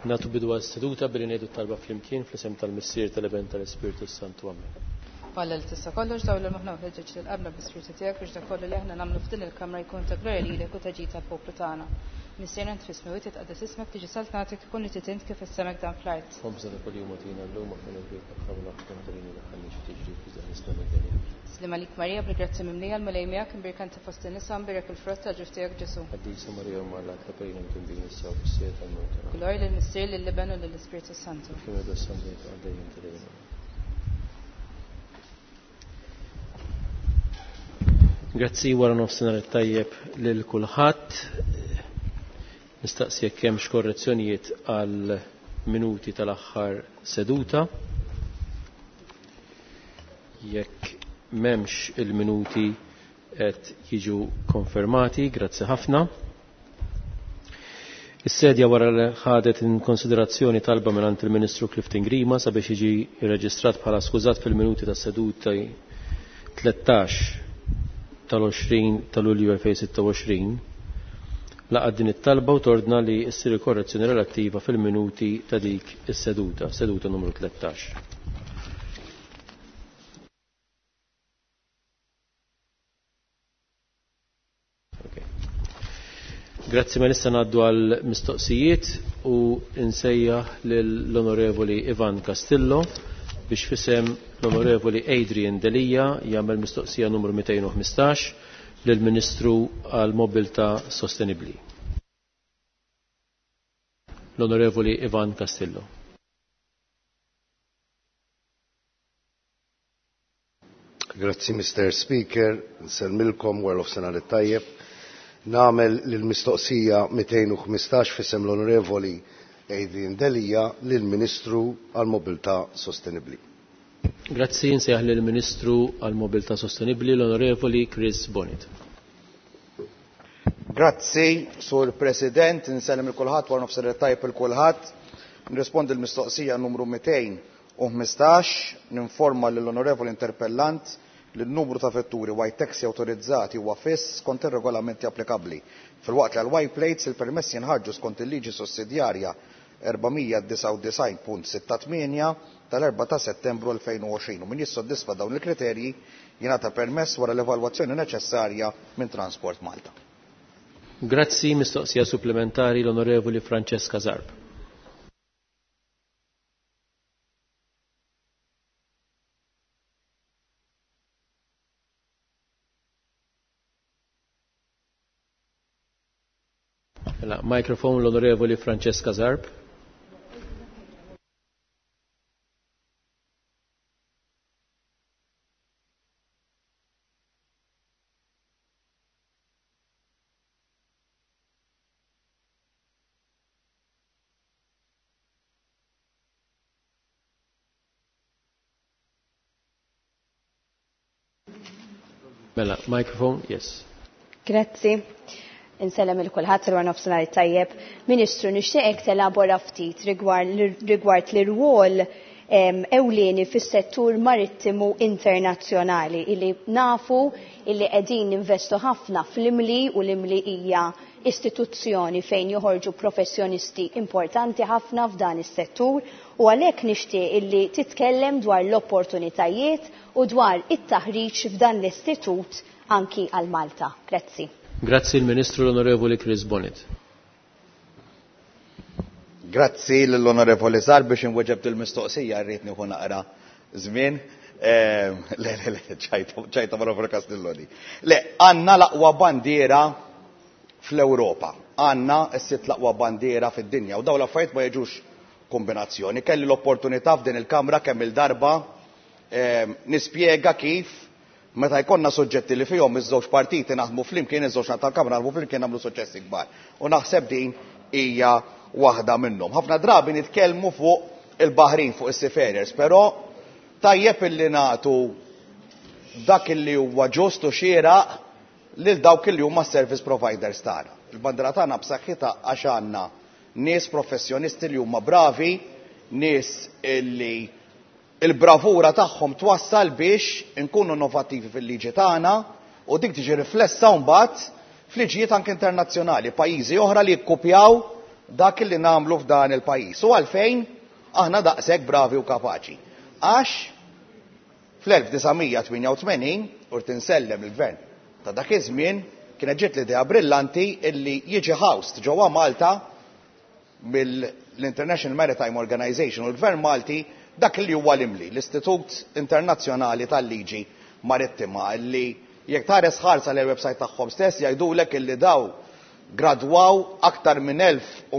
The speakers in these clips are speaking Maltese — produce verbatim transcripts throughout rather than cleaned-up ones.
Natu bidu għas-seduta billi ngħidu talba flimkien fl-isem tal-Missier tal-Eben tal-Ispiritu Santu Amen. Palla li tista' kollox dawla maħna ħeġġeġ lil qabla bl-Ispiritu tiegħek biex dak kollu li aħna nagħmlu f'din il-kamra jkun ta' glorja lilek u ta' ġid tal-poplu tagħna. Missier ant fismi u titqaddes ismek tiġi saltnatik ikun li titint kif issemek dan fl-art. Khomsa kull jum tina llum ma kien il-bib ħawla kontarini li ħallix tiġri fi dan islam id-dinja. Slima lik Marija b'grazzi mimlija l-malejmija kien birkan ta' fost in-nisa mbirek il-frott ta' ġuf tiegħek Ġesu. Qaddisa Marija Malla tlapejna kien bin issa fis-sieta tal-mewt. Glorja lill-Missier lill-Liban u lill-Ispiritu Santu. Kien bes-santi għaddejjin tedejna. Grazzi wara nofsinhar tajjeb lil kulħadd. Nistaqsi jekk hemmx korrezzjonijiet għal minuti tal-aħħar seduta. Jekk m'hemmx il-minuti qed jiġu konfermati, grazzi ħafna. Is-sedja wara li ħadet in konsiderazzjoni talba mingħand il-Ministru Clifton Grima sabiex jiġi irreġistrat bħala skużat fil-minuti tas-seduta tlettax tal-għoxrin tal-Lulju elfejn u sitta laqad din it-talba u tordna li ssir korrezzjoni relattiva fil-minuti ta' dik is-seduta, seduta numru tlettax. Okay. Grazzi ma nista' ngħaddu għal mistoqsijiet u insejjaħ lill-Onorevoli Ivan Castillo biex fisem l-Onorevoli Adrian Delija jagħmel mistoqsija numru mئتين وخمسطعش lill-Ministru għal Mobilità Sostenibbli. L-Onorevoli Ivan Castillo. Grazzi Mister Speaker, nsellmilkom wara l-ofsenar it-tajjeb. Nagħmel lill-mistoqsija mئتين وخمسطعش fisem l-Onorevoli Adrian Delija lill-Ministru għal Mobilità Sostenibbli. Grazzi, nsejħ lill-Ministru għal Mobilità Sostenibbli l-Onorevoli Chris Bonnet. Grazzi, Sur President, nsellem il-kulħadd wara nofsinhar tajjeb il-kulħadd. Nirrispondi l-mistoqsija numru mئتين وخمسطعش, ninforma lill-Onorevoli Interpellant li n-numru ta' vetturi white taxi awtorizzati huwa fiss skont ir-regolamenti applikabbli. Filwaqt li għal white plates il-permessi jinħarġu skont il-liġi sussidjarja erbaعمية وتسعة وتسعين ستة ثمانية tal-erba' ta' Settembru elfejn u għoxrin u min jissodisfa dawn il-kriterji jingħata permess wara l-evalwazzjoni neċessarja minn Transport Malta. Grazzi, mistoqsija supplementari l-Onorevoli Francesca Zarb. La microphone l-Onorevoli Francesca Zarb. Mela, microphone, yes. Grazzi. Insellem il-kulħadd wara nofsinhar tajjeb. Ministru, nixtieqek telabora ftit rigward l-irwol ewlieni fis-settur marittimu internazzjonali illi nafu illi qegħdin investu ħafna fl-imli u l-imli hija istituzzjoni fejn joħorġu professjonisti importanti ħafna f'dan is-settur u għalhekk nixtieq illi titkellem dwar l-opportunitajiet u dwar it-taħriġ f'dan l-istitut anki għal Malta. Grazzi. Grazzi il-Ministru l-Onorevoli Chris Bonnet. Grazzi l-Onorevoli Sar biex inweġeb il-mistoqsija rrid nieħu naqra żmien. Le, le, le, ċajta Onorevoli Castelloni. Le, għandna l-aqwa bandiera fl-Ewropa. Għandna s-sitt l-aqwa bandiera fid-dinja u dawn l-affarijiet ma jiġux kombinazzjoni. Kelli l-opportunità f'din il-Kamra kemm il-darba nispjega kif meta jkollna suġġetti li fihom iż-żewġ partiti naħdmu flimkien iż-żewġ tal-Kamra naħdmu flimkien nagħmlu suċċessi kbar. U naħseb din hija waħda minnhom. Ħafna drabi nitkellmu fuq il-baħrin fuq is-seafarers, però tajjeb illi nagħtu dak illi huwa ġust u xieraq lil dawk illi huma service providers tagħna. Il-bandera tagħna b'saħħitha għax għandna nies professjonisti li huma bravi, nies illi il-bravura tagħhom twassal biex inkunu innovattivi fil-liġi tagħna u dik tiġi riflessa mbagħad fl-liġijiet anke internazzjonali, pajjiżi oħra li jikkupjaw dak li nagħmlu f'dan il-pajjiż. U għalfejn aħna daqshekk bravi u kapaċi. Għax fl-elf tisa' tminja u tmenin u tinsellem il-gvern ta' dak iż-żmien kienet ġiet l-idea brillanti illi jiġi housed ġewwa Malta mill-International Maritime Organization u l-Gvern Malti dak li huwa l-imli, l-Istitut Internazzjonali tal-Liġi Marittima, illi jekk tares ħarsa l-website tagħhom stess jgħidulek illi daw gradwaw aktar minn elf u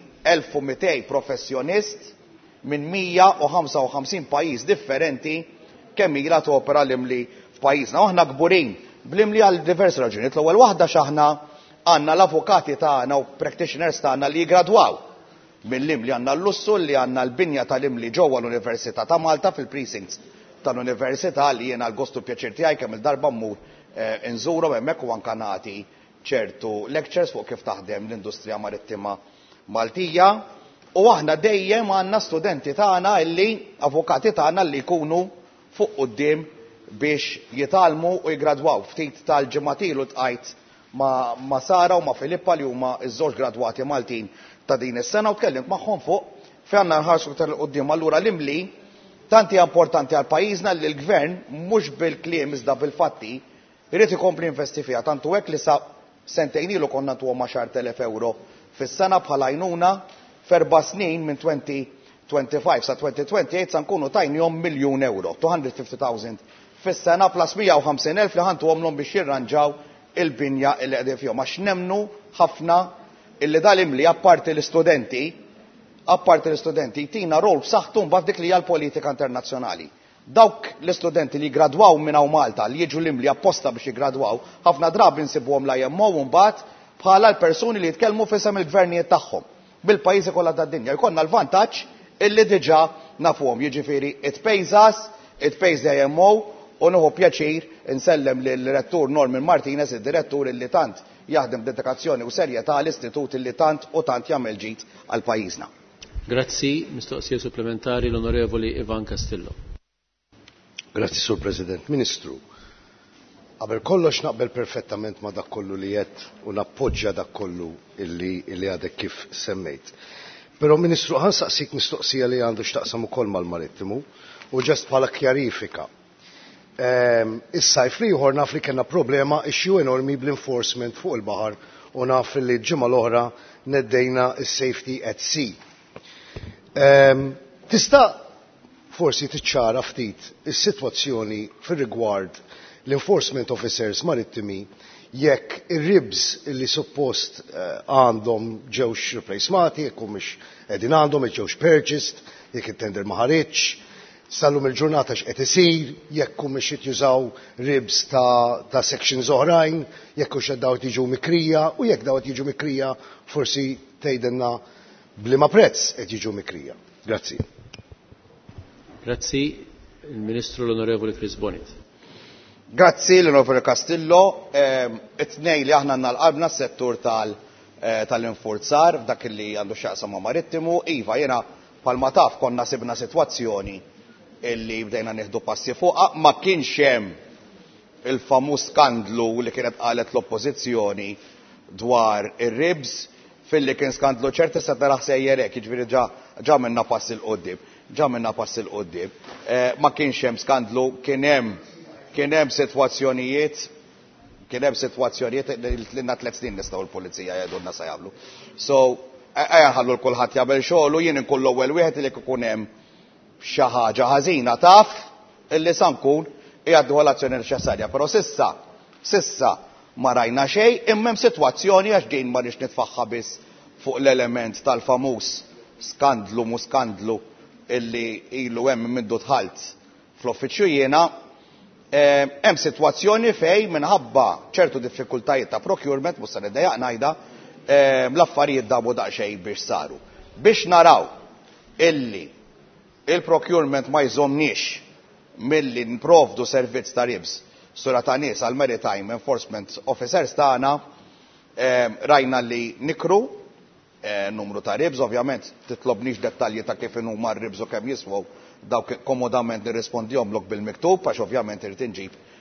mitej professjonist minn mija u ħamsa u ħamsin pajjiż differenti kemm ilha topera l-imli f'pajjiżna. Aħna kburin bl-imli għal diversi raġunijiet. L-ewwel waħda x'aħna għandna l-avukati tagħna u practitioners tagħna li jgradwaw mill-imli għandna l-lussu li għandna l-binja tal-imli ġewwa l-Università ta' Malta fil-precincts tal-Università li jiena l-gostu pjaċir tiegħi kemm il-darba mmur inżurhom hemmhekk u anke nagħti ċertu lectures fuq kif taħdem l-industrija marittima Maltija u aħna dejjem għandna studenti tagħna illi avukati tagħna li jkunu fuq quddiem biex jitalmu u jgradwaw. Ftit tal-ġimgħatilu tqajt ma, ma Sara u ma Filippa li huma ż-żewġ gradwati Maltin ta' din is-sena u tkellimt magħhom fuq fejn għandna nħarsu iktar quddiem. Allura l-imli tanti importanti għal pajjiżna li l-gvern mhux bil-kliem iżda bil-fatti jrid ikompli investi fiha. Tantu hekk li sa sentejn ilu konna nagħtuhom għaxar telef euro fis-sena bħala għajnuna f'erba' snin minn twenty twenty-five sa twenty twenty-eight sa nkunu tajnihom miljun euro, two hundred fifty thousand fis-sena plus mija u ħamsin elf li ħantuhomlhom biex jirranġaw il-binja li qegħdin fihom. Għax nemmnu ħafna illi dal-imli apparti l-istudenti apparti l-istudenti jtina rol b'saħħtu mbagħad dik li hija l-politika internazzjonali. Dawk l-istudenti li gradwaw minn hawn Malta li jiġu l-imli apposta biex jiggradwaw ħafna drabi nsibuhom la jemmow mbagħad bħala l-persuni li jitkellmu f'isem il-gvernijiet tagħhom bil-pajjiżi kollha tad-dinja. Jkollna l-vantaġġ illi diġà nafuhom, jiġifieri it pays us, it pays the I M O u nieħu pjaċir insellem lill-rettur Norman Martinez, id-direttur illi tant jaħdem dedikazzjoni u serjetà l-istitut illi tant u tant jagħmel ġid għal pajjiżna. Grazzi, mistoqsija supplementari l-Onorevoli Ivan Castillo. Grazzi, Sur President. Ministru, qabel kollox naqbel perfettament ma dak kollu li qed u nappoġġja dak kollu illi illi għadek kif semmejt. Però Ministru, ħansaqsik mistoqsija li għandu x'taqsam ukoll mal-marittimu u ġest bħala kjarifika. Is-sajf ieħor naf li kellna problema issue enormi bl-enforcement fuq il-baħar u naf li ġimgħa l-oħra neddejna is-safety at sea. Tista' forsi tiċċara ftit is-sitwazzjoni fir-rigward l-enforcement officers marittimi jekk ir-ribs li suppost għandhom ġewx replacemati, jekk mhux qegħdin għandhom ġewx purchased, jekk it-tender ma ħareġx, sallum il-ġurnata x'qed isir, jekk mhux qed jużaw ribs ta', ta sections oħrajn, jekk hux qed dawn jiġu mikrija u jekk dawn jiġu mikrija forsi tgħidilna bliema prezz qed jiġu mikrija. Grazzi. Grazzi, il-Ministru l-Onorevoli Chris Bonnet. Grazzi l-Onorevoli Castillo. It-tnej li aħna għandna l-qalbna s-settur tal-infurzar f'dak li għandu x'jaqsam ma' marittimu. Iva, jiena palma taf konna sibna sitwazzjoni illi bdejna nieħdu passi fuqha, ma kienx hemm il-famuż skandlu li kienet qalet l-oppożizzjoni dwar ir-ribs fil-li kien skandlu ċerti se taraħ sejjer hekk, jiġifieri ġa ġa minna pass il qudiem ġa minna pass il qudiem Ma kienx hemm skandlu, kien hemm kien hemm sitwazzjonijiet kien hemm sitwazzjonijiet li na tliet snin nistgħu l-pulizija jgħidulna se jagħmlu. So ejja nħallu l-kulħadd jagħmel xogħlu, jien inkun l-ewwel wieħed li ikun hemm xi ħaġa ħażina taf illi sa nkun qiegħed l-azzjoni neċessarja. Però sissa sissa ma rajna xejn, imma hemm sitwazzjoni għax din ma rridx nitfaħħa biss fuq l-element tal-famuż skandlu mu skandlu illi ilu hemm mindu tħalt fl-uffiċċju jiena, hemm sitwazzjoni fejn minħabba ċertu diffikultajiet ta' procurement mhux se niddejjaq ngħidha l-affarijiet dabu daqsxejn biex saru. Biex naraw illi il-procurement ma jżommniex milli nprovdu servizz ta' ribs sura ta' nies għal maritime enforcement officers tagħna rajna li nikru numru ta' ribs, ovvjament titlobniex dettalji ta' kif huma r-ribs u kemm jiswew dawk komodament nirrispondihom lok bil-miktub għax ovvjament irid inġib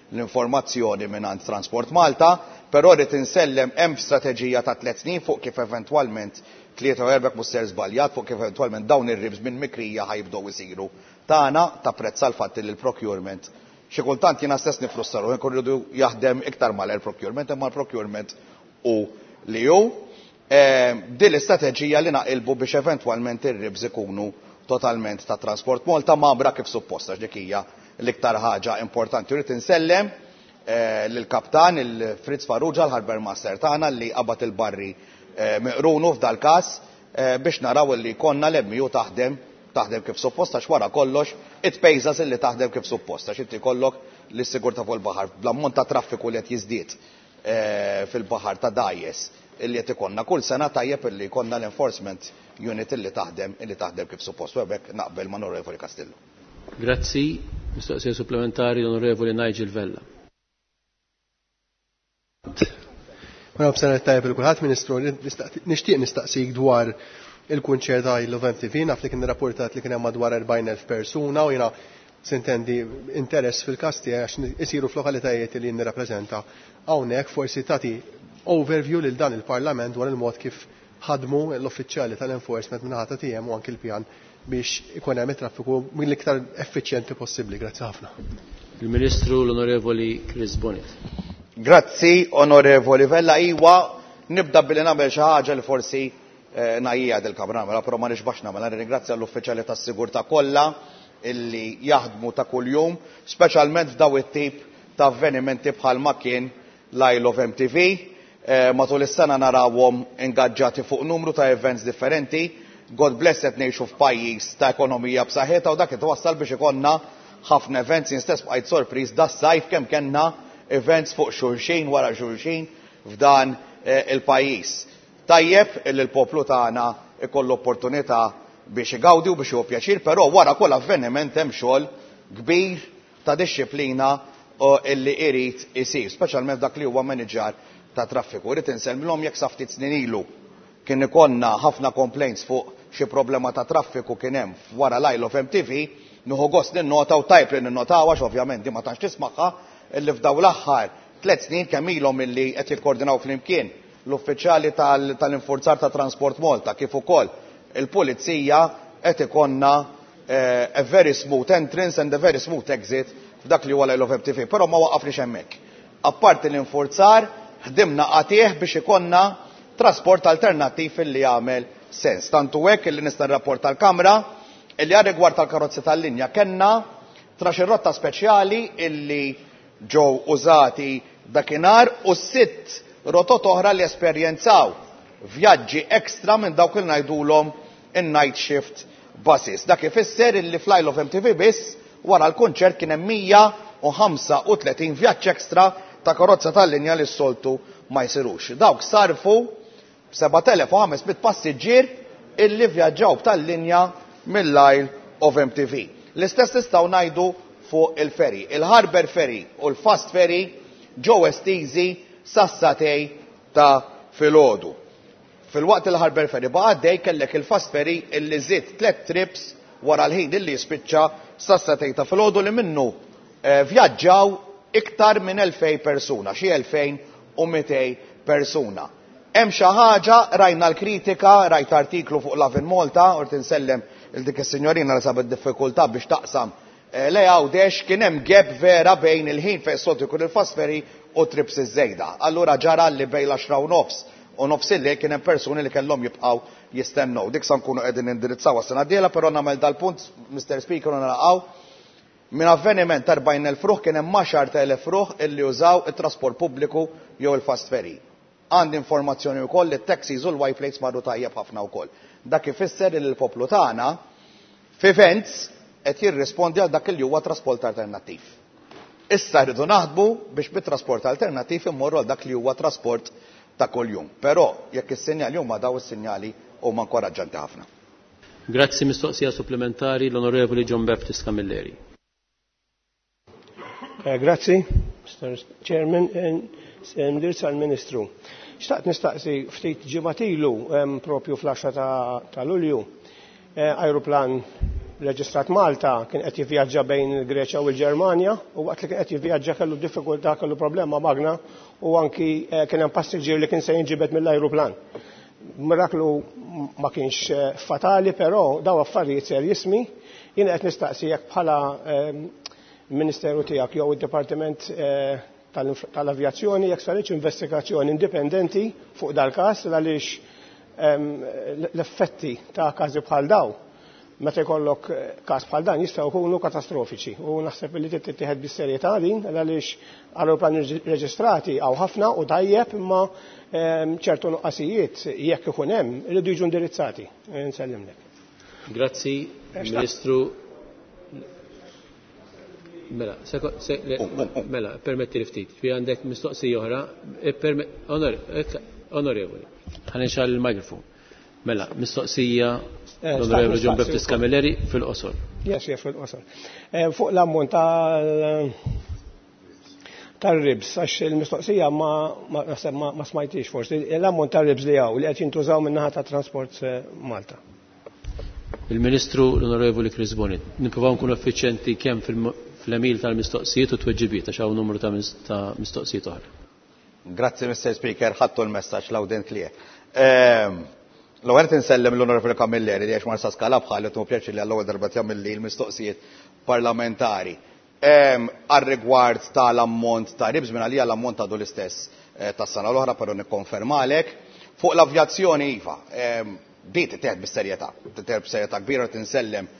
l-informazzjoni mingħand Transport Malta, però rrid insellem hemm strateġija ta' tliet snin fuq kif eventwalment tlieta u erbek mhux ser żbaljat fuq kif eventwalment dawn ir-ribs minn mikrija ħajbdew isiru tagħna ta' prezz għal fatt li l-procurement xi kultant jiena stess nifrustraru jkun rridu jaħdem iktar mal-procurement imma l-procurement u li hu din l-istrateġija li naqilbu biex eventwalment ir-ribs ikunu totalment ta' Transport Malta mabra kif supposta dik hija l-iktar ħaġa importanti. Rrid insellem lill-kaptan il-Fritz Farrugia l-Harbour Master tagħna li qabad il-barri meqrunu f'dal-każ biex naraw li konna l-M U taħdem taħdem kif supposta x'wara kollox it-pejżas illi taħdem kif supposta x'inti jkollok lis-sigurtà fuq il-baħar bl-ammont ta' traffiku li qed jiżdied fil-baħar ta' dajjes illi qed ikollna kull sena tajjeb illi jkollna l-enforcement unit illi taħdem illi taħdem kif suppost. U hekk naqbel ma' Onorevoli Castillo. Grazzi. Mistoqsija supplementari l-Onorevoli Nigel Vella. Mela b'sena tajjeb il kulħadd Ministru, nixtieq nistaqsik dwar il-kunċert ta' Love M T V, naf li kien rapportat li kien hemm madwar erbgħin elf persuna u jiena sintendi interess fil-każ tiegħi għax isiru f'lokalitajiet li nirrappreżenta. Hawnhekk forsi tagħti overview lil dan il-Parlament dwar il-mod kif ħadmu l-uffiċjali tal-enforcement minn ħata tiegħem u anke l-pjan biex ikun hemm traffiku mill-iktar effiċjenti possibbli. Grazzi ħafna. Il-Ministru l-Onorevoli Chris Bonnet. Grazzi, Onorevoli Vella. Iwa, nibda billi nagħmel xi ħaġa li forsi najjija del-Kamra nagħmilha, però ma nixbax nagħmel. Ringrazzja l-uffiċjali tas-sigurtà kollha illi jaħdmu ta' kuljum, speċjalment f'daw it-tip ta' avvenimenti bħalma kien I Love M T V. Matul is-sena narawhom ingaġġati fuq numru ta' events differenti. God bless qed ngħixu f'pajjiż ta' ekonomija b'saħħitha u dak itwassal biex ikollna ħafna events instess bqajt sorpriż das-sajf kemm kellna events fuq xulxin wara xulxin f'dan il-pajjiż. Tajjeb illi l-poplu tagħna ikollu opportunità biex igawdi u biex hu pjaċir, però wara kull avveniment hemm xogħol kbir ta' dixxilpina illi irid isir, speċjalment f'dak li huwa maniġġar ta' traffiku. Rrid insellmilhom jekk sa ftit snin ilu kien ikollna ħafna complaints fuq xi problema ta' traffiku kien hemm wara I Love M T V, nieħu gost ninnota u tajb li ninnotawha għax ovvjament di ma tantx tismagħha illi f'daw l-aħħar tliet snin kemm ilhom illi qed jikkordinaw flimkien l-uffiċjali tal-infurzar ta' Transport Malta kif ukoll il-pulizija qed ikonna a very smooth entrance and a very smooth exit f'dak li huwa I Love M T V, però ma waqafniex hemmhekk. Apparti l-infurzar ħdimna qatih biex ikonna trasport alternattiv illi jagħmel sens. Tantu hekk illi nista' nrapport tal-Kamra illi għal rigward tal-karozzi tal-linja kellna traxirrotta speċjali illi ġew użati dakinhar u sitt rotot oħra li esperjenzaw vjaġġi ekstra minn dawk il ngħidulhom in-night shift buses. Dak ifisser illi fl-I Love M T V biss wara l-kunċert kien hemm mija u ħamsa u tletin vjaġġ ekstra ta' karozza tal-linja li s-soltu ma jsirux. Dawk sarfu seba' telef u ħamesmien passiġġier illi vjaġġaw b'tal-linja mill-I Love M T V. L-istess nistgħu ngħidu fuq il-ferry. Il-Harbour Ferry u l-Fast Ferry ġew estiżi sassatej ta' filgħodu. Fil-waqt il-Harbour Ferry baqa' għaddej kellek il-Fast Ferry illi żied tliet trips wara l-ħin illi jispiċċa sassatej ta' filgħodu li minnu vjaġġaw iktar minn elfej persuna, xi elfejn u mitej persuna. Hemm xi ħaġa rajna l-kritika, rajt artiklu fuq Love in Malta, u tinsellem il dik is-sinjorina li sabet diffikultà biex taqsam lejha għawdex kien hemm gap vera bejn il-ħin fejn soltu jkun il-Fast Ferry u trips iż-żejda. Allura ġara li bejn l-għaxra u nofs u nofs illi kien hemm persuni li kellhom jibqgħu jistennew. Dik sa nkunu qegħdin indirizzaw għas-sena d-dieħla, però nagħmel dal-punt, Mister Speaker, u nilaqgħu minn avveniment erbgħin elf ruħ kien hemm għaxar elef ruħ illi użaw it-trasport pubbliku jew il-Fast Ferry. Għandi informazzjoni wkoll li t-taxis u l-white plates marru tajjeb ħafna wkoll. Dak ifisser li l-poplu tagħna f'events qed jirrispondi għal dak li huwa trasport alternattiv. Issa rridu naħdmu biex bit-trasport alternattiv immorru għal dak li huwa trasport ta' kuljum. Però jekk is-sinjali huma daw is-sinjali huma inkoraġġanti ħafna. Grazzi. Mistoqsija supplementari l-Onorevoli John Baptist Camilleri. Grazzi, Mister Chairman, ndirizz għall-Ministru. Xtaqt nistaqsi ftit ġimgħat ilu propju fl-għaxra ta' Lulju, ajruplan reġistrat Malta kien qed jivvjaġġa bejn il-Greċja u l-Ġermanja u waqt li kien qed jivvjaġġa kellu diffikultà, kellu problema magna u anki kien hemm passiġġier li kien se jinġibed mill-ajruplan. Miraklu ma kienx fatali, però daw affarijiet serjismi. Jien qed nistaqsi jekk bħala Ministeru tiegħek jew id-Dipartiment tal-Avjazzjoni jekk saritx investigazzjoni indipendenti fuq dal-każ għaliex l-effetti ta' każi bħal daw meta jkollok każ bħal dan jistgħu jkunu katastrofiċi u naħseb li tittieħed bis-serjetà din għaliex ajruplani reġistrati hawn ħafna u tajjeb imma ċertu nuqqasijiet jekk ikun hemm iridu jiġu indirizzati. Nsellimlek. Grazzi, Ministru. Mela, mela, permetti ftit. Fi għandek mistoqsija oħra, onorevoli. Ħanixal il-mikrofon. Mela, mistoqsija l-Onorevoli John Baptist Camilleri fil-qosor. Yes, yes, fil-qosor. Fuq l-ammont tal-ribs, għax il-mistoqsija ma smajtix forsi, l-ammont tal-ribs li għaw li qed jintużaw min-naħa ta' Transport Malta. Il-Ministru l-Onorevoli Chris Bonnet, nippruvaw nkunu effiċjenti kemm fl-emil tal-mistoqsijiet u tweġibiet għax hawn numru ta' mistoqsijiet oħra. Grazzi, mister Speaker, ħadtu l-messaġġ l-awdent li L-għanet nsellem l-Onorevoli Camilleri li għax marsa skala bħalet u pjaċi li għall-għu darba tjamil li l-mistoqsijiet parlamentari. Għal-rigward tal-ammont ta' ribs minna li għal-ammont għadu l-istess ta' s-sana l-oħra, pero nikkonfermalek. Fuq l-avjazzjoni iva, di t-teħed bis-serjetà, t-teħed bis-serjetà kbira tinsellem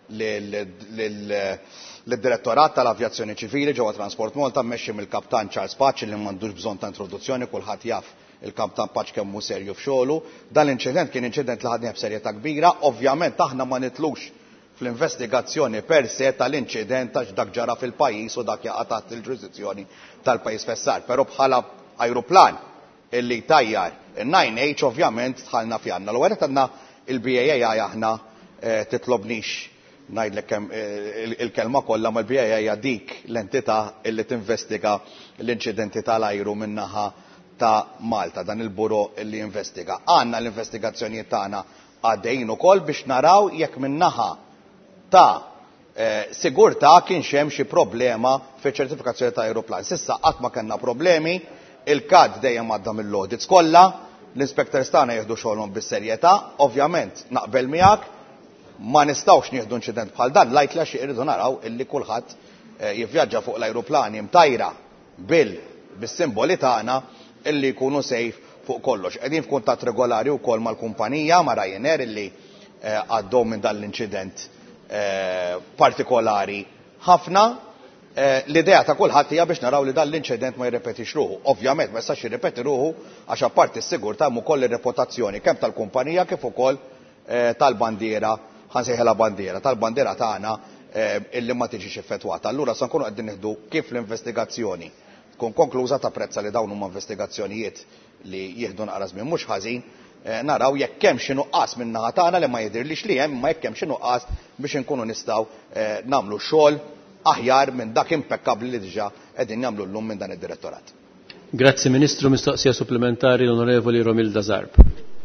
l-direttorat tal-avjazzjoni ċivili ġewwa Transport Malta mmexxi mill-Kaptan Charles Patch li m'għandux bżonn ta' introduzzjoni, kulħadd jaf il-Kaptan Patch kemm hu serju f'xogħlu. Dan l-inċident kien inċident li ħadnieh b'serjetà kbira, ovvjament aħna ma nitlux fl-investigazzjoni per se tal-inċident għax dak ġara fil-pajjiż u dak jaqa' taħt il-ġurisdizzjoni tal-pajjiż fessar, però bħala ajruplan illi tajjar il-nine H ovvjament tħallna fjanna. L-għanet għandna il-B A A aħna titlobnix ngħidlek il-kelma kollha ma l-B A A dik l-entità illi tinvestiga l-inċidenti tal-ajru min-naħa ta' Malta, dan il-buro illi investiga. Għandna l-investigazzjonijiet tagħna għaddejjin ukoll biex naraw jekk min-naħa ta' sigurtà kien hemm xi problema fiċ-ċertifikazzjoni ta' ajruplan. Sissa qatt ma kellna problemi, il-kad dejjem għadda mill-audits kollha, l-inspectors tagħna jieħdu xogħolhom bis-serjetà, ovvjament naqbel miegħek ma nistgħux nieħdu inċident bħal dan, lajt laxi irridu naraw illi kulħadd jivvjaġġa fuq l-ajruplani mtajra bil bis-simboli tagħna illi jkunu sejf fuq kollox. Qegħdin f'kuntatt regolari wkoll mal-kumpanija ma' Ryanair illi għaddew minn dan l-inċident partikolari ħafna. L-idea ta' kulħadd hija biex naraw li dan l-inċident ma jirrepetix ruħu. Ovvjament ma jistax jirrepeti ruħu għax apparti s-sigurtà hemm ukoll ir-reputazzjoni kemm tal-kumpanija kif ukoll tal-bandiera, ħansejħela bandiera, tal-bandiera tagħna illi ma tiġix effettwata. Allura se nkunu qegħdin nieħdu kif l-investigazzjoni tkun konkluża ta' prezza li dawn huma investigazzjonijiet li jieħdu naqra żmien mhux ħażin, naraw jekk hemm xi nuqqas min-naħa tagħna li ma jidhirlix li hemm, ma jekk hemm xi nuqqas biex inkunu nistgħu nagħmlu xogħol aħjar minn dak impeccabbli li diġà qegħdin nagħmlu llum minn dan id-direttorat. Grazzi Ministru, mistoqsija supplementari l-Onorevoli Romilda Zarb.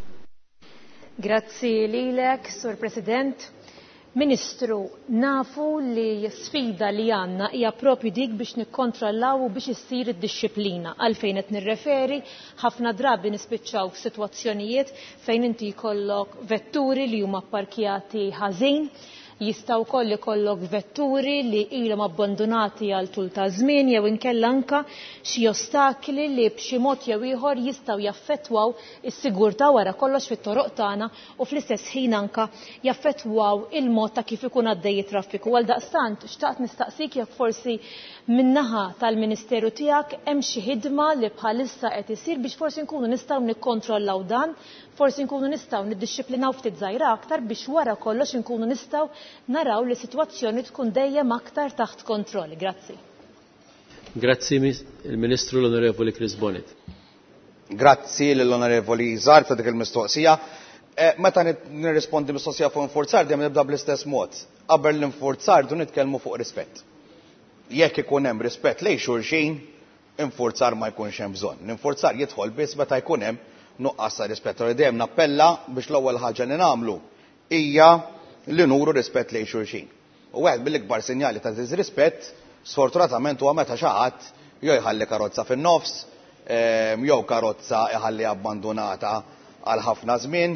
Grazzi lilek, Sur President. Ministru, nafu li sfida li għanna hija propju dik biex nikkontrollaw u biex issir id-disciplina. Għalfejn qed nirreferi ħafna drabi nispiċċaw f'sitwazzjonijiet fejn inti jkollok vetturi li huma apparkjati ħażin, jistgħu wkoll ikollok vetturi li ilhom abbandonati għal tul ta' żmien jew inkella anke xi ostakli li b'xi mod jew ieħor jistgħu jaffettwaw is-sigurtà wara kollox fit-toroq tagħna u fl-istess ħin anke jaffettwaw il-mod ta' kif ikun għaddej it-traffiku. Għaldaqstant xtaqt nistaqsik jekk forsi min-naħa tal-Ministeru tiegħek hemm xi ħidma li bħalissa qed isir biex forsi nkunu nistgħu nikkontrollaw dan, forsi nkunu nistgħu niddixxiplinaw ftit żgħira aktar biex wara kollox inkunu nistgħu naraw li situazzjoni tkun dejjem aktar taħt kontrolli. Grazzi. Grazzi il-Ministru l-Onorevoli Chris Bonnet. Grazzi l-Onorevoli Zarb ta' dik il-mistoqsija. Meta nirrispondi mistoqsija fuq infurzar dejjem nibda bl-istess mod. Qabel l-infurzar du nitkellmu fuq rispett. Jekk ikun hemm rispett lejn xulxin, infurzar ma jkunx hemm bżonn. L-infurzar jidħol biss meta jkun hemm nuqqas ta' rispett. Dejjem nappella biex l-ewwel ħaġa li nagħmlu hija li nuru rispett lejn xulxin. U wieħed mill-ikbar sinjali ta' rispett sfortunatament huwa meta xi ħadd jew jħalli karozza fin-nofs, jew karozza iħalli abbandonata għal ħafna żmien,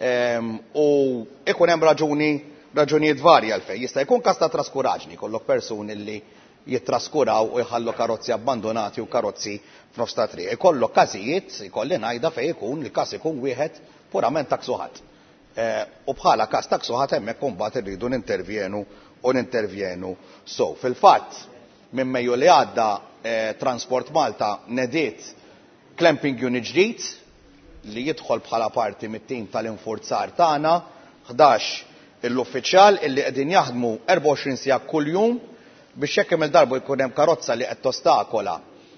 u ikun hemm raġuni raġunijiet varji għalfejn. Jista' jkun każ ta' traskuraġni, kollok persuni li jittraskuraw u jħallu karozzi abbandonati u karozzi f'nofs ta' triq. Ikollok każijiet, ikolli ngħidha fejn ikun li każ ikun wieħed purament taksuħat. U bħala każ taksuħat hemmhekk imbagħad irridu nintervjenu u nintervjenu. So, fil-fatt minn Mejju li għadda Transport Malta nediet clamping unit ġdid li jidħol bħala parti mit-tim tal-infurzar tagħna, ħdax l-uffiċjal illi qegħdin jaħdmu erba' u għoxrin siegħa kuljum biex jekk hemm il-darba jkun hemm karozza li qed tostakola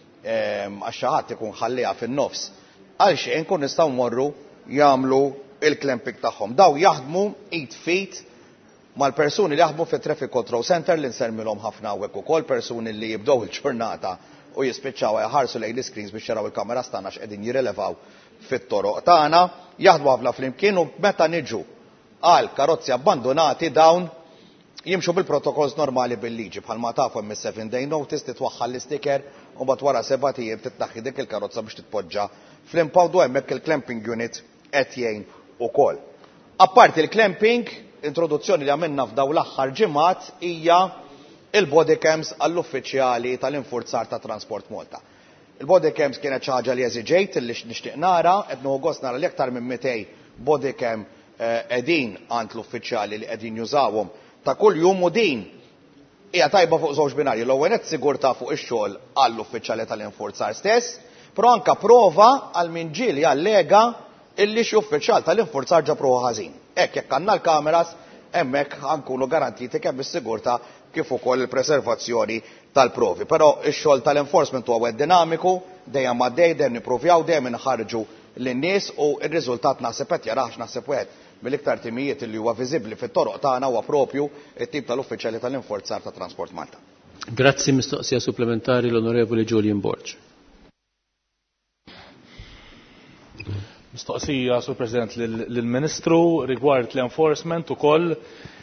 għax xi ħadd ikun ħalliha fin-nofs għal xejn kun nistgħu mmorru jagħmlu il-clamping tagħhom. Daw jaħdmu eight feet mal-persuni li jaħdmu fit-Traffic Control Center li nsermilhom ħafna hawnhekk ukoll persuni li jibdew il-ġurnata u jispiċċaw jaħarsu lejn l-iskreens biex jaraw il-kameras tagħna x'qegħdin jirrelevaw fit-toroq tagħna, jaħdmu ħafna flimkien u meta niġu għal karozzi abbandonati dawn jimxu bil-protokolls normali bil-liġi bħalma tafu hemm is-seven day notice titwaħħal l-istiker u mbagħad wara seba' ijiem titnaħħi dik il-karozza biex titpoġġa fl-impound u hemmhekk il-clamping unit qed jgħin ukoll. Apparti il-clamping, introduzzjoni li għamilna f'daw l-aħħar ġimgħat hija il-body cams għall-uffiċjali tal-infurzar ta' Transport Malta. Il-body cams kienet xi ħaġa li eżiġejt li nixtieq nara, qed nieħu gost nara li aktar minn mitej body cam qegħdin għand l-uffiċjali li qegħdin jużawhom ta' kuljum u din hija tajba fuq żewġ binarji. L-ewwel qed sigurtà fuq ix-xogħol għall-uffiċjali tal-infurzar stess, però anke prova għal min ġieli allega illi xi uffiċjal tal-infurzar ġabruha ħażin. Hekk jekk għandna l-kameras hemmhekk ħankunu garantiti kemm is-sigurtà kif ukoll il-preservazzjoni tal-provi. Però x-xogħol tal-enforcement huwa wieħed dinamiku, dejjem għaddej, dejjem nippruvjaw, dejjem inħarġu lin-nies u r-riżultat naħseb qed jarax naħseb wieħed mill-iktar timijiet li huwa viżibbli fit-toroq tagħna huwa propju it-tip tal-uffiċjali tal-infurzar ta' Transport Malta. Grazzi, mistoqsija supplementari l-Onorevoli Julian Borg. Mistoqsija, Sur President, lill-Ministru rigward l-enforcement ukoll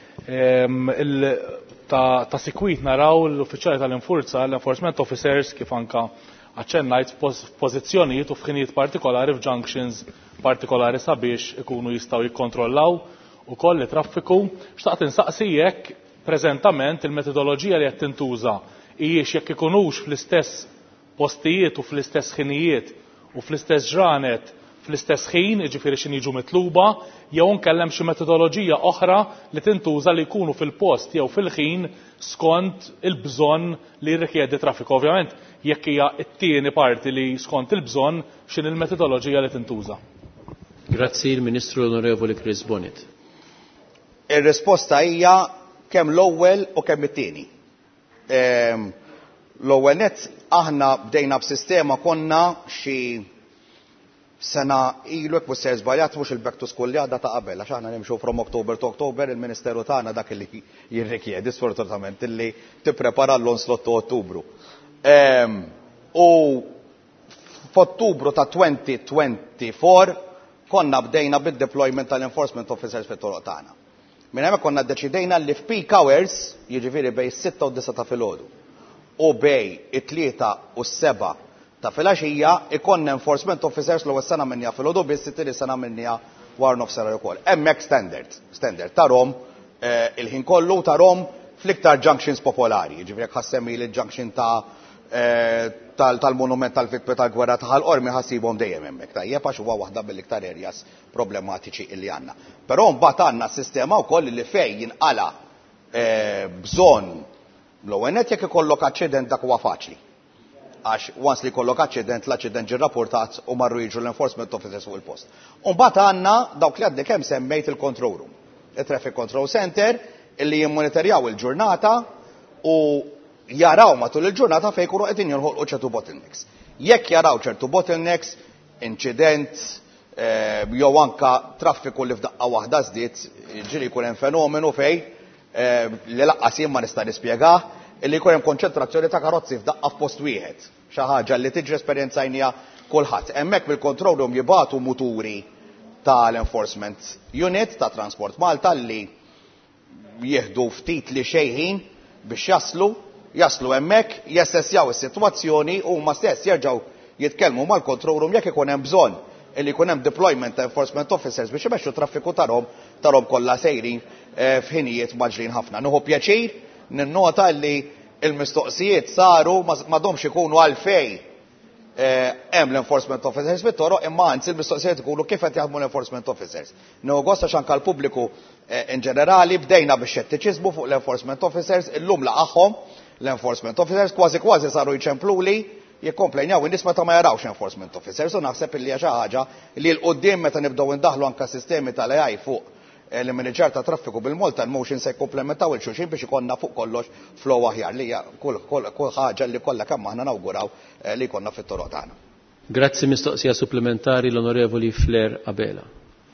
ta' sikwit naraw l-uffiċjali tal-infurzar, l-enforcement officers kif anka aċċennajt f'pożizzjonijiet u f'ħinijiet partikolari f'junctions partikolari sabiex ikunu jistgħu jikkontrollaw ukoll it-traffiku. Xtaqt insaqsi jekk preżentament il-metodoloġija li qed tintuża hijiex jekk ikunux fl-istess postijiet u fl-istess ħinijiet u fl-istess ġranet fl-istess ħin, jiġifieri xi jiġu mitluba, jew nkellem xi metodoloġija oħra li tintuża li jkunu fil-post jew fil-ħin skont il-bżonn li jirrikjedi traffiku. Ovvjament jekk hija t-tieni parti li skont il-bżonn x'in il-metodoloġija li tintuża. Grazzi, il-Ministru Onorevoli Chris Bonnet. Ir-risposta hija kemm l-ewwel u kemm it-tieni. L-ewwel nett aħna bdejna b'sistema konna xi sena ilu jekk mhux se żbaljat mhux il-back to school li għadha ta' qabel għax aħna nimxu from October to October il-Ministeru tagħna dak li jirrikjedi sfortunatament illi tipprepara l-onslot ta' Ottubru. U f'Ottubru ta' twenty twenty-four konna bdejna bid-deployment tal-enforcement officers fit-toroq tagħna. Minn hemmhekk konna ddeċidejna li f'peak hours, jiġifieri bejn sitta u disa ta' filgħodu u bejn it-tlieta u s-seba' ta' filgħaxija ikonna enforcement officers l-ewwel sena minnija filgħodu biss it-tieni sena minnija war nofsinhar ukoll. Hemmhekk standard, standard tarhom il-ħin kollu tarhom fl-iktar junctions popolari. Jiġifieri jekk ħassemmi l-junction ta' tal-monument tal-vittmi tal-gwerra ta' ħal-qormi ħassibhom dejjem hemmhekk. Tajjeb għax huwa waħda mill-iktar areas problematiċi illi għandna. Però mbagħad għandna sistema wkoll li fejn jinqala bżonn l-ewwel nett jekk ikollok aċċident dak huwa faċli. Għax once li kollok aċċident, l-aċċident ġie rrapportat u marru jiġu l-enforcement officers fuq il-post. U mbagħad għandna dawk li għadni kemm semmejt il-control room, il-Traffic Control Center, illi jimmonitorjaw il-ġurnata u jaraw matul il-ġurnata fejn jkunu qegħdin jinħolqu ċertu bottlenecks. Jekk jaraw ċertu bottlenecks, inċident jew anke traffiku li f'daqqa waħda żdied, ġieli jkun hemm fenomenu fejn li laqqas jien ma nista' nispjegah illi jkun hemm konċentrazzjoni ta' karozzi f'daqqa f'post wieħed. Xi ħaġa li tiġri esperjenzajnija kulħadd. Hemmhekk bil-control room jibagħtu muturi tal-enforcement unit ta' Transport Malta li jieħdu ftit li xejn biex jaslu, jaslu hemmhekk, jessessjaw is-sitwazzjoni u huma stess jerġgħu jitkellmu mal-control room jekk ikun hemm bżonn illi jkun hemm deployment ta' enforcement officers biex imexxu traffiku tarhom tarhom kollha sejrin f'ħinijiet maġlin ħafna. Nieħu pjaċir ninnota li l-mistoqsijiet saru m'għadhomx ikunu għalfejn hemm l-enforcement officers bit-toroq imma anzi l-mistoqsijiet ikunu kif qed jaħdmu l-enforcement officers. Nieħu gost għax anke l-pubbliku in ġenerali bdejna bix-xettiċiżmu fuq l-enforcement officers illum laqagħhom l-enforcement officers kważi kważi saru jċempluli jikkomplejnjaw in-nies meta ma jarawx enforcement officers u naħseb illi hija xi ħaġa li l-qudiem meta nibdew indaħlu anke sistemi tal-A I fuq l-manager ta' traffiku bil-Malta motion se jkomplementaw il-xulxin biex ikonna fuq kollox flow aħjar li hija kull ħaġa li kollha kemm aħna nawguraw li jkollna fit-toroq tagħna. Grazzi mistoqsija supplementari l-Onorevoli Flair Abela.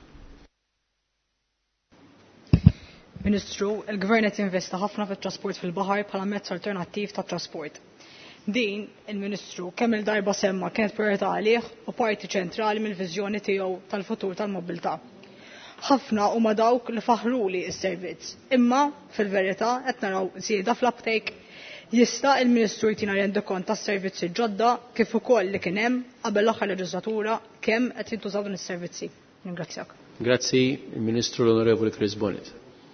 Ministru, il-Gvern qed jinvesta ħafna fit-trasport fil-baħar bħala mezz alternattiv tat trasport. Din il-Ministru kemm il-darba semma kienet priorità għalih u parti ċentrali mill-viżjoni tiegħu tal-futur tal-mobilità. Ħafna huma dawk li faħruli s-servizz. Imma fil-verità qed naraw żieda fl-uptake jista' il-Ministru jtina rendu kont tas-servizzi ġodda kif ukoll li kien hemm qabel l-aħħar leġislatura kemm qed jintużaw din is-servizzi. Ningrazzjak. Grazzi, il-Ministru l-Onorevoli Chris Bonnet.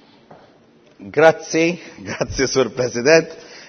Grazzi, grazzi Sur President.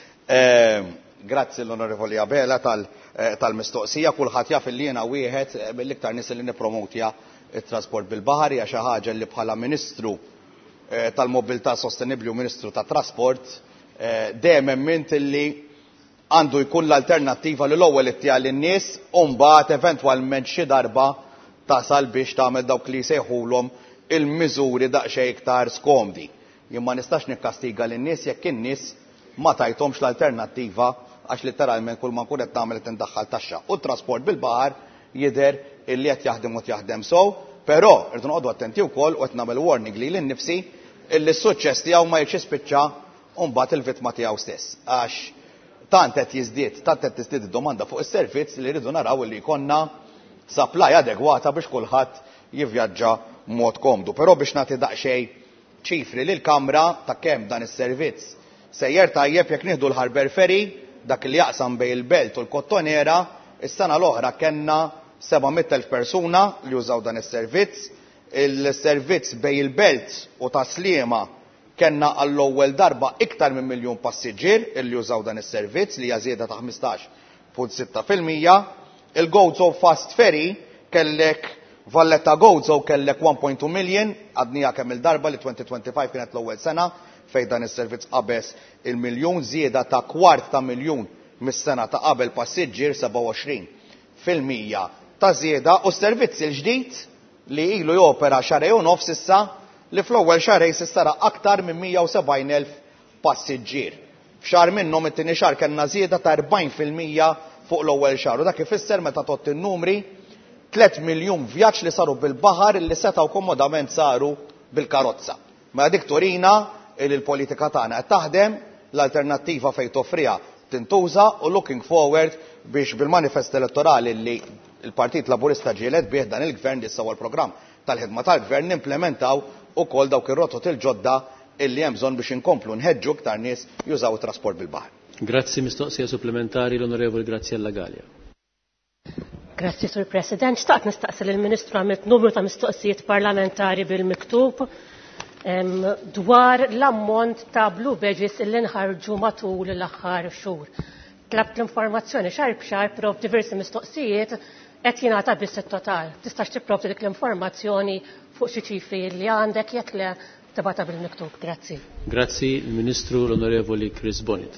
Eh, grazzi l-Onorevoli Abela tal-mistoqsija, tal kulħadd jaf li jiena wieħed mill-iktar nies li nippromotja it-trasport bil-baħar hija xi ħaġa li bħala Ministru eh, tal-Mobilità Sostenibbli u Ministru tat-Trasport eh, dejjem emment li għandu jkun l-alternattiva li l-ewwel ittija lin-nies u mbagħad eventwalment xi darba tasal biex tagħmel dawk li jsejħulhom il-miżuri daqsxejn iktar skomdi. Jien ma nistax nikkastiga lin-nies jekk in-nies ma tajthomx l-alternattiva għax literalment kull ma nkun qed tagħmel qed indaħħal taxxa. U t-trasport bil-baħar jidher illi qed jaħdem u jaħdem sew, però irdu noqogħdu attenti wkoll u qed nagħmel warning li lin nifsi illi s-suċċess tiegħu ma jiġix spiċċa u mbagħad il-vittma tiegħu stess. Għax tant qed jiżdied, tant qed tiżdied id-domanda fuq is-servizz li rridu naraw li jkollna supply adegwata biex kulħadd jivvjaġġa mod komdu. Però biex nagħti daqsxejn ċifri lil kamra ta' kemm dan is-servizz sejjer tajjeb jekk nieħdu l-Harbour Ferry dak li jaqsam bejn il-Belt u l-Kottonera is-sena l-oħra kellna sebgħomiyet elf persuna li użaw dan is-servizz. Il-servizz bejn il-Belt u ta' Sliema kellna għall-ewwel darba iktar minn miljun passiġġier li użaw dan is-servizz li hija żieda ta' ħmistax punt sitta fil-mija. Il-Gozo Fast Ferry kellek Valletta Gozo kellek one point two million għadnija kemm il-darba li twenty twenty-five kienet l-ewwel sena fejn dan is-servizz qabeż il-miljun żieda ta' kwart ta' miljun mis-sena ta' qabel passiġġier seba' u għoxrin fil-mija ta' żieda u s-servizz il-ġdid li ilu jopera xarej u nofs issa li fl-ewwel xarej s'issara aktar minn mija u sebgħin elf passiġġier. F'xahar minnhom it-tieni xahar kellna żieda ta' erbgħin fil-mija fuq l-ewwel xahar u dak ifisser meta tot in-numri tliet miljun vjaġġ li saru bil-baħar li setgħu komodament saru bil-karozza. Ma dik turina li l-politika tagħna qed taħdem l-alternattiva fejn toffriha tintuża u looking forward biex bil-manifest elettorali li il-Partit Laburista ġielet bih dan il-Gvern li issa l-programm tal-ħidma tal-Gvern nimplementaw ukoll dawk ir-rotot il-ġodda illi hemm bżonn biex inkomplu nħeġġu iktar nies jużaw it-trasport bil-baħar. Grazzi, mistoqsija supplementari l-Onorevoli Graziella Gallia. Grazzi, Sur President. Xtaqt nistaqsi lill-Ministru għamilt numru ta' mistoqsijiet parlamentari bil-miktub dwar l-ammont ta' blue badges illi nħarġu matul l-aħħar xhur. Tlabt l-informazzjoni xahar b'xahar, però f'diversi mistoqsijiet qed jingħata biss it-total. Tistax tipprovdi dik l-informazzjoni fuq xi ċifri li għandek jekk le tibgħatha bil-miktub. Grazzi. Grazzi, il-Ministru l-Onorevoli Chris Bonnet.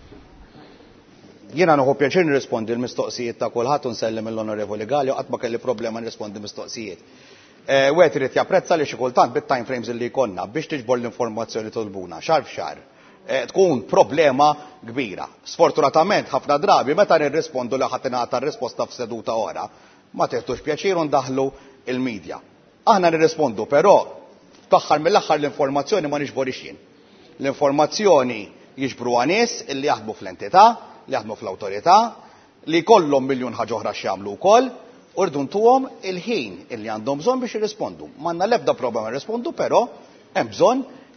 Jiena nieħu pjaċir nirrispondi l-mistoqsijiet ta' kulħadd u nsellem l-Onorevoli Galli qatt ma kelli problema nirrispondi mistoqsijiet. Wieħed irid japprezza li xi kultant bit-time frames li jkollna biex tiġbor l-informazzjoni tolbuna xahar f'xahar. Tkun problema kbira. Sfortunatament ħafna drabi meta nirrispondu li ħadd ingħata r-risposta f'seduta oħra ma teħtux pjaċir u ndaħlu il-medja. Aħna nirrispondu, però fl-aħħar mill-aħħar l-informazzjoni ma nixborix jien. L-informazzjoni jiġbruha nies illi jaħdmu fl-entità, li jaħdmu fl-awtorità, li jkollhom miljun ħaġa oħra x'jagħmlu wkoll, u rdu ntuhom il-ħin illi għandhom bżonn biex jirrispondu. M'għandna l-ebda problema nirrispondu, però hemm bżonn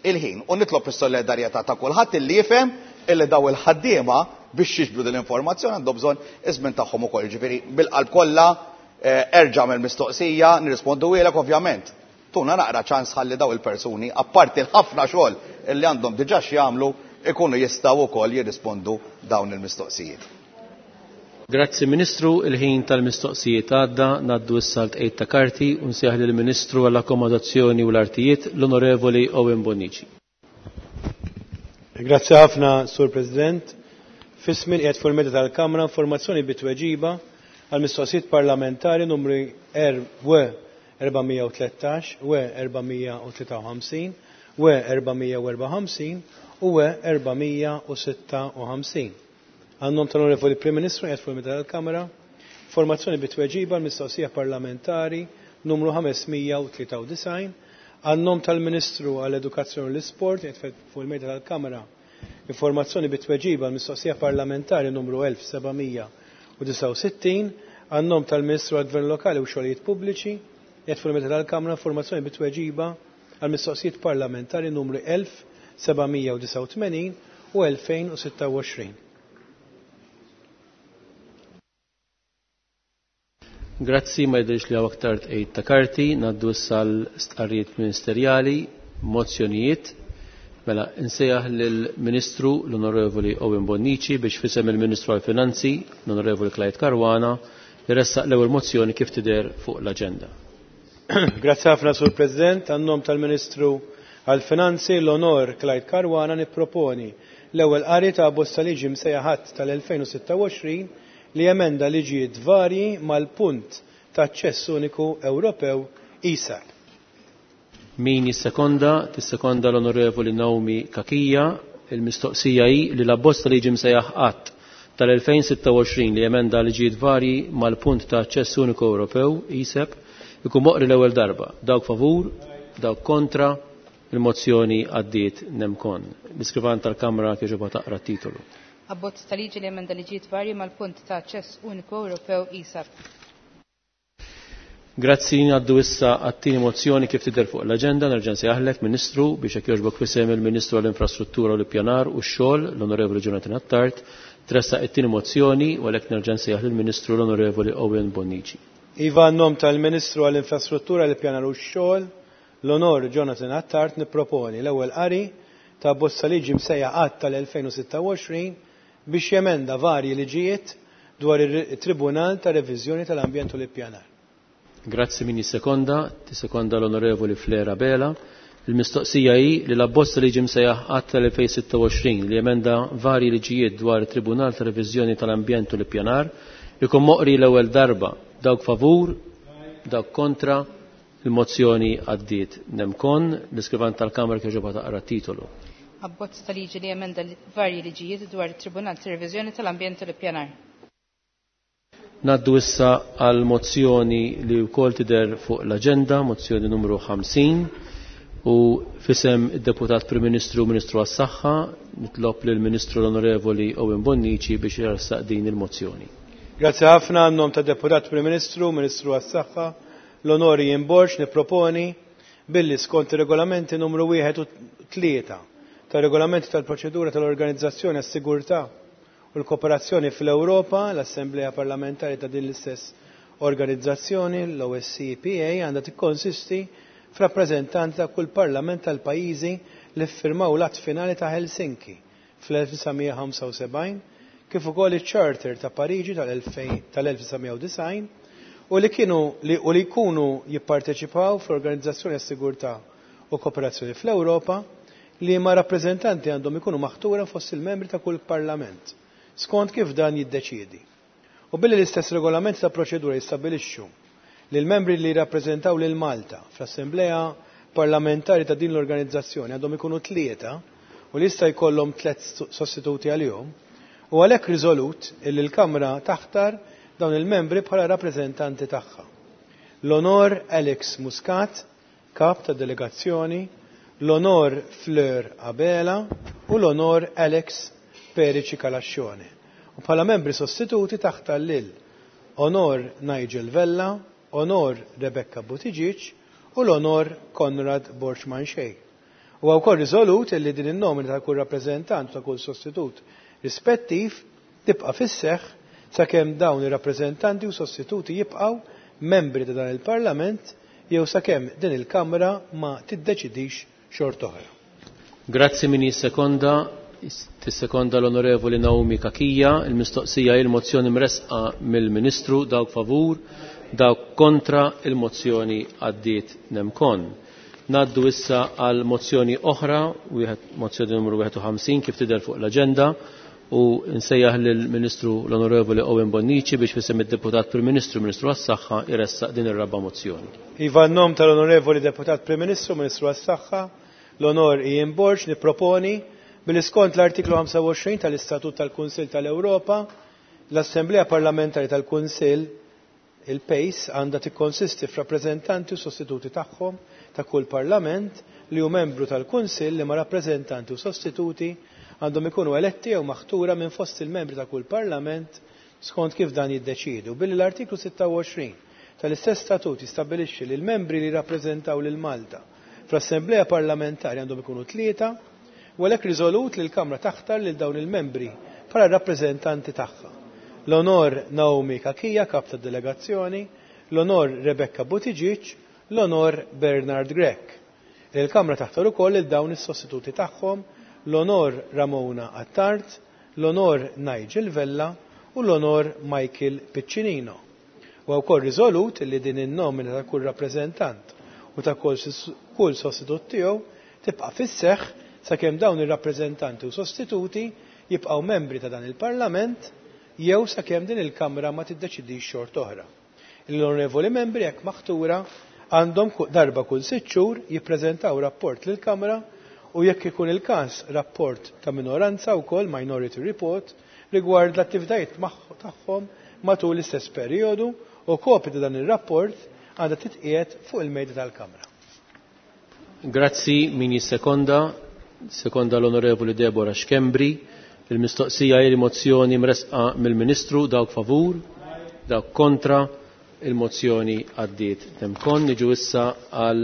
il-ħin u nitlob is-solidarjetà ta' kulħadd illi jifhem illi daw il-ħaddiema biex jiġbru din l-informazzjoni għandhom bżonn iż-żmien tagħhom ukoll. Ġifieri bil-qalb kollha erġa' mill-mistoqsija nirrispondu ilek ovvjament. Tuna naqra ċans ħalli daw il-persuni apparti l-ħafna xogħol illi għandhom diġà x'jagħmlu ikunu jistgħu wkoll jirrispondu dawn il-mistoqsijiet. Grazzi Ministru, il-ħin tal-mistoqsijiet għadda, naddu issa l-tqejt ta' karti u nsejħ lill-Ministru għall-Akkomodazzjoni u l-Artijiet, l-Onorevoli Owen Bonnici. Grazzi ħafna, Sur President. Fismin qiegħed fuq il-meta tal-Kamra informazzjoni bitweġiba għal-mistoqsijiet parlamentari numri W erba'a tlettax, W erba'a tlieta ħamsin, W erba'a erba' ħamsin u W erba'a sitta ħamsin. Għannom tal-Onorevoli Prim Ministru qiegħed fuq il-meta tal-Kamra informazzjoni bitweġiba għal-mistoqsija parlamentari numru ħamesmija tlieta u design. Għannom tal-Ministru għall-Edukazzjoni u l-Isport qiegħed fuq il-meta tal-Kamra informazzjoni bitweġiba għal-mistoqsija parlamentari numru elf sebgħamija disa' u sittin. Għannom tal-Ministru għall-Gvern Lokali u Xogħlijiet Pubbliċi qiegħed fuq il-meta tal-Kamra informazzjoni bitweġiba għal-mistoqsijiet parlamentari numru elf sebgħamija disa' u tmenin u elfejn u sitta u għoxrin. Grazzi, ma jidhirx li għaw aktar tqejt ta' karti, naddu issa l-stqarrijiet ministerjali, mozzjonijiet. Mela, insejjaħ lill-Ministru l-Onorevoli Owen Bonnici biex fisem il-Ministru għall-Finanzi, l-Onorevoli Clyde Caruana, jressaq l-ewwel mozzjoni kif tidher fuq l-aġenda. Grazzi ħafna, Sur President, għannom tal-Ministru għall-Finanzi l-Onor Clyde Caruana nipproponi l-ewwel qari ta' bozza liġi msejjaħat tal-elfejn u sitta u għoxrin li emenda liġijiet varji mal-punt ta' aċċess uniku Ewropew I S A P. Min jissekonda, tissekonda l-Onorevoli Naomi Kakija, il-mistoqsija hi li l-abbozz ta' liġi msejjaħ Att tal-elfejn u sitta u għoxrin li emenda liġijiet varji mal-punt ta' aċċess uniku Ewropew I S A P ikun moqri l-ewwel darba. Dawk favur, dawk kontra, il-mozzjoni għaddiet nemkon. L-iskrivan tal-Kamra kieġoba taqra t-titolu. Abbozz ta' liġi li emenda liġijiet varji mal-punt ta' aċċess uniku Ewropew I S A P. Grazzi, għaddu issa għattini mozzjoni kif tidher fuq l-aġenda. Nerġa' nsejjaħlek Ministru biex jekk jogħġbok fisem il-Ministru għall-Infrastruttura u l-Ippjanar u x-xogħol l-Onorevoli Jonathan Attard tressaq it-tieni mozzjoni u għalhekk nerġa' nsejjaħ lill-Ministru l-Onorevoli Owen Bonnici. Iva għannom tal-Ministru għall-Infrastruttura l-Ippjanar u x-xogħol l-Onor Jonathan Attard nipproponi l-ewwel qari ta' bozza liġi msejjaħ Att tal-elfejn u sitta u għoxrin biex jemenda varji liġijiet dwar il-Tribunal ta' Reviżjoni tal-Ambjent u l-Ippjanar. Grazzi min jissekonda, tissekonda l-Onorevoli Flera Bela. Il-mistoqsija hi li l-abbozz liġi msejjaħ Att tal-elfejn u sitta u għoxrin li jemenda varji liġijiet dwar il-Tribunal ta' Reviżjoni tal-Ambjent u l-Ippjanar ikun moqri l-ewwel darba. Dawk favur, dawk kontra, il-mozzjoni għaddiet nemkon. L-iskrivan tal-Kamra kieġoba taqra t-titolu. Abbozz ta' liġi li emenda varji liġijiet dwar it-Tribunal ta' Reviżjoni tal-Ambjent u l-Ippjanar. Naddu issa għal mozzjoni li wkoll tidher fuq l-aġenda, mozzjoni numru ħamsin, u fisem id-Deputat Prim Ministru Ministru għas-Saħħa nitlob lill Ministru l-Onorevoli Owen Bonnici biex jressaq din il-mozzjoni. Grazzi ħafna għannom ta' Deputat Prim Ministru Ministru għas-Saħħa l-Onori Jimborx nipproponi billi skont ir-regolamenti numru wieħed u tlieta ta' regolamenti tal-proċedura tal-Organizzazzjoni għas-Sigurtà u l-Kooperazzjoni fl-Ewropa, l-Assembleja Parlamentari ta' din l-istess organizzazzjoni, l-O S C E P A, għandha tikkonsisti f'rappreżentanti ta' kull parlament tal-pajjiżi li ffirmaw l-att finali ta' Helsinki fl-elf tisa' ħamsa u sebgħin, kif ukoll iċ-Charter ta' Pariġi tal-elf tisa' u design u li kienu li u li jkunu jipparteċipaw fl-Organizzazzjoni għas-Sigurtà u Kooperazzjoni fl-Ewropa li ma' rappreżentanti għandhom ikunu maħtura fost il-membri ta' kull parlament skont kif dan jiddeċiedi. U billi l-istess regolamenti ta' proċedura jistabbilixxu li l-membri li jirrappreżentaw lil Malta fl-Assembleja Parlamentari ta' din l-organizzazzjoni għandhom ikunu tlieta u li jista' jkollhom tliet sostituti għalihom u għalhekk riżolut illi l-Kamra taħtar dawn il-membri bħala rappreżentanti tagħha. L-Onor Alex Muscat, kap ta' delegazzjoni, l-Onor Fleur Abela u l-Onor Alex Perici Kalascione. U bħala membri sostituti taħtar lil Onor Nigel Vella, Onor Rebecca Buttigieg u l-Onor Konrad Borchman Xej. U U wkoll riżolut li din in-nomina ta' kull rappreżentant ta' kull sostitut rispettiv tibqa' fis-seħħ sakemm dawn ir-rappreżentanti u sostituti jibqgħu membri ta' dan il-Parlament jew sakemm din il-Kamra ma tiddeċidix xort oħra. Grazzi min jissekonda, tissekonda l-Onorevoli Naomi Kakija, il-mistoqsija il-mozzjoni mresqa mill-Ministru, dawk favur, dawk kontra il-mozzjoni għaddiet nemkon. Naddu issa għal mozzjoni oħra, mozzjoni numru ħamsa u ħamsin kif tidher fuq l-aġenda, u nsejjaħ lill-Ministru l-Onorevoli Owen Bonnici biex fisem id-Deputat Prim-Ministru Ministru għas-Saħħa jressaq din ir-raba mozzjoni. Iva n-nom tal-Onorevoli Deputat Prim-Ministru Ministru għas-Saħħa l-Onor Ian Borg nipproponi bil-iskont l-artiklu ħamsa u għoxrin tal-Istatut tal-Kunsill tal-Ewropa l-Assemblea Parlamentari tal-Kunsill il-PACE għandha tikkonsisti f'rappreżentanti u sostituti tagħhom ta' kull Parlament li hu membru tal-Kunsill li ma' rappreżentanti u sostituti għandhom ikunu eletti jew maħtura minn fost il-membri ta' kull Parlament skont kif dan jiddeċidu. Billi l-artiklu sitta u għoxrin tal-istess statut jistabbilixxi li l-membri li rappreżentaw lil Malta fl-Assemblea Parlamentari għandhom ikunu tlieta u għalhekk riżolut li l-Kamra taħtar lil dawn il-membri bħala rappreżentanti tagħha. L-Onor Naomi Kakija, kap tad-delegazzjoni, l-Onor Rebecca Buttigieg, l-Onor Bernard Grech. Il-Kamra taħtar ukoll il dawn is-sostituti tagħhom l-Onor Ramona Attard, l-Onor Nigel Vella u l-Onor Michael Piccinino. U wkoll riżolut li din in-nomina ta' kull rappreżentant u ta' kull sostitut tiegħu tibqa' fis-seħħ sakemm dawn ir-rappreżentanti u sostituti jibqgħu membri ta' dan il-Parlament jew sakemm din il-Kamra ma tiddeċidix xort oħra. L-onorevoli membri hekk maħtura għandhom darba kull sitt xhur jippreżentaw rapport lill-Kamra u jekk ikun il-każ rapport ta' minoranza wkoll minority report rigward l-attivitajiet tagħhom matul l-istess perjodu u kopja ta' dan ir-rapport għandha titqiegħed fuq il-mejda tal-Kamra. Grazzi min jissekonda, sekonda l-Onorevoli Deborah Xkembri, il-mistoqsija hija mozzjoni mresqa mill-Ministru dawk favur, dawk kontra, il-mozzjoni għaddiet temkon. Niġu issa għal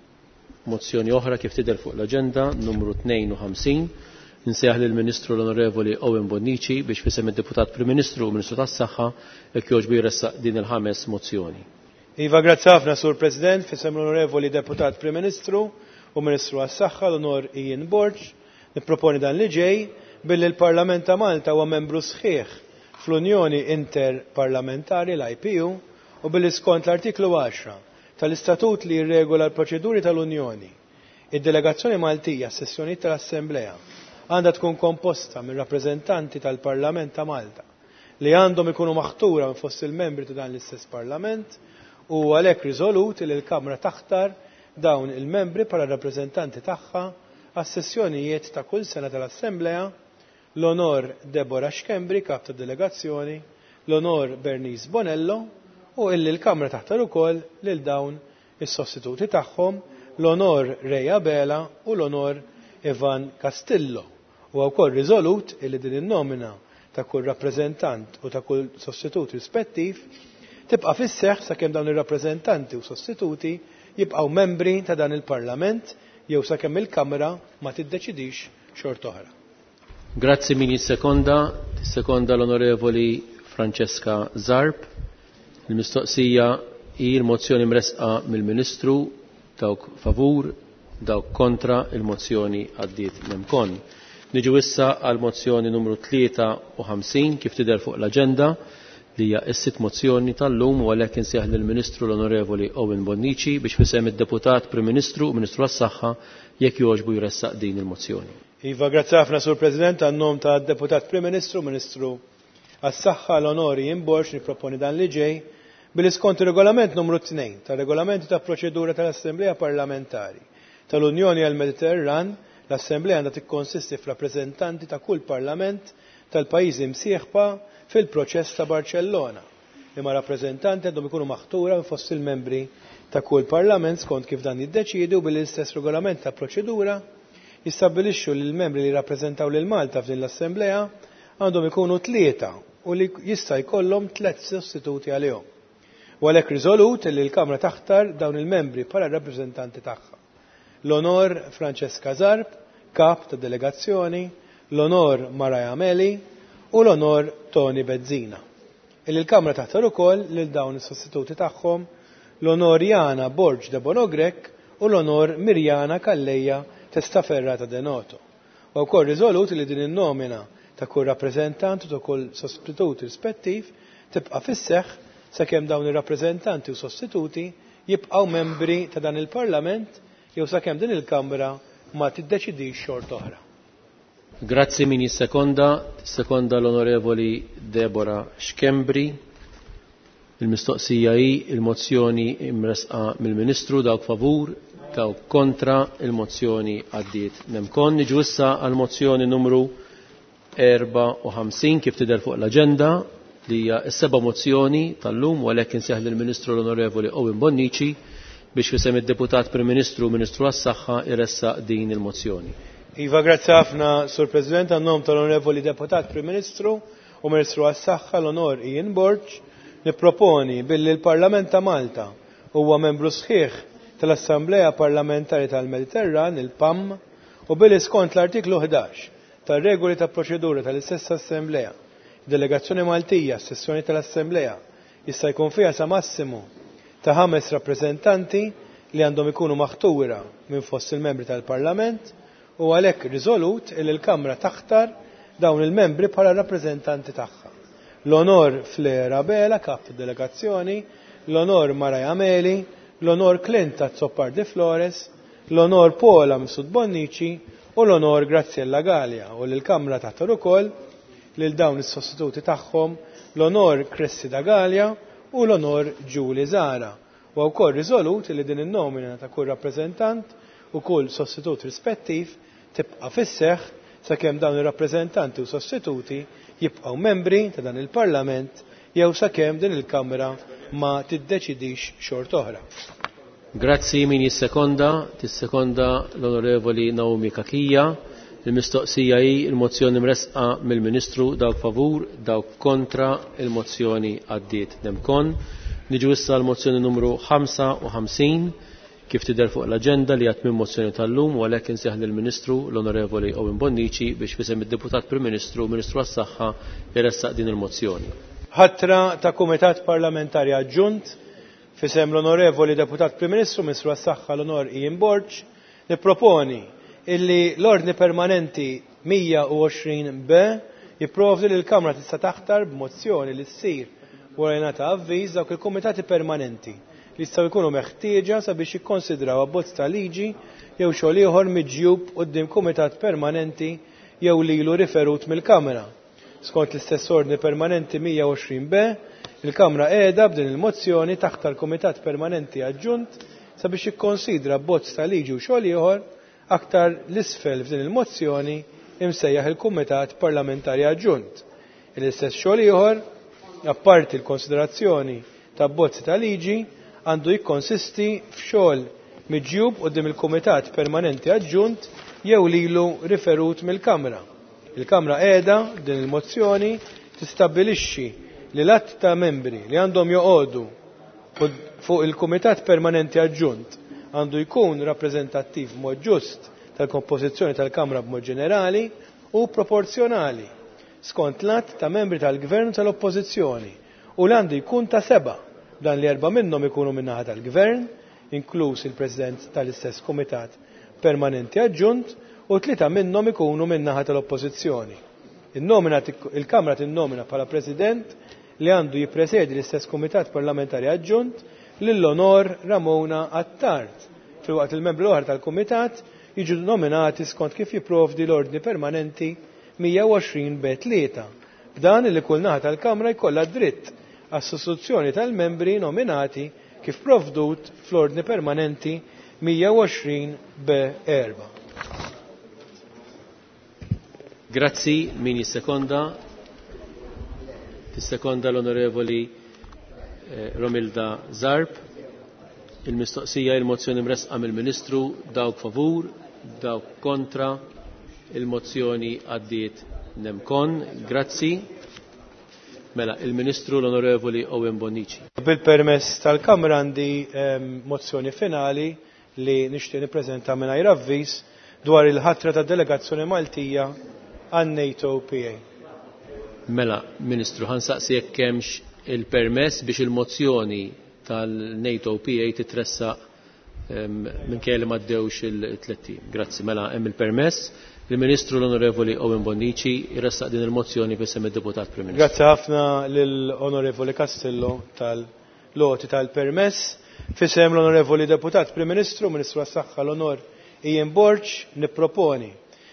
mozzjoni oħra kif tidher fuq l-aġenda numru tnejn u ħamsin. Nsejjaħ lill-Ministru l-Onorevoli Owen Bonnici biex fisem id-Deputat Prim-Ministru u Ministru tas-Saħħa jekk jogħġbu jressaq din il-ħames mozzjoni. Iva, grazzi ħafna, Sur President, fisem l-Onorevoli Deputat Prim-Ministru u Ministru għas-Saħħa l-Onor Ian Borg nipproponi dan li ġej billi l-Parlament ta' Malta huwa membru sħiħ fl-Unjoni Interparlamentari l-I P U u billi skont l-artiklu għaxra tal-Istatut li jirregola l-proċeduri tal-Unjoni. Id-delegazzjoni Maltija s-sessjonijiet tal-Assemblea għandha tkun komposta minn rappreżentanti tal-Parlament ta' Malta li għandhom ikunu maħtura minn fost il-membri ta' dan l-istess Parlament u għalhekk riżolut li l-Kamra taħtar dawn il-membri bħala rappreżentanti tagħha għas-sessjonijiet ta' kull sena tal-Assemblea l-Onor Deborah Xkembri, kap tad-delegazzjoni, l-Onor Bernice Bonello u illi l-Kamra taħtar ukoll lil dawn is-sostituti tagħhom l-Onor Reja Bela u l-Onor Ivan Castillo. U wkoll riżolut illi din in-nomina ta' kull rappreżentant u ta' kull sostitut rispettiv tibqa' fis-seħħ sakemm dawn ir-rappreżentanti u sostituti jibqgħu membri ta' dan il-Parlament jew sakemm il-Kamra ma tiddeċidix xort oħra. Grazzi min jissekonda, tissekonda l-Onorevoli Francesca Zarb. Il-mistoqsija hi l-mozzjoni mresqa mill-Ministru dawk favur, dawk kontra, il-mozzjoni għaddiet nemkon. Niġu issa għal mozzjoni numru tlieta u ħamsin kif tidher fuq l-aġenda li hija s-sitt mozzjoni tal-lum u għalhekk insejjaħ lill-Ministru l-Onorevoli Owen Bonnici biex fisem id-Deputat Prim-Ministru u Ministru għas-Saħħa jekk jogħġbu jressaq din il-mozzjoni. Iva, grazzi ħafna, Sur President, għan-nom ta' Deputat Prim-Ministru, Ministru għas-Saħħa l-Onori Ian Borg nipproponi dan li ġej bil-iskont regolament numru tnejn tar-regolamenti ta' proċedura tal-Assemblea Parlamentari tal-Unjoni għall-Mediterran. L-Assemblea għandha tikkonsisti f'rappreżentanti ta' kull Parlament tal-pajjiżi msieħba fil-proċess ta' Barcellona li ma' rappreżentanti għandhom ikunu maħtura minn fost il-membri ta' kull Parlament skont kif dan jiddeċidu bil-istess regolament ta' proċedura jistabbilixxu li l-membri li rappreżentaw lil Malta f'din l-Assemblea għandhom ikunu tlieta u li jista' jkollhom tliet sostituti għalihom. U għalhekk riżolut li l-Kamra taħtar dawn il-membri bħala rappreżentanti tagħha. l-onor Francesca Zarb, kap ta' delegazzjoni, l-onor Maraja Meli u l-onor Tony Bezzina. Il-Kamra taħtar ukoll lil dawn is-sostituti tagħhom l-onor Jana Borġ de Bonogrek u l-onor Mirjana Kalleja Testaferra ta' Denoto. U wkoll riżolut li din in-nomina ta' kull rappreżentant u ta' kull sostitut rispettiv tibqa' fis-seħħ sakemm dawn ir-rappreżentanti u sostituti jibqgħu membri ta' dan il-Parlament jew sakemm din il-Kamra ma tiddeċidix xort oħra. Grazzi min jissekonda, sekonda l-Onorevoli Deborah Xkembri. Il-mistoqsija hi il-mozzjoni imresqa mill-Ministru dawk favur, dawk kontra, il-mozzjoni għaddiet nemkon. Niġu issa għal-mozzjoni numru erba' u ħamsin kif tidher fuq l-aġenda li hija s-seba' mozzjoni tal-lum u għalhekk inseħħ lill-Ministru l-Onorevoli Owen Bonnici biex fisem id-Deputat Prim Ministru Ministru għas-Saħħa iressaq din il-mozzjoni. Iva, grazzi ħafna, Sur President, għannom tal-Onorevoli Deputat Prim Ministru u Ministru għas-Saħħa l-Onor Ian Borġ nipproponi billi l-Parlament ta' Malta huwa membru sħiħ tal-Assembleja Parlamentari tal-Mediterran, il-PAM, u billi skont l-artiklu ħdax tar-regoli ta' proċedura tal-istess Assembleja, delegazzjoni Maltija s-sessjoni tal-Assembleja jista' jkun fiha sa massimu ta' ħames rappreżentanti li għandhom ikunu maħtura minn fost il-membri tal-Parlament u għalhekk riżolut il l-Kamra taħtar dawn il-membri bħala rappreżentanti tagħha. L-onor Flera Bela, kap delegazzjoni, l-onor Maraja Meli, l-onor Clinta Zoppardi Flores, l-onor Pola Msud Bonnici u l-onor Graziella Gallia u l-Kamra taħtar ukoll lil dawn is-sostituti tagħhom l-onor Cressida Gallia u l-onor Giulia Zara. U wkoll riżolut li din in-nomina ta' kull rappreżentant u kull sostitut rispettiv tibqa' fis-seħħ sakemm dawn ir-rappreżentanti u sostituti jibqgħu membri ta' dan il-Parlament jew sakemm din il-Kamra ma tiddeċidix xort oħra. Grazzi min jissekonda, tissekonda l-Onorevoli Naomi Kakija. Il-mistoqsija hi il-mozzjoni mresqa mill-Ministru dawk favur, dawk kontra, il-mozzjoni għaddiet nemkon. Niġu issa l-mozzjoni numru ħamsa u ħamsin kif tidher fuq l-aġenda li għat minn mozzjoni tal-lum u għalhekk insejħ lill-Ministru l-Onorevoli Owen Bonnici biex fisem id-Deputat Prim Ministru Ministru għas-Saħħa jressaq din il-mozzjoni. Ħatra ta' Kumitat Parlamentari Aġġunt fisem l-Onorevoli Deputat Prim Ministru Ministru għas-Saħħa l-Onor Ian Borġ nipproponi illi l-ordni permanenti mija u għoxrin B jipprovdi li l-Kamra tista' taħtar b'mozzjoni li ssir wara jingħata avviż dawk il-kumitati permanenti li jistgħu jkunu meħtieġa sabiex jikkonsidraw abbozz ta' liġi jew xogħol ieħor miġjub quddiem kumitat permanenti jew lilu riferut mill-Kamra. Skont l-istess ordni permanenti mija u għoxrin B, il-Kamra qiegħda b'din il-mozzjoni taħtar kumitat permanenti aġġunt sabiex jikkonsidra abbozz ta' liġi u xogħol ieħor aktar l-isfel f'din il-mozzjoni imsejjaħ il-Kumitat Parlamentari Aġġunt. Il-istess xogħol ieħor, apparti l-konsiderazzjoni ta' abbozzi ta' liġi, għandu jikkonsisti f'xogħol miġjub quddiem il-Kumitat Permanenti Aġġunt jew lilu riferut mill-Kamra. Il-Kamra qiegħda din il-mozzjoni tistabbilixxi li l-att ta' membri li għandhom joqogħdu fuq il-Kumitat Permanenti Aġġunt għandu jkun rappreżentattiv mod ġust tal-kompożizzjoni tal-Kamra b'mod ġenerali u proporzjonali skont l-att ta' membri tal-Gvern tal-Oppożizzjoni u l-għandu jkun ta' seba' dan li erba' minnhom ikunu min-naħa tal-Gvern, inkluż il-President tal-istess Kumitat Permanenti Aġġunt u tlieta minnhom ikunu min-naħa tal-Oppożizzjoni. Il-Kamra tinnomina bħala President li għandu jippresedi l-istess Kumitat Parlamentari Aġġunt lill-Onor Ramona Attard. Filwaqt il-membri l-oħra tal-Kumitat jiġu nominati skont kif jipprovdi l-ordni permanenti mija u għoxrin B tlieta. B'dan li kull naħa tal-Kamra jkollha dritt għas-sostituzzjoni tal-membri nominati kif provdut fl-ordni permanenti mija u għoxrin B erba'. Grazzi min jissekonda. Tissekonda l-Onorevoli Romilda Zarb. Il-mistoqsija il-mozzjoni mresqa mill-Ministru dawk favur, dawk kontra, il-mozzjoni għaddiet nemkon. Grazzi. Mela, il-Ministru l-Onorevoli Owen Bonnici. Bil-permess tal-Kamra għandi mozzjoni finali li nixtieq nippreżenta mingħajr avviż dwar il-ħatra tad-delegazzjoni Maltija għan-NATO P A. Mela, Ministru, ħansaqsi jekk hemmx il-permess biex il-mozzjoni tal-NATO P A titressaq minkejja li m'għaddewx il-tlettin. Grazzi, mela hemm il-permess. Il-Ministru l-Onorevoli Owen Bonnici jressaq din il-mozzjoni b'isem id-Deputat Prim Ministru. Grazzi ħafna lill-Onorevoli Castello tal-loti tal-permess. Fisem l-Onorevoli Deputat Prim Ministru, Ministru għas-Saħħa l-Onor Ian Borch, nipproponi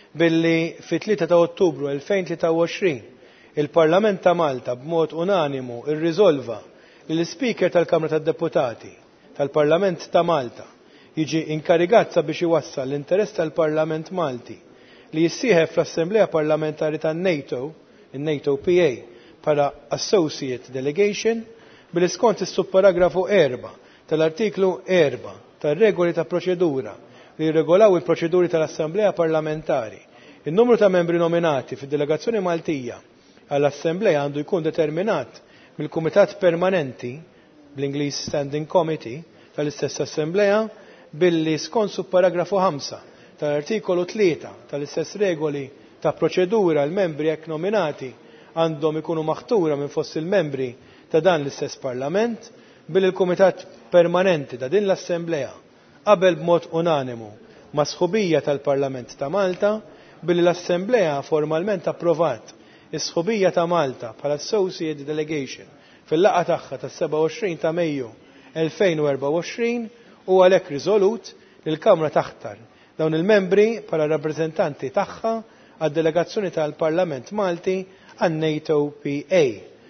billi fit-tlieta ta' Ottubru elfejn u tlieta u għoxrin il-Parlament ta' Malta b'mod unanimu irriżolva li l-Speaker tal-Kamra tad-Deputati tal-Parlament ta' Malta jiġi inkarigat sabiex iwassal l-interess tal-Parlament Malti li jissieħeb fl-Assembleja Parlamentari tan-NATO, il-NATO P A, bħala Associate Delegation bil-iskont is-supparagrafu erba' tal-artiklu erba' tar-regoli ta' proċedura li jirregolaw il-proċeduri tal-Assembleja Parlamentari. Il-numru ta' membri nominati fid-delegazzjoni Maltija għall-Assembleja għandu jkun determinat mill-Kumitat Permanenti, bl-Ingliż Standing Committee, tal-istess Assembleja billi skont supparagrafu ħamsa tal-artikolu tlieta tal-istess regoli ta' proċedura l-membri hekk nominati għandhom ikunu maħtura minn fost il-membri ta' dan l-istess Parlament billi l-Kumitat Permanenti ta' din l-Assembleja qabel b'mod unanimu ma' sħubija tal-Parlament ta' Malta billi l-Assembleja formalment approvat is-sħubija ta' Malta bħala Associate Delegation fil-laqgħa tagħha tas-seba' u għoxrin ta' Mejju elfejn u erba' u għoxrin u għalhekk riżolut li l-Kamra taħtar dawn il-membri bħala rappreżentanti tagħha għad-delegazzjoni tal-Parlament Malti għan-NATO P A.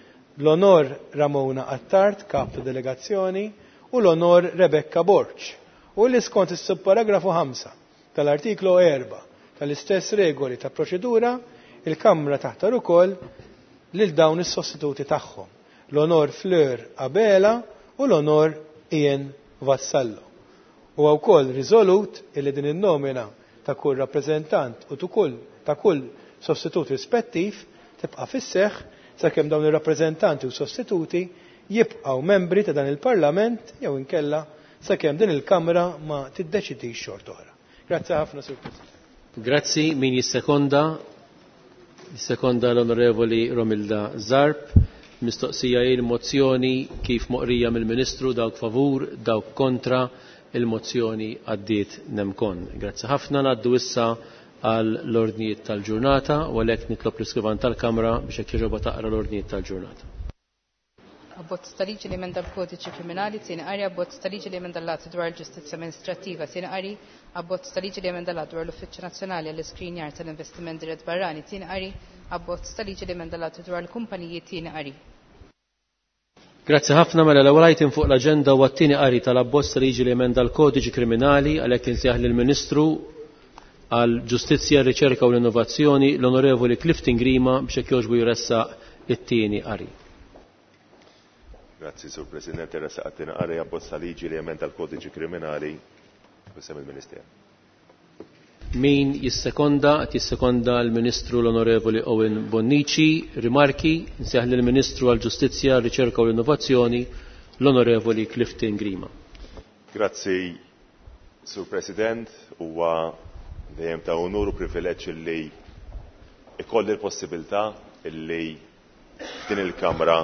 L-onor Ramona Attard, kap ta' delegazzjoni, u l-onor Rebecca Borch. U li skont is-supparagrafu ħamsa tal-artiklu erba' tal-istess regoli ta' proċedura, il-Kamra taħtar ukoll lil dawn is-sostituti tagħhom, l-onor Fleur Abela u l-onor Ian Vassallo. U wkoll riżolut illi din in-nomina ta' kull rappreżentant u ta' kull sostitut rispettiv tibqa' fis-seħħ sakemm dawn ir-rappreżentanti u sostituti jibqgħu membri ta' dan il-Parlament jew inkella sakemm din il-Kamra ma tiddeċidix xort oħra. Grazzi ħafna, Sur President. Grazzi, min jissekonda? Jissekonda l-Onorevoli Romilda Zarb. Mistoqsija il-mozzjoni kif moqrija mill-Ministru, dawk favur, dawk kontra, il-mozzjoni għaddiet nemkon. Grazzi ħafna, ngħaddu issa għal l-ordnijiet tal-ġurnata u għalhekk nitlob l-iskrivan tal-Kamra biex hekk jogħġobha taqra l-ordnijiet tal-ġurnata. Abbozz tal-liġi li emenda l-kodiċi kriminali, tieni qari abbozz tal-liġi li emenda l-atti dwar il-ġustizzja amministrattiva, tieni qari abbozz tal-liġi li emenda l-atti dwar l-Uffiċċju Nazzjonali għall-Iskrinjar tal-Investiment Dirett Barrani, tieni qari abbozz tal-liġi li emenda l-atti dwar l-kumpaniji, tieni qari. Grazzi ħafna, mela l-ewwel item fuq l-aġenda huwa t-tieni qari tal-abbozz tal-liġi li emenda l-kodiċi kriminali għalhekk insejjaħ lill-Ministru għal ġustizzja, riċerka u l-innovazzjoni l-Onorevoli Clifton Grima biex hekk jogħġbu jressaq it-tieni qari. Grazzi, Sur President, jressaq it-tieni qari abbozz tal-liġi li emenda l-kodiċi kriminali b'isem il-Ministeru. Min jissekonda, qed jissekonda l-Ministru l-Onorevoli Owen Bonnici, rimarki, nsejħ lill-Ministru għall-Ġustizzja, riċerka u l-Innovazzjoni l-Onorevoli Clifton Grima. Grazzi, Sur President, huwa dejjem ta' onur u privileġġ li ikolli l-possibilità li din il-Kamra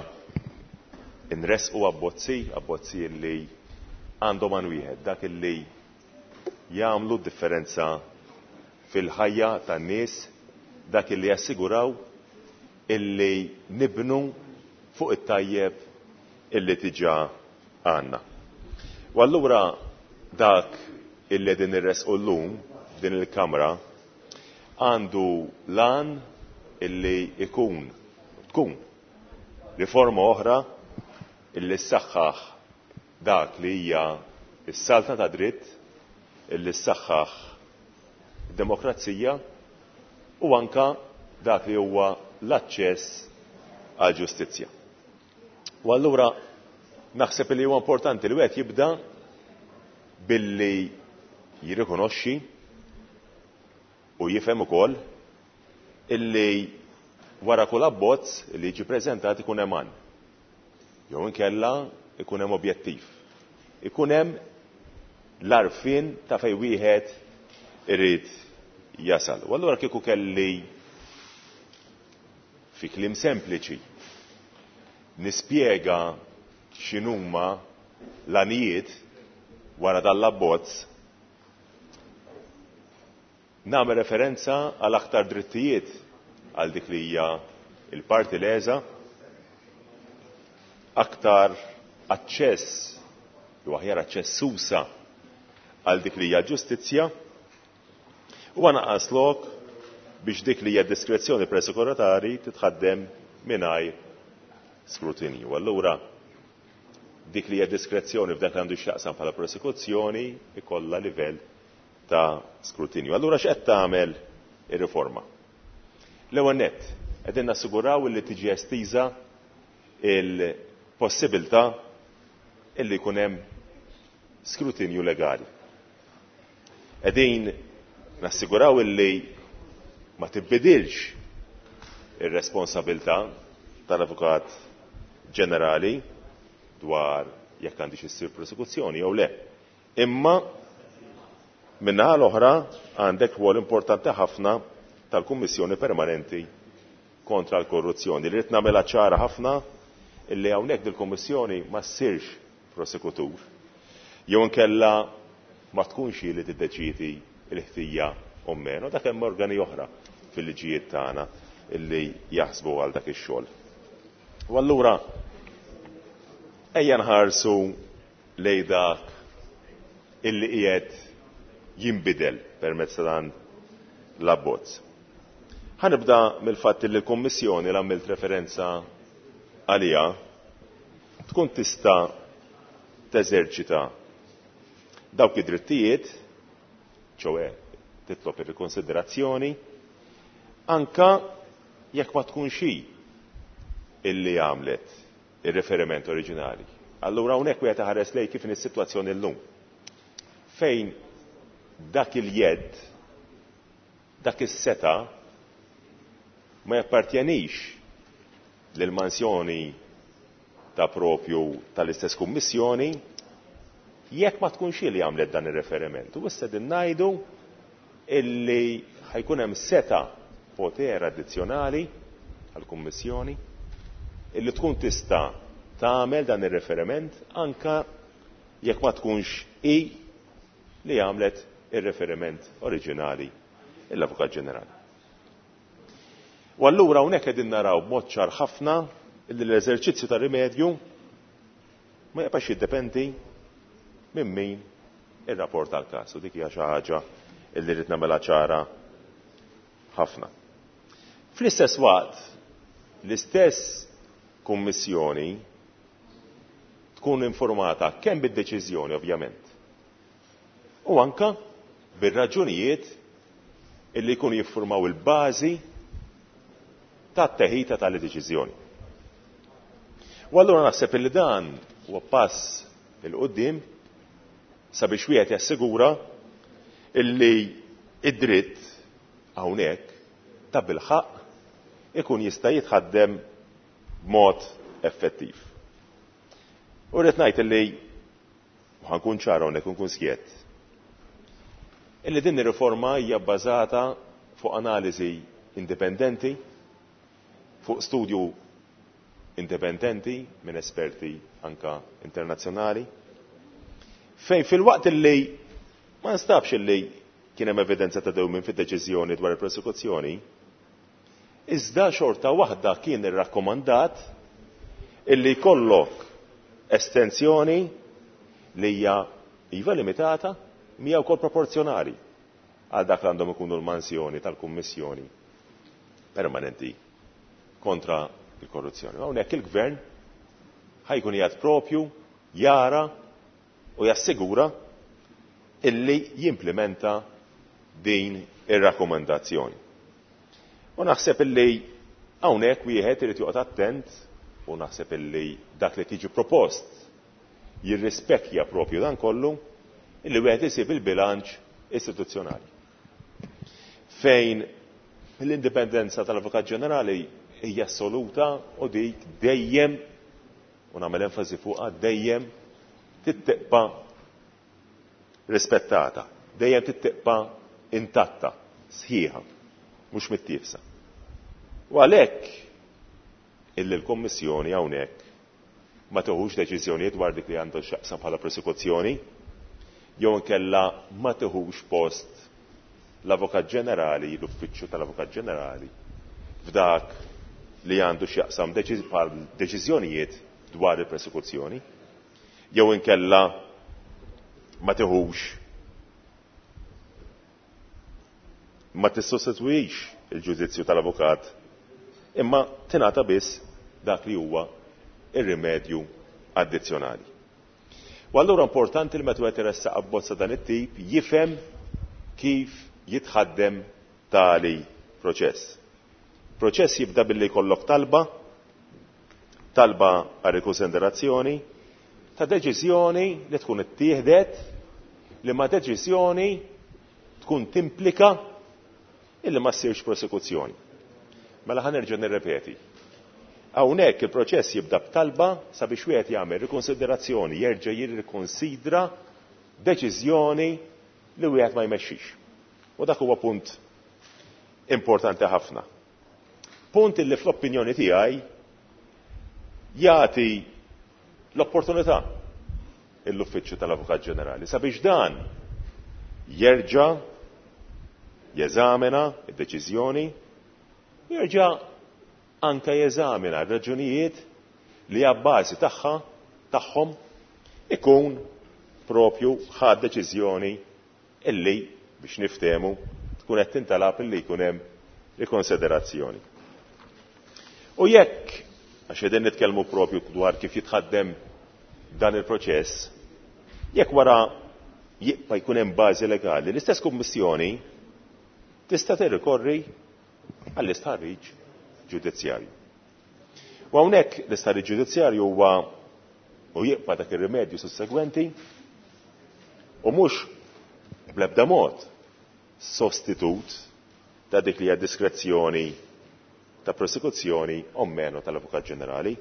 inresqu abbozzi, abbozzi li għandhom għan wieħed, dak li jagħmlu differenza fil-ħajja tan-nies, dak li jassiguraw illi nibnu fuq it-tajjeb illi tiġa għandna. U allura dak illi din irresqu llum din il-Kamra għandu lan illi ikun tkun riforma oħra illi ssaħħaħ dak li hija s-salta ta' dritt, illi ssaħħaħ demokrazija u anka dak li huwa l-aċċess għal ġustizzja. U allura naħseb li huwa importanti li wieħed jibda billi jirrikonoxxi u jifhem ukoll illi wara kull abbozz li jiġi preżentat ikun hemm għan. Jew inkella ikun hemm objettiv. Ikun hemm l-arfin ta' fej wieħed irid jasal. U allura kieku kelli fi kliem sempliċi nispjega x'inhuma l-anijiet wara dal-abbozz, nagħmel referenza għal aktar drittijiet għal dik li hija il-parti leża, aktar aċċess, jew aħjar aċċess susa għal dik li hija ġustizzja, u anqas lok biex dik li hija diskrezzjoni presekuratorji titħaddem mingħajr skrutinju. Allura dik li hija diskrezzjoni f'dak li għandu x'jaqsam bħala prosekuzzjoni ikollha livell ta' skrutinju. Allura x'qed tagħmel ir-riforma? L-ewwel nett qegħdin nassiguraw li tiġi estiża il-possibilità illi jkun hemm skrutinju legali. Qegħdin nassiguraw illi ma tibbidilx ir-responsabilità tal-Avukat Ġenerali dwar jekk għandix issir prosekuzzjoni jew le. Imma minnaħa l-oħra għandek rwol importanti ħafna tal-Kummissjoni Permanenti kontra l-Korruzzjoni. Li rid nagħmilha ċara ħafna illi hawnhekk dil-Kummissjoni ma ssirx prosekutur jew inkella ma tkunx li tiddeċidi l-ħtija u meno, dak hemm organi oħra fil-liġijiet tagħna illi jaħsbu għal dak ix-xogħol. U allura ejja nħarsu lejn dak illi qiegħed jinbidel permezz ta' dan l-abbozz. Ħanibda mill-fatt li l-Kummissjoni li għamilt referenza għaliha tkun tista' teżerċita dawk id-drittijiet, ċoe titlob ir-rikonsiderazzjoni, anka jekk ma tkunx hi illi għamlet ir-referiment oriġinali. Allura hawnhekk wieħed iħares lejn kif in is-sitwazzjoni llum. Fejn dak il-jed, dak is-seta ma jappartjenix lill-mansjoni ta' propju tal-istess kummissjoni jekk ma tkunx li għamlet dan ir-referiment. U issa din ngħidu illi ħajkun hemm seta' poter addizzjonali għall-Kummissjoni illi tkun tista' tagħmel dan ir-referiment anka jekk ma tkunx hi li għamlet ir-referiment oriġinali l-Avukat Ġenerali. U allura hawnhekk qegħdin naraw b'mod ċar ħafna li l-eżerċizzju ta' rimedju ma jibqax jiddependi minn min ir-rapport tal-każ u dik hija xi ħaġa li rid nagħmilha ċara ħafna. Fl-istess waqt l-istess kummissjoni tkun informata kemm bid-deċiżjoni ovvjament u anka bir-raġunijiet illi jkunu jiffurmaw il-bażi tat-teħita tal-deċiżjoni. U allura naħseb li dan huwa pass il-qudiem sabiex wieħed jassigura illi id-dritt hawnhekk ta' bilħaq ikun jista' jitħaddem b'mod effettiv. U rrid ngħid illi ħankun ċara hawnhekk nkun skiet illi din ir-riforma hija bbażata fuq analiżi indipendenti, fuq studju indipendenti minn esperti anka internazzjonali, fejn fil-waqt illi ma nstabx illi kien hemm evidenza ta' dewmien fid-deċiżjoni dwar il-prosekuzzjoni, iżda xorta waħda kien irrakkomandat illi jkollok estensjoni li hija iva limitata mija wkoll proporzjonali għal dak li għandhom ikunu l-mansjoni tal-Kummissjoni Permanenti kontra il-korruzzjoni. Hawnhekk il-Gvern ħajkun jgħid propju jara u jassigura illi jimplementa din ir-rakkomandazzjoni. U naħseb illi hawnhekk wieħed irid joqgħod attent u naħseb illi dak li tiġi propost jirrispecchja propju dan kollu illi wieħed isib il-bilanċ istituzzjonali. Fejn l-indipendenza tal-Avukat Ġenerali hija assoluta u dik dejjem u nagħmel enfasi fuqha dejjem titteqpa rispettata, dejjem tittiqpa' intatta, sħiħa, mhux mittiefsa. U għalhekk illi l-Kommissjoni hawnhekk ma toħux deċiżjonijiet dwar dik li għandu x'jaqsam bħala prosekuzzjoni, jew inkella ma tieħux post l-Avukat Ġenerali, l-Uffiċċju tal-Avukat Ġenerali, f'dak li għandu x'jaqsam bħal deċiżjonijiet dwar il-prosekuzzjoni, jew inkella ma tieħux ma tissostitwix il-ġudizzju tal-avukat, imma tingħata biss dak li huwa ir-rimedju addizzjonali. U allura importanti li meta wieħed iressaq abbozza dan it-tip jifhem kif jitħaddem tali proċess. Proċess jibda billi jkollok talba, talba għal rikonsiderazzjoni ta' deċiżjoni li tkun ittieħdet li ma' deċiżjoni tkun timplika illi ma ssirx prosekuzzjoni. Mela ħanerġa' nirrepeti. Hawnhekk il-proċess jibda b'talba sabiex wieħed jagħmel rikonsiderazzjoni, jerġa' jirrikonsidra deċiżjoni li wieħed ma jmexxix. U dak huwa punt importanti ħafna. Punt illi fl-opinjoni tiegħi jagħti l-opportunità l-Uffiċċju tal-Avukat Ġenerali sabiex dan jerġa' jeżamina d-deċiżjoni, jerġa' anke jeżamina r-raġunijiet li għabbażi tagħha tagħhom ikun propju ħadd deċiżjoni illi biex niftehmu tkun qed tintalab illi jkun hemm rikonsiderazzjoni. U jekk għax qegħdin nitkellmu propju dwar kif jitħaddem dan il-proċess, jekk wara jibqa' jkun hemm bażi legali, l-istess kummissjoni tista' tirrikorri għall-istħarriġ ġudizzjarju. U hawnhekk l-istħarriġ ġudizzjarju huwa u jibqa' dak ir-rimedju sussegwenti u mhux bl-ebda mod sostitut ta' dik li hija diskrezzjoni ta' prosekuzzjoni o meno tal-Avukat Ġenerali.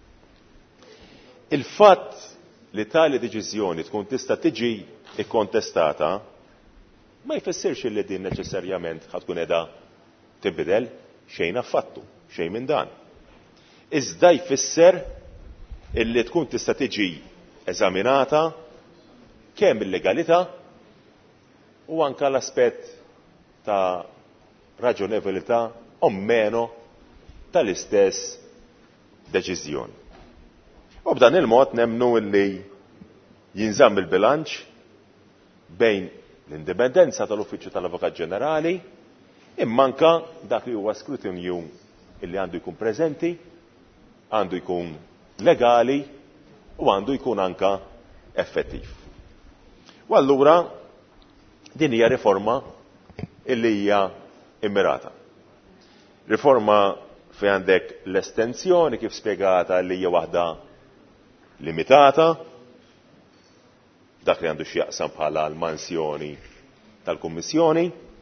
Il-fatt li tali deċiżjoni tkun tista' tiġi ikkontestata ma jfissirx li din neċessarjament ħad tkun qiegħda tinbidel xejn affattu, xejn minn dan. Iżda jfisser illi tkun tista' tiġi eżaminata kemm il-legalità u anke l-aspett ta' raġonevolità o meno tal-istess deċiżjoni. U b'dan il-mod nemmnu illi jinżamm il-bilanċ bejn l-indipendenza tal-Uffiċċju tal-Avukat Ġenerali imma anke dak li huwa skrutinju illi għandu jkun preżenti, għandu jkun legali u għandu jkun anke effettiv. U allura din hija riforma illi hija immirata. Riforma fejn għandek l-estensjoni kif spjegata li hija waħda limitata, dak li għandu x'jaqsam bħala l-mansjoni tal-Kummissjoni,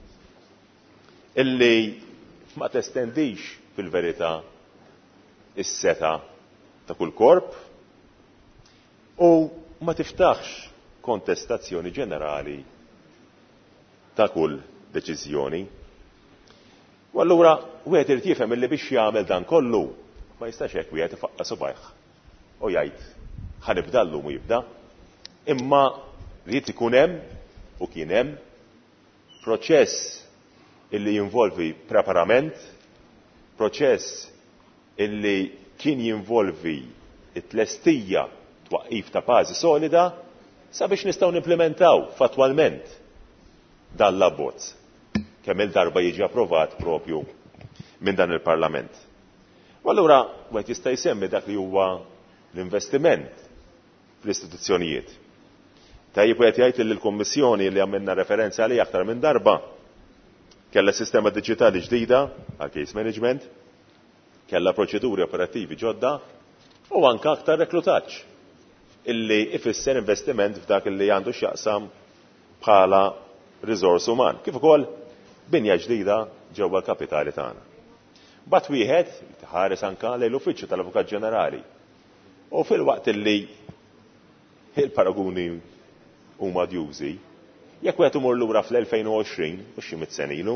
illi ma testendix fil-verità is-seta ta' kull korp u ma tiftaħx kontestazzjoni ġenerali ta' kull deċiżjoni. U allura wieħed irid jifhem illi biex jagħmel dan kollu ma jistax hekk wieħed ifaqqa subajh u jgħid ħanibda llum u jibda, imma rrid ikun hemm u kien hemm proċess illi jinvolvi preparament, proċess illi kien jinvolvi it-tlestija twaqqif ta' bażi solida sabiex nistgħu nimplementaw fatwalment dan l-abbozz kemm il-darba jiġi approvat propju minn dan il-Parlament. U allura wieħed jista' jsemmi dak li huwa l-investiment fl-istituzzjonijiet. Tajjeb wieħed jgħid li l-Kummissjoni li għamilna referenza għalija aktar minn darba kellha sistema diġitali ġdida għal case management, kellha proċeduri operattivi ġodda u anke aktar reklutaġġ illi ifisser investiment f'dak illi għandu x'jaqsam bħala riżors uman, kif ukoll binja ġdida ġewwa l-kapitali tagħna. Bat wieħed tħares anke lejn l-Uffiċċju tal-Avukat Ġenerali. U fil-waqt illi il-paraguni huma djużi, Jekk wieħed imur lura fl-elfejn u għoxrin u xi mit sen ilu,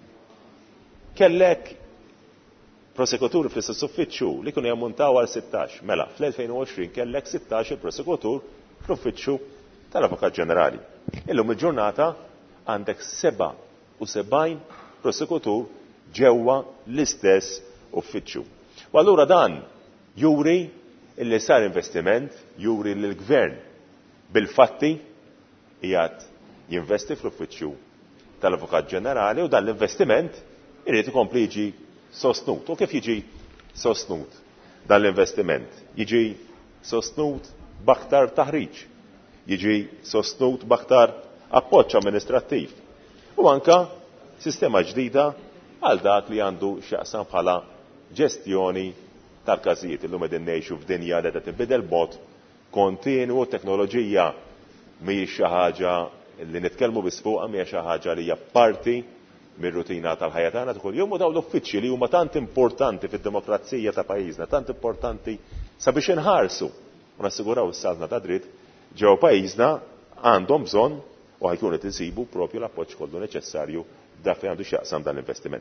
kellek prosekuturi fl-istess uffiċċju li kienu jammuntaw għal sittax. Mela, fl-elfejn u għoxrin kellek sittax il-prosekutur fl-uffiċċju tal-Avukat Ġenerali. Illum il-ġurnata għandek seba' u sebgħin prosekutur ġewwa l-istess uffiċċju. U allura dan juri illi sar investiment, juri li l-gvern bil-fatti qiegħed jinvesti fl-uffiċċju tal-Avukat Ġenerali u dan l-investiment irid ikompli jiġi sostnut. U kif jiġi sostnut dan l-investiment? Jiġi sostnut b'aktar taħriġ, jiġi sostnut b'aktar appoġġ amministrattiv u anka sistema ġdida għal dak li għandu x'jaqsam bħala ġestjoni tal-każijiet. Illum qegħdin ngħixu f'dinja li qed tinbidel b'mod kontinwu, teknoloġija mhijiex xi ħaġa li nitkellmu biss fuqha, mhija xi ħaġa li hija parti mir-rutina tal-ħajja tagħna ta' kuljum u dawn l-uffiċċji li huma tant importanti fid-demokrazija ta' pajjiżna, tant importanti sabiex inħarsu u nassiguraw is-saltna ta' dritt ġew pajjiżna għandhom bżonn u ħajkunu tinsibu propju l-appoġġ kollu neċessarju dak li għandu x'jaqsam dan l-investiment.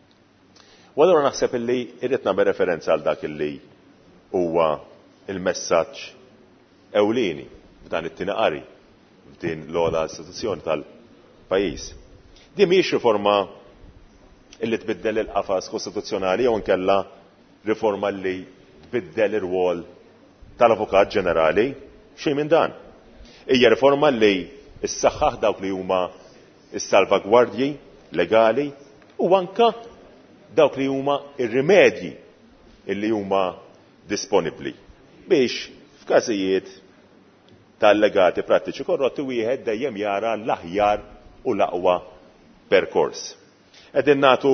U allura naħseb illi irrid nagħmel referenza għal dak illi huwa il-messaġġ ewlieni f'dan it-tieni qari f'din l-ogħla istituzzjoni tal-pajjiż. Din mhijiex riforma illi tbiddel il-qafas kostituzzjonali jew inkella riforma li tbiddel ir-rwol tal-Avukat Ġenerali xejn minn dan. Hija riforma li issaħħaħ dawk li huma is-salvagwardji legali u anka dawk li huma ir-rimedji illi huma disponibbli biex f'każijiet tal-legati prattiċi korrotti wieħed dejjem jara l-aħjar u l-aqwa perkors. Qegħdin nagħtu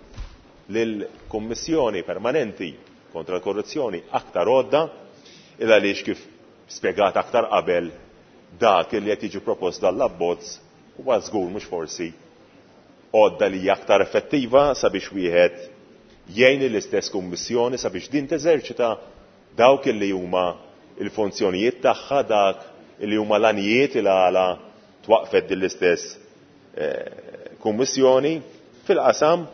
lill-Kummissjoni Permanenti kontra l-Korruzzjoni aktar għodda il għaliex kif spjegat aktar qabel dak li qed jiġi propost dal-abbozz huwa żgur mhux forsi għodda li hija aktar effettiva sabiex wieħed jgħin l-istess kummissjoni sabiex din teżerċita dawk li huma il-funzjonijiet tagħha, dak li huma l-anijiet il għala twaqfet din l-istess kummissjoni fil-qasam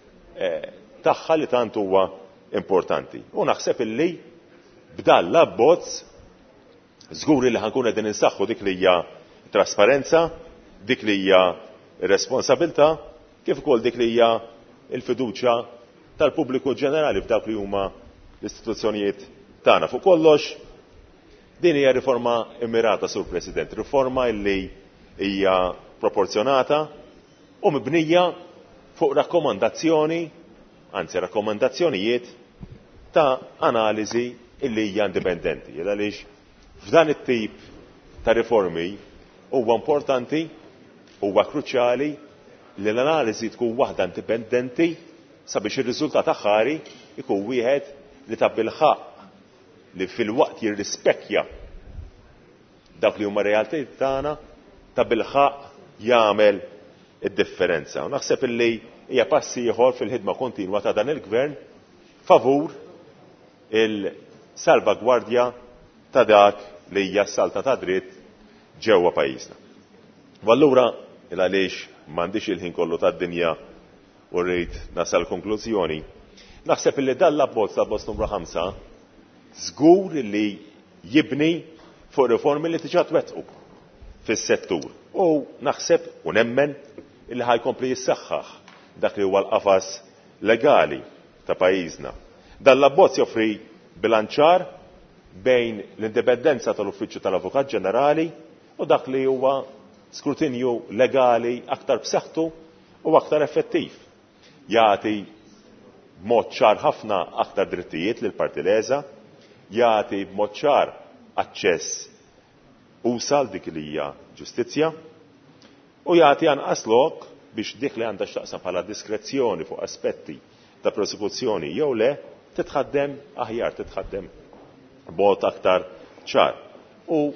tagħha li tant huwa importanti. U naħseb illi b'dan l-abbozz żgur li ħankun qegħdin insaħħu dik li hija trasparenza, dik li hija responsabilità, kif ukoll dik li hija l-fiduċja tal-pubbliku ġenerali f'dawk li huma l-istituzzjonijiet tagħna. Fuq kollox din hija riforma immirata, Sur President, riforma li hija proporzjonata u mibnija fuq rakkomandazzjoni, anzi rakkomandazzjonijiet ta' analiżi illi hija indipendenti. Għaliex f'dan it-tip ta' riformi huwa importanti, huwa kruċjali li l-analiżi tkun waħda indipendenti sabiex ir-riżultat aħħari ikun wieħed li ta' bilħaq li fil-waqt jirrispecchja dak li huma realtajiet tagħna ta' bilħaq jagħmel id-differenza. U naħseb illi hija passi ieħor fil-ħidma kontinwa ta' dan il-Gvern favur il-salvagwardja ta' dak li hija s-salta ta' dritt ġewwa pajjiżna. U allura il għaliex m'għandix il-ħin kollu tad-dinja u rrid nasal konklużjoni, naħseb illi dan l-abbozz tal-abbozz numru ħamsa żgur li jibni fuq riformi li diġà twettqu fis-settur. U naħseb u nemmen illi ħajkompli jissaħħaħ dak li huwa l-qafas legali ta' pajjiżna. Dan l-abbozz joffri bilanċar bejn l-indipendenza tal-Uffiċċju tal-Avukat Ġenerali u dak li huwa skrutinju legali aktar b'saħħtu u aktar effettiv. Jagħti b'mod ċar ħafna aktar drittijiet lil parti leża, jagħti b'mod ċar aċċess usal dik li hija ġustizzja u jagħti anqas lok biex dik li għandha x'taqsam bħala diskrezzjoni fuq aspetti ta' prosekuzzjoni jew le titħaddem aħjar, titħaddem b'mod aktar ċar. U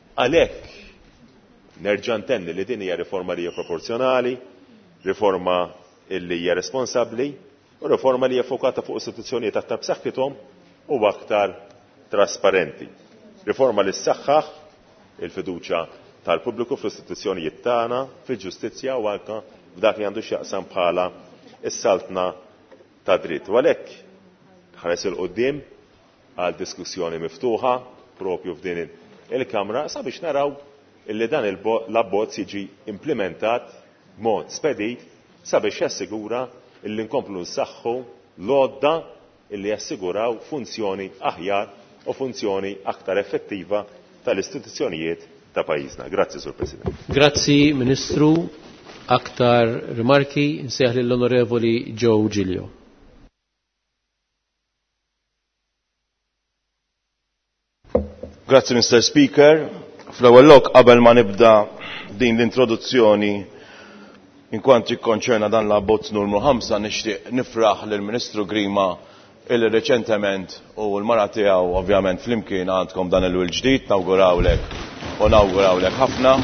għalhekk nerġa' ntenni li din hija riforma li hija proporzjonali, riforma li hija responsabbli u riforma li hija fokata fuq istituzzjonijiet aktar b'saħħithom u aktar trasparenti. Riforma li ssaħħaħ il-fiduċja tal-pubbliku fl-istituzzjonijiet tagħna, fil-ġustizzja u anke f'dak li għandu x'jaqsam bħala is-saltna ta' dritt. U għalhekk ħares il-qudiem għal diskussjoni miftuħa propju f'din il-Kamra sabiex naraw illi dan l-abbozz jiġi implementat b'mod spedit sabiex jassigura illi nkomplu nsaħħu l-għodda illi jassiguraw funzjoni aħjar u funzjoni aktar effettiva tal-istituzzjonijiet ta' pajjiżna. Grazzi, Sur President. Grazzi, Ministru. Aktar rimarki nsejħ lill-Onorevoli Joe Giglio. Grazzi, Mister Speaker. Fl-ewwel lok qabel ma nibda din l-introduzzjoni inkwantu jikkonċerna dan l-abbozz numru ħamsa nixtieq nifraħ lill-Ministru Grima illi reċentement u l-mara tiegħu ovvjament flimkien għandkom dan il-wil ġdid nawgurawlek u nawgurawlek ħafna.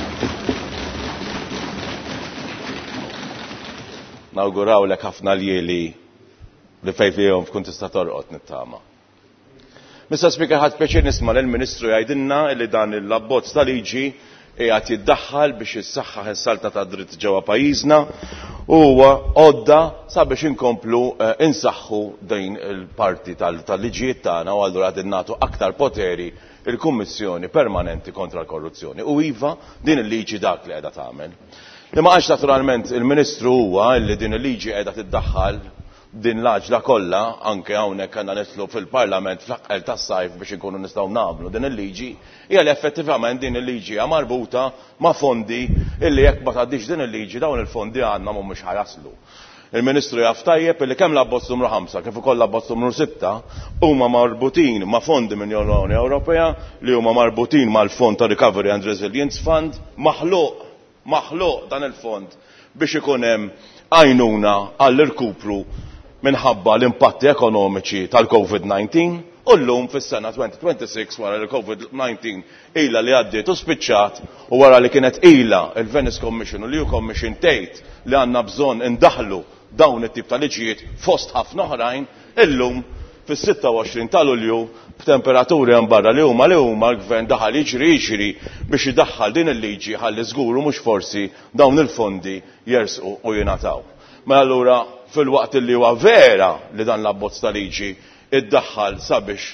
Nawgurawlek ħafna l-jieli li fejn fihom tkun tista' torqod nittama. Mister Speaker, ħadd pjaċir nisma' lill-Ministru jgħidilna li dan l-abbozz ta' liġi qiegħed jiddaħħal biex issaħħaħ is-salta ta' dritt ġewwa pajjiżna u għodda sabiex inkomplu insaħħu din il-parti tal-liġijiet tagħna u allura qed nagħtu aktar poteri il-Kummissjoni Permanenti kontra l-Korruzzjoni. U iva din il-liġi dak li qiegħda tagħmel. Li ma għax naturalment il-Ministru huwa li din il-liġi qiegħda tiddaħħal din l-aġla kollha anke hawnhekk għandna nitlu fil-Parlament fl-aqgħel tas-sajf biex inkunu nistgħu nagħmlu din il-liġi hija li effettivament din il-liġi hija marbuta ma' fondi illi jekk ma tgħaddix din il-liġi dawn il-fondi għandna mhumiex ħajaslu. Il-Ministru jaf tajjeb illi kemm l-abbozz numru ħamsa kif ukoll l-abbozz numru sitta huma marbutin ma' fondi mill-Unjoni Ewropea li huma marbutin mal-Fond ta' Recovery and Resilience Fund maħluq maħluq dan il-fond biex ikun hemm għajnuna għall-irkupru minħabba l-impatti ekonomiċi tal-COVID nineteen u llum fis-sena twenty twenty-six wara li COVID nineteen ilha li għaddiet u spiċċat u wara li kienet ilha il-Venice Commission u l-E U Commission tgħid li għandna bżonn indaħlu dawn it-tip ta' liġijiet fost ħafna oħrajn illum fis-sitta u għoxrin ta' Lulju b'temperaturi hemm barra li huma li huma l-Gvern daħal jiġri jiġri biex idaħħal din il-liġi ħalli żguru mhux forsi dawn il-fondi jersqu u jingħataw. Ma allura fil-waqt li huwa vera li dan l-abbozz ta' liġi iddaħħal sabiex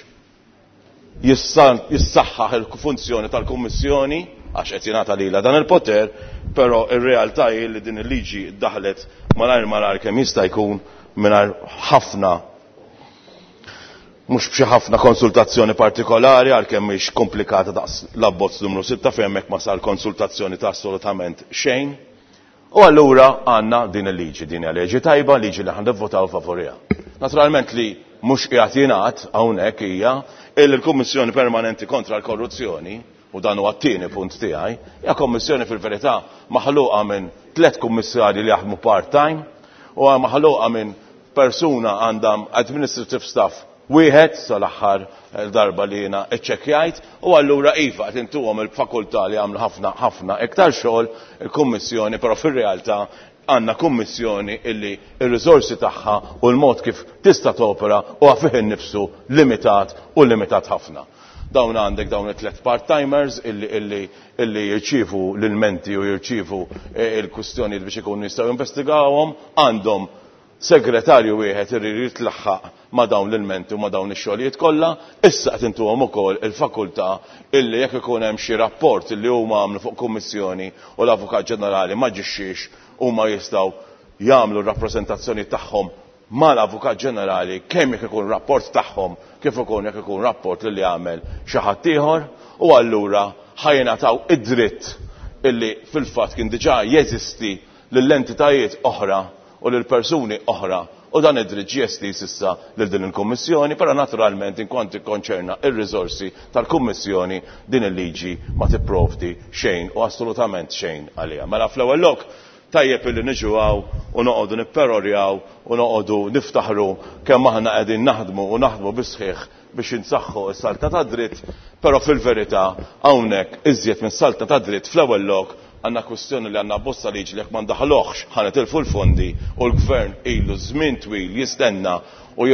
jissaħħaħ il-funzjoni tal-Kummissjoni għax qed jingħata lilha dan il-poter, però ir-realtà hi li din il-liġi ddaħlet malajr malajr kemm jista' jkun mingħajr ħafna mhux b'xi ħafna konsultazzjoni partikolari għalkemm mhix komplikata daqs l-abbozz numru sitta fejn hekk ma sar konsultazzjoni ta' assolutament xejn. U allura għandna din il-liġi, din hija liġi tajba, liġi li ħan nivvotaw favorija. Naturalment li mhux qiegħed jingħad hawnhekk hija il-Kummissjoni Permanenti kontra l-Korruzzjoni u dan huwa t-tieni punt tiegħi, hija kommissjoni fil-verità maħluqa minn tliet kummissarji li jaħdmu part-time u maħluqa minn persuna għandha administrative staff wieħed sal-aħħar darba li jiena eċċekkjajt u allura iva qed intuhom il-fakultà li għamlu ħafna ħafna iktar xogħol il-Kummissjoni, però fir-realtà għandna kummissjoni illi r-riżorsi tagħha u l-mod kif tista' topera huwa fih innifsu limitat u limitat ħafna. Dawn għandek dawn it-tlet part-timers illi illi illi jirċievu l-ilmenti u jirċievu il-kwistjonijiet biex ikunu jistgħu investigawhom għandhom segretarju wieħed irid jitlaħħaq ma' dawn l-ilmenti u ma' dawn ix-xogħlijiet kollha, issa qed intuhom ukoll il-fakultà illi jekk ikun hemm xi rapport illi huma għamlu fuq kummissjoni u l-Avukat Ġenerali ma ġixxiex huma jistgħu jagħmlu r-rappreżentazzjoni tagħhom mal-Avukat Ġenerali kemm jekk ikun rapport tagħhom kif ikun jekk ikun rapport li jagħmel xi ħadd ieħor u allura ħajjingħataw id-dritt illi fil-fatt kien diġà jeżisti lill-entitajiet oħra u l-persuni oħra u dan id-dritt ġie estis issa lil din il-Kummissjoni, però naturalment inkont ikkonċerna ir-riżorsi tal-Kummissjoni din il-liġi ma tipprovdi xejn u assolutament xejn għaliha. Mela fl-ewwel lok tajjeb illi niġu għaw u noqogħdu nipperorjaw u noqogħdu niftaħru kemm aħna qegħdin naħdmu u naħdmu bisħiħ biex insaħħu s-salta ta' dritt, però fil-verità hawnhekk iżjed minn salta ta' dritt fl-ewwel lok għandna kwestjoni li għandna bosta liġi li jekk ma ndaħloħx ħanet ilfu l-fondi u l-Gvern ilu żmien twil jistenna u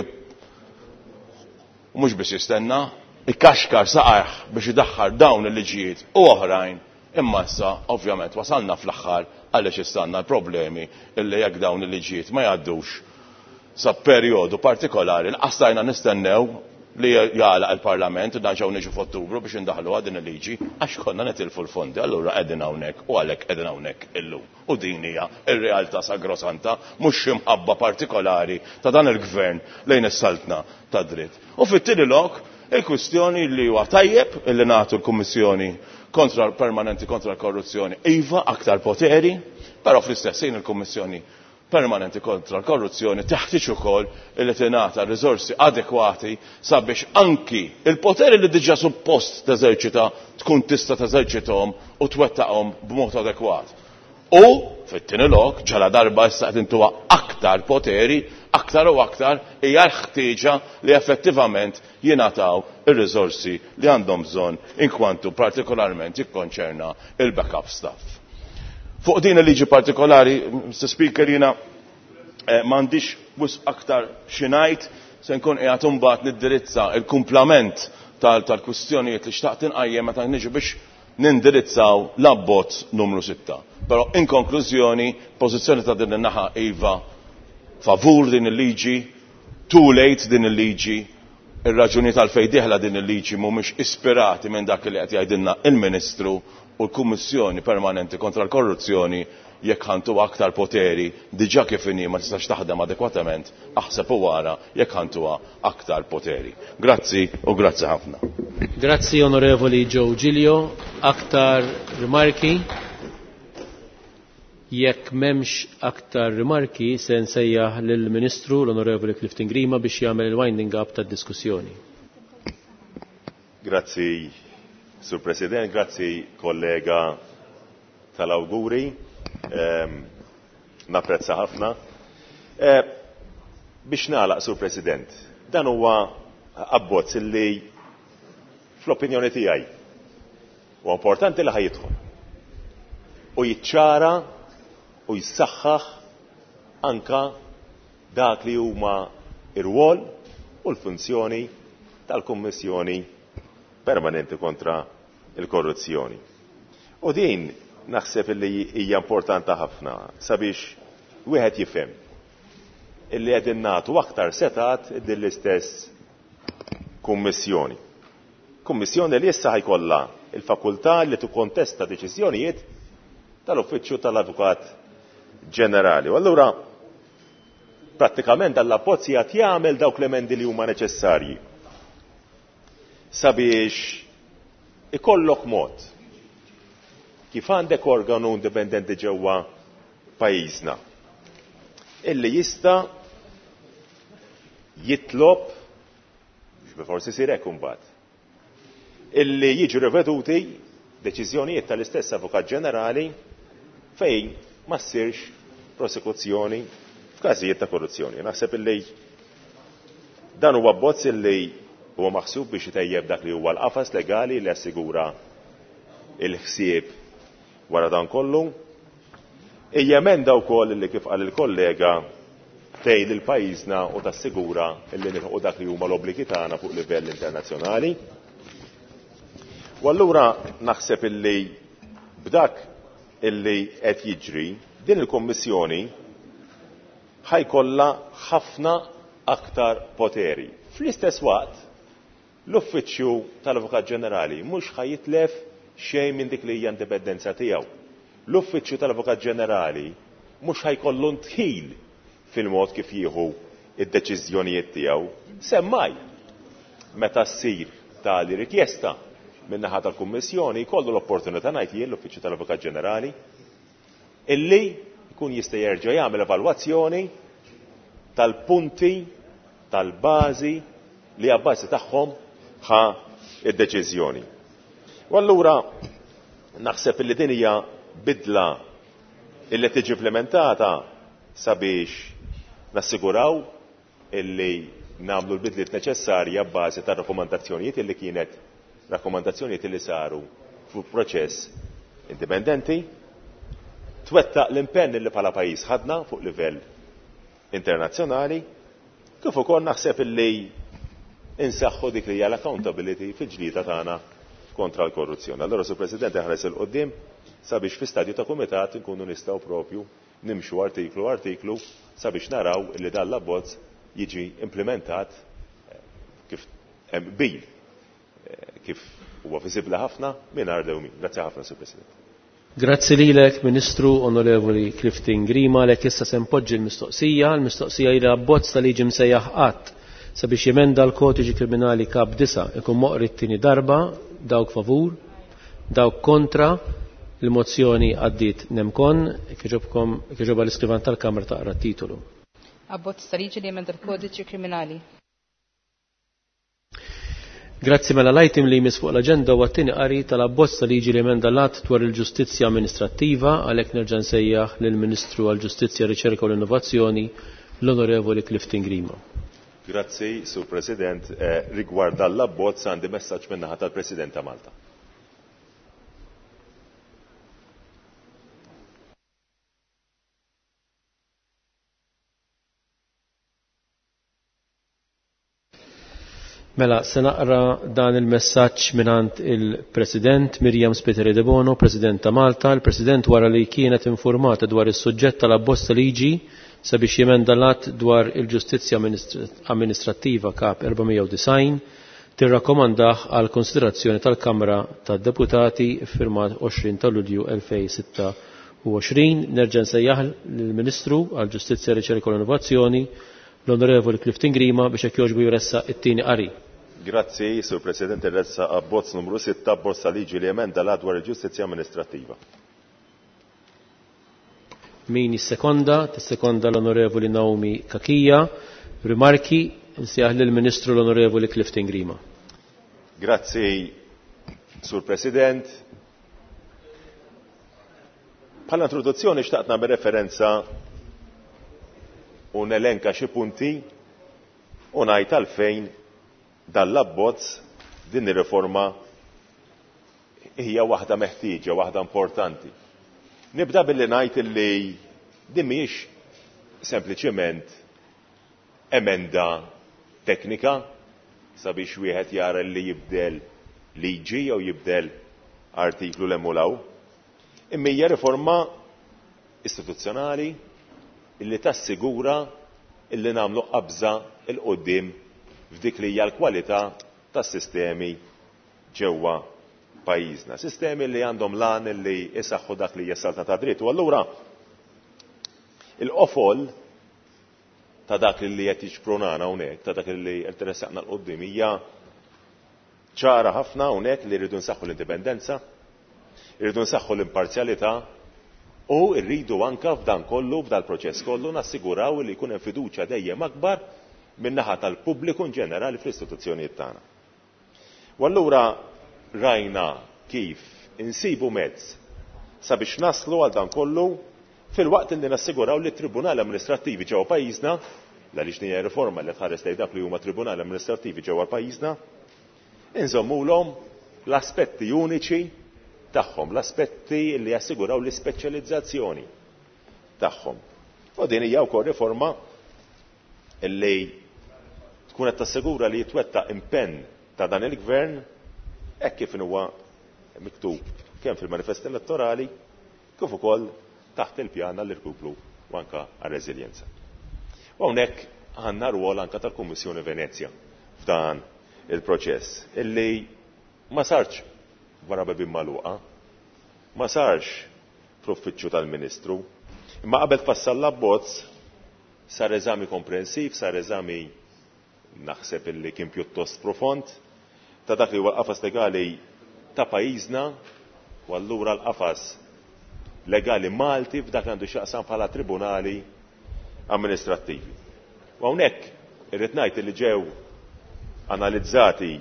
mhux biex jistenna ikkaxkar saqajh biex idaħħar dawn il-liġijiet u oħrajn Imma issa ovvjament wasalna fl-aħħar għaliex istanna problemi illi jekk dawn il-liġijiet ma jgħaddux sa perjodu partikolari l-qastajna nistennew li jgħalaq il-Parlament u daġaw niġu f'Ottubru biex indaħlu din il-liġi għax konna nitilfu l-fondi. Allura qegħdin hawnhekk u għalhekk qegħdin hawnhekk illum. U din hija r-realtà sagrosanta mhux xi mħabba partikolari ta' dan il-gvern lejn is-saltna ta' dritt. U fit-tieni lok il-kwistjoni li huwa tajjeb illi nagħtu l-Kummissjoni kontra permanenti kontra l-korruzzjoni iva aktar poteri, però fl-istess ħin il-Kummissjoni permanenti kontra l-korruzzjoni teħtieġ ukoll li tingħata riżorsi adekwati sabiex anki il-poteri li diġà suppost teżerċita tkun tista' teżerċithom u twettaqhom b'mod adekwat. U fit-tieni lok ġala darba issa qed intuha aktar poteri, aktar u aktar hija l-ħtieġa li effettivament jingħataw ir-riżorsi li għandhom bżonn inkwantu partikolarment jikkonċerna il-backup staff. Fuq din il-liġi partikolari, Mister Speaker, jiena m'għandix wisq aktar xi ngħid, se nkun qiegħed imbagħad niddirizza l-kumplament tal-kwistjonijiet li xtaqt inqajjem meta niġu biex nindirizzaw l-abbozz numru sitta. Però in konklużjoni, pożizzjoni ta' din in-naħa iva favur din il-liġi, too late din il-liġi, ir-raġuni tal-fejn dieħla din il-liġi mhumiex ispirati minn dak li qed jgħidilna il-Ministru u l-Kummissjoni Permanenti kontra l-Korruzzjoni jekk ħantu aktar poteri diġà kif inhi ma tistax taħdem adekwatament aħseb u wara jekk ħantuha aktar poteri. Grazzi u grazzi ħafna. Grazzi Onorevoli Joe Giglio. Aktar rimarki? Jekk m'hemmx aktar rimarki se nsejjaħ lill-Ministru l-Onorevoli Clifton Grima biex jagħmel il-winding up tad-diskussjoni. Grazzi Sur President, grazzi kollega tal-awguri, eh, napprezza ħafna. Eh, biex nagħlaq, Sur President, dan huwa abbozz illi fl-opinjoni tiegħi huwa importanti li ħajidħol u jiċċara u jissaħħaħ anka dak li huma ir-rwol u l-funzjoni tal-Kummissjoni Permanenti kontra il-korruzzjoni. U din naħseb li hija importanti ħafna sabiex wieħed jifhem illi qegħdin nagħtu aktar setat din l-istess kummissjoni. Kummissjoni li issa ħajkollha il-fakultà li tikkontesta deċiżjonijiet tal-Uffiċċju tal-Avukat Ġenerali. U allura prattikament dall-abbozz jagħti jagħmel dawk l-emendi li huma neċessarji sabiex ikollok mod kif għandek organu indipendenti ġewwa pajjiżna illi jista' jitlob biex forsi isir hekk imbagħad illi jiġu riveduti deċiżjonijiet tal-istess Avukat Ġenerali fejn ma ssirx prosekuzzjoni f'każijiet ta' korruzzjoni. Naħseb illi dan huwa abbozz illi huwa maħsub biex itejjeb dak li huwa l-qafas legali li assigura il-ħsieb wara dan kollu. Hija emenda wkoll li kif qal il-kollega tgħid il pajjiżna u tassigura illi nilħu dak li huma l-obbligi tagħna fuq livell internazzjonali. U allura naħseb illi b'dak illi qed jiġri din il-Kommissjoni ħajkollha ħafna aktar poteri. Fl-istess waqt l-Uffiċċju tal-Avukat Ġenerali mhux ħajitlef xejn minn dik li hija indipendenza tiegħu. L-Uffiċċju tal-Avukat Ġenerali mhux ħajkollu ntħil fil-mod kif jieħu id-deċiżjonijiet tiegħu. Semmaj meta ssir tali rikjesta min-naħa tal-Kummissjoni jkollu l-opportunità ngħid jien l-Uffiċċju tal-Avukat Ġenerali illi jkun jista' jerġa' jagħmel evalwazzjoni tal-punti tal-bażi li għabbażi tagħhom ħa id-deċiżjoni. U allura naħseb li din hija bidla illi tiġi implementata sabiex nassiguraw illi nagħmlu l-bidliet neċessarji bbażi ta' rakkomandazzjonijiet illi kienet rakkomandazzjonijiet illi saru fuq proċess indipendenti, twettaq l-impenn illi bħala pajjiż ħadna fuq livell internazzjonali, kif ukoll naħseb illi insaħħu dik li hija l-accountability fil-ġlieda tagħna kontra l-korruzzjoni. Allora, Sur President, ħares il-qoddim sabiex fi stadju ta' kumitat nkunu nistgħu propju nimxu artiklu artiklu sabiex naraw li dan l-abbozz jiġi implementat kif hemm bil kif huwa viżibbli ħafna mingħajr dewmien. Grazzi ħafna, Sur President. Grazzi lilek, Ministru Onorevoli Clifton Grima, lek issa se npoġġi l-mistoqsija. L-mistoqsija hija abbozz ta' liġi msejjaħ qatt sabiex jemenda l-kodiċi kriminali kap disa ikun moqri t-tieni darba, dawk favur, dawk kontra, l-mozzjoni għaddit nemkon, kieġoba l-iskrivan tal-Kamra taqra t-titolu. Abbozz ta' liġi li jemenda l-kodiċi kriminali. Grazzi mela l-item li jmiss fuq l-aġenda u għattini qari tal-abbozz ta' liġi li jemenda l-att dwar il-ġustizzja amministrattiva, għalhekk nerġa' nsejjaħ lill-Ministru għall-Ġustizzja, Riċerka u l-Innovazzjoni, l-Onorevoli Clifton Grima. Grazzi, Sur President. Eh, rigward l-abbozz għandi messaġġ min-naħa tal-President ta' Malta. Mela, se naqra dan il-messaġġ minant il-President Mirjam Spiteri de Bono, President ta' Malta. Il-President wara li kienet informata dwar is-suġġett tal-abbozz ta' liġi sabiex jemenda l-att dwar il-ġustizzja amministrattiva kap erba' design tirrakkomandah għal konsiderazzjoni tal-Kamra tad-Deputati firmat għoxrin ta' Lulju elfejn u għoxrin. Nerġa' nsejjaħ lill-Ministru għall-Ġustizzja, Riċerka u l-Innovazzjoni, l-Onorevoli Clifton Grima, biex hekk jogħġbu jressa it-tieni qari. Grazzi, Sur President, irressa abbozz numru sitta abbozz ta' liġi li emenda l-att dwar il-ġustizzja amministrattiva. Min is-sekonda, tis-sekonda l-Onorevoli Naomi Kakija, rimarki nsejjaħ lill-Ministru l-Onorevoli Clifton Grima. Grazzi, Sur President. Bħala introduzzjoni xtaqt nagħmel referenza u nelenka xi punti u ngħid għalfejn dan l-abbozz din ir-riforma hija waħda meħtieġa, waħda importanti. Nibda billi ngħid li din mhijiex sempliċement emenda teknika sabiex wieħed jara li jibdel liġi jew jibdel artiklu l-emulaw. Imma hija riforma istituzzjonali illi tassigura illi nagħmlu qabża il qudiem f'dik li hija l-kwalità tas-sistemi ġewwa pajjiżna. Sistemi li għandhom lan illi isaħħu dak li jessalta ta' dritt. U allura il-qofol ta' dak li qed jiġprunana hawnhekk, ta' dak li interessaqna l-qudiem hija ċara ħafna hawnhekk li rridu nsaħħu l-indipendenza, rridu nsaħħu l-imparzjalità u rridu anke f'dan kollu, f'dal proċess kollu nassiguraw li jkun hemm fiduċja dejjem akbar min-naħa tal-pubbliku in ġenerali fl-istituzzjonijiet tagħna. U allura rajna kif insibu mezz sabiex naslu għal dan kollu fil-waqt li nassiguraw li t-tribunali amministrattivi ġewwa pajjiżna, għaliex hija riforma li tħares lejn dak li huma tribunali amministrattivi ġewwa pajjiżna, inżommulhom l-aspetti uniċi tagħhom, l-aspetti li jassiguraw l-ispeċjalizzazzjoni tagħhom. U din hija wkoll riforma li tkun qed tassigura li jitwettaq impenn ta' dan il-gvern hekk kif huwa miktub kemm fil-manifest elettorali kif ukoll taħt il-pjan għall-irkupru u anke għar-reżiljenza. U hawnhekk għandna rwol anke tal-Kummissjoni Venezja f'dan il-proċess illi ma sarx wara bebien magħluqa, ma sarx fl-uffiċċju tal-Ministru, imma qabel tfassal l-abbozz sar eżami komprensiv, sar eżami naħseb illi kien pjuttost profond ta' dak li huwa l-qafas legali ta' pajjiżna u allura l-qafas legali Malti f'dak għandu x'jaqsam bħala tribunali amministrattivi. U hawnhekk irrid ngħid li ġew analizzati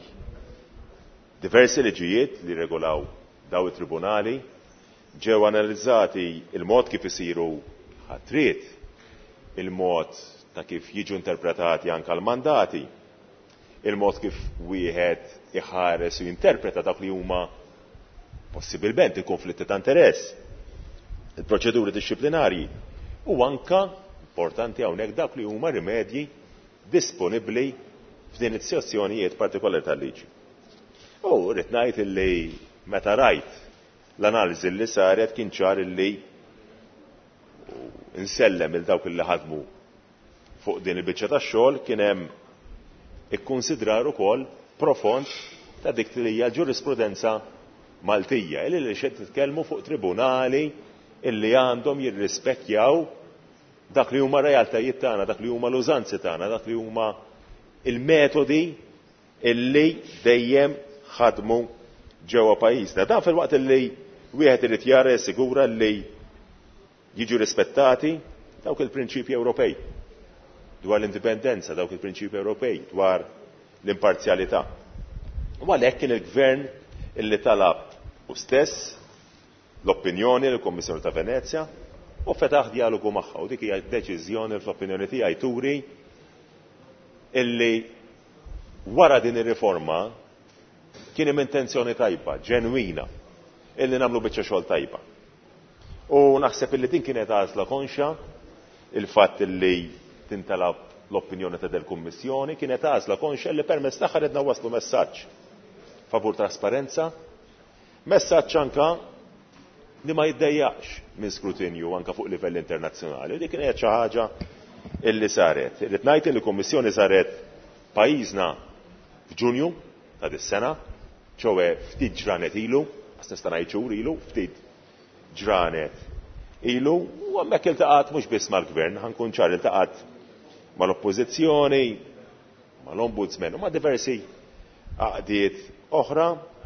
diversi liġijiet li regolaw daw it-tribunali, ġew analizzati il-mod kif isiru ħatriet, il-mod ta' kif jiġu interpretati anke l-mandati, il-mod kif wieħed iħares u jinterpreta dak li huma possibilment il-konflitti ta' interess, il-proċeduri disciplinarji u anke importanti hawnhekk dak li huma rimedji disponibbli f'din is-sessjonijiet partikolari tal-liġi. U rrid ngħid illi meta rajt l-analiżi li saret kien ċar illi insellem il dawk li ħadmu fuq din il-biċċa tax-xogħol kien hemm ikkunsidrar ukoll profond ta' dik li hija ġurisprudenza Maltija, illi li xed titkellmu fuq tribunali illi għandhom jirrispettjaw dak li huma realtajiet tagħna, dak li huma l-użanzi tagħna, dak li huma il-metodi illi dejjem ħadmu ġewwa pajjiżna. Dan fil-waqt illi wieħed irid jara sigura li jiġu rispettati dawk il-prinċipji Ewropej dwar l-indipendenza, dawk il-prinċipji Ewropej dwar l-imparzjalità. U għalhekk kien il-gvern illi talab u stess l-opinjoni l-Kommissjoni ta' Venezja u fetaħ dialogu magħha u dik hija deċiżjoni fl-opinjoni tiegħi turi illi wara din ir-riforma kien hemm intenzjoni tajba, ġenwina, illi nagħmlu biċċa xogħol tajba. U naħseb illi din kienet għażla konxa il-fatt illi tintalab l-opinjoni ta' del-Kummissjoni kienet għażla konxa li permezz tagħha ridna waslu messaġġ favur trasparenza, messaġġ anka li ma jiddejjaqx minn skrutinju anka fuq livell internazzjonali. Dik kienet xi ħaġa illi saret. Irid ngħid li l-Kummissjoni saret pajjiżna f'Ġunju ta' dis-sena, ċewe ftit ġranet ilu, għas nista' ngħid xhur ilu, ftit ġranet ilu, u hemmhekk iltaqat mhux biss mal-Gvern, ħankun ċar iltaqat mal-Oppożizzjoni, mal-Ombudsman u ma' diversi għaqdiet oħra,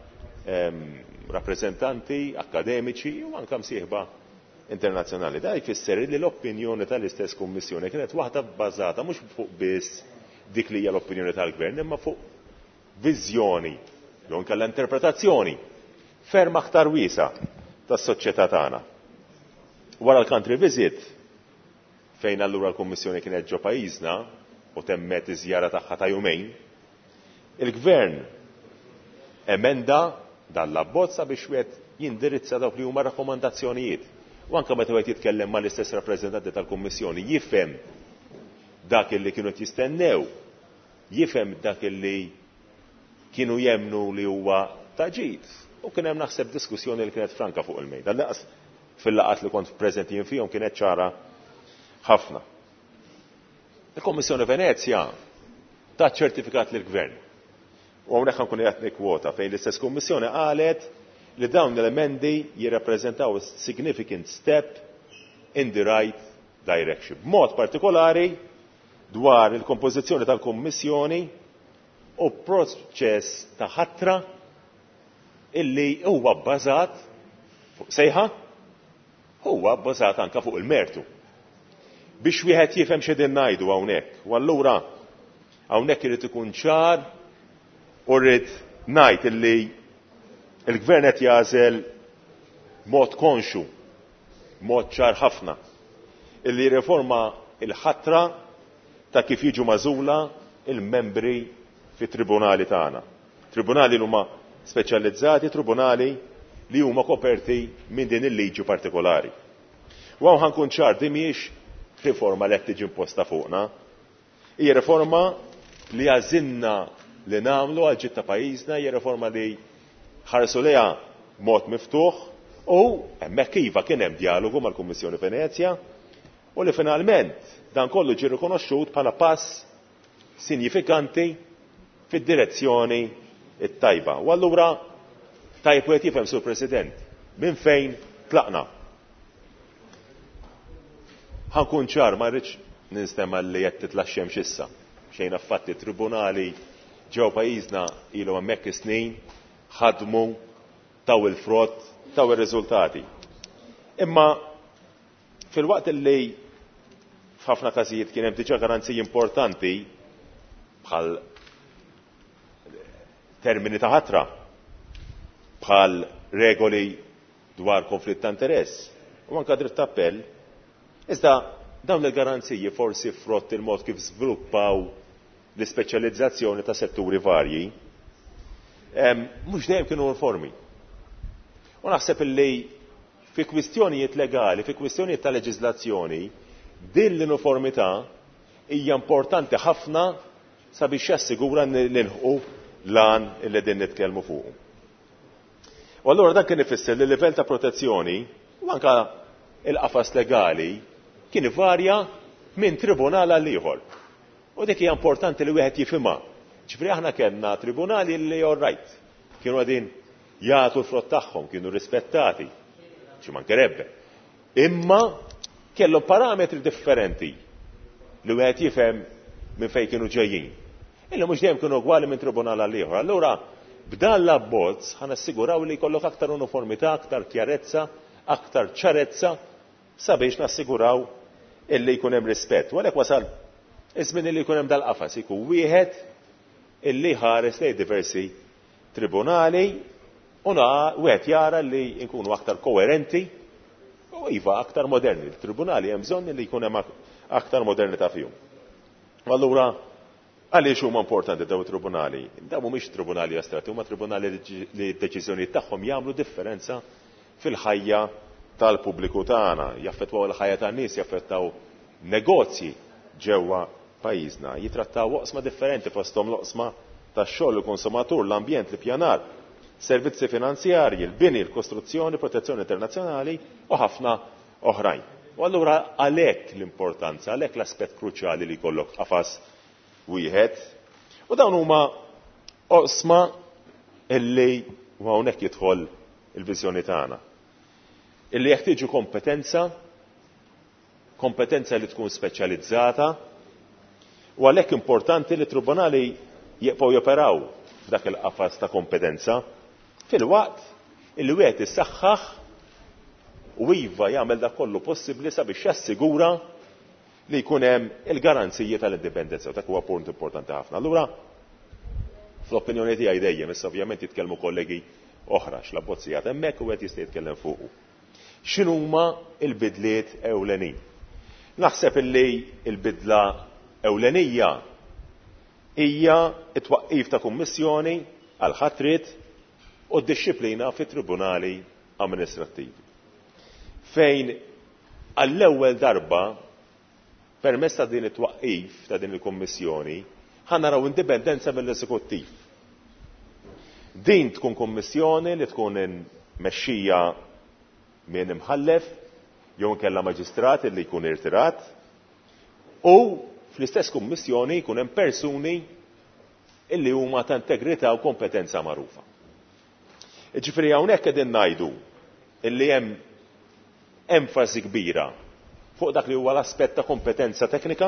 rappresentanti akademiċi u anke msieħba internazzjonali. Da jfisser li l-opinjoni tal-istess Kummissjoni kienet waħda bbażata mhux fuq biss dik li hija l-opinjoni tal-Gvern, imma fuq viżjoni jew anke l-interpretazzjoni ferm aktar wiesa tas-soċjetà tagħna. Wara l-country visit fejn allura l-Kummissjoni kienet ġo pajjiżna u temmet iżjara tagħha ta' jumejn, il-Gvern emenda dan l-abbozza biex wieħed jindirizza dawk li huma rakkomandazzjonijiet. U anke meta wieħed jitkellem mal-istess rappreżentanti tal-Kummissjoni jifhem dak li kienu jistennew, jifhem dak li kienu jemnu li huwa taġid. U kien hemm naħseb diskussjoni li kienet franka fuq il-mejda. Laqas fil-laqat li kont preżenti jien fihom kienet ċara ħafna. Il-Kommissjoni Venezja tat ċertifikat lill-Gvern. U hawnhekk nkun qed nikkwota fejn l-istess Kummissjoni qalet li dawn l-emendi jirrappreżentaw a significant step in the right direction. B'mod partikolari dwar il-kompożizzjoni tal-Kummissjoni u proċess ta' ħatra illi huwa bbażat fuq sejħa huwa bbażat anke fuq il-mertu. Biex wieħed jifhem x'edin ngħidu hawnhekk. U allura hawnhekk irid ikun ċar u rrid ngħid illi il-Gvern qed jagħżel mod konxu, mod ċar ħafna, illi riforma il-ħatra ta' kif jiġu magħżula il-membri fit-tribunali tagħna. Tribunali li huma speċjalizzati, tribunali li huma koperti minn din il-liġi partikolari. U hawn ħankun ċar din mhijiex riforma li qed tiġi imposta fuqna, hija riforma li għażilna li nagħmlu għal ġid ta' pajjiżna, hija riforma li ħarsu lejha mod miftuħ u hemmhekk iva kien hemm dialogu mal-Kummissjoni Venezja u li finalment dan kollu ġie rikonoxxut bħala pass sinifikanti fid-direzzjoni it-tajba. U allura tajb wieħed jifhem sur President minn fejn tlaqna. Ħankun ċar ma rridx ninstema' li qed titla' x-xemx issa xejn affatti tribunali ġew pajjiżna ilhom hemmhekk is-snin ħadmu taw il-frott, taw ir-riżultati. Imma fil-waqt li f'ħafna każijiet kien hemm diġà garanziji importanti bħal termini ta' ħatra, bħal regoli dwar konflitt ta' interess u anke dritt ta' appell, iżda dawn il-garanziji forsi frott il-mod kif żviluppaw l-ispeċjalizzazzjoni ta' setturi varji, mhux dejjem kienu uniformi. U naħseb illi fi kwistjonijiet legali, fi kwistjonijiet ta' leġiżlazzjoni, din l-uniformità hija importanti ħafna sabiex jassigura nilħqu lan illi din nitkellmu fuqu. U allura dan kien ifisser li livell ta' protezzjoni u anke il-qafas legali kien ivarja minn tribunal għal ieħor. U dik hija importanti li wieħed jifhimha. Ġifri aħna kellna tribunali li all right, kienu għadin jagħtu l-frott tagħhom, kienu rispettati, xi mankerebbe. Imma kellhom parametri differenti li wieħed jifhem minn fejn kienu ġejjin. Illi mhux dejjem kienu ugwali minn tribunal għal ieħor. Allura b'dan l-abbozz ħa nassiguraw li jkollok aktar uniformità, aktar kjarezza, aktar ċarezza sabiex nassiguraw illi jkun hemm rispett. U għalhekk wasal iż-żmien illi jkun hemm dal-qafas ikun wieħed illi ħares lejn diversi tribunali u wieħed jara li jkunu aktar koerenti u iva aktar moderni. Il-tribunali hemm bżonn li jkun hemm aktar modernità fihom. Allura għaliex huma importanti daw it-tribunali? Daw mhumiex tribunali astratti, huma tribunali li d-deċiżjonijiet tagħhom jagħmlu differenza fil-ħajja tal-pubbliku tagħna, jaffettwaw il-ħajja tan-nies, jaffettaw negozji ġewwa pajjiżna, jitrattaw oqsma differenti fosthom l-oqsma tax-xogħol, il-konsumatur, l-ambjent, l-ippjanar, servizzi finanzjarji, il-bini, l-kostruzzjoni, protezzjoni internazzjonali u ħafna oħrajn. U allura għalhekk l-importanza, għalhekk l-aspett kruċjali li jkollok qafas wieħed. U dawn huma oqsma illi u hawnhekk jidħol il-viżjoni tagħna. Illi jeħtieġu kompetenza, kompetenza li tkun speċjalizzata, u għalhekk importanti li tribunali jibqgħu joperaw f'dak il-qafas ta' kompetenza fil-waqt illi wieħed issaħħaħ u iva jagħmel dak kollu possibbli sabiex jassigura li jkun hemm il-garanziji tal-indipendenza u dak huwa punt importanti ħafna. Allura fl-opinjoni tiegħi dejjem issa ovvjament jitkellmu kollegi oħra x'l-abbozzijat hemmhekk u qed jista' jitkellem fuqu. X'inhuma l-bidliet ewlenin? Naħseb illi l-bidla ewlenija hija t-twaqqif ta' kummissjoni għal ħatriet u d-dixxiplina fit-tribunali amministrattivi. Fejn għall-ewwel darba permezz ta' din it-twaqqif ta' din il-kummissjoni ħanaraw indipendenza mill-eżekuttiv. Din tkun kummissjoni li tkun mexxija minn imħallef jew inkella maġistrat li jkun irtirat u fl-istess kummissjoni jkun hemm persuni illi huma ta' integrità u kompetenza magħrufa. Ġifieri hawnhekk qegħdin ngħidu illi hemm enfasi kbira fuq dak li huwa l-aspett ta' kompetenza teknika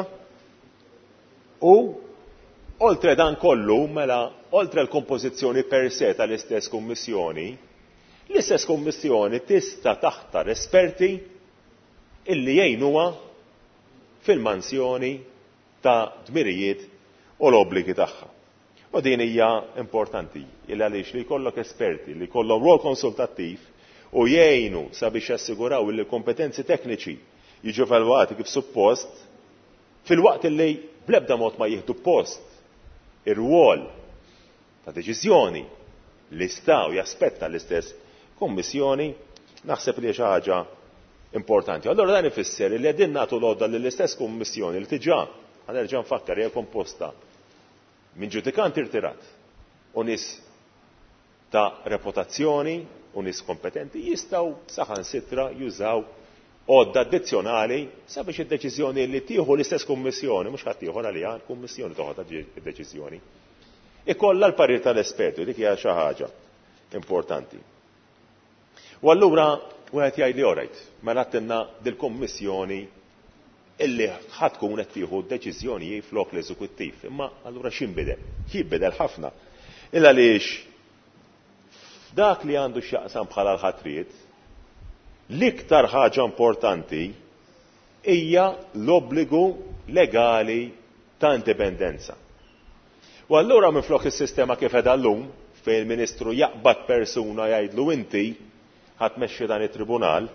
u oltre dan kollu mela oltre l-kompożizzjoni per se tal-istess kummissjoni, l-istess kummissjoni tista' taħtar esperti illi jgħinuha fil-mansjoni ta' dmirijiet u l-obbligi tagħha. U din hija importanti, il għaliex li jkollok esperti li jkollhom rol konsultattiv u jgħinu sabiex jassiguraw li l-kompetenzi tekniċi jiġu evalwati kif suppost fil-waqt li bl-ebda mod ma jieħdu post ir-rwol ta' deċiżjoni li staw jaspetta l-istess kummissjoni, naħseb li xi ħaġa importanti. Allora dan ifisser li qegħdin nagħtu l-għodda lill-istess kummissjoni li tiġà ħanerġa' nfakkar hija komposta minn ġudikanti irtirat u nies ta' reputazzjoni u nies kompetenti jistgħu saħansitra jużaw għodda addizzjonali sabiex id-deċiżjoni li tieħu l-istess kummissjoni, mhux ħadd ieħor għaliha, kummissjoni toħod id-deċiżjoni. Ikollha l-parir tal-esperti, dik hija xi ħaġa importanti. U allura wieħed jgħid li orajt, mela għattinna dil-kummissjoni illi ħadd tkun qed tieħu d-deċiżjoni flok l-eżekuttiv. Imma allura x'inbidel? Jinbidel ħafna. Illa għaliex f'dak li għandu x'jaqsam bħala l-ħatriet, l-iktar ħaġa importanti hija l-obbligu legali ta' indipendenza. U allura minflok is-sistema kif qiegħda llum fejn il-Ministru jaqbad persuna jgħidlu inti ħadd mexxi dan it-tribunal,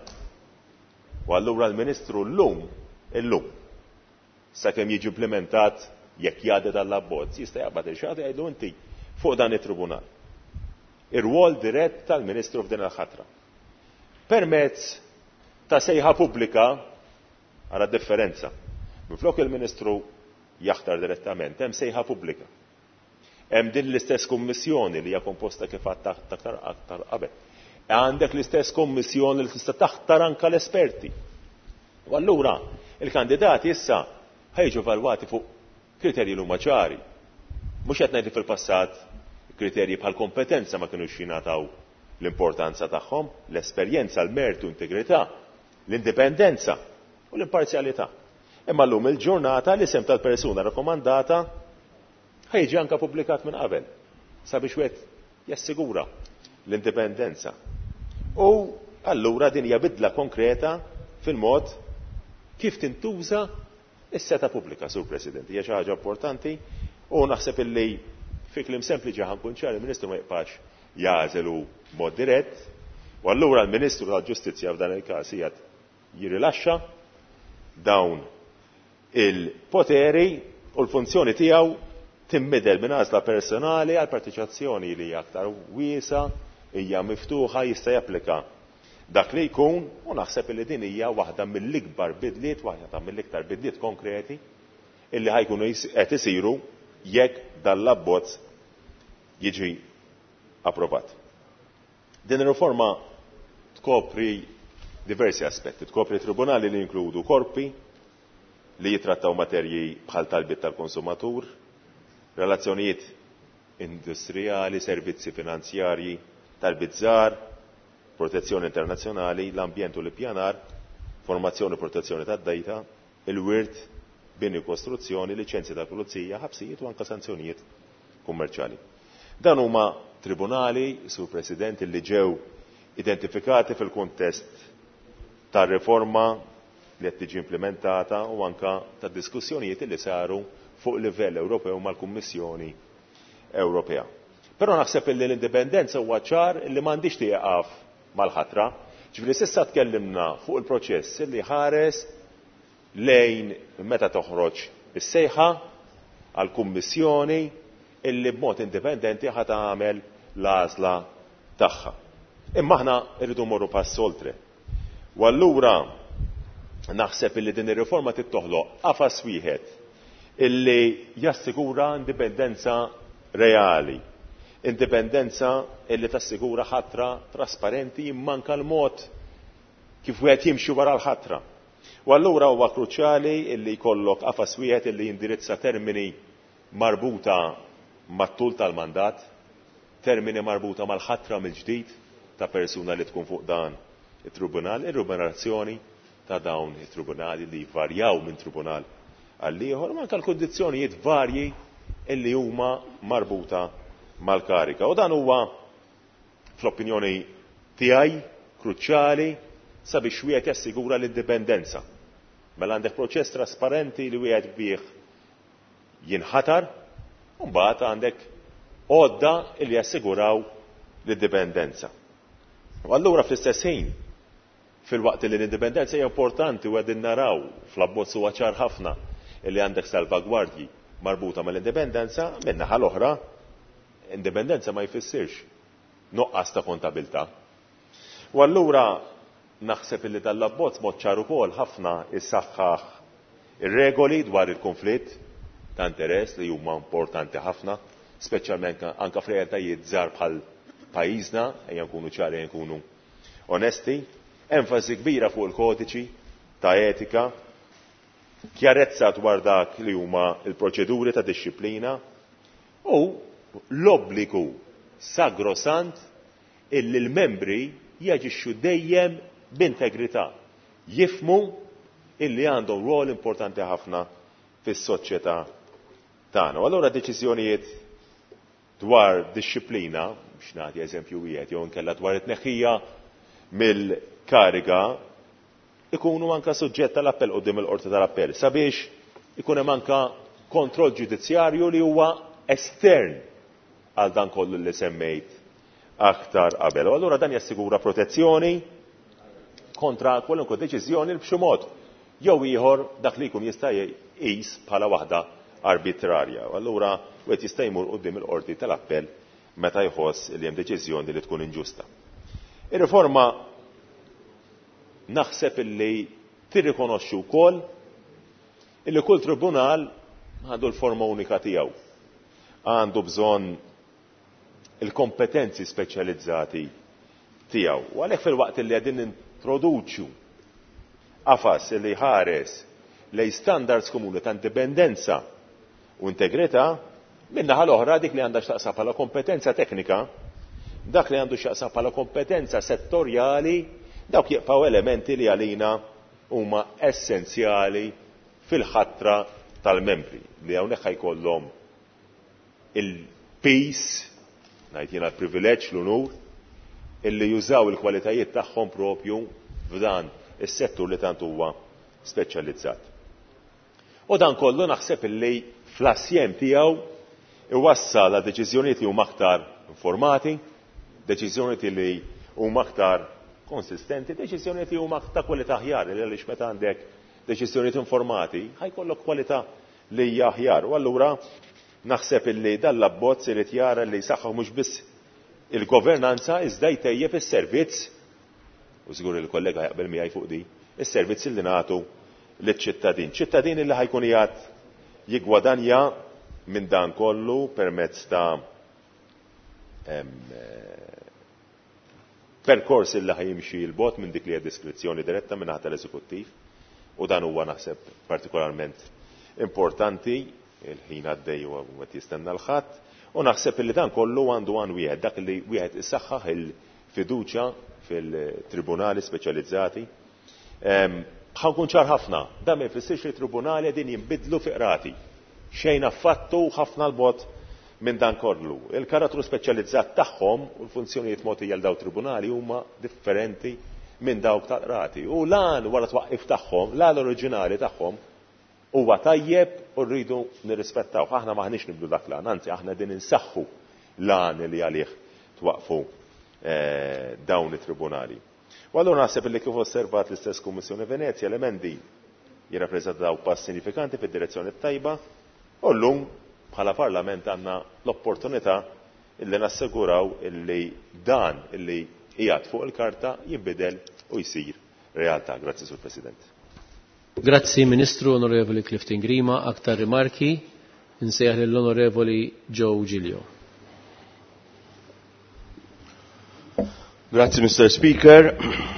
u allura l-Ministru llum illum sakemm jiġi implementat jekk jgħaddi dal-abbozz jista' jaqbad il-xagħti jgħidu inti fuq dan it-tribunal. Ir-rwol dirett tal-Ministru f'din il-ħatra. Permezz ta' sejħa pubblika għala differenza. Minflok il-Ministru jaħtar direttament, hemm sejħa pubblika. Hemm din l-istess kummissjoni li hija komposta kif aktar aktar qabel. Għandek l-istess kommissjoni li tista' taħtar anke l-esperti. U allura il-kandidati issa ħejġu valwati fuq kriterji l huma ċari. Mhux qed ngħid fil-passat kriterji bħal kompetenza ma kinux jingħataw l-importanza tagħhom, l-esperjenza, l-mertu, integrità, l-indipendenza u l-imparzjalità. Imma llum il-ġurnata l-isem tal-persuna rakkomandata ħejġi anke pubblikat minn qabel sabiex wieħed jassigura l-indipendenza. U allura din hija bidla konkreta fil-mod kif tintuża is-seta pubblika, Sur President. Hija xi ħaġa importanti u naħseb illi fi kliem sempliċi ħankun ċar il-Ministru ma jibqax jażelu mod dirett u allura l-Ministru tal-Ġustizzja f'dan il-każ qiegħed jirilaxxa dawn il-poteri u l-funzjoni tiegħu timmidel minn għażla personali għal partiċipazzjoni li hija aktar wiesa, hija miftuħa, jista' japplika dak li jkun u naħseb li din hija waħda mill-ikbar bidliet, waħda mill-iktar bidliet konkreti illi ħajkunu qed isiru jekk dan l-abbozz jiġi approvat. Din ir-riforma tkopri diversi aspetti, tkopri tribunali li jinkludu korpi li jitrattaw materji bħal talbiet tal-konsumatur, relazzjonijiet industrijali, servizzi finanzjarji, tal-bizzar, protezzjoni internazzjonali, l-ambjent u l-ippjanar, formazzjoni u protezzjoni tad-dejta, il-wirt, bini u kostruzzjoni, liċenzji tal-pulizija, ħabsijiet u anke sanzjonijiet kummerċjali. Dan huma tribunali, Sur President, li ġew identifikati fil-kuntest tar-riforma li qed tiġi implementata u anke tad-diskussjonijiet li saru fuq livell Ewropew mal-Kummissjoni Ewropea. Però naħseb li l-indipendenza huwa ċar li m'għandix tieqaf mal-ħatra, ġifieri s'issa tkellimna fuq il-proċess li ħares lejn meta toħroġ is-sejħa għall-Kummissjoni illi b'mod indipendenti ħa tagħmel l-għażla tagħha. Imma aħna rridu morru pass oltre. U allura naħseb illi din ir-riforma tittoħloq qafas wieħed illi jassigura indipendenza reali. Indipendenza illi tassigura ħatra trasparenti immanka l-mod kif wieħed jimxi wara l-ħatra. U allura huwa kruċjali illi jkollok qafas wieħed illi jindirizza termini marbuta mat-tul tal-mandat, termini marbuta mal-ħatra mill-ġdid ta' persuna li tkun fuq dan it-tribunal, ir-remunerazzjoni ta' dawn it-tribunali li jvarjaw minn tribunal għal ieħor, ma anke l-kundizzjonijiet varji illi huma marbuta mal-karika. U dan huwa fl-opinjoni tiegħi kruċjali sabiex wieħed jassigura l-indipendenza. Mela għandek proċess trasparenti li wieħed bih jinħatar, u mbagħad għandek għodda li jassiguraw l-indipendenza. U allura fl-istess ħin, fil-waqt li l-indipendenza hija importanti u qegħdin naraw fl-abbozz huwa ċar ħafna li għandek salvagwardji marbuta mal-indipendenza, min-naħa l-oħra indipendenza ma jfissirx noqqas ta' kontabilità. U allura naħseb li dal-abbozz mod ċar ukoll ħafna issaħħaħ ir-regoli dwar il-konflitt ta' interess li huma importanti ħafna, speċjalment anke f'realtajiet żgħar bħal pajjiżna, ejja nkunu ċari nkunu onesti, enfasi kbira fuq il-kodiċi ta' etika, kjarezza dwar dak li huma il-proċeduri ta' disċiplina u l-obbligu sagrosant illi l-membri jaġixxu dejjem b'integrità, jifmu illi għandhom rol importanti ħafna fis-soċjetà tagħna. U allura deċiżjonijiet dwar disċiplina, biex nagħti eżempju wieħed jew inkella dwar it-tneħħija mill-kariga ikunu anke suġġett tal-appell qudiem il-qorti tal-appell sabiex ikun hemm anke kontroll ġudizzjarju li huwa estern għal dan kollu li semmejt aktar qabel. U allura dan jassigura protezzjoni kontra kwalunkwe deċiżjoni b'xi mod jew ieħor dak li jkun jista' jqis bħala waħda arbitrarja. U allura wieħed jista' jmur quddiem il-qorti tal-appell meta jħoss li hemm deċiżjoni li tkun inġusta. Ir-riforma naħseb illi tirrikonoxxi wkoll illi kull tribunal għandu l-forma unika tiegħu. għandu bżonn il-kompetenzi speċjalizzati tiegħu. U għalhekk fil-waqt li qegħdin introduċu qafas li ħares lej standards komuni ta' indipendenza u integrità, min-naħa l-oħra dik li għandha x'taqsam bħala kompetenza teknika, dak li għandu x'taqsam bħala kompetenza settorjali, dawk jibqgħu elementi li għalina huma essenzjali fil-ħatra tal-membri li hawnhekk ħajkollhom il-peace, ngħid jiena l-privileġġ, l-unur, illi jużaw il-kwalitajiet tagħhom propju f'dan is-settur li tant huwa speċjalizzat. U dan kollu naħseb illi fl-assjem tiegħu iwassal għal deċiżjonijiet li huma aktar informati, deċiżjonijiet li huma aktar konsistenti, deċiżjonijiet li huma ta' kwalità aħjar, li għaliex meta għandek deċiżjonijiet informati ħajkollok kwalità li hija aħjar. U allura naħseb illi dan l-abbozz irid jara li jsaħħaħ mhux biss il-governanza iżda jtejjeb is-servizz, u żgur il-kollega jaqbel miegħi fuq di, is-servizz li nagħtu liċ-ċittadin. ċittadin li ħajkun jgħid jiggwadanja minn dan kollu permezz ta' perkors li ħajimxi l-bot minn dik li hija diskrezzjoni diretta minn ħadd tal-eżekuttiv, u dan huwa naħseb partikolarment importanti, il-ħin għaddej u għet jistenna l-ħadd, u naħseb li dan kollu għandu għan wieħed, dak li wieħed isaħħaħ il-fiduċja fil-tribunali speċjalizzati. Ħankun ċar ħafna, dan ma jfissirx li tribunali din jinbidlu fi qrati. Xejn affattu ħafna l-bot minn dan kollu. Il-karattru speċjalizzat tagħhom u l-funzjonijiet mogħtija l daw tribunali huma differenti minn dawk tal-qrati. U lan wara twaqqif tagħhom, lan oriġinali tagħhom huwa tajjeb u rridu nirrispettaw. Aħna maħniex nibdu dak lan, anzi aħna din insaħħu lan li għalih twaqfu dawn it-tribunali. U allura naħseb li kif osservat l-istess Kummissjoni Venezia l-emendi jirrappreżentaw pass sinifikanti fid-direzzjoni tajba, u llum bħala Parlament għandna l-opportunità illi nasseguraw illi dan illi qiegħed fuq il-karta jinbidel u jsir realtà. Grazzi, Sur President. Grazzi Ministru Onorevoli Clifton Grima, aktar rimarki insejjaħ lill-Onorevoli Joe Giglio. Grazzi Mister Speaker.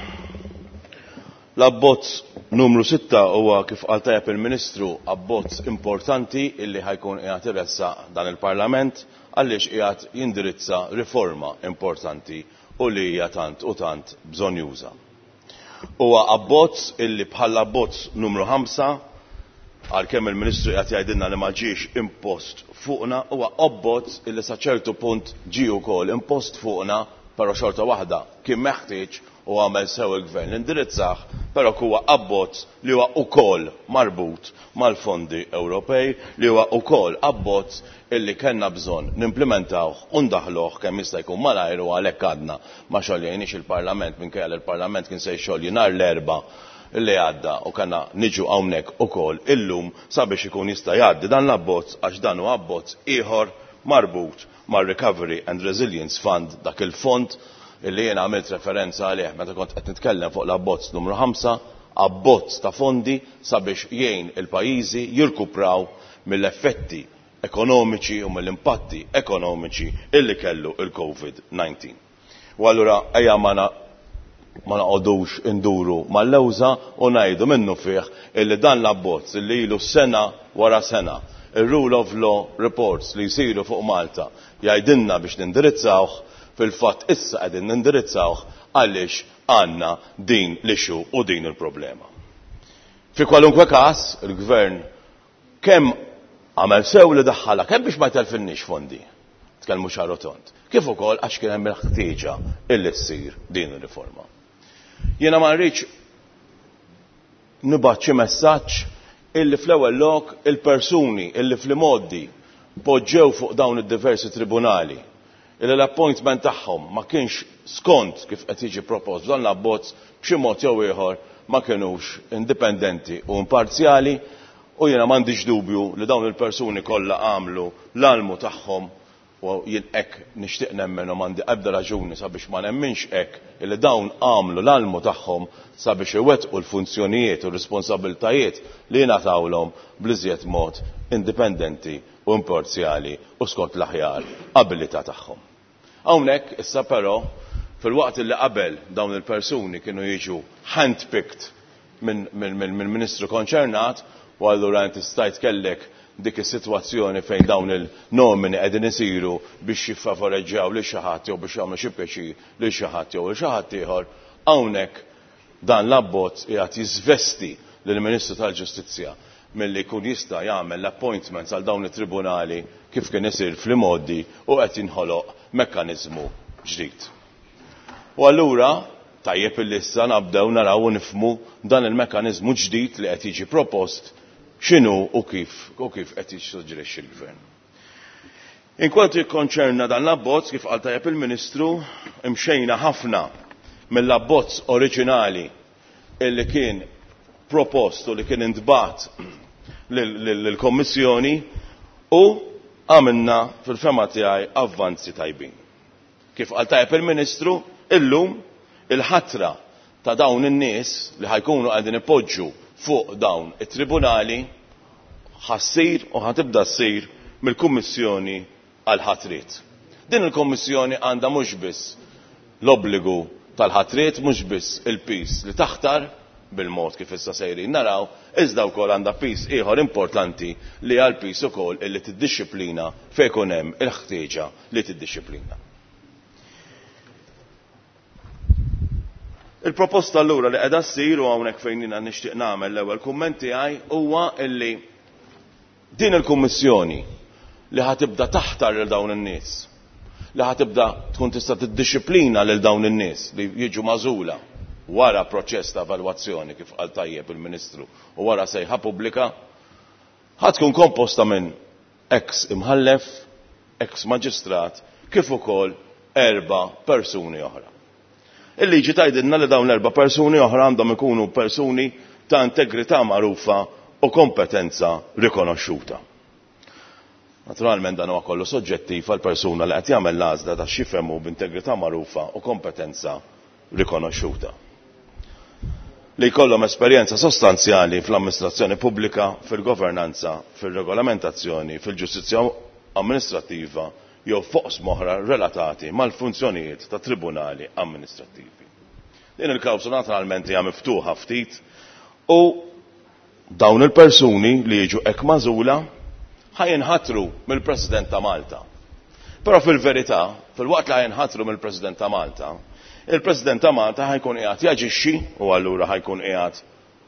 L-abbozz numru sitta huwa kif qal tajjeb il-Ministru abbozz importanti illi ħajkun qiegħed iressa dan il-Parlament għaliex qiegħed jindirizza riforma importanti u li hija tant u tant bżonn juża. Huwa abbozz illi bħal abbozz numru ħamsa għalkemm il-Ministru qiegħed jgħidilna li ma ġiex impost fuqna, huwa abbozz illi sa ċertu punt ġie wkoll impost fuqna, però xorta waħda kien meħtieġ u għamel sew il-Gvern indirizzah, però huwa abbozz li huwa wkoll marbut mal-fondi Ewropej, li huwa wkoll abbozz illi kellna bżonn nimplementawh u ndaħluh kemm jista' jkun malajr u għalhekk għadna ma xogħolejniex il-Parlament minkejja li l-Parlament kien se jxogħol nhar l-erba' li għadda u kellna niġu hawnhekk ukoll illum sabiex ikun jista' jgħaddi dan l-abbozz għax dan huwa abbozz ieħor marbut mar-Recovery and Resilience Fund, dak il-fond illi jiena għamilt referenza għalih meta kont qed nitkellem fuq l-abbozz numru ħamsa, abbozz ta' fondi sabiex jgħin il-pajjiżi jirkupraw mill-effetti ekonomiċi u mill-impatti ekonomiċi illi kellu il-COVID nineteen. U allura ejja ma naqgħodux induru mal-lewża u ngħidu minnu fih illi dan l-abbozz illi ilu sena wara sena il-Rule of Law reports li jsiru fuq Malta jgħidilna biex nindirizzawh, fil-fatt issa qegħdin nindirizzawh għaliex għandna din l-issue u din il-problema. Fi kwalunkwe każ il-Gvern kemm għamel sew li daħħalha kemm biex ma jtelfinniex fondi, tkellmu xahar rotond, kif ukoll għax kien hemm il-ħtieġa illi ssir din ir-riforma. Jiena ma rridx nibgħat xi messaġġ illi fl-ewwel lok il-persuni illi fl-imoddi poġġew fuq dawn id-diversi tribunali illi l-appointment tagħhom ma kienx skont kif qed jiġi propost dan l-abbozz b'xi mod jew ieħor ma kinux indipendenti u imparzjali, u jiena m'għandix dubju li dawn il-persuni kollha għamlu l-almu tagħhom u jien hekk nixtieq nemmen u m'għandi ebda raġuni sabiex ma nemminx hekk illi dawn għamlu l-almu tagħhom sabiex iwettqu l-funzjonijiet u r-responsabbiltajiet li jingħatawlhom bl-iżjed mod indipendenti u imparzjali u skont l-aħjar abilità tagħhom. Hawnhekk issa però fil-waqt li qabel dawn il-persuni kienu jiġu handpicked minn ministru konċernat u allura inti stajt kellek dik is-sitwazzjoni fejn dawn il-nomini qegħdin isiru biex jiffavoreġġjaw lil xi ħadd jew biex jagħmlu xi pjaċir lil xi ħadd jew lil xi ħadd ieħor, hawnhekk dan l-abbozz qiegħed jiżvesti lill-Ministru tal-Ġustizzja milli jkun jista' jagħmel l-appointments għal dawn it-tribunali kif kien isir fl-imoddi u qed jinħoloq mekkaniżmu ġdid. U allura tajjeb illi issa nabdew naraw u nifhmu dan il-mekkaniżmu ġdid li qed jiġi propost x'inhu u kif u kif qed jissuġġerixxi l-Gvern. Inkwantu jikkonċerna dan l-abbozz kif qal tajjeb il-Ministru imxejna ħafna mill-abbozz oriġinali illi kien propost u li kien intbagħat lill-Kommissjoni u għamilna fil-fema tiegħi avvanzi tajbin. Kif qal tajjeb il-Ministru illum il-ħatra ta' dawn in-nies li ħajkunu qegħdin ipoġġu fuq dawn it-tribunali ħassir u ħatibda ssir mill-Kummissjoni għal ħatriet. Din il-Kommissjoni għandha mhux biss l-obbligu tal-ħatriet, mhux biss il-pis li taħtar bil-mod kif issa sejrin naraw, iżda wkoll għandha pis ieħor importanti li għal pis ukoll illi tiddixxiplina fejn ikun hemm il-ħtieġa li tiddixxiplina. Il-proposta allura li qiegħda ssir u hawnhekk fejn jiena nixtieq nagħmel l-ewwel kumment tiegħi huwa illi din il-Kummissjoni li ħatibda taħtar lil dawn in-nies, li ħatibda tkun tista' tiddixxiplina lil dawn in-nies li jiġu magħżula wara proċess ta' evalwazzjoni kif qal tajjeb il-Ministru u wara sejħa pubblika, ħadd tkun komposta minn ex imħallef, ex maġistrat, kif ukoll erba' persuni oħra. Il-liġi tgħidilna li dawn l-erba' persuni oħra għandhom ikunu persuni ta' integrità magħrufa u kompetenza rikonoxxuta. Naturalment dan huwa kollu soġġettiv għal persuna li qed jagħmel l-għażla ta' x'jifhemu b'integrità magħrufa u kompetenza rikonoxxuta. Li jkollhom esperjenza sostanzjali fl-amministrazzjoni pubblika, fil-governanza, fil-regolamentazzjoni, fil-ġustizzja amministrattiva jew foqs moħra relatati mal-funzjonijiet ta' tribunali amministrattivi. Din il-kawża naturalment hija miftuħa ftit u dawn il-persuni li jiġu hekk magħżula ħajinħatru mill-President ta' Malta. Però fil-verità, fil-waqt li ħajinħatru mill-President ta' Malta, il-President ta' Malta ħajkun qiegħed jaġixxi u allura ħajkun qiegħed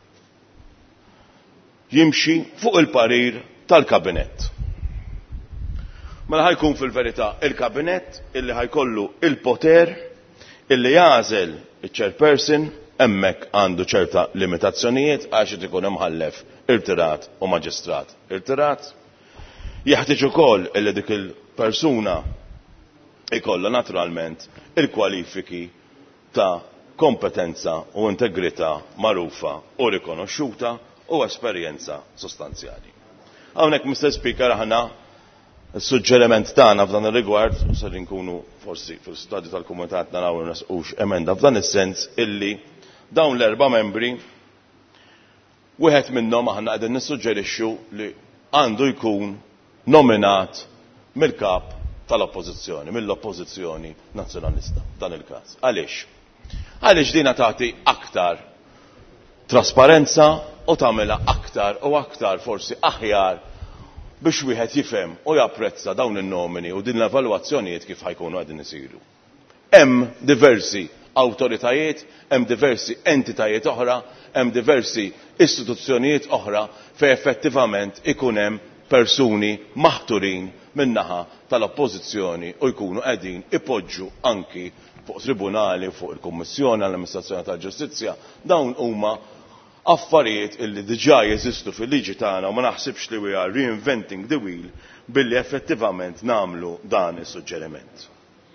jimxi fuq il-parir tal-Kabinett. Mela ħajkun fil-verità il-Kabinett illi ħajkollu il-poter illi jażel iċ-chairperson hemmhekk għandu ċerta limitazzjonijiet għax irid ikun imħallef irtirat u maġistrat irtirat. Jeħtieġ ukoll illi dik il-persuna ikollha naturalment il-kwalifiki ta' kompetenza u integrità magħrufa u rikonoxxuta u esperjenza sostanzjali. Hawnhekk Mister Speaker aħna is-suġġeriment tagħna f'dan ir-rigward u ser inkunu forsi fil-stadju tal-Kumitat naraw nesqux emenda f'dan is-sens illi dawn l-erba' membri wieħed minnhom aħna qegħdin nissuġġerixxu li għandu jkun nominat mill-kap tal-oppożizzjoni, mill-oppożizzjoni nazzjonalista dan il-każ. Għaliex? Għaliex dina tagħti aktar trasparenza u tagħmilha aktar u aktar forsi aħjar biex wieħed jifhem u japprezza dawn in-nomini u din l-evalwazzjonijiet kif ħajkunu qegħdin isiru. Hemm diversi awtoritajiet, hemm diversi entitajiet oħra, hemm diversi istituzzjonijiet oħra fejn effettivament ikun hemm persuni maħturin min-naħa tal-oppożizzjoni u jkunu qegħdin ipoġġu anki fuq tribunali, fuq il-Kummissjoni għall-Amministrazzjoni tal-Ġustizzja, dawn huma affarijiet illi diġà jeżistu fil-liġi tagħna u ma naħsibx li we are reinventing the wheel billi effettivament nagħmlu dan is-suġġeriment.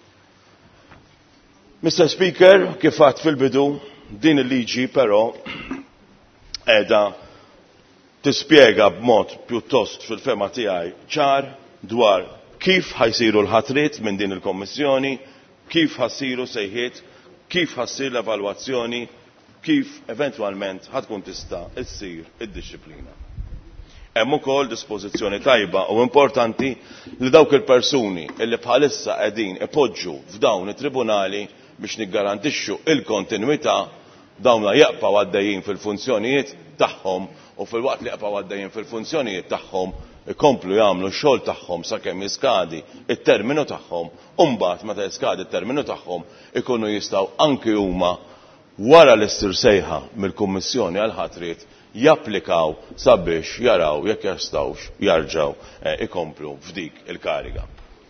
Mister Speaker, kif għadt fil-bidu, din il-liġi però qiegħda tispjega b'mod pjuttost fil-fema tiegħi ċar dwar kif ħajsiru l-ħatriet minn din il-Kommissjoni, kif ħassiru sejħiet, kif ħassir l-evalwazzjoni, kif eventwalment ħatkun tista' issir id-disciplina. Hemm ukoll dispożizzjoni tajba u importanti li dawk il-persuni illi bħalissa qegħdin ipoġġu f'dawn it-tribunali biex niggarantixxu il-kontinwità dawn jaqpaw għaddejjin fil-funzjonijiet tagħhom u fil-waqt li jaqpaw għaddejjin fil-funzjonijiet tagħhom ikomplu jagħmlu x-xogħol tagħhom sakemm jiskadi it-terminu tagħhom u mbagħad meta jiskadi it-terminu tagħhom ikunu jistgħu anki huma wara li ssir sejħa mill-Kummissjoni għal ħatriet japplikaw sabiex jaraw jekk jistgħux jarġgħu ikomplu f'dik il-kariga.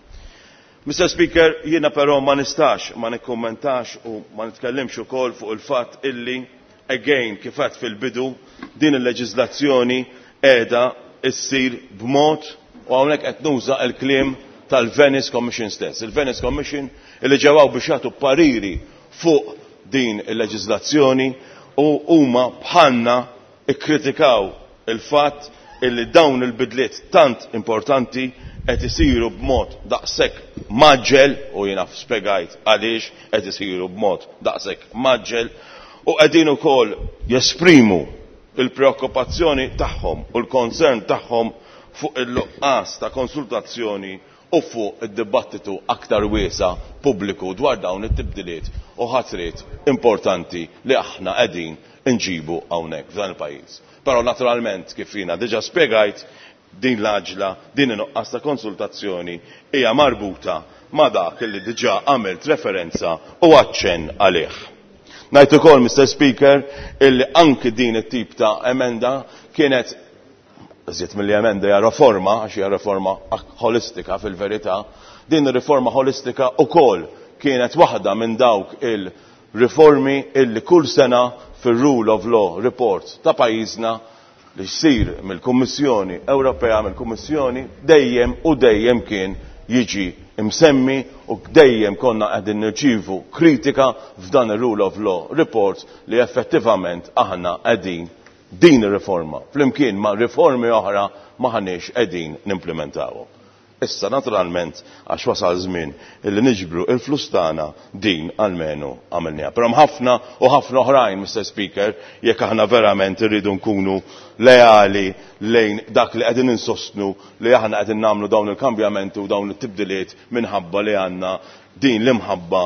Mister Speaker, jiena però ma nistax ma nikkommentax u ma nitkellimx ukoll fuq il-fatt illi again kif għedt fil-bidu din il-leġiżlazzjoni qiegħda issir b'mod u hawnhekk qed nuża l-kliem tal-Venice Commission stess. Il-Venice Commission illi ġewaw biex jagħtu pariri fuq din il-leġiżlazzjoni u huma bħalna ikkritikaw il-fatt illi dawn il-bidliet tant importanti qed isiru b'mod daqshekk maġġel u jiena spjegajt għaliex qed isiru b'mod daqshekk maġġel u qegħdin ukoll jesprimu il-preokkupazzjoni tagħhom u l-konsern tagħhom fuq il-nuqqas ta' konsultazzjoni u fuq id-dibattitu aktar wiesa pubbliku dwar dawn it-tibdiliet u ħatriet importanti li aħna qegħdin inġibu hawnhekk f'dan il-pajjiż. Però naturalment kif jiena diġà spjegajt din l-aġla, din in-nuqqas ta' konsultazzjoni hija marbuta ma' dak li diġà għamilt referenza u aċċenn għalih. Ngħid ukoll, Mister Speaker, illi anki din it-tip ta' emenda kienet iżjed milli emenda hija riforma, għax hija riforma holistika fil-verità, din ir-riforma holistika ukoll kienet waħda minn dawk il-riformi illi kull sena fir-Rule of Law Report ta' pajjiżna li jsir mill-Kummissjoni Ewropea, mill-Kummissjoni dejjem u dejjem kien jiġi imsemmi u dejjem konna qegħdin nirċievu kritika f'dan ir-Rule of Law Report li effettivament aħna qegħdin din ir-riforma flimkien ma' riformi oħra ma ħaniex qegħdin nimplementawhom. Issa naturalment għax wasal żmien illi niġbru il-flus tagħna din almenu għamilniha. Però ħafna u ħafna oħrajn, Mister Speaker, jekk aħna verament irridu nkunu leali lejn dak li qegħdin insostnu li aħna qegħdin nagħmlu dawn il-kambjamenti u dawn it-tibdiliet minħabba li għandna din l-imħabba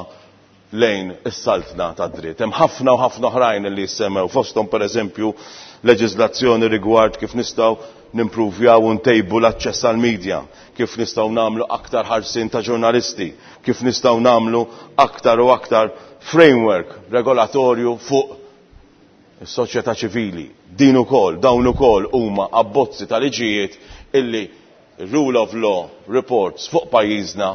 lejn is-saltna ta' dritt. Hemm ħafna u ħafna oħrajn li jissemmew fosthom pereżempju leġiżlazzjoni rigward kif nistgħu nimpruvjaw u ntejbu l-aċċess għall media, kif nistgħu nagħmlu aktar ħarsien ta' ġurnalisti, kif nistgħu nagħmlu aktar u aktar framework regolatorju fuq is-soċjetà ċivili. Din ukoll, dawn ukoll huma abbozzi ta' liġijiet illi Rule of Law Reports fuq pajjiżna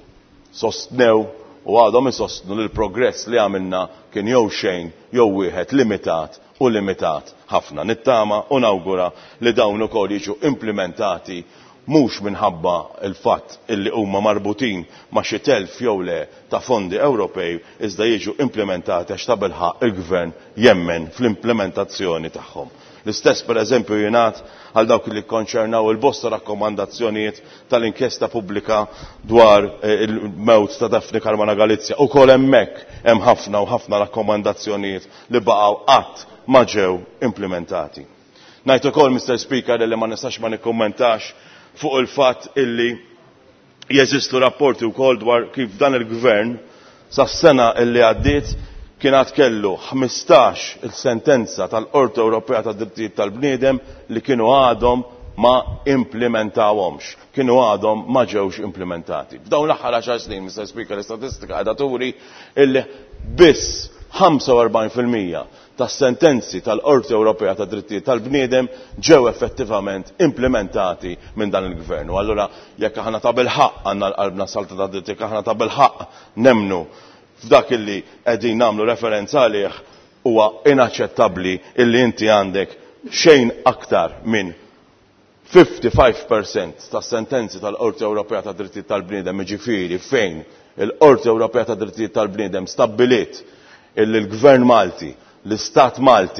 sostnew u għadhom isostnu li l-progress li għamilna kien jew xejn jew wieħed limitat u limitat ħafna. Nittama u nawgura li dawn ukoll jiġu implementati mhux minħabba il-fatt illi huma marbutin ma' xi telf jew le ta' fondi Ewropej iżda jiġu implementati għax ta' bilħaq il-Gvern jemmen fl-implementazzjoni tagħhom. L-istess pereżempju jingħad għal dawk li konċernaw il-bosta rakkomandazzjonijiet tal-inkjesta pubblika dwar il-mewt ta' Daphne Caruana Galizia. Ukoll hemmhekk hemm ħafna u ħafna rakkomandazzjonijiet li baqgħu qatt ma ġew implementati. Ngħid ukoll, Mister Speaker, li ma nistax ma nikkummentax fuq il-fatt illi jeżistu rapporti wkoll dwar kif dan il-Gvern sas-sena illi għaddiet kien għad kellu ħmistax il-sentenza tal-Qorti Ewropea tad-Drittijiet tal-Bniedem li kienu għadhom ma implementawhomx, kienu għadhom ma ġewx implementati. F'dawn l-aħħar għaxar snin, Mister Speaker, l-istatistika qiegħda turi illi biss ħamsa u arba'in fil-mija tas-sentenzi tal-Qorti Ewropea tad-Drittijiet tal-Bniedem ġew effettivament implementati minn dan il-Gvern. U allura jekk aħna ta' bilħaq għandna l-qalbna salta tad-dritt, aħna ta' bilħaq nemnu f'dak illi qegħdin nagħmlu referenza għalih huwa inaċċettabbli illi inti għandek xejn aktar minn fifty-five percent tas-sentenzi tal-Qorti Ewropea tad-Drittijiet tal-Bniedem jiġifieri fejn il-Qorti Ewropea tad-Drittijiet tal-Bniedem stabbiliet illi l-Gvern Malti, l-Istat Malti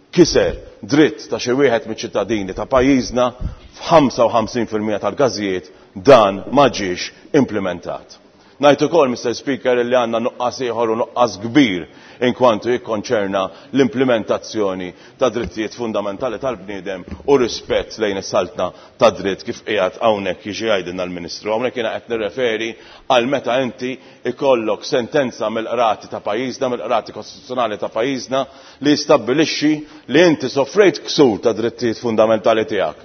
kiser dritt ta' xi wieħed miċ-ċittadini ta' pajjiżna f'ħamsa u ħamsin fil-mija tal-każijiet dan ma ġiex implementat. Ngħid ukoll, Mister Speaker, li għandna nuqqas ieħor u nuqqas kbir inkwantu jikkonċerna l-implementazzjoni ta' drittijiet fundamentali tal-bniedem u rispett lejn is-saltna ta' dritt kif qiegħed hawnhekk jiġi jgħidilna l-Ministru. Hawnhekk jiena qed nirreferi għal meta inti ikollok sentenza mill-qrati ta' pajjiżna, mill-qrati kostituzzjonali ta' pajjiżna li jistabbilixxi li inti soffrejt ksur ta' drittijiet fundamentali tiegħek.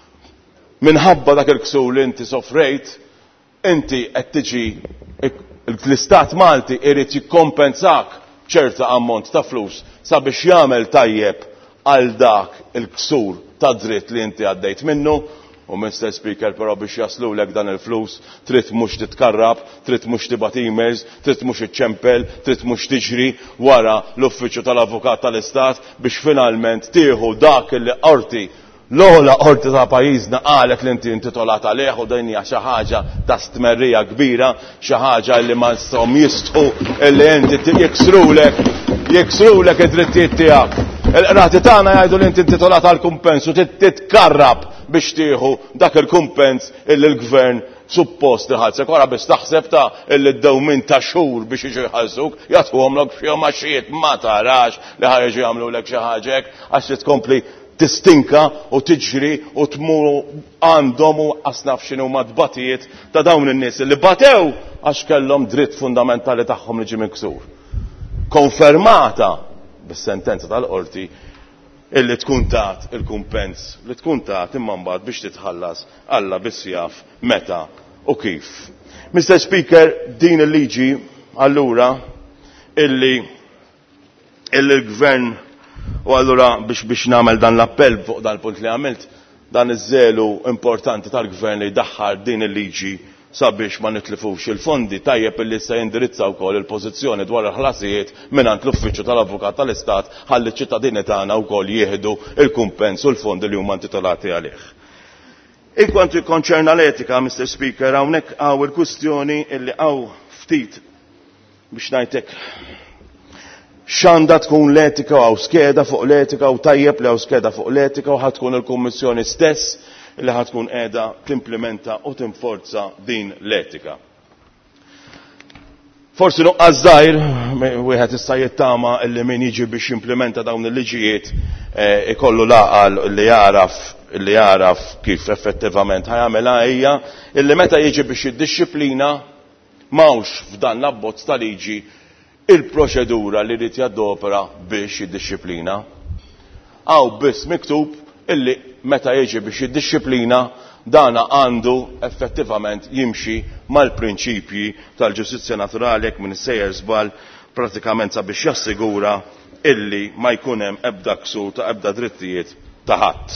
Minħabba dak il-ksur li inti soffrejt, inti qed tiġi l-Istat Malti irid jikkompensak ċerta ammont ta' flus sabiex jagħmel tajjeb għal dak il-ksur ta' dritt li inti għaddejt minnu. U Mister Speaker, però biex jaslulek dan il-flus, trid mhux titkarrab, trid mhux tibgħat emails, trid mhux iċċempel, trid mhux tiġri wara l-uffiċċju tal-Avukat tal-Istat biex finalment tieħu dak li qorti l-ogħla qorti ta' pajjiżna qalet li inti intitolat għalih u din hija xi ħaġa ta' stmerrija kbira, xi ħaġa li ma nistgħu jistħu illi inti jiksrulek jiksrulek id-drittijiet tiegħek. Il-qrati tagħna jgħidu li inti intitolat għal kumpens u titkarrab biex tieħu dak il-kumpens illi l-gvern suppost iħallsek. Wara biss taħseb ta' illi d-dewmin ta' xhur biex jiġu jħallsuk, jagħtuhomlok f'xi għaxijiet ma tarax li ħarġu jagħmlulek xi ħaġa għax tkompli tistinka u tiġri u tmuru għandhom u qasnaf x'inhu madbatijiet ta' dawn in-nies li batew għax kellhom dritt fundamentali tagħhom li ġie miksur. Konfermata bis-sentenza tal-qorti illi tkun tat il-kumpens li tkun tat imma mbagħad biex titħallas Alla biss jaf meta u kif. Mister Speaker, din il-liġi allura illi illi l-gvern u allura biex biex nagħmel dan l-appell fuq dan il-punt li għamilt, dan iż-żelu importanti tal-gvern li jdaħħal din il-liġi sabiex ma nitlifux il-fondi tajjeb illi se jindirizza wkoll il-pożizzjoni dwar il-ħlasijiet mingħand l-Uffiċċju tal-Avukat tal-Istat ħalli ċ-ċittadini tagħna wkoll jieħdu il-kumpens u l-fondi li huma intitolati għalih. Inkwantu jikkonċerna l-etika, Mister Speaker, hawnhekk hawn il-kwistjoni illi hawn ftit biex ngħidlek x'għandha tkun l-etika u skeda fuq l-etika u tajjeb li hawn skeda fuq l-etika u ħadd tkun il-Kummissjoni stess li ħadd tkun qiegħda timplementa u tinforza din l-etika. Forsi nuqqas żgħir wieħed issa jittama illi min jiġi biex jimplementa dawn il-liġijiet ikollu laqal li jaraf li jaraf kif effettivament ħajamilha hija illi meta jiġi biex jiddixxiplina m'hawnx f'dan l-abbozz ta' liġi il-proċedura li rrid jaddopera biex jiddixxiplina. Hawn biss miktub illi meta jiġi biex jiddixxiplina dana għandu effettivament jimxi mal-prinċipji tal-ġustizzja naturali jekk min issejjer żball pratikament sabiex jassigura illi ma jkun hemm ebda ksur ta' ebda drittijiet ta' ħadd.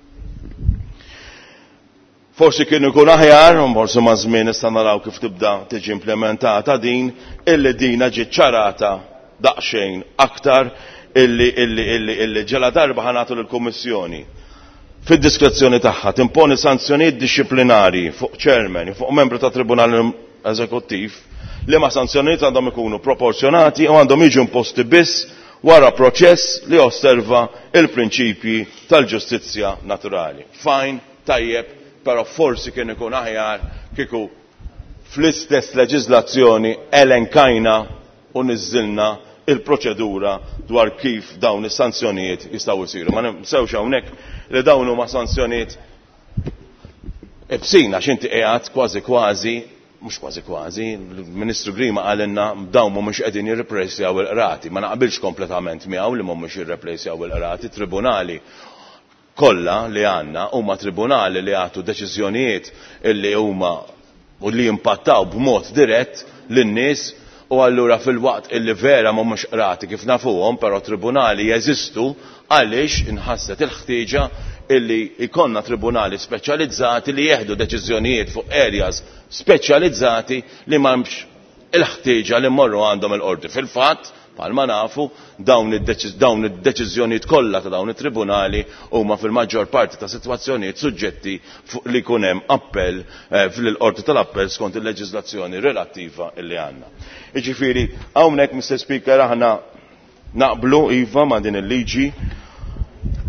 Forsi kienu jkun aħjar, forsi ma' żmien nista' naraw kif tibda tiġi implementata din, illi dina ġiet ċarata daqsxejn aktar illi illi illi illi ġela darba ħanatu lill-Kummissjoni fid-diskrezzjoni tagħha timponi sanzjonijiet dixxiplinari fuq chairman, fuq membru ta' Tribunal Eżekuttiv li ma' sanzjonijiet għandhom ikunu proporzjonati u għandhom jiġu imposti biss wara proċess li osserva il-prinċipji tal-ġustizzja naturali. Fajn, tajjeb, però forsi kien ikun aħjar kieku fl-istess leġiżlazzjoni elenkajna u niżilna il-proċedura dwar kif dawn is-sanzjonijiet jistgħu jsiru. Ma nsewx hawnhekk li dawn huma sanzjonijiet ibsin għax inti qiegħed kważi kważi, mhux kważi kważi, il-Ministru Grima qalilna dawn mhumiex qegħdin jirrepressjaw il-qrati, ma naqbilx kompletament miegħu li mhumiex jirrepressjaw il-qrati, tribunali kollha li għandna huma tribunali li għatu deċiżjonijiet illi huma u li jimpattaw b'mod dirett lin-nies u allura fil-waqt illi vera mhumiex qrati kif nafuhom, però tribunali jeżistu għaliex inħasset il-ħtieġa illi jkollna tribunali speċjalizzati li jieħdu deċiżjonijiet fuq areas speċjalizzati li m'hemmx il-ħtieġa li mmorru għandhom il-qorti. Fil-fatt, bħalma nafu, dawn id-deċiżjonijiet kollha ta' dawn it-tribunali huma fil-maġġor parti ta' sitwazzjonijiet suġġetti li jkun hemm appell fil-qorti tal-appell skont il-leġiżlazzjoni relattiva li għandna. Jiġifieri hawnhekk, Mister Speaker, aħna naqblu iva ma' din il-liġi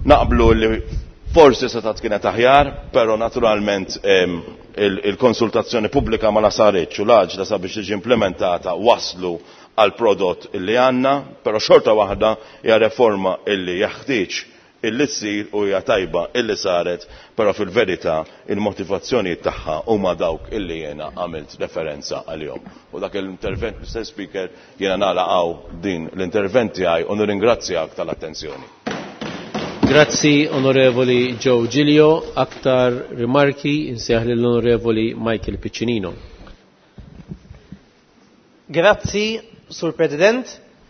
naqblu li forsi setat kienet aħjar, però naturalment il-konsultazzjoni pubblika ma la saritx u l-għaġla sabiex tiġi implementata waslu għal prodott illi għandna, però xorta waħda hija reforma illi jeħtieġ illi tsir u hija tajba illi saret, però fil-verità il-motivazzjonijiet tagħha huma dawk illi jiena għamilt referenza għalihom. U dak l-intervent, Mister Speaker, jiena nagħlaqgħu din l-intervent tiegħi u nirringrazzjak tal-attenzjoni. Grazzi Onorevoli Joe Giglio, aktar rimarki insejħ lill-Onorevoli Michael Piccinino. Grazzi, Sur President.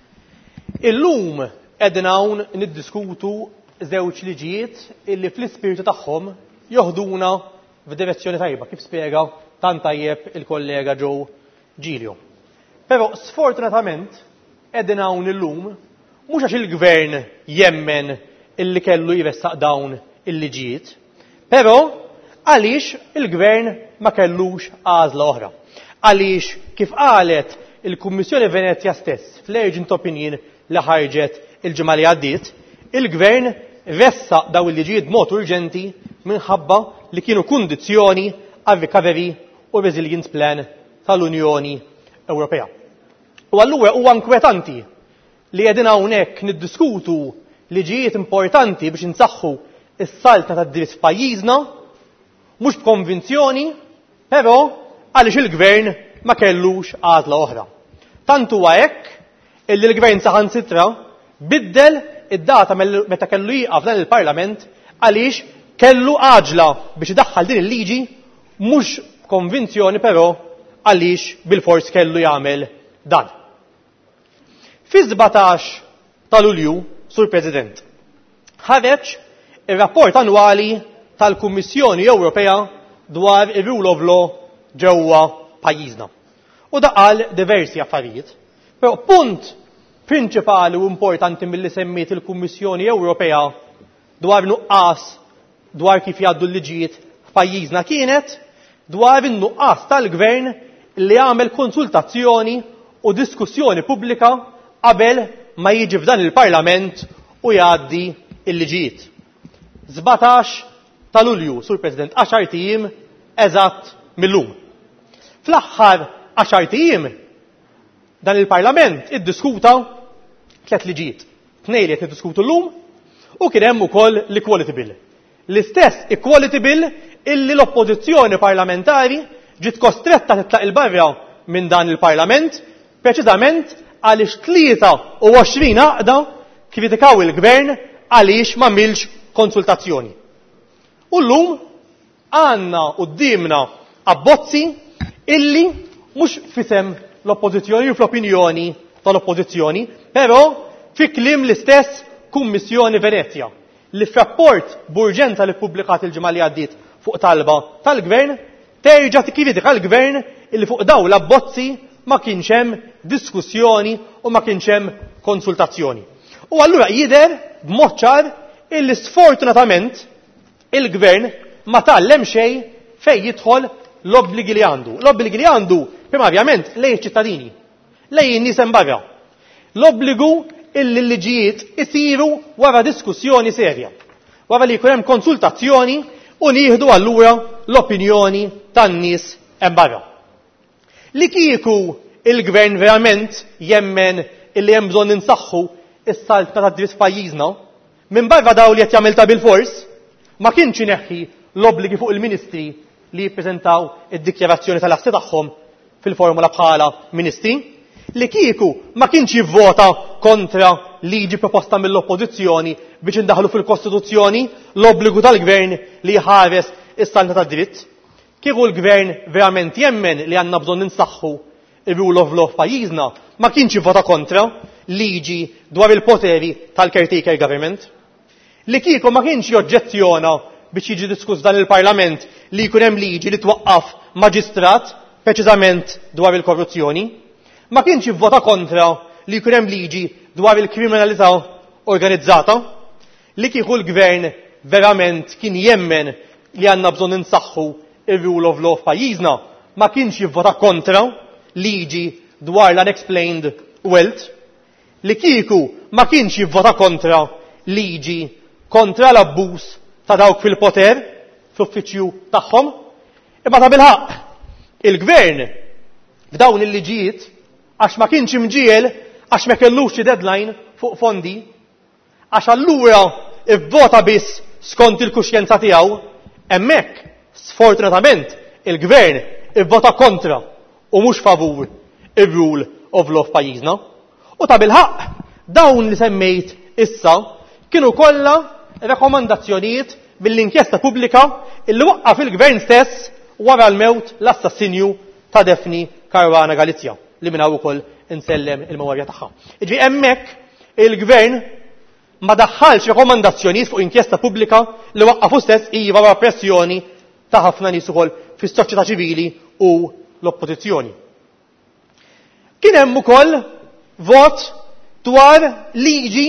Illum qegħdin hawn niddiskutu żewġ liġijiet illi fl-ispirtu tagħhom joħduna f'direzzjoni tajba kif spjega tant tajjeb il-kollega Joe Giglio. Però sfortunatament qegħdin hawn illum mhux għax il-Gvern jemmen illi kellu jressaq dawn il-liġijiet, però għaliex il-Gvern ma kellux għażla oħra. Għaliex kif qalet il-Kummissjoni Venezia stess fl-Urgent Opinion li ħarġet il-ġimgħa li għaddiet, il-Gvern ressaq daw il-liġijiet mod urġenti minħabba li kienu kundizzjoni għal recovery u resilience plan tal-Unjoni Ewropea. U allura huwa inkwetanti li qegħdin hawnhekk niddiskutu liġijiet importanti biex insaħħu is-salta tad-dritt f'pajjiżna mhux b'konvinzjoni, però għaliex il-Gvern ma kellux għażla oħra. Tant huwa hekk illi l-Gvern saħansitra biddel id-data meta kellu jieqaf dan il-Parlament għaliex kellu għaġla biex idaħħal din il-liġi mhux konvinzjoni però għaliex bil-fors kellu jagħmel dan. Fi żbatax ta' Lulju, Sur President, ħareġ ir-rapport annwali tal-Kummissjoni Ewropea dwar ir-rule of law ġewwa pajjiżna. U da qal diversi affarijiet, però punt prinċipali u importanti milli semmiet il-Kummissjoni Ewropea dwar nuqqas dwar kif jgħaddu l-liġijiet f'pajjiżna kienet dwar in-nuqqas tal-Gvern li għamel konsultazzjoni u diskussjoni pubblika qabel ma jiġi f'dan il-Parlament u jgħaddi il-liġijiet. żbatax ta' Lulju, Sur President, għaxar tiem eżatt millum. Fl-aħħar għaxar tiem dan il-Parlament iddiskuta tliet liġijiet. Tnejn li qed niddiskutu llum u kien hemm ukoll l-Equality Bill. L-istess Equality Bill illi l-oppożizzjoni parlamentari ġiet kostretta titlaq il-barra minn dan il-Parlament preċiżament għaliex tlieta u għoxrin għaqda kritikaw il-Gvern għaliex ma milx konsultazzjoni. U llum għandna qudiemna abbozzi illi mhux fisem l-oppożizzjoni u fl-opinjoni tal-oppożizzjoni, però fi kliem l-istess Kummissjoni Venezia li f'rapport b'urġenza li ppubblikat il-ġimgħa li għaddiet fuq talba tal-Gvern terġa' tikkritika l-Gvern illi fuq dawn l-abbozzi ma kienx hemm diskussjoni u ma kienx hemm konsultazzjoni. U allura jidher b'mod ċar illi sfortunatament il-Gvern ma tallem xejn fejn jidħol l-obbligi li għandu. L-obbligi li għandu primarjament lejn iċ-ċittadini, lejn in-nies hemm barra. L-obbligu illi l-liġijiet isiru wara diskussjoni serja, wara li jkun hemm konsultazzjoni u nieħdu allura l-opinjoni tan-nies hemm barra. Li kieku il-Gvern verament jemmen illi hemm bżonn insaħħu is-salta tad-dritt f'pajjiżna, minn barra daw li qed jagħmel ta' bil-fors, ma kienx ineħħi l-obbligi fuq il-Ministri li jippreżentaw id-dikjarazzjoni tal-assi tagħhom fil-formula bħala Ministri, li kieku ma kienx jivvota kontra liġi proposta mill-oppożizzjoni biex indaħlu fil-Kostituzzjoni l-obbligu tal-Gvern li jħares is-salta tad-dritt. Kieku l-Gvern verament jemmen li għandna bżonn insaħħu ir-rule of law f'pajjiżna, ma kienx jivvota kontra liġi dwar il-poteri tal-caretaker government. Li kieku ma kienx joġġezzjona biex jiġi diskuss dan il-Parlament li jkun hemm liġi li twaqqaf maġistrat preċiżament dwar il-korruzzjoni. Ma kienx jivvota kontra li jkun hemm liġi dwar il-kriminalità organizzata. Li kieku l-Gvern verament kien jemmen li għandna bżonn insaħħu ir-rule of law f'pajjiżna, ma kienx jivvota kontra liġi dwar l-unexplained wealth. Li kieku ma kienx jivvota kontra liġi kontra l-abbuż ta' dawk fil-poter fl-uffiċċju tagħhom. Imma ta' bilħaq il-gvern f'dawn il-liġijiet għax ma kienx imġiel għax ma kellux xi deadline fuq fondi, għax allura ivvota biss skont il-kuxjenza tiegħu, hemmhekk sfortunatament il-gvern ivvota kontra u mhux favur ir-rule of law f'pajjiżna. U ta' bilħaq dawn li semmejt issa kienu kollha rekomandazzjonijiet mill-inkjesta pubblika illi waqqaf il-gvern stess wara l-mewt l-assassinju ta' Defni Caruana Galizia li minna ukoll insellem il-memorja tagħha. Iġi hemmhekk il-gvern ma daħħalx rekomandazzjonijiet fuq inkjesta pubblika li waqqafu stess iva wara pressjoni ta' ħafna nies ukoll fis-soċjetà ċivili u l-oppożizzjoni. Kien hemm ukoll vot dwar liġi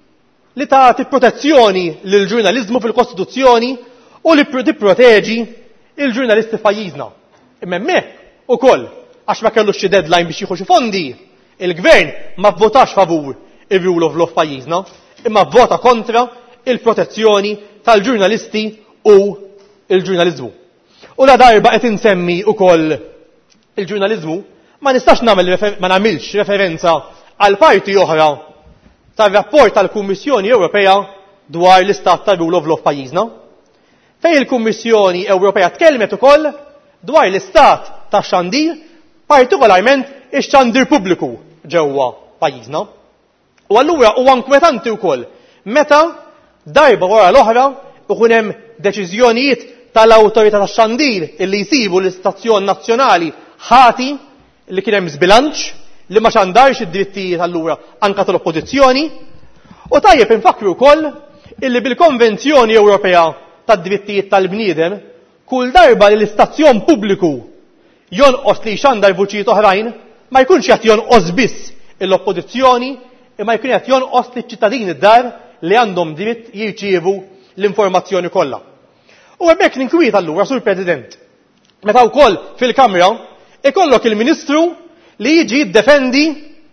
li tagħti protezzjoni lill ġurnaliżmu fil-Kostituzzjoni u li tipproteġi il-ġurnalisti f'pajjiżna. Imma hemmhekk ukoll għax ma kellux xi deadline biex jieħu xi fondi, il-gvern ma vvotax favur ir-rule of law f'pajjiżna, imma vvota kontra il-protezzjoni tal-ġurnalisti u il-ġurnaliżmu. U la darba qed insemmi ukoll il-ġurnaliżmu ma nistax nagħmel ma nagħmilx referenza għal parti oħra tar-rapport tal-Kummissjoni Ewropea dwar l-istat ta' rule of law f'pajjiżna. Fejn il-Kummissjoni Ewropea tkellmet ukoll dwar l-istat tax-xandir, partikolarment ix-xandir pubbliku ġewwa pajjiżna. U allura huwa inkwetanti wkoll meta darba wara l-oħra ikun hemm deċiżjonijiet tal-awtorità tax-xandir illi jsibu l-istazzjon nazzjonali ħati li kien hemm żbilanċ li ma xandarx id-drittijiet allura anke tal-oppożizzjoni. U tajjeb infakru wkoll illi bil-Konvenzjoni Ewropea tad-drittijiet tal-bniedem kull darba li l-istazzjon pubbliku jonqos li xandar vuċijiet oħrajn ma jkunx qed jonqos biss l-oppożizzjoni imma jkun qed jonqos liċ-ċittadini d-dar li għandhom dritt jirċievu l-informazzjoni kollha. U hemmhekk ninkwiet allura sur President meta wkoll fil-Kamra ikollok il-Ministru li jiġi jiddefendi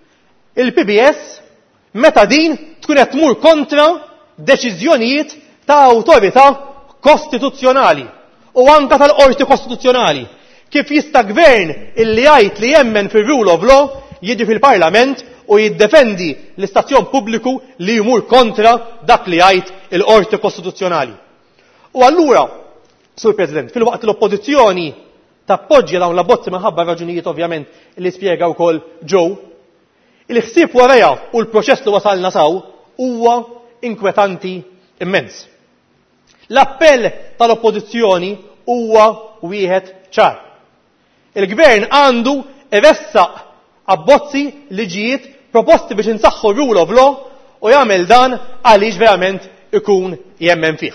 il-P B S meta din tkun qed tmur kontra deċiżjonijiet ta' awtorità kostituzzjonali u anke tal-Qorti Kostituzzjonali. Kif jista' gvern illi jgħid li jemmen fir-rule of law jiġi fil-Parlament u jiddefendi l-istazzjon pubbliku li jmur kontra dak li jgħid il-Qorti Kostituzzjonali. U allura, Sur President, fil-waqt l-oppożizzjoni tappoġġja dawn l-abbozzi minħabba raġunijiet ovvjament li spjega wkoll ġew, il-ħsieb warajha u l-proċess li wasalna saw huwa inkwetanti immens. L-appell tal-oppożizzjoni huwa wieħed ċar. Il-gvern għandu iressaq abbozzi liġijiet proposti biex insaħħu rule of law u jagħmel dan għaliex verament ikun jemmen fih.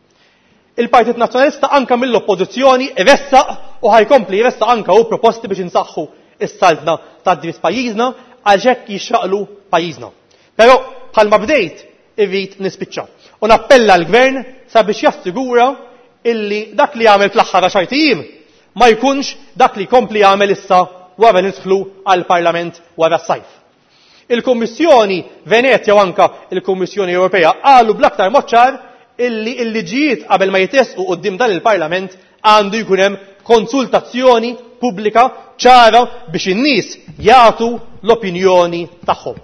Il-Partit Nazzjonalista anke mill-oppożizzjoni iressaq u ħajkompli jressaq anke hu proposti biex insaħħu is-saltna tad-dritt pajjiżna għal hekk jixraqlu pajjiżna. Però bħalma bdejt irrid nispiċċa u nappella l-gvern sabiex jassigura illi dak li jagħmel fl-aħħar għaxar ijiem ma jkunx dak li jkompli jagħmel issa wara nidħlu għall-Parlament wara s-sajf. Il-Kummissjoni Venezja u anke il-Kummissjoni Ewropea qalu bl-aktar mod ċar illi l-liġijiet qabel ma jitresqu quddiem dan il-Parlament għandu jkun hemm konsultazzjoni pubblika ċara biex in-nies jagħtu l-opinjoni tagħhom.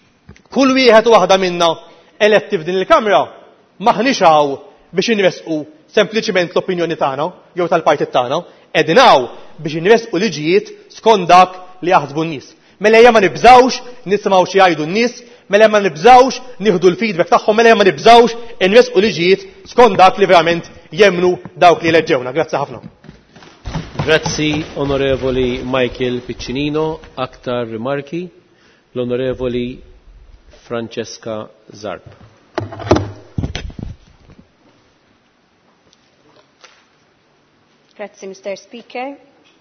Kull wieħed u waħda minna eletti f'din il-Kamra maħniex hawn biex inresqu sempliċement l-opinjoni tagħna jew tal-partit tagħna, qegħdin hawn biex inresqu liġijiet skont dak li jaħsbu n-nies. Mela ma nibżawx nisimgħu xi jgħidu n-nies, mela ma nibżawx nieħdu l-feedback tagħhom, mela ma nibżawx inresqu liġijiet skont dak li verament jemmnu dawk li leġġewna. Grazzi ħafna. Grazzi Onorevoli Michael Piccinino. Aktar rimarki l-Onorevoli Francesca Zarb. Grazzi, Mister Speaker.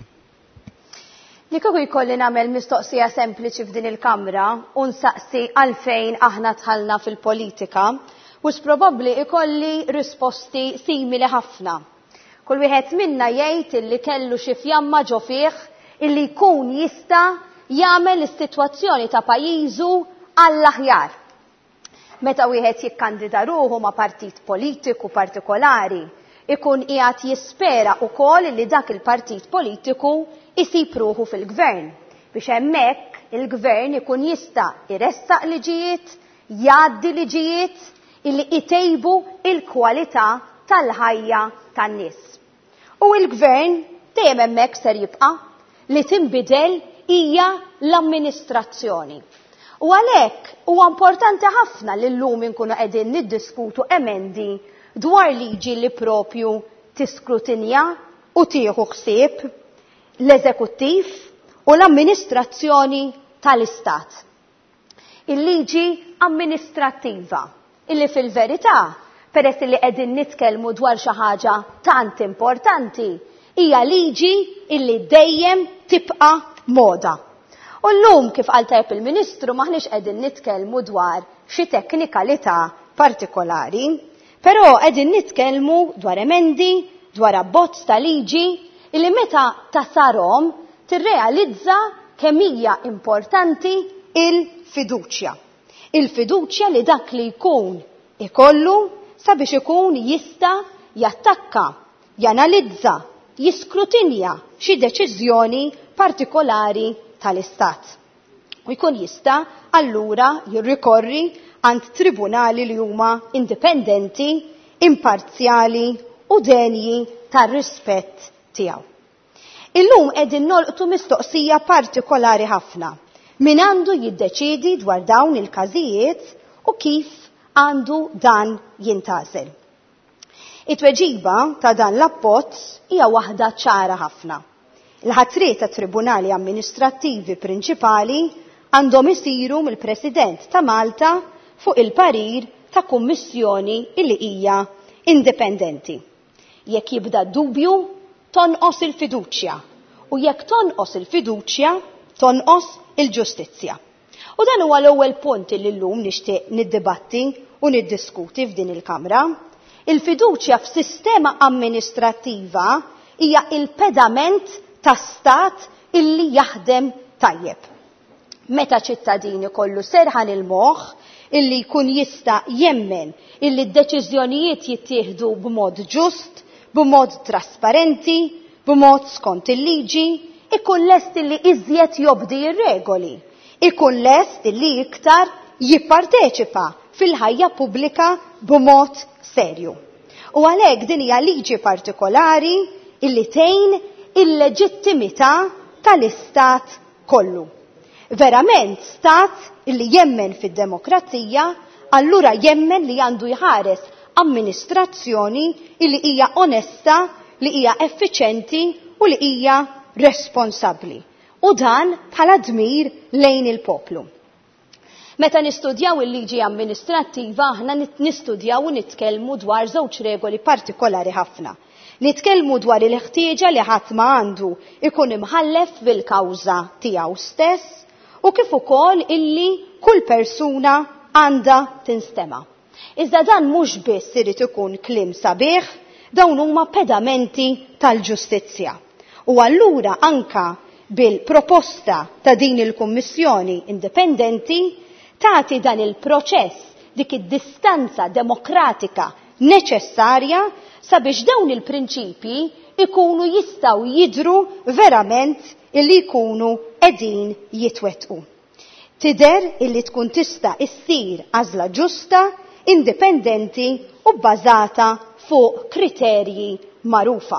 Nikogu jkolli nagħmel mistoqsija sempliċi f'din il-Kamra u nsaqsi għalfejn aħna tħallna fil-politika u probabbli ikolli risposti simili ħafna. Kull wieħed minna jgħid illi kellu xi fjamma ġo fih illi jkun jista' jagħmel is-sitwazzjoni ta' pajjiżu għall-aħjar. meta wieħed jikkandida ruħu ma' partit politiku partikolari, ikun qiegħed jispera wkoll li dak il-partit politiku isib ruħu fil-gvern biex hemmhekk il-gvern ikun jista' jressaq liġijiet, jgħaddi liġijiet illi itejbu il-kwalità tal-ħajja tan-nies. U l-gvern dejjem hemmhekk ser jibqa' li tinbidel hija l-amministrazzjoni. U għalhekk huwa importanti ħafna li llum inkunu qegħdin niddiskutu emendi dwar liġi li propju tiskrutinja u tieħu ħsieb l-eżekuttiv u l-amministrazzjoni tal-Istat. Il-liġi amministrattiva illi fil-verità peress li qegħdin nitkellmu dwar xi ħaġa tant importanti hija liġi illi dejjem tibqa' moda. U llum kif qal tajb il-Ministru maħniex qegħdin nitkellmu dwar xi teknikalità partikolari, però qegħdin nitkellmu dwar emendi, dwar abbozz ta' liġi illi meta tasarhom tirrealizza kemm hija importanti il-fiduċja. Il-fiduċja li dak li jkun ikollu sabiex ikun jista' jattakka, janalizza, jiskrutinja xi deċiżjoni partikolari tal-Istat. U jkun jista' allura jirrikorri għand tribunali li huma indipendenti, imparzjali u denji tar-rispett tiegħu. Illum qegħdin nolqtu mistoqsija partikolari ħafna min għandu jiddeċiedi dwar dawn il-każijiet u kif għandu dan jintażel. It-tweġiba ta' dan l-abbozz hija waħda ċara ħafna. Il-ħatriet ta' tribunali amministrattivi prinċipali għandhom isiru mill-President ta' Malta fuq il-parir ta' kummissjoni illi hija indipendenti. Jekk jibda dubju, tonqos il-fiduċja u jekk tonqos il-fiduċja, tonqos il-ġustizzja. U dan huwa l-ewwel punt li llum nixtieq niddibatti u niddiskuti f'din il-Kamra. Il-fiduċja f'sistema amministrattiva hija il-pedament ta' stat illi jaħdem tajjeb. Meta ċittadini kollu serħan il-moħħ illi jkun jista' jemmen illi d-deċiżjonijiet jittieħdu b'mod ġust, b'mod trasparenti, b'mod skont il-liġi, ikun lest illi iżjed jobdi ir-regoli, ikun lest illi iktar jipparteċipa fil-ħajja pubblika b'mod serju. U għalhekk din hija liġi partikolari illi tgħin il-leġittimità tal-istat kollu. Verament stat illi jemmen fid-demokrazija, allura jemmen li għandu jħares amministrazzjoni illi hija onesta, li hija effiċenti u li hija responsabbli. U dan bħala dmir lejn il-poplu. Meta nistudjaw il-liġi amministrattiva, aħna nistudjaw u nitkellmu dwar żewġ regoli partikolari ħafna. Nitkellmu dwar il-ħtieġa li ħadd ma għandu ikun imħallef fil-kawża tiegħu stess u kif ukoll illi kull persuna għandha tinstema'. Iżda dan mhux biss irid ikun kliem sabiħ, dawn huma pedamenti tal-ġustizzja. U allura anka bil-proposta ta' din il-Kummissjoni Indipendenti tagħti dan il-proċess dik id-distanza demokratika neċessarja sabiex dawn il-prinċipji ikunu jistgħu jidhru verament illi jkunu qegħdin jitwettqu. Tidher illi tkun tista' issir għażla ġusta, indipendenti u bbażata fuq kriterji magħrufa.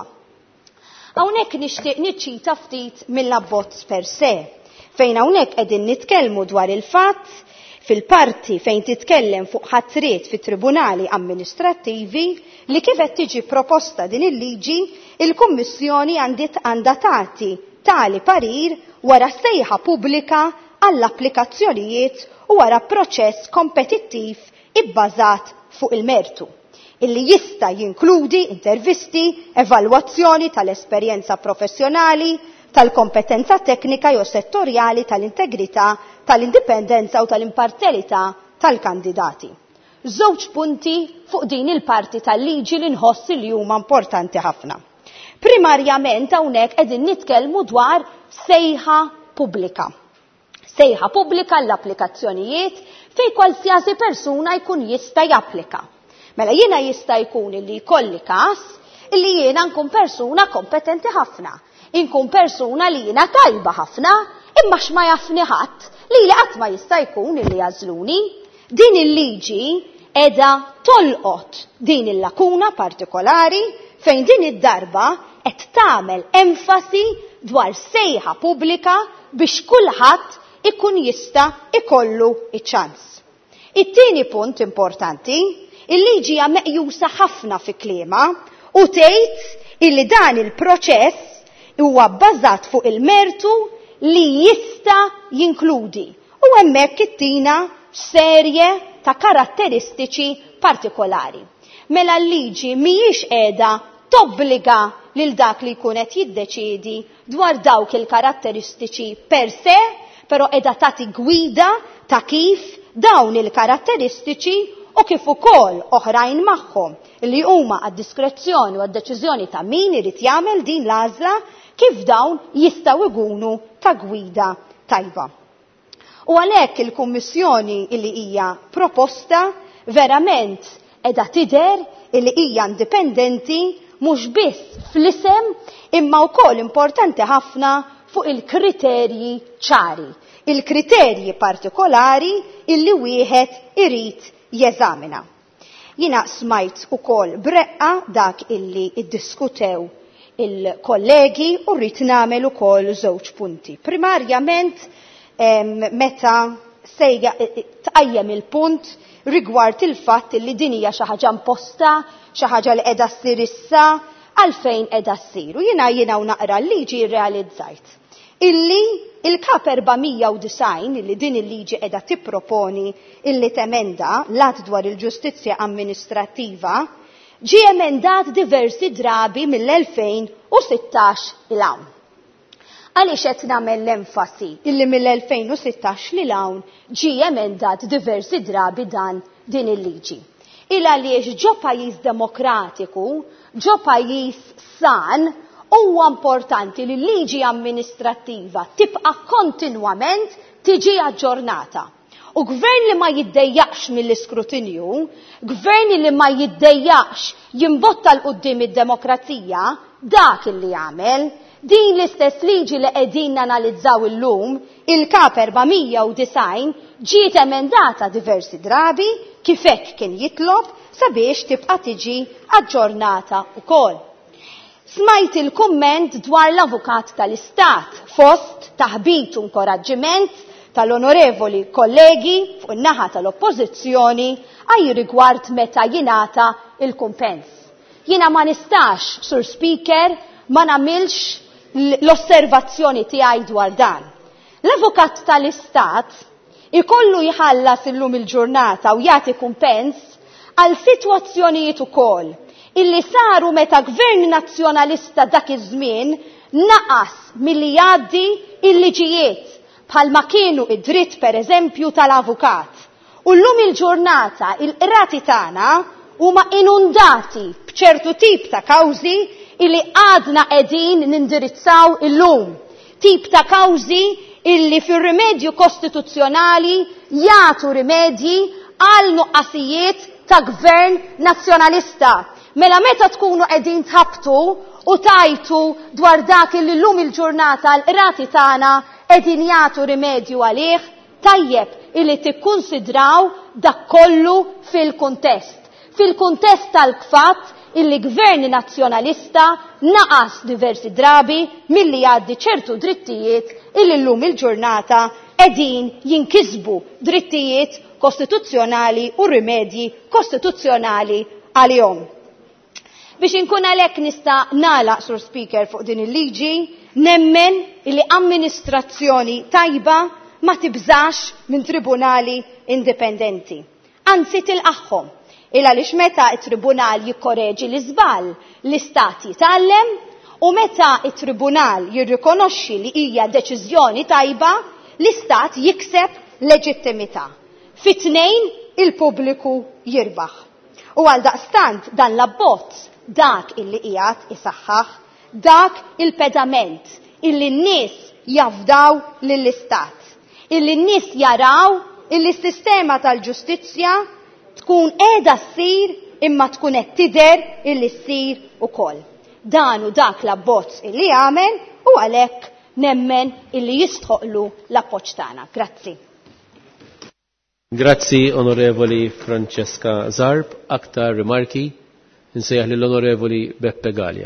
Hawnhekk nixtieq niċċita ftit mill-abbozz per se, fejn hawnhekk qegħdin nitkellmu dwar il-fatt fil-parti fejn titkellem fuq ħatriet fit-tribunali amministrattivi li kif qed tiġi proposta din il-liġi, il-Kummissjoni għandha tagħti tali parir wara sejħa pubblika għall-applikazzjonijiet u wara proċess kompetittiv ibbażat fuq il-mertu, illi jista' jinkludi intervisti, evalwazzjoni tal-esperjenza professjonali, tal-kompetenza teknika jew settorjali, tal-integrità, tal-indipendenza u tal-imparzjalità tal-kandidati. Żewġ punti fuq din il-parti tal-liġi li nħossi li huma importanti ħafna. Primarjament hawnhekk qegħdin nitkellmu dwar sejħa pubblika. Sejħa pubblika l-applikazzjonijiet fej qualsiasi persuna jkun jista' japplika. Mela jiena jista' jkun illi jkolli każ illi jiena nkun persuna kompetenti ħafna, inkun persuna li jiena tajba ħafna, imma x'ma jafni ħadd li li qatt ma jista' jkun illi jażluni. Din il-liġi edha tolqot din il-lakuna partikolari fejn din id-darba qed tagħmel enfasi dwar sejħa pubblika biex kulħadd ikun jista' ikollu iċ-ċans. It-tieni punt importanti, il-liġi hija meqjusa ħafna fi kliema u tgħid illi dan il-proċess huwa bbażat fuq il-mertu li jista' jinkludi u hemmhekk ittina serje ta' karatteristiċi partikolari. Mela l-liġi mhijiex qiegħda tobbliga lil dak li jkun qed jiddeċiedi dwar dawk il-karatteristiċi per se, però qiegħda tagħti gwida ta' kif dawn il-karatteristiċi u kif ukoll oħrajn magħhom li huma għad-diskrezzjoni u għad-deċiżjoni ta' min irid jagħmel din l-għażla kif dawn jistgħu jkunu ta' gwida tajba. U għalhekk il-Kummissjoni li hija proposta verament qiegħda tidher li hija indipendenti mhux biss fl-isem imma wkoll importanti ħafna fuq il-kriterji ċari, il-kriterji partikolari illi wieħed irid jeżamina. Jiena smajt ukoll breqqa dak illi iddiskutew il-kollegi u rrid nagħmel ukoll żewġ punti. Primarjament meta sejja tqajjem il-punt rigward il-fatt li din hija xi ħaġa imposta, xi ħaġa li qiegħda ssir issa, għalfejn qiegħda ssir. U jiena jiena u naqra l-liġi rrealizzajt illi il-kap erba'mija u design illi din il-liġi qiegħda tipproponi illi temenda lat dwar il-ġustizzja amministrattiva ġie emendat diversi drabi mill-elfejn u sittax il hawn. Għaliex qed nagħmel l-enfasi illi mill-elfejn u sittax li hawn ġie emendat diversi drabi dan din il-liġi. Il għaliex ġo pajjiż demokratiku, ġo pajjiż san, huwa importanti li l-liġi amministrattiva tibqa' kontinwament tiġi aġġornata. U gvern li ma jiddejjaqx mill-iskrutinju, gvern li ma jiddejjaqx jimbotta l-qudiem id-demokrazija, dak li jagħmel, din l-istess liġi li qegħdin analizzaw illum, il-kap erba'mija u design ġiet emendata diversi drabi kif hekk kien jitlob sabiex tibqa' tiġi aġġornata wkoll. Smajt il-kumment dwar l-avukat tal-Istat fost taħbit u inkoraġġiment tal-onorevoli kollegi fuq in-naħa tal-Oppożizzjoni għaj rigward meta jingħata il-kumpens. Jiena ma nistax, Sur Speaker, ma nagħmilx l-osservazzjoni tiegħi dwar dan. L-avukat tal-Istat ikollu jħallas illum il-ġurnata u jagħti kumpens għal sitwazzjonijiet ukoll illi saru meta gvern nazzjonalista dak iż-żmien naqas milli jgħaddi il-liġijiet bħalma kienu id-dritt pereżempju tal-avukat. U llum il-ġurnata il-qrati tagħna huma inundati b'ċertu tip ta' kawżi illi għadna qegħdin nindirizzaw illum. Tip ta' kawżi illi fir-rimedju kostituzzjonali jagħtu rimedji għal nuqqasijiet ta' gvern nazzjonalista. Mela meta tkunu qegħdin tħabtu u tajtu dwar dak illi llum il-ġurnata l-qrati tagħna qegħdin jagħtu rimedju għalih, tajjeb illi tikkunsidraw dak kollu fil-kuntest. Fil-kuntest tal-fatt illi gvern nazzjonalista naqas diversi drabi milli jgħaddi ċertu drittijiet illi llum il-ġurnata qegħdin jinkisbu drittijiet kostituzzjonali u rimedji kostituzzjonali għalihom. Biex inkun għalhekk nista' nagħlaq, Sur Speaker, fuq din il-liġi, nemmen illi amministrazzjoni tajba ma tibżax minn tribunali indipendenti. Anzi tilqaħħom. Il għaliex meta it-tribunal jikkoreġi l-iżbal l-istat jitgħallem u meta it-tribunal jirrikonoxxi li hija deċiżjoni tajba l-istat jikseb leġittimità. Fit-tnejn il-pubbliku jirbaħ. U għal daqstant dan l-abbozz dak illi qiegħed isaħħaħ, dak il-pedament illi n-nies jafdaw lill-istat, illi n-nies jaraw illi s-sistema tal-ġustizzja tkun qiegħda ssir imma tkun qed tidher illi ssir ukoll. Dan u dak l-abbozz illi għamel u għalhekk nemmen illi jistħoqlu l-appoġġ tagħna. Grazzi. Grazzi Onorevoli Francesca Zarb. Aktar rimarki insejjaħ lill-Onorevoli Beppe Gallia.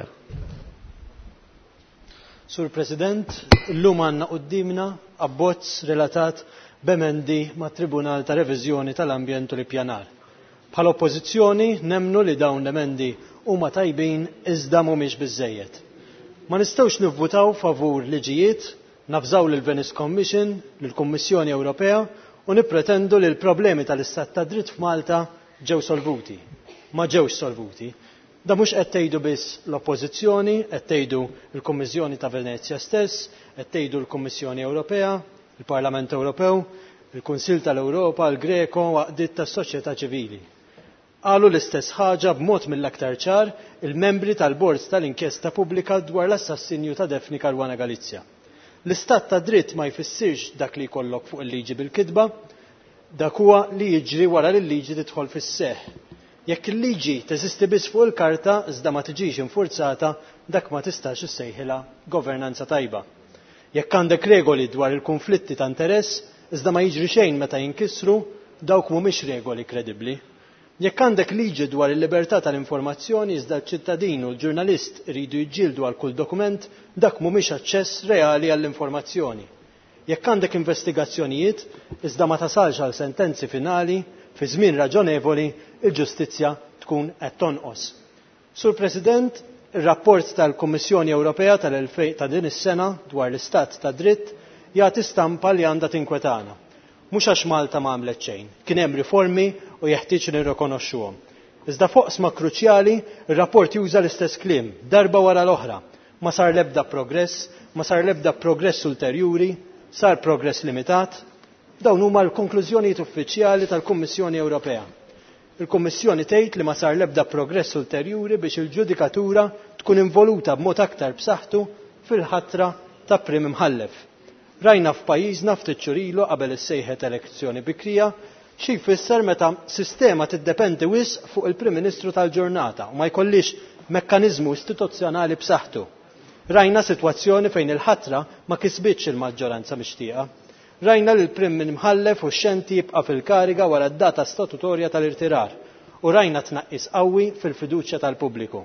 Sur President, llum għandna qudiemna abbozz relatat b'emendi mat-Tribunal ta' Reviżjoni tal-Ambjent u l-Ippjanar. Bħala oppożizzjoni nemmnu li dawn l-emendi huma tajbin iżda mhumiex biżżejjed. Ma nistgħux nivvutaw favur liġijiet, nafżaw lil Venice Commission, lill-Kummissjoni Ewropea u nippretendu li l-problemi tal-istat ta' dritt f'Malta ġew solvuti. Ma ġewx solvuti. Da mhux qed tgħidu biss l-Oppożizzjoni, qed tgħidu l-Kummissjoni ta' Venezja stess, qed tgħidu l-Kummissjoni Ewropea, il-Parlament Ewropew, il-Kunsill tal-Ewropa, l-Greko u għaqdiet tas-soċjetà ċivili. Qalu l-istess ħaġa b'mod mill-aktar ċar il-membri tal-Bord tal-Inkjesta Pubblika dwar l-assassinju ta' Defni Caruana Galizia. L-istat ta' dritt ma jfissirx dak li jkollok fuq il-liġi bil-kidba, dak huwa li jiġri wara li l-liġi tidħol fis-seħħ. Jekk il-liġi teżisti biss fuq il-karta iżda ma tiġix infurzata, dak ma tistax issejħilha governanza tajba. Jekk għandek regoli dwar il-konflitti ta' interess, iżda ma jiġri xejn meta jinkisru, dawk mhumiex regoli kredibbli. Jekk għandek liġi dwar il-libertà tal-informazzjoni iżda ċ-ċittadin u l-ġurnalist iridu jġieldu għal kull dokument, dak mhumiex aċċess reali għall-informazzjoni. Jekk għandek investigazzjonijiet iżda ma tasalx għal sentenzi finali, fi żmien raġonevoli, il-ġustizzja tkun qed tonqos. Sur President, ir-rapport tal-Kummissjoni Ewropea tal-elfej ta' din is-sena dwar l-istat ta' dritt jagħti stampa li għandha tinkwetana. Mhux għax Malta ma għamlet xejn, kien hemm riformi u jeħtieġ nirrikonoxxuhom. Iżda foqsma kruċjali, ir-rapport juża l-istess kliem, darba wara l-oħra. Ma sar l-ebda progress, ma sar l-ebda progress ulterjuri, sar progress limitat. Dawn huma l-konklużjonijiet uffiċjali tal-Kummissjoni Ewropea. Il-Kummissjoni tgħid li ma sar l-ebda progress ulterjuri biex il-ġudikatura tkun involuta b'mod aktar b'saħħtu fil-ħatra ta' prim imħallef. Rajna f'pajjiżna ftit xhur ilu qabel is-sejħet elezzjoni bikrija xi jfisser meta sistema tiddependi wisq fuq il-Prim Ministru tal-ġurnata u ma jkollix mekkaniżmu istituzzjonali b'saħħtu. Rajna sitwazzjoni fejn il-ħatra ma kisbitx il-maġġoranza mixtieqa. Rajna li l-Prim Imħallef u x-xenti jibqa' fil-kariga wara d-data statutorja tal-irtirar u rajna tnaqqis qawwi fil-fiduċja tal-pubbliku.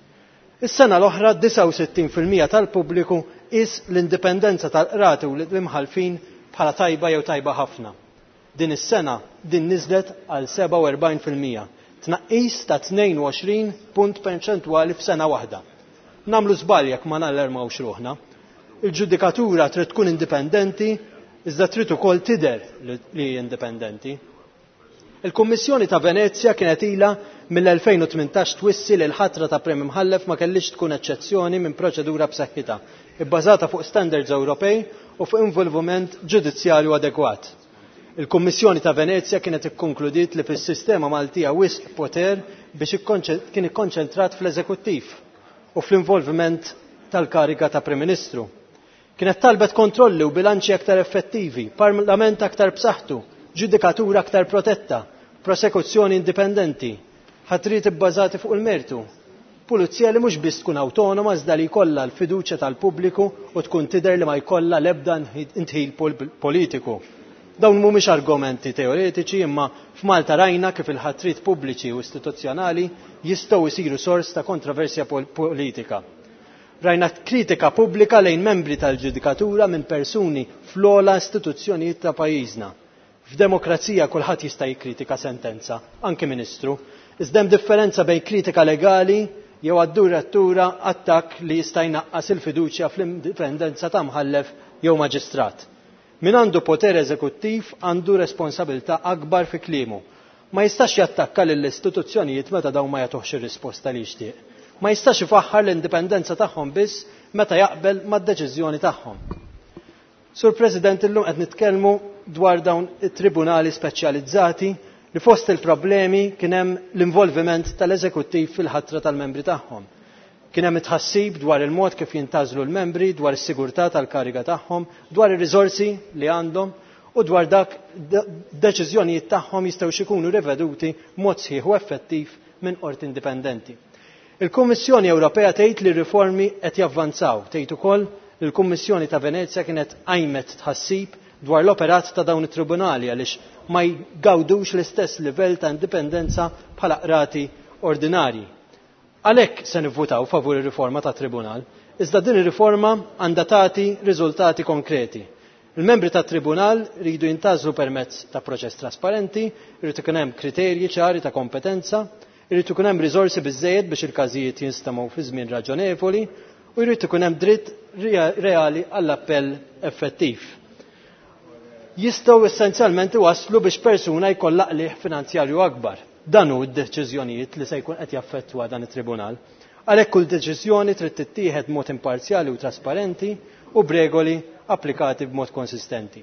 Is-sena l-oħra disa' u sittin fil-mija tal-pubbliku qis l-indipendenza tal-qrati u l-imħalfin bħala tajba jew tajba ħafna. Din is-sena din niżlet għal seba' u erbgħin fil-mija, tnaqqis ta' tnejn u għoxrin punt perċentwali f'sena waħda. Nagħmlu żball jekk ma nallermawx ruħna. Il-ġudikatura trid tkun indipendenti iżda trid ukoll tidher li indipendenti. Il-Kummissjoni ta' Venezja kienet ilha mill-elfejn u tmintax twissi li l-ħatra ta' Prim Imħallef ma kellix tkun eċċezzjoni minn proċedura b'saħħitha, ibbażata fuq standards Ewropej u fuq involviment ġudizzjarju adegwat. Il-Kummissjoni ta' Venezja kienet ikkonkludiet li fis-sistema Maltija wisq poter biex kien ikkonċentrat fl-eżekuttiv u fl-involviment tal-kariga ta' Prim Ministru. Kienet talbet kontrolli u bilanċi aktar effettivi, parlament aktar b'saħħtu, ġudikatura aktar protetta, prosekuzzjoni indipendenti, ħatrit ibbażati fuq il-mertu. Pulizija li mhux biss tkun awtonoma iżda li jkollha l-fiduċja tal-pubbliku u tkun tidher li ma jkollha l-ebda intħil politiku. Dawn mhumiex argumenti teoretiċi imma f'Malta rajna kif il-ħatrit pubbliċi u istituzzjonali jistgħu jsiru sors ta' kontroversja politika. Rajna kritika pubblika lejn membri tal-ġudikatura minn persuni fl-ogħla istituzzjonijiet ta' pajjiżna. F'demokrazija kulħadd jista' jikkritika sentenza, anke Ministru, iżda hemm differenza bejn kritika legali jew addurattura attakk li jista' jnaqqas il-fiduċja fl-indipendenza ta' mħallef jew maġistrat. Min għandu poter eżekuttiv għandu responsabilità akbar fi kliemu. Ma jistax jattakka lill-istituzzjonijiet meta dawn ma jagħtuhx ir-risposta li jixtieq. Ma jistax ifaħħar l-indipendenza tagħhom biss meta jaqbel mad-deċiżjoni tagħhom. Sur President, illum qed nitkellmu dwar dawn it-tribunali speċjalizzati li fost il-problemi kien hemm l-involviment tal-eżekuttiv fil-ħatra tal-membri tagħhom. Kien hemm itħassib dwar il-mod kif jintażlu l-membri, dwar is-sigurtà tal-kariga tagħhom, dwar ir-riżorsi li għandhom u dwar dak deċiżjonijiet tagħhom jistgħu ikunu riveduti mod sħiħ u effettiv minn qorti indipendenti. Il-Kummissjoni Ewropea tgħid li r-riformi qed javvanzaw, tgħid ukoll li l-Kummissjoni ta' Venezja kienet qajmet tħassib dwar l-operat ta' dawn it-tribunali għaliex ma jgawdux l-istess livell ta' indipendenza bħala qrati ordinarji. Għalhekk se nivvutaw favur ir-riforma ta' tribunal, iżda din ir-riforma għandha tagħti riżultati konkreti. Il-membri tat tribunal rridu jintażlu permezz ta' proċess trasparenti, irid ikun hemm kriterji ċari ta' kompetenza, irid ikun hemm riżorsi biżżejjed biex il-każijiet jinstemaw fi żmien raġonevoli u jrid ikun hemm dritt reali għall-appell effettiv. Jistgħu essenzjalment iwasslu biex persuna jkollha qlieħ finanzjarju akbar. Dan hu d-deċiżjonijiet li se jkun qed jaffettwa dan it-tribunal. Għalhekk kull deċiżjoni trid tittieħed b'mod imparzjali u trasparenti u b'regoli applikati b'mod konsistenti.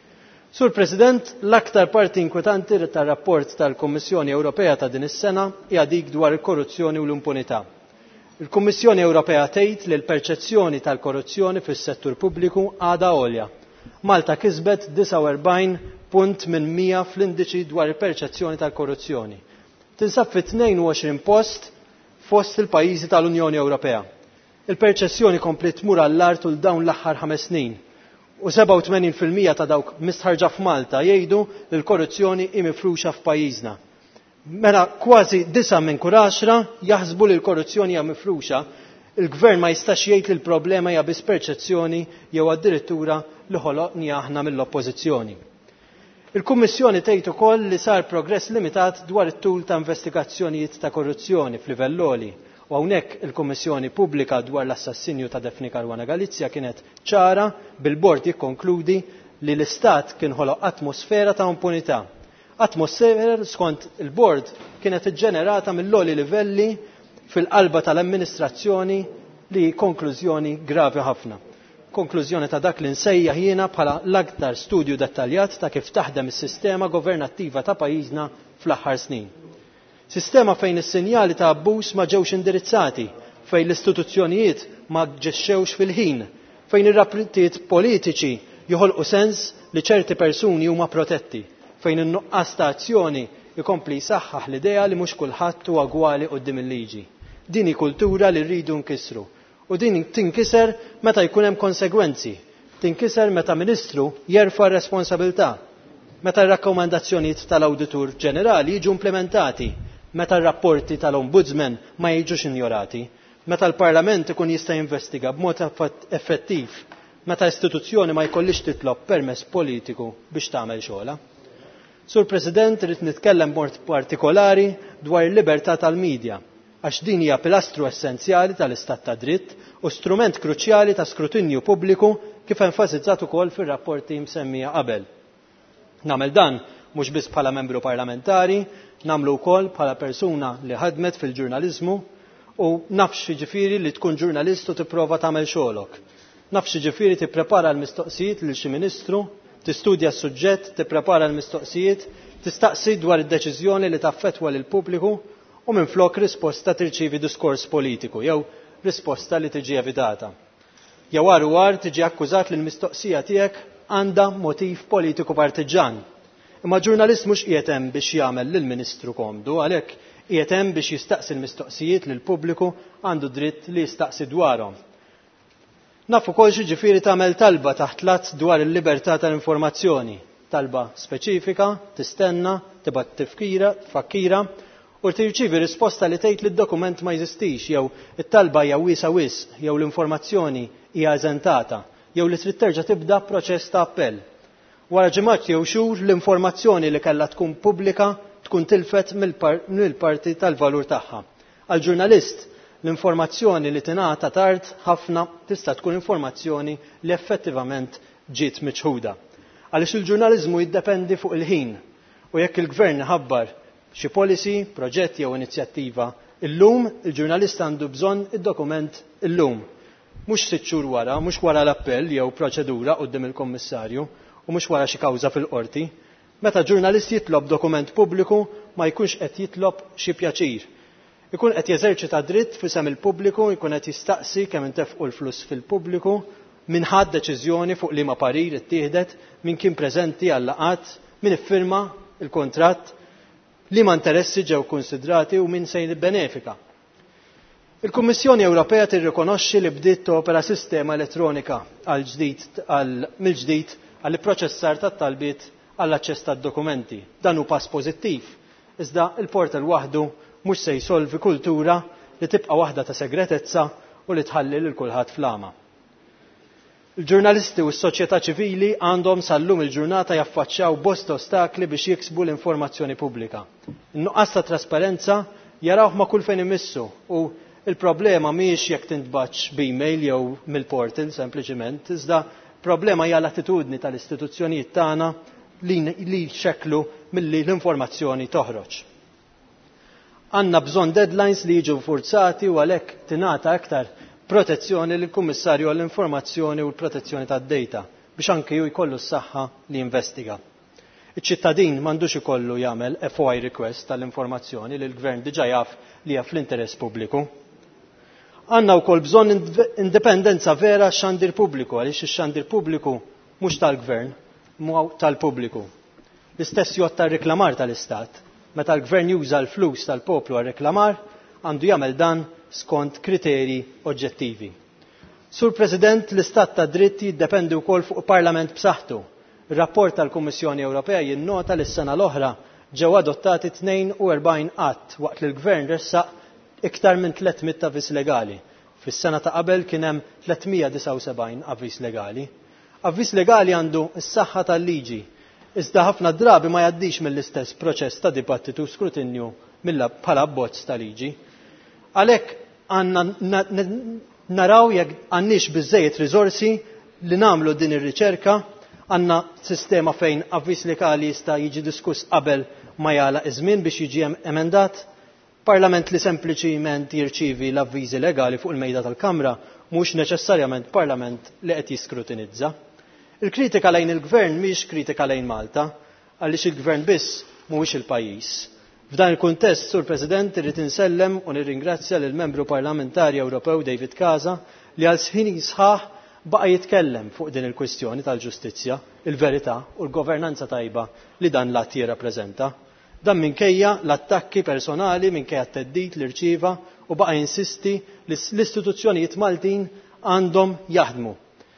Sur President, l-aktar parti inkwetanti tar-rapport tal-Kummissjoni Ewropea ta' din is-sena hija dik dwar il-korruzzjoni u l-impunità. Il-Kummissjoni Ewropea tgħid li l-perċezzjoni tal-korruzzjoni fis-settur pubbliku għadha għolja. Malta kisbet disa u erbgħin punt minn mija fl-indiċi dwar il-perċezzjoni tal-korruzzjoni. Tinsab fi tnejn u għoxrin post fost il-pajjiżi tal-Unjoni Ewropea. Il-perċezzjoni komplet tmur għall-art tul dawn l-aħħar ħames snin u seba' u tmenin fil-mija ta' dawk mistħarġa f'Malta jgħidu li l-korruzzjoni hi mifruxa f'pajjiżna. Mela kważi disa' minn kull għaxra jaħsbu li l-korruzzjoni hija mifruxa, il-gvern ma jistax jgħid li l-problema hija biss perċezzjoni jew addirittura li ħoloqni aħna mill-oppożizzjoni. Il-Kummissjoni tgħid ukoll li sar progress limitat dwar it-tul ta' investigazzjonijiet ta' korruzzjoni f'livell għoli u hawnhekk il-Kummissjoni pubblika dwar l-assassinju ta' Daphne Caruana Galizia kienet ċara bil-bord jikkonkludi li l-Istat kien ħoloq atmosfera ta' impunità. Atmosfera skont il-bord kienet iġġenerata mill-għoli livelli fil-qalba tal-amministrazzjoni li konklużjoni gravi ħafna. Konklużjoni ta' dak li nsejjaħ jiena bħala l-aktar studju dettaljat ta' kif taħdem is-sistema governattiva ta' pajjiżna fl-aħħar snin. Sistema fejn is-sinjali ta' abbuż ma ġewx indirizzati, fejn l-istituzzjonijiet ma ġexxewx fil-ħin, fejn ir-rabtiet politiċi joħolqu sens li ċerti persuni huma protetti, fejn in-nuqqas ta' azzjoni jkompli jsaħħaħ l-idea li mhux kulħadd huwa gwali quddiem il-liġi. Din hi kultura li rridu nkissru. U din tinkiser meta jkun hemm konsegwenzi, tinkiser meta Ministru jerfa' r-responsabilità, meta r-rakkomandazzjonijiet tal-Awditur Ġenerali jiġu implementati, meta r-rapporti tal-Ombudsman ma jiġux injorati, meta l-Parlament ikun jista' jinvestiga b'mod effettiv, meta istituzzjoni ma jkollix titlob permess politiku biex tagħmel xogħla. Sur President, irid nitkellem b'mod partikolari dwar il-libertà tal-medja, għax din hija pilastru essenzjali tal-istat ta' dritt u strument kruċjali ta' skrutinju pubbliku kif enfasizzat ukoll fir-rapporti msemmija qabel. Nagħmel dan mhux biss bħala membru parlamentari, nagħmlu wkoll bħala persuna li ħadmet fil-ġurnaliżmu u nafx jiġifieri li tkun ġurnalist u tipprova tagħmel xogħolok. Nafx jiġifieri tipprepara l-mistoqsijiet lil xi ministru, tistudja s-suġġett, tipprepara l-mistoqsijiet, tistaqsi dwar id-deċiżjoni li taffettwa lil pubbliku u minflok risposta tirċievi diskors politiku jew risposta li tiġi evitata. Jew għar u għar tiġi akkużat li l-mistoqsija tiegħek għandha motiv politiku partiġan. Imma ġurnalist mhux qiegħed hemm biex jagħmel lill-Ministru komdu, għalhekk qiegħed hemm biex jistaqsi l-mistoqsijiet lil pubbliku għandu dritt li jistaqsi dwarhom. Naf ukoll xi ġifieri tagħmel talba taħt lat dwar il-libertà tal-informazzjoni, talba speċifika, tistenna, tibgħat tifkira, tfakkira u tirċievi risposta li tgħid li d-dokument ma jeżistix jew it-talba hija wiesa wisq jew l-informazzjoni hija eżentata jew li trid terġa' tibda proċess ta' appell. Wara ġimgħat jew xhur l-informazzjoni li kellha tkun pubblika tkun tilfet mill-parti tal-valur tagħha. Għal-ġurnalist l-informazzjoni li tingħata tard ħafna tista' tkun informazzjoni li effettivament ġiet miċħuda. Għaliex il-ġurnaliżmu jiddependi fuq il-ħin u jekk il-gvern ħabbar xi policy, proġett jew inizjattiva, illum il-ġurnalist għandu bżonn id-dokument illum. Mhux sitt xhur wara, mhux wara l-appell jew proċedura quddiem il-Kommissarju u mhux wara xi kawża fil-qorti. Meta ġurnalist jitlob dokument pubbliku ma jkunx qed jitlob xi pjaċir. Ikun qed jeżerċita dritt f'isem il-pubbliku, jkun qed jistaqsi kemm intefqu l-fluss fil-pubbliku, min ħadd deċiżjoni fuq liema parir ittieħdet, min kien preżenti għal laqat, min iffirma il-kontratt, liema interessi ġew konsidrati u min se jibbenefika. Il-Kummissjoni Ewropea tirrikonoxxi li bdiet topera sistema elettronika għal ġdid mill-ġdid għall proċessar tat-talbiet għall-aċċess tad-dokumenti. Dan hu pass pożittiv, iżda il-portal waħdu mhux se jsolvi kultura li tibqa' waħda ta' segretezza u li tħalli lil kulħadd fl-ama. Il-ġurnalisti u s-soċjetà ċivili għandhom sal-lum il-ġurnata jaffaċċjaw bosta ostakli biex jiksbu l-informazzjoni pubblika. In-nuqqas ta' trasparenza jarawh ma' kull fejn imissu u il-problema mhijiex jekk tintbaċċ b'email jew mill-portal sempliċiment, iżda problema hija l-attitudni tal-istituzzjonijiet tagħna li xeklu milli l-informazzjoni toħroġ. Għandna bżonn deadlines li jiġu forzati u għalhekk tingħata aktar protezzjoni lill kummissarju għall-informazzjoni u l-protezzjoni tad-data biex anke hu jkollu s-saħħa li jinvestiga. Iċ-ċittadin m'għandux ikollu jagħmel F O I request tal-informazzjoni li l-Gvern diġà jaf li hija fl-interess pubbliku. Għandna wkoll bżonn indipendenza vera x-xandir pubbliku għaliex ix-xandir pubbliku mhux tal-Gvern, mhu tal-pubbliku. L-istess jgħod tar-riklamar tal-Istat. Meta l-Gvern juża l-flus tal-poplu għar-riklamar, għandu jagħmel dan skont kriterji oġġettivi. Sur President, l-Istat ta' dritt jiddependi wkoll fuq Parlament b'saħħtu. Ir-rapport tal-Kummissjoni Ewropea jinnota li s-sena l-oħra ġew adottati tnejn u erbgħin att waqt li l-Gvern ressaq iktar minn tlietmija avviż legali. Fis-sena ta' qabel kien hemm tlietmija disa' u sebgħin avviż legali. Avviż legali għandu s-saħħa tal-liġi, iżda ħafna drabi ma jgħaddix mill-istess proċess ta' dibattitu skrutinju bħala abbozz ta' liġi. Għalhekk għandna naraw jekk għandniex biżżejjed riżorsi li nagħmlu din ir-riċerka, għandna sistema fejn avviż legali jista' jiġi diskuss qabel ma jagħlaq iż-żmien biex jiġi emendat. Parlament li sempliċiment jirċievi l-avviżi legali fuq il-mejda tal-Kamra mhux neċessarjament parlament li qed jiskrutinizza. Il-kritika lejn il-Gvern mhix kritika lejn Malta, għaliex il-Gvern biss mhuwiex il-pajjiż. F'dan il-kuntest, Sur President, irrid insellem u nirringrazzja lill membru parlamentari Ewropew David Casa li għal sħin sħaħ baqa' jitkellem fuq din il-kwistjoni tal-ġustizzja, il-verità u l-governanza tajba li dan l-att jirrappreżenta. Dan minkejja l-attakki personali minkejja t-teddid li rċieva u baqa' jinsisti li l-istituzzjonijiet Maltin għandhom jaħdmu.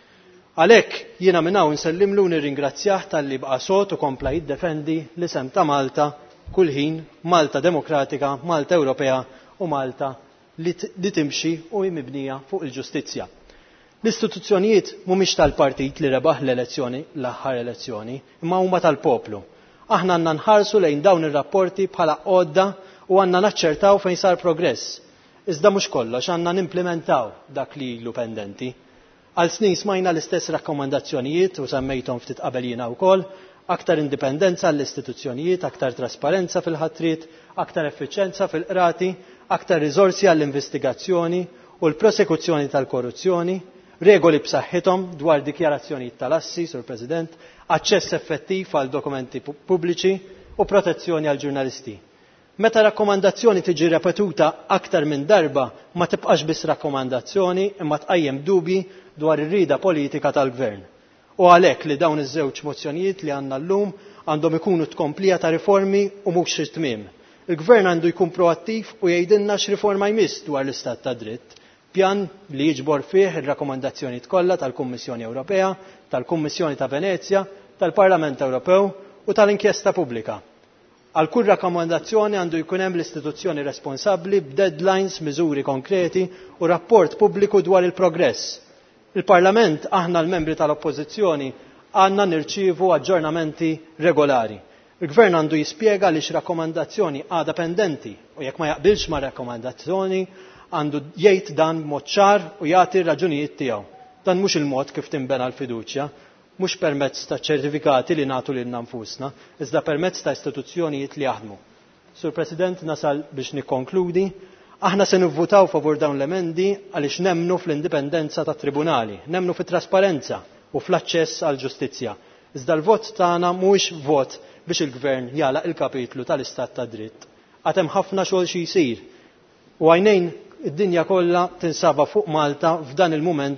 Għalhekk jiena minn hawn nsellimlu nirringrazzjah talli baqa' sod u kompla jiddefendi l-isem ta' Malta kull ħin, Malta demokratika, Malta Ewropea u Malta li timxi u mibnija fuq il-ġustizzja. L-istituzzjonijiet mhumiex tal-partit li rebaħ l-elezzjoni l-aħħar elezzjoni, imma huma tal-poplu. Aħna għandna nħarsu lejn dawn ir-rapporti bħala għodda u għandna naċċertaw fejn sar progress. Iżda mhux kollox għandna nimplementaw dak li ilu pendenti. Għal snin smajna l-istess rakkomandazzjonijiet u semmejthom ftit qabel jiena wkoll, aktar indipendenza għall-istituzzjonijiet, aktar trasparenza fil-ħatriet, aktar effiċenza fil-qrati, aktar riżorsi għall-investigazzjoni u l-prosekuzzjoni tal-korruzzjoni, regoli b'saħħithom dwar dikjarazzjonijiet tal-assi, Sur President, aċċess effettiv għal dokumenti pubbliċi u protezzjoni għal ġurnalisti. Meta rakkomandazzjoni tiġi repetuta aktar minn darba ma tibqax biss rakkomandazzjoni imma tqajjem dubji dwar ir-rieda politika tal-Gvern. U għalhekk li dawn iż-żewġ mozzjonijiet li għandna llum għandhom ikunu tkomplija ta' riformi u mhux xi tmiem. Il-Gvern għandu jkun proattiv u jgħidilna x'riforma jmiss dwar l-istat ta' dritt. Pjan li jiġbor fih ir-rakkomandazzjonijiet kollha tal-Kummissjoni Ewropea, tal-Kummissjoni ta' Venezja, tal-Parlament Ewropew u tal-inkjesta pubblika. Għal kull rakkomandazzjoni għandu jkun hemm l-istituzzjoni responsabbli b'deadlines, miżuri konkreti u rapport pubbliku dwar il-progress. Il-Parlament, aħna l-membri tal-Oppożizzjoni, għandna nirċievu aġġornamenti regolari. Il-Gvern għandu jispjega li x-rakkomandazzjoni għadha pendenti u jekk ma jaqbilx ma' rakkomandazzjoni għandu jgħid dan b'mod ċar u jagħti r-raġunijiet tiegħu. Dan mhux il-mod kif tinbena l-fiduċja, mhux permezz ta' ċertifikati li nagħtu lil nfusna, iżda permezz ta' istituzzjonijiet li jaħdmu. Sur President, nasal biex nikkonkludi, aħna se nivvutaw favur dawn l-emendi għaliex nemmnu fl-indipendenza tat-tribunali, nemmnu fit-trasparenza u fl-aċċess għall ġustizzja. Iżda l-vot tagħna mhuwiex vot biex il-Gvern jagħlaq il-kapitlu tal-Istat ta' dritt. Għad hemm ħafna xogħol xi jsir. U għajnejn id-dinja kollha tinsaba fuq Malta f'dan il-mument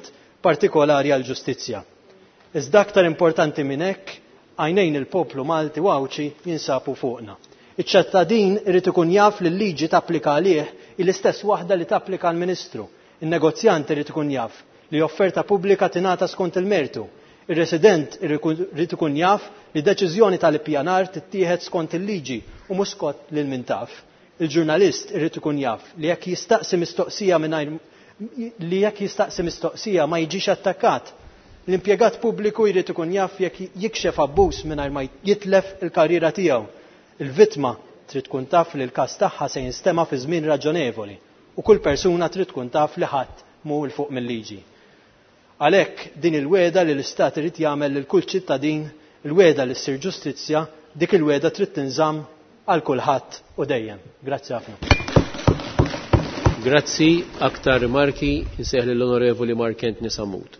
partikolari għall ġustizzja. Iżda aktar importanti minn hekk, għajnejn il-poplu Malti wawċi jinsabu fuqna. Iċ-ċittadin irid ikun jaf li l-liġi tapplika għalih l-istess waħda li tapplika għall-Ministru. In-negozjant irid ikun jaf li offerta pubblika tingħata skont il-mertu. Ir-resident irid ikun jaf li deċiżjoni tal-ippjanar tittieħed skont il-liġi u mhux skont lil min taf. Il-ġurnalist irid ikun jaf li jekk jistaqsi mistoqsija mingħajr li jekk jistaqsi mistoqsija ma jiġix attakkat. L-impjegat pubbliku jrid ikun jaf jekk jikxef abbuż mingħajr ma jitlef il-karriera tiegħu. Il-vittma trid tkun taf li l-każ tagħha se jinstema' fi żmien raġonevoli u kull persuna trid tkun taf li ħadd mhu l fuq mill-liġi. Għalhekk din il-weda li l-Istat irid jagħmel lil kull ċittadin, il-weda li ssir ġustizzja, dik il-weda trid tinżamm għal kulħadd u dejjem. Grazzi ħafna. Grazzi, aktar rimarki insejħ lill-Onorevoli Markent Nisamut.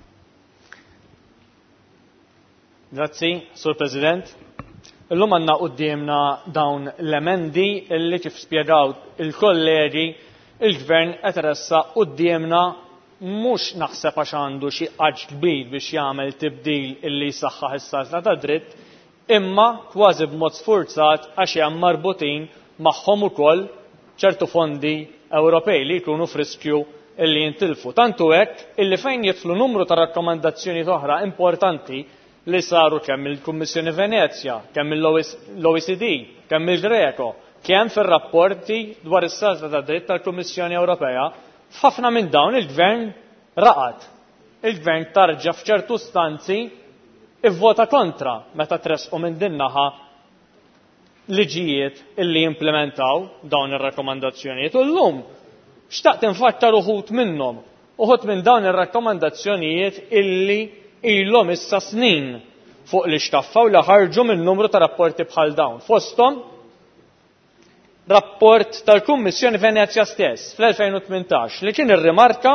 Grazzi, Sur President. Illum għandna qudiemna dawn l-emendi illi kif spjegaw il-kollegi il-Gvern qed iressaq qudiemna mhux naħseb għax għandu xi ħaġ kbir biex jagħmel tibdil illi jsaħħaħ is-Sasna ta' dritt, imma kważi b'mod sfurzat għax hemm marbutin magħhom ukoll ċertu fondi Ewropej li jkunu f'riskju illi jintilfu. Tantu hekk illi fejn jidħlu numru ta' rakkomandazzjoni oħra importanti li saru kemm il-Kummissjoni Venezja, kemm l-O E C D, kemm il-Greco, kemm fir-rapporti dwar is-Sasna ta' dritt tal-Kummissjoni Ewropea, f'ħafna minn dawn il-Gvern raqad. Il-Gvern tarġa f'ċertu stanzi ivvota kontra meta tresqu minn din naħa liġijiet illi jimplementaw dawn ir-rakkomandazzjonijiet. U llum xtaqt infattar uħud minnhom, uħud minn dawn ir-rakkomandazzjonijiet illi ilhom issa snin fuq li xtaffaw li ħarġu minn numru ta' rapporti bħal dawn. Fosthom rapport tal-Kummissjoni Venezja stess fl-elfejn u tmintax li kien irrimarka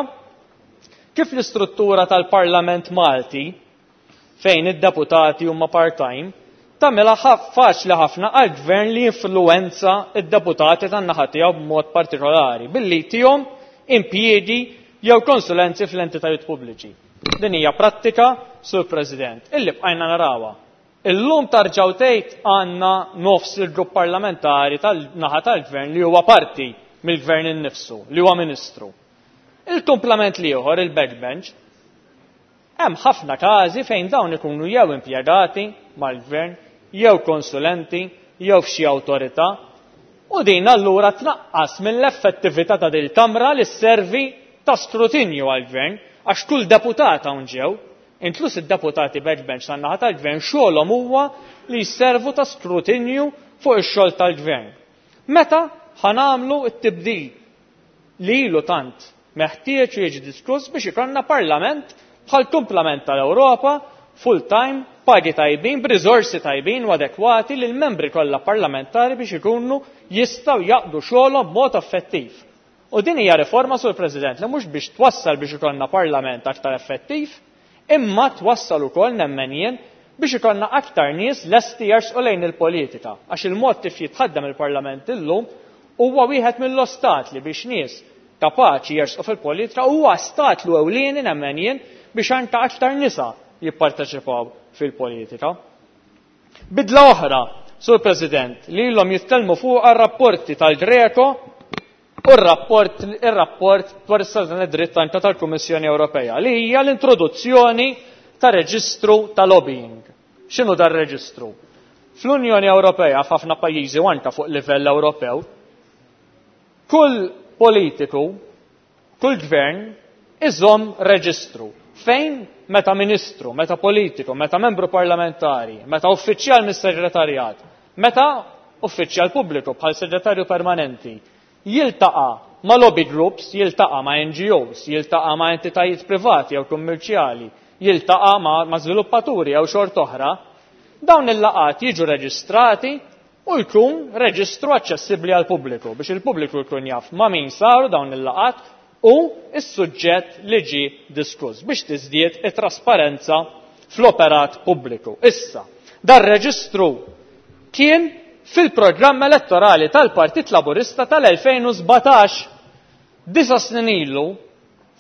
kif l-istruttura tal-Parlament Malti fejn id-deputati huma part-time tagħmilha faċli ħafna għall-Gvern li jinfluwenza id-deputati tan-naħa tiegħu b'mod partikolari billi tihom impjiegi jew konsulenzi fl-entitajiet pubbliċi. Din hija prattika, Sur President, illi bqajna narawha. Illum tarġaw tgħid għandna nofs il-grupp parlamentari tal-naħa tal-Gvern li huwa parti mill-Gvern innifsu, li huwa Ministru. Il-komplement li ieħor il-backbench hemm ħafna każi fejn dawn ikunu jew impjegati mal-Gvern, jew konsulenti, jew f'xi awtorità, u din allura tnaqqas mill-effettività ta' dil kamra li sservi ta' skrutinju għall-Gvern għax kull deputat hawn ġew, inklus id-deputati backbench tan-naħa tal-Gvern xogħolhom huwa li jservu ta' skrutinju fuq ix-xogħol tal-Gvern. Meta ħanamlu t-tibdil li ilu tant meħtieġ jiġi diskuss biex ikollna parlament bħal kumplament tal-Ewropa full-time, pagi tajbin, b'riżorsi tajbin u adekwati lil membri kollha parlamentari biex ikunu jistgħu jaqdu xogħolhom b'mod effettiv. U din hija riforma, Sur President, li mhux biex twassal biex ikollna parlament aktar effettiv, imma twassal ukoll nemmen jien biex ikollna aktar nies lesti jersqu lejn il-politika, għax il-mod kif jitħaddem il-Parlament illum huwa wieħed mill-ostakli biex nies kapaċi jersqu fil-politika huwa ostaklu ewlieni nemmen jien biex anke aktar nisa jipparteċipaw fil-politika. Bidla oħra, Sur President, li ilhom jitkellmu fuq ar-rapporti tal-Greco u r-rapport ir-rapport dwar is-Sasna dritt anke tal-Kummissjoni Ewropea li hija l-introduzzjoni ta' reġistru ta' lobbying. X'inhu dar reġistru? Fl-Unjoni Ewropea f'ħafna pajjiżi u anke fuq livell Ewropew, kull politiku, kull gvern iżomm reġistru fejn meta ministru, meta politiku, meta membru parlamentari, meta uffiċjal mis-segretarjat, meta uffiċjal pubbliku bħal segretarju permanenti jiltaqa' ma' lobby groups, jiltaqa' ma' N G Os, jiltaqa' ma' entitajiet privati jew kummerċjali, jiltaqa' ma', ma żviluppaturi jew xort oħra, dawn il-laqat jiġu reġistrati u jkun reġistru aċċessibbli għal pubbliku biex il-pubbliku jkun jaf ma' min saru dawn il-laqat u s-suġġett li ġie diskuss biex tiżdied it-trasparenza fl-operat pubbliku. Issa, dar reġistru kien fil-programm elettorali tal-Partit Laburista tal-elfejn u sbatax, disa snin ilu,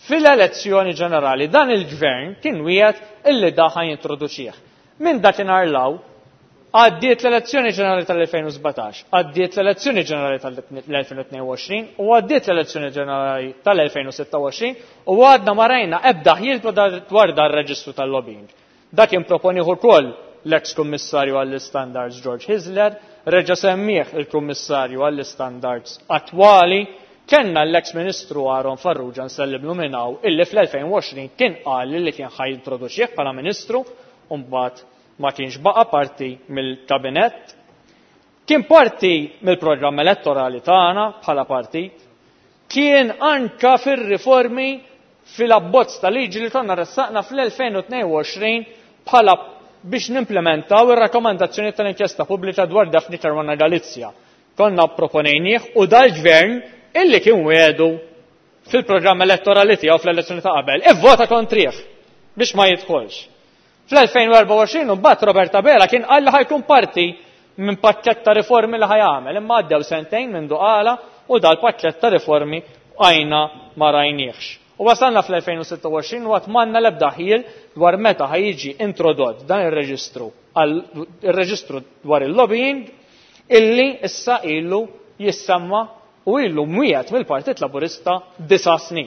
fil-elezzjoni ġenerali dan il-gvern kien wieħed illi daħan jintroduċih. Minn dakinhar law għaddiet l-elezzjoni ġenerali tal-elfejn u sbatax, għaddiet l-elezzjoni ġenerali tal-elfejn u tnejn u għoxrin u għaddiet l-elezzjoni ġenerali tal-elfejn u sitta u għoxrin u għadna marajna ebda ħil dwar dar reġistru tal-lobbying. Dak kien proponiħu wkoll l-ex kummissarju għall-standards George Hisler, reġa' semmih il-kummissarju għall-standards attwali, kenna l-ex ministru Aaron Farrugia nselliblu minnaw illi fl-elfejn u għoxrin kien qal li kien ħaj jintroduċih bħala ministru u mbagħad ma kienx baqa' parti mill-kabinett, kien parti mill-programm elettorali tagħna bħala partit, kien anka fir-riformi fil-abbozz ta' liġi li konna ressaqna fl-elfejn u tnejn u għoxrin bħala biex nimplementaw ir-rakkomandazzjoni tal-inkjesta pubblika dwar Daphne Caruana Galizia. Konna proponejnieh u dal-gvern illi kien wedu fil-programm elettorali tiegħu fl-elezzjoni ta' qabel, ivvota kontrih biex ma jidħolx. Fl-elfejn u erba' u għoxrin mbagħad Roberta Bela kien qal li ħajkun parti minn pakkett ta' riformi li ħajamel, imma għaddew sentejn minn duqala u dal-pakkett ta' riformi għajna ma rajniex. U wasalna fl-elfejn u sitta u għoxrin u għatmanna l-ebda ħil dwar meta ħajġi introdott dan ir-reġistru il-reġistru dwar il-lobbying illi issa ilu jissemma u illu mwiet mill-Partit Laburista disa' snin.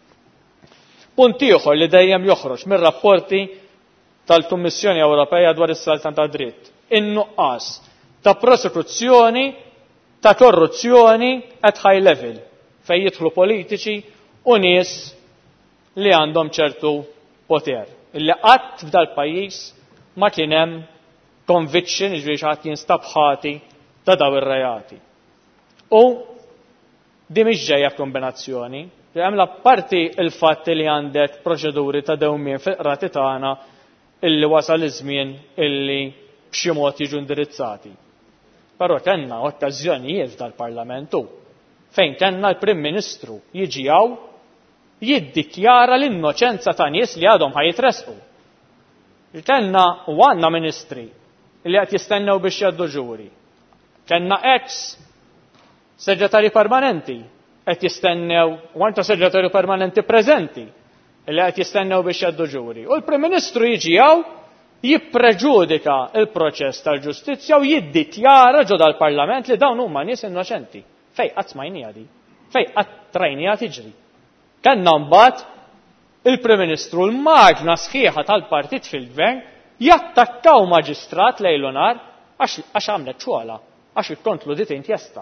Punt ieħor li dejjem joħroġ mir-rapporti tal-Kummissjoni Ewropea dwar is-saltan ta' dritt, in-nuqqas ta' prosekuzzjoni ta' korruzzjoni at high level fejn jidħlu politiċi u nies li għandhom ċertu poter. Illi qatt f'dal pajjiż ma kien hemm conviction, jiġri ħadd jinstab ħati ta' daw ir-reati. U di mhix ġejja f'kombinazzjoni, hemm la parti il-fatt li għandek proċeduri ta' dewmien fil-qrati tagħna illi wasal iż-żmien illi b'xi mod jiġu indirizzati. Però kellna okkażjonijiet tal-Parlamentu fejn kellna l-Prim Ministru jiġi hawn jiddikjara l-innoċenza ta' nies li għadhom ħajitresqu. Kellna u għandna ministri li qed jistennew biex jgħaddu ġuri. Kellna ex segretari permanenti qed jistennew u anke segretarju permanenti preżenti li qed jistennew biex jgħaddu ġuri. U l-Prim Ministru jiġi hawn jippreġudika il-proċess tal-ġustizzja u jiddikjara ġo dal-Parlament li dawn huma nies innoċenti. Fej qatt smajnija di, fej qatt rajnija tiġri. Kellna mbagħad il-Prim Ministru l-maġna sħiħa tal-partit fil-gvern jattakkaw maġistrat lejlu nar għax għamlet xogħla, għax ikkontlu dit inkjesta.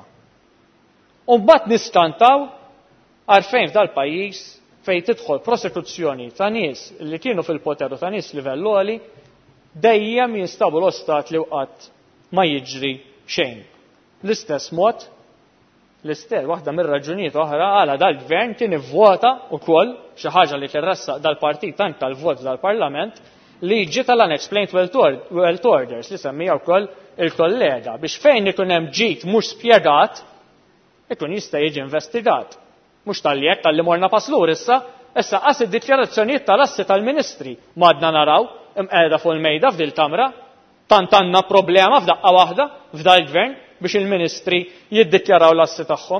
U mbagħad niskantaw għalfejn f'dal-pajjiż fejn tidħol prosekuzzjoni ta' nies li kienu fil-poteru ta' nies livell għoli dejjem jinstabu l-ostat li wqatt ma jiġri xejn. L-istess mod, l-istess waħda mir-raġunijiet oħra għala dal-gvern kien ivvota wkoll xi ħaġa li kien ressaq dal-partit anke tal-vot dal-Parlament li ġi tal-unexplained wealth orders li semmija wkoll il-kollega biex fejn ikun hemm ġid mhux spjegat ikun jista' jiġi investigat. Mhux tal-li hekk tal-li morna paslur issa, issa qas id-dikjarazzjonijiet tal-assi tal-Ministri m'għadna naraw imqiegħda fuq il-mejda f'dil kamra, tant għandna problema f'daqqa waħda f'dal gvern biex il-Ministri jiddikjaraw l-assi tagħhom.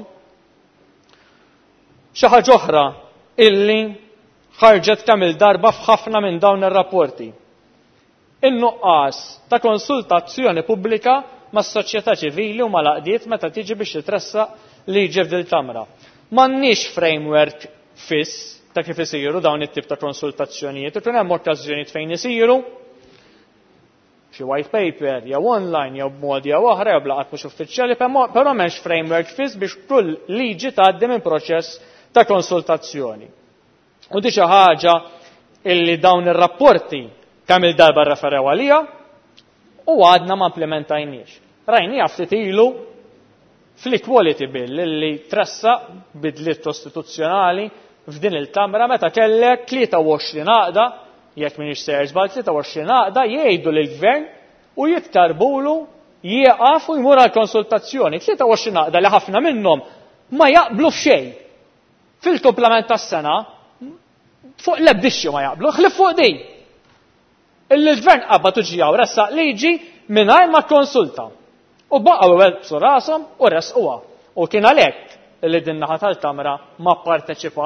Xi ħaġa oħra illi ħarġet kemm il-darba f'ħafna minn dawn ir-rapporti. In-nuqqas ta' konsultazzjoni pubblika mas-soċjetà ċivili u mal-għaqdiet meta tiġi biex titressaq liġi f'dil kamra. M'għandniex framework fiss ta' kif isiru dawn it-tip ta' konsultazzjonijiet, ikun hemm okkażjonijiet fejn isiru xi white paper jew online jew b'modi jew oħra jew blaqat mhux uffiċjali, però m'hemmx framework fiss biex kull liġi tgħaddi minn proċess ta' konsultazzjoni. U di xi ħaġa illi dawn ir-rapporti kemm il-darba rreferew għaliha u għadna ma implementajniex. Rajnija ftit ilu fl-Equality Bill illi tressa bidliet kostituzzjonali f'din il-Kamra meta kellek tlieta u għoxrin għaqda, jekk m'iniex ser żball tlieta u għoxrin għaqda jgħidu lill-Gvern u jitkarbulu jieqaf u jmur għall-konsultazzjoni. tlieta u għoxrin għaqda li ħafna minnhom ma jaqblu f'xejn. Fil-komplement tas-sena fuq l-ebdixxu ma jaqblu, ħlif fuq din. Il-Gvern qabad uġijaw ressaq liġi mingħajr ma konsulta. U baqgħu iwelbsu rashom u resquha. U kien għalhekk li din naħa tal-Kamra ma pparteċipax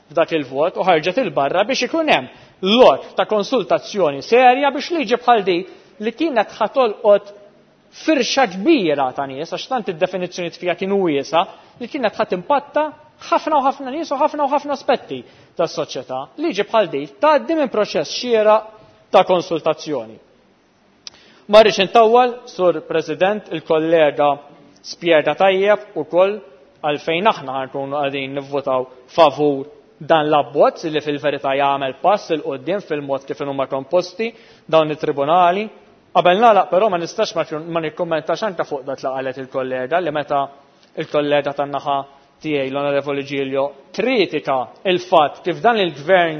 f'dak il-vot u ħarġet il-barra biex ikun hemm lot ta' konsultazzjoni serja biex liġi bħal di li kienet ħatolqot firxa kbira ta' nies għax tant id-definizzjoni fiha kienu wiesa li kienet ħadd impatta ħafna u ħafna nies u ħafna u ħafna aspetti tas-soċjetà. Liġi bħal di tgħaddi minn proċess xieraq ta' konsultazzjoni. Ma rridx intawwal, Sur President, il-kollega spjega tajjeb ukoll għalfejn aħna nkunu qegħdin nivvotaw favur dan l-abbozz li fil-verità jagħmel pass il qudiem fil-mod kif huma komposti dawn it-tribunali. Qabel nagħlaq però ma nistax ma nikkummentax anke fuq dak li qalet il-kollega li meta il-kollega tan-naħa tiegħi l-Onorevoli Giglio kritika il-fatt kif dan il-gvern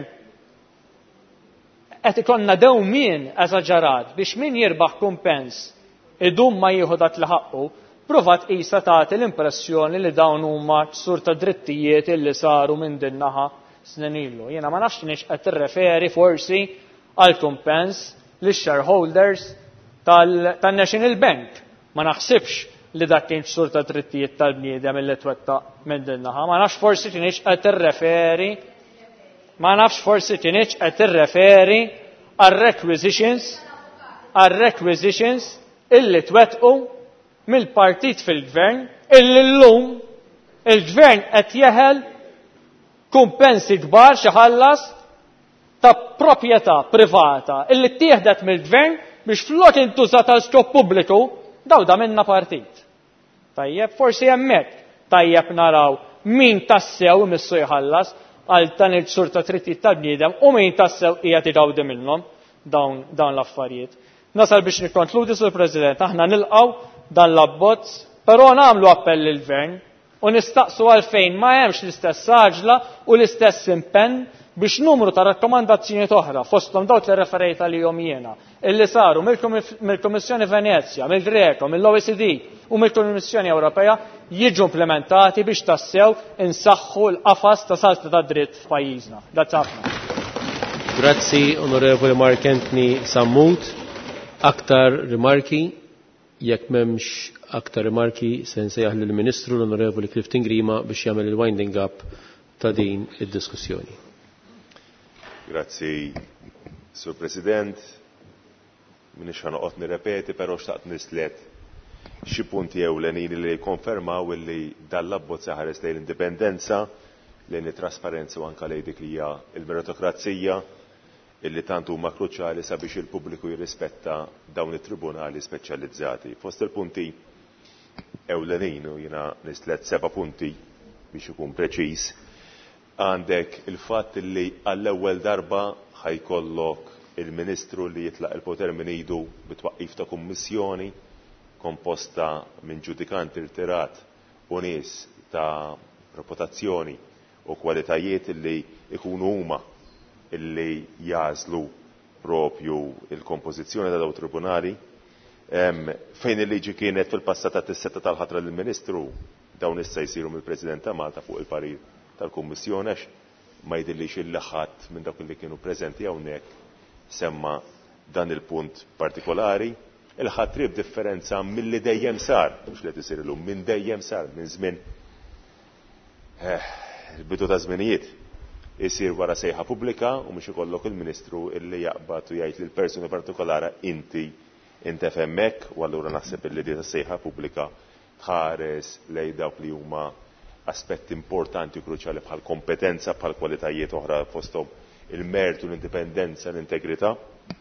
qed ikollna dewmien eżaġerat biex min jirbaħ kumpens idum ma jieħu dak li ħaqqu, provat qisha tagħti l-impressjoni li dawn huma ksur ta' drittijiet illi saru minn din naħa snin ilu. Jiena ma nafx nix qed tirreferi forsi għal kumpens lix-shareholders tal-National Bank. Ma naħsibx li dak kien ksur ta' drittijiet tal-bniedem illi twettaq minn din naħa. Ma nafx forsi tinix qed tirreferi ma nafx forsi tinix qed tirreferi għar-requisitions għar-requisitions illi twettqu mill-partit fil-gvern illi llum il-gvern qed jeħel kumpensi kbar xi ħallas ta' proprjetà privata illi ttieħdet mill-gvern biex flok intuża tal-skop pubbliku daw da minna partit. Tajjeb, forsi hemmhekk tajjeb naraw min tassew imissu jħallas għal dan il-ksur ta' drittijiet tal-bniedem u min tassew qiegħed igawdi minnhom dawn dawn l-affarijiet. Nasal biex nikkonkludi, Sur President, aħna nilqgħu dan l-abbozz, però nagħmlu appell lill-Gvern u nistaqsu għalfejn ma hemmx l-istess saġla u l-istess impenn biex numru ta' rakkomandazzjonijiet oħra fosthom dawk li referejt għalihom jiena illi saru mill-Kummissjoni Venezia, mill-Greco, mill-O E C D u mill-Kummissjoni Ewropea jiġu implementati biex tassew insaħħu l-qafas ta' salta ta' dritt f'pajjiżna. Grazzi ħafna. Grazzi, Onorevoli Mark Anthony Sammut. Aktar rimarki? Jekk m'hemmx aktar rimarki se nsejjaħ lill-Ministru l-Onorevoli Clifton Grima biex jagħmel il-winding up ta' din id-diskussjoni. Grazzi, Sur President. Minix ħanoqgħod nirrepeti, però xtaqt nislet xi punti ewlenin li jikkonfermaw li dan l-abbozz ħares lejn l-indipendenza, lejn it-trasparenza u anke lejn dik li hija l-meritokrazija illi tant huma kruċjali sabiex il-pubbliku jirrispetta dawn it-tribunali speċjalizzati. Fost il-punti ewlenin u jiena nislet seba' punti biex ikun preċiż. Għandek il-fatt li għall-ewwel darba ħajkollok il-Ministru li jitlaq il-poter minn idu bit-twaqqif ta' kummissjoni komposta minn ġudikanti rtirat u nies ta' reputazzjoni u kwalitajiet li ikunu huma illi jażlu propju il-kompożizzjoni ta' daw tribunali. Fejn il-liġi kienet fil-passat tis-setta tal-ħatra lill-Ministru dawn issa jsiru mill-President ta' Malta fuq il-parir tal-Kummissjoni għax ma jidillix il-ħadd minn dak li kienu preżenti hawnhekk semma dan il-punt partikolari. Il-ħatrib differenza milli dejjem sar, mhux li tisir illum, minn dejjem sar, minn żmien il-bidu ta' żminijiet. Isir wara sejħa pubblika u mhux ikollok il-Ministru illi jaqbad u jgħid lil persuni partikolari inti intef hemmhekk u allura naħseb illi di sejħa pubblika tħares lejn dawk li huma aspetti importanti u kruċjali bħal kompetenza, bħal kwalitajiet oħra fosthom il-mertu, l-indipendenza, l-integrità.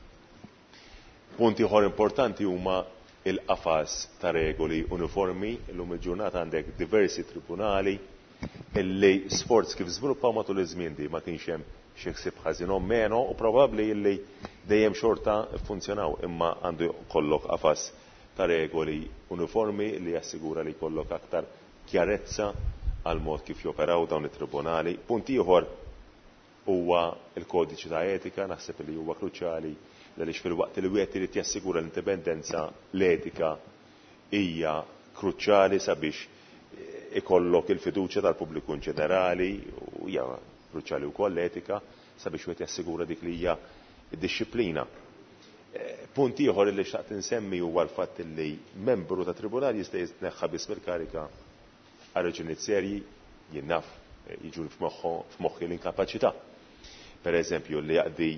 Punti ħor importanti huma il-qafas ta' regoli uniformi. Illum il-ġurnata għandek diversi tribunali illi sforz kif żviluppaw matul iż-żmien di ma kienx hemm xi ħsieb ħażinhom meno u probabbli illi dejjem xorta ffunzjonaw imma għandu jkollok qafas ta' regoli uniformi li jassigura li jkollok aktar kjarezza għal mod kif joperaw dawn it-tribunali. Punt ieħor huwa l-kodiċi ta' etika, naħseb li huwa kruċjali għaliex fil-waqt li wieħed irid jassigura l-indipendenza l-etika hija kruċjali sabiex ikollok il-fiduċja tal-pubbliku ġenerali u hija kruċjali wkoll l-etika sabiex wieħed jassigura dik li hija d-disciplina. Punt ieħor li xtaqt insemmi huwa l-fatt li membru ta' tribunal jista' jitneħħa biss mill-karika għal raġunijiet serji jien naf jiġu f'moħħi l-inkapaċità. Per eżempju, li jaqdi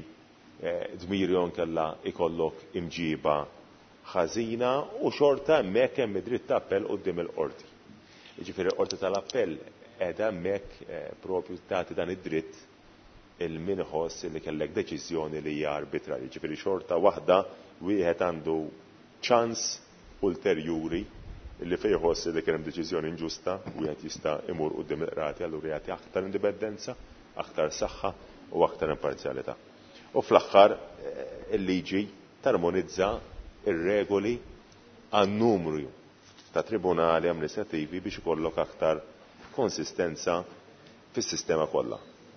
dmiri kella ikollok imġiba ħażina u xorta hemmhekk hemm id-dritt ta' appell quddiem il-qorti. Jiġifieri l-qorti tal-appell qiegħda hemmhekk propju tagħti dan id-dritt il-min iħoss li kellek deċiżjoni li hija arbitrarja. Jiġifieri xorta waħda wieħed għandu ċans ulterjuri li fejn iħoss li kien hemm deċiżjoni inġusta wieħed jista' imur quddiem il-qrati allura jagħti aktar indipendenza, aktar saħħa u aktar imparzjalità. U fl-aħħar il-liġi tarmonizza ir-regoli għan-numru ta' tribunali amministrativi biex ikollok aktar konsistenza fis-sistema kollha.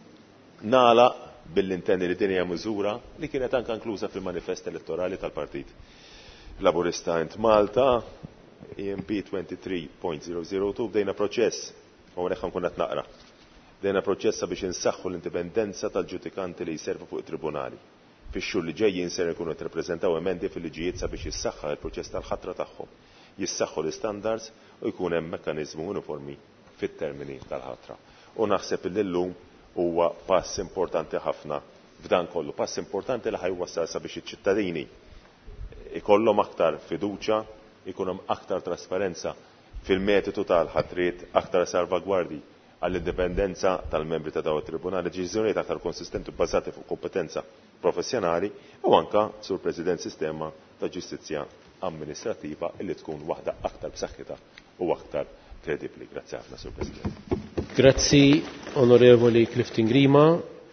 Nala bil-intenni li din hija miżura li kienet anke inkluża fil-manifest elettorali tal-Partit Laburista int Malta E M P twenty-three point zero zero two bdejna proċess u hawnhekk nkun qed naqra. Bdejna proċessa biex insaħħu l-indipendenza tal-ġudikanti li jservu fuq it-tribunali. Fix-xhur li ġejjin ser ikunu qed nirrepreżentaw emendi fil-liġijiet sabiex jissaħħaħ il-proċess tal-ħatra tagħhom, jissaħħu l-istandards u jkun hemm mekkaniżmu uniformi fit-termini tal-ħatra. U naħseb li llum huwa pass importanti ħafna f'dan kollu, pass importanti li ħajwassal sabiex iċ-ċittadini ikollhom aktar fiduċja, ikun hemm aktar trasparenza fil-metodu tal-ħatriet, aktar salvagwardji għall-indipendenza tal-membri ta' dawn it-tribunali, deċiżjonijiet aktar konsistenti bbażati fuq kompetenza professjonali u anke sur President sistema ta' ġustizzja amministrativa illi tkun waħda aktar b'saħħitha u aktar kredibbli. Grazzi ħafna, Sur President. Grazzi, Onorevoli Clifton Grima.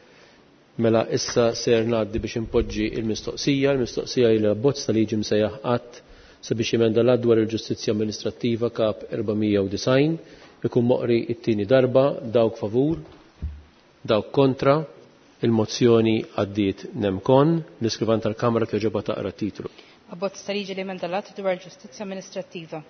Mela issa ser ngħaddi biex impoġġi il-mistoqsija, il-mistoqsija li l-abbozz tal-liġi msejjaħ qatt sabiex jemenda l dwar il-ġustizzja amministrattiva kap erba' design ikun moqri it-tieni darba dawk favur, dawk kontra, il-mozzjoni għaddiet nemkon, l-iskrivan tal-Kamra kieġoba taqra titlu. Abbozz tal-liġi li emenda l dwar il-ġustizzja amministrattiva.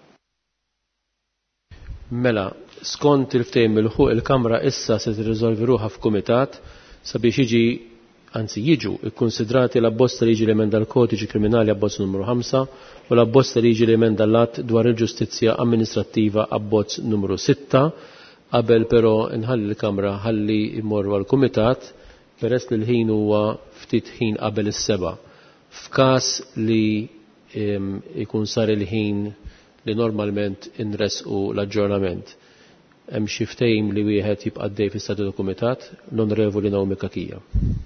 Mela, skont il-ftehim il-ħuq il-Kamra issa se tirriżolvi ruħha f'kumitat sabiex jiġi anzi jiġu ikkonsidrati l-abbozz ta' liġi li emenda l-kodiċi kriminali abbozz numru ħamsa u l-abbozz ta' liġi li emenda l-att dwar il-ġustizzja amministrattiva abbozz numru sitta qabel però nħalli l-Kamra ħalli jmorru għall-kumitat peress li l-ħin huwa ftit ħin qabel is-seba'. F'każ li ikun sar il-ħin li normalment inresqu l-aġġornament. Hemm xi ftehim li wieħed jibqa' dej fis-statu dokumentat l-Onorevoli Naomi Kakija.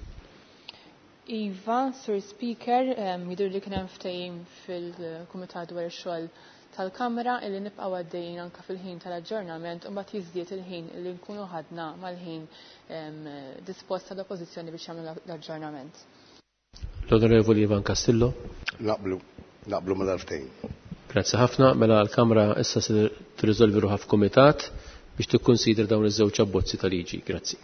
Iva, Sur Speaker, jidur li kien hemm ftehim fil-Kumitat dwar ix-xogħol tal-Kamra illi nibqgħu għaddejjin anke fil-ħin tal-aġġornament u mbagħad jiżdied il-ħin li nkunu ħadna mal-ħin disposta l-Oppożizzjoni biex jagħmlu l-aġġornament. L-Onorevoli Ivan Castillo. Naqblu, naqblu mal-ftehim. Grazzi ħafna, mela l-Kamra issa se tirriżolvi ruħha f'kumitat biex tikkunsidra dawn iż-żewġ abbozzi ta' liġi. Grazzi.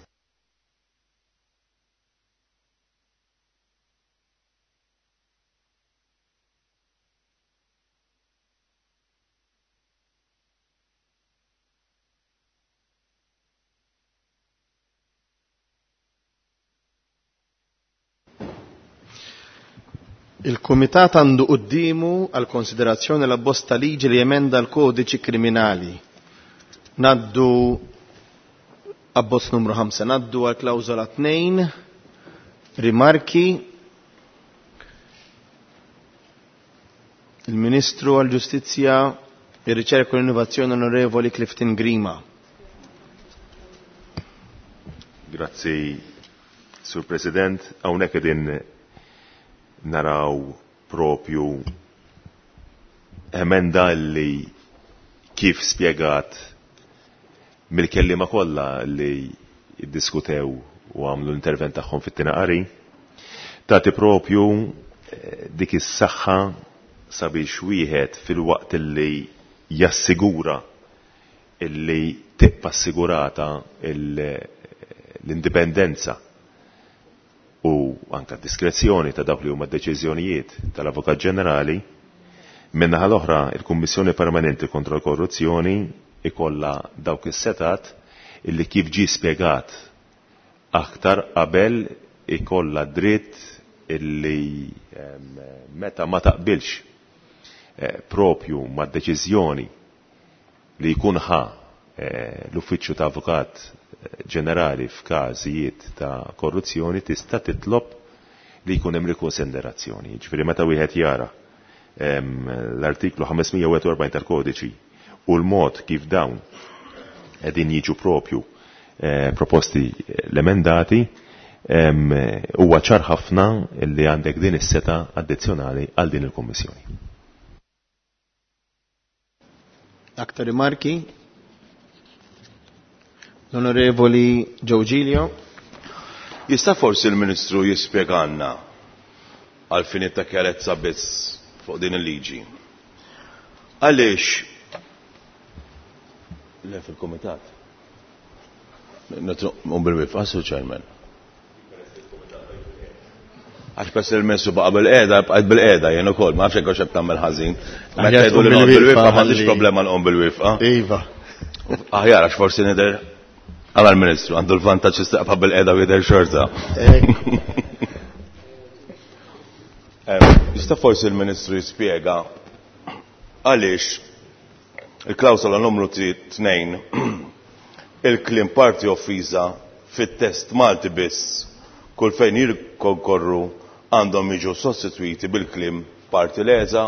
Il-Kumitat għandu quddiemu għal konsiderazzjoni l-abbozz ta' liġi li jemenda l-kodiċi kriminali. Naddu abbozz numru ħamsa, naddu għal klawżola tnejn, rimarki. Il-Ministru għal Ġustizzja, ir-Riċerka u l-Innovazzjoni Onorevoli Clifton Grima. Grazzi, Sur President. Hawnhekk qegħdin naraw propju emenda li kif spjegat mill-kellima kollha li jiddiskutew u għamlu intervent tagħhom fit-tiena qari tagħti propju dik is-saħħa sabiex wieħed fil-waqt li jassigura illi tibqa' assigurata l-indipendenza u anka diskrezzjoni ta' dawk li huma d-deċiżjonijiet tal-Avukat Ġenerali, minnaħa l-oħra il-Kummissjoni Permanenti kontra l-Korruzzjoni ikolla dawk is-setat illi kif ġie spjegat aktar qabel ikolla dritt illi meta ma taqbilx propju ma' deċiżjoni li jkun ħa l-Uffiċċju ta' Avukat Ġenerali f'każijiet ta' korruzzjoni tista' titlob li jkun hemm rikonsiderazzjoni. Ġifieri meta wieħed jara l-artiklu ħamesmija u erbajn tal-Kodiċi u l-mod kif dawn qegħdin jiġu propju proposti l-emendati, huwa ċar ħafna li għandek din is-seta addizzjonali għal din il-Kummissjoni. Aktar rimarki? L-Onorevoli Giorgilio. Jista' forsi l-Ministru jispjegana għal finit ta' chiarezza biss fuq din il-liġi. Għaliex le fil-Komitat. Un bil-wifqa, Sur Chairman. Għax pess il-messu baqa bil-qeda, bqajt bil-qeda, jen ukoll, ma nafx hekk tagħmel ħażin. Meta jgħidu li bil-wifqa m'għandix problema nqum bil-wifqa. Iva. Aħjar għax forsi nidher għal ministru għandu l-vantaġġ istaqfa bil-qeda u jidher xorta. Jista' forsi l-Ministru jispjega għaliex il-klawsola numru tnejn il-klim parti offiża fit-test Malti biss kull fejn jirkonkorru għandhom jiġu sostitwiti bil-klim parti leza.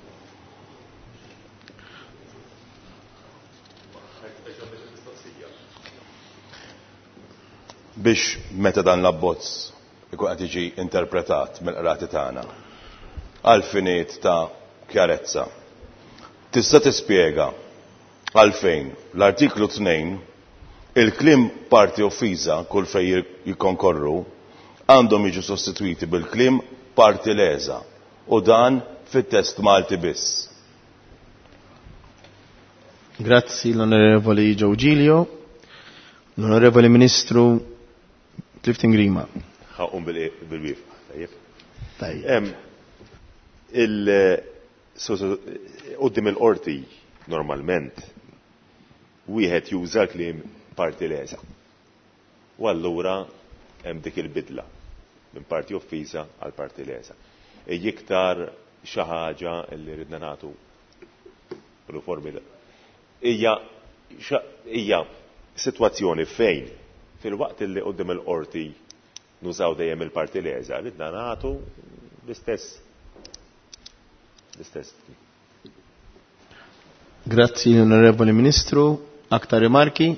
Biex meta dan l-abbozz ikun qed jiġi interpretat mill-qrati tagħna għal finiet ta' chiarezza. Tista' tispjega għalfejn l-artiklu tnejn il-klim parti offiża kull fejn jikkonkorru għandhom jiġu sostitwiti bil-klim parti leza u dan fit-test Malti biss. Grazzi l-Onorevoli Giorgilio. L-Onorevoli Ministru Clifton Grima. Ħaqum bil-wif. Tajjeb. Qudiem il-qorti normalment wieħed juża l-kliem parti lesa. U allura hemm dik il-bidla minn parti offiża għal parti lesa. Iktar xi ħaġa li ridna nagħtu uniformi. Hija hija sitwazzjoni fejn fil-waqt li qudiem il-qorti nużaw dejjem il-parti lesa, ridna nagħtu l-istess l-istess. Grazzi Onorevoli Ministru. Aktar rimarki?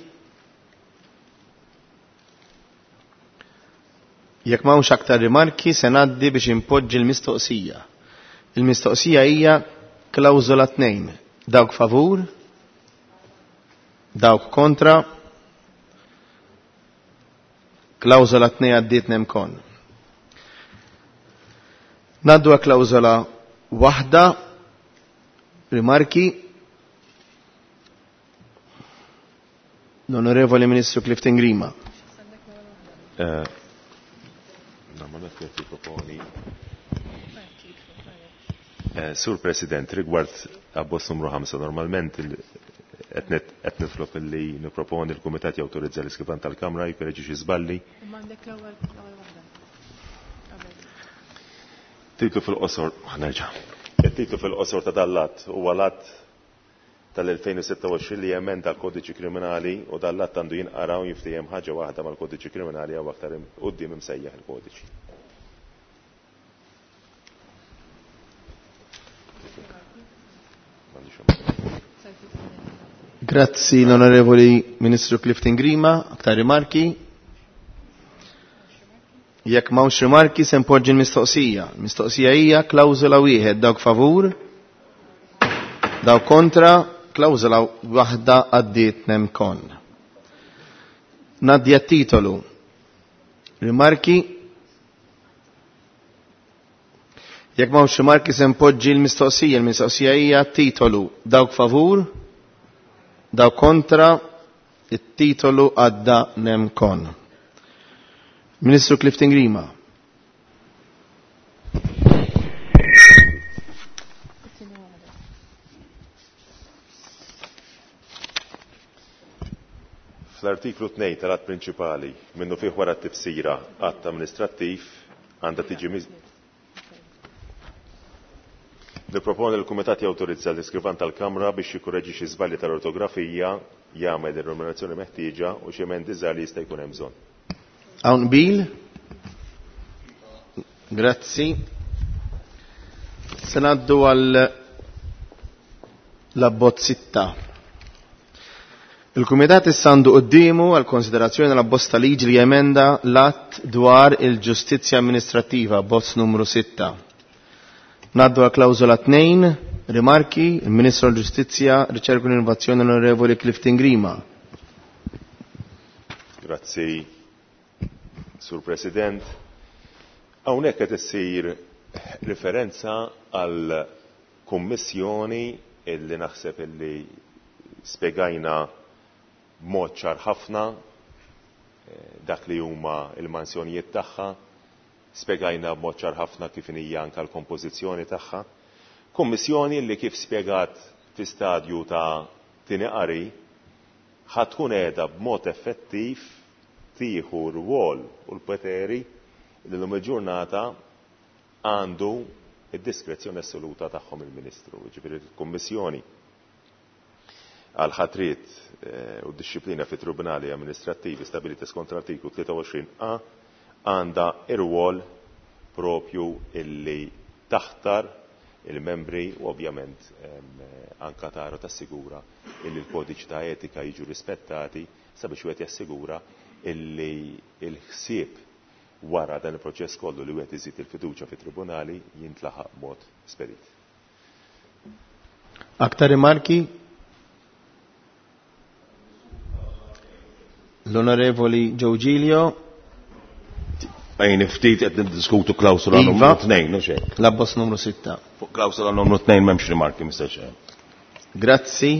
Jekk m'hawnx aktar rimarki se ngħaddi biex impoġġi l-mistoqsija. Il-mistoqsija hija klawżola tnejn. Dawk favur? Dawk kontra? Klawżola tnejn għaddiet nemkon. Ngħaddu għal klawżola waħda. Rimarki? L-Onorevoli Ministru Clifton Grima. Sur President, rigward abbozz numru ħamsa, normalment qed nitlob li nipproponi l-Kumitat jawtorizza l-iskrivan tal-Kamra jkorreġi xi żballi. Titlu fil-qosor, ħanerġa'. It-titlu fil-qosor ta' dallat huwa lat tal-elfejn u sitta li jemenda l-Kodiċi Kriminali u dallat għandu jinqara u jiftijem ħaġa waħda mal-Kodiċi Kriminali għaw aktar qudiem imsejjaħ il-Kodiċi. Grazzi l-Onorevoli Ministru Clifton Grima. Aktar rimarki? Jekk m'hawnx rimarki se npoġġi l-mistoqsija. L-mistoqsija hija klawżola wieħed dawk favur, dawk kontra, klawżola waħda għaddiet nemkon. Naddi titolu. Rimarki? Jekk m'hawnx rimarki se npoġġi l-mistoqsija. L-mistoqsija hija titolu dawk favur, dawk kontra, it-titolu għadda nemkon. Ministru Clifton Grima. Fl-artiklu tnejn tal-att prinċipali minnu fih wara t-tifsira att amministrattiv għandha tiġi Nipproponi li l-Kumitat jawtorizza l-iskrivant tal-Kamra biex jikkorreġi xi żbalji tal-ortografija, jagħmel ir-remunerazzjoni meħtieġa u xi emendi żgħar li jista' jkun hemm bżonn. Hawn qbil? Grazzi. Se ngħaddu għal l-abbozz sitta. Il-Kumitat issa għandu qudiemu għal konsiderazzjoni l-abbozz ta' liġi li jemenda l-att dwar il-ġustizzja amministrattiva, abbozz numru sitta. Ngħaddu għal klawżola tnejn, rimarki, il-Ministru l-Ġustizzja, Riċerka u Innovazzjoni l-Onorevoli Clifton Grima. Grazzi, Sur President. Hawnhekk qed issir referenza għal kummissjoni illi naħseb illi spjegajna b'mod ċar ħafna dak li huma l-mansjonijiet tagħha, spjegajna b'mod ċar ħafna kif hija anke l-kompożizzjoni tagħha. Kummissjoni li kif spjegat fi stadju ta' tieni qari ħadd tkun qiegħda b'mod effettiv tieħu r-rwol u l-poteri li l-lum il-ġurnata għandu id-diskrezzjoni assoluta tagħhom il-Ministru. Ġifieri l-Kummissjoni għal ħatriet u d-disciplina fit tribunali amministrattivi stabiliti skont l-artiklu tlieta u għoxrin A għandha ir-rwol propju illi taħtar il-membri u ovvjament anka tara tassigura illi l-kodiċi ta' etika jiġu rispettati sabiex wieħed jassigura illi l-ħsieb wara dan il-proċess kollu li wieħed iżid il-fiduċja fit-tribunali jintlaħaq b'mod spedit. Aktar rimarki? L-Onorevoli Giorgilio. Ejn ftit qed niddiskutu klawsola numru tnejn, u xejn. L-abbozz numru sitta. Fuq klawsola numru tnejn m'hemmx rimarki, mister Chair. Grazzi.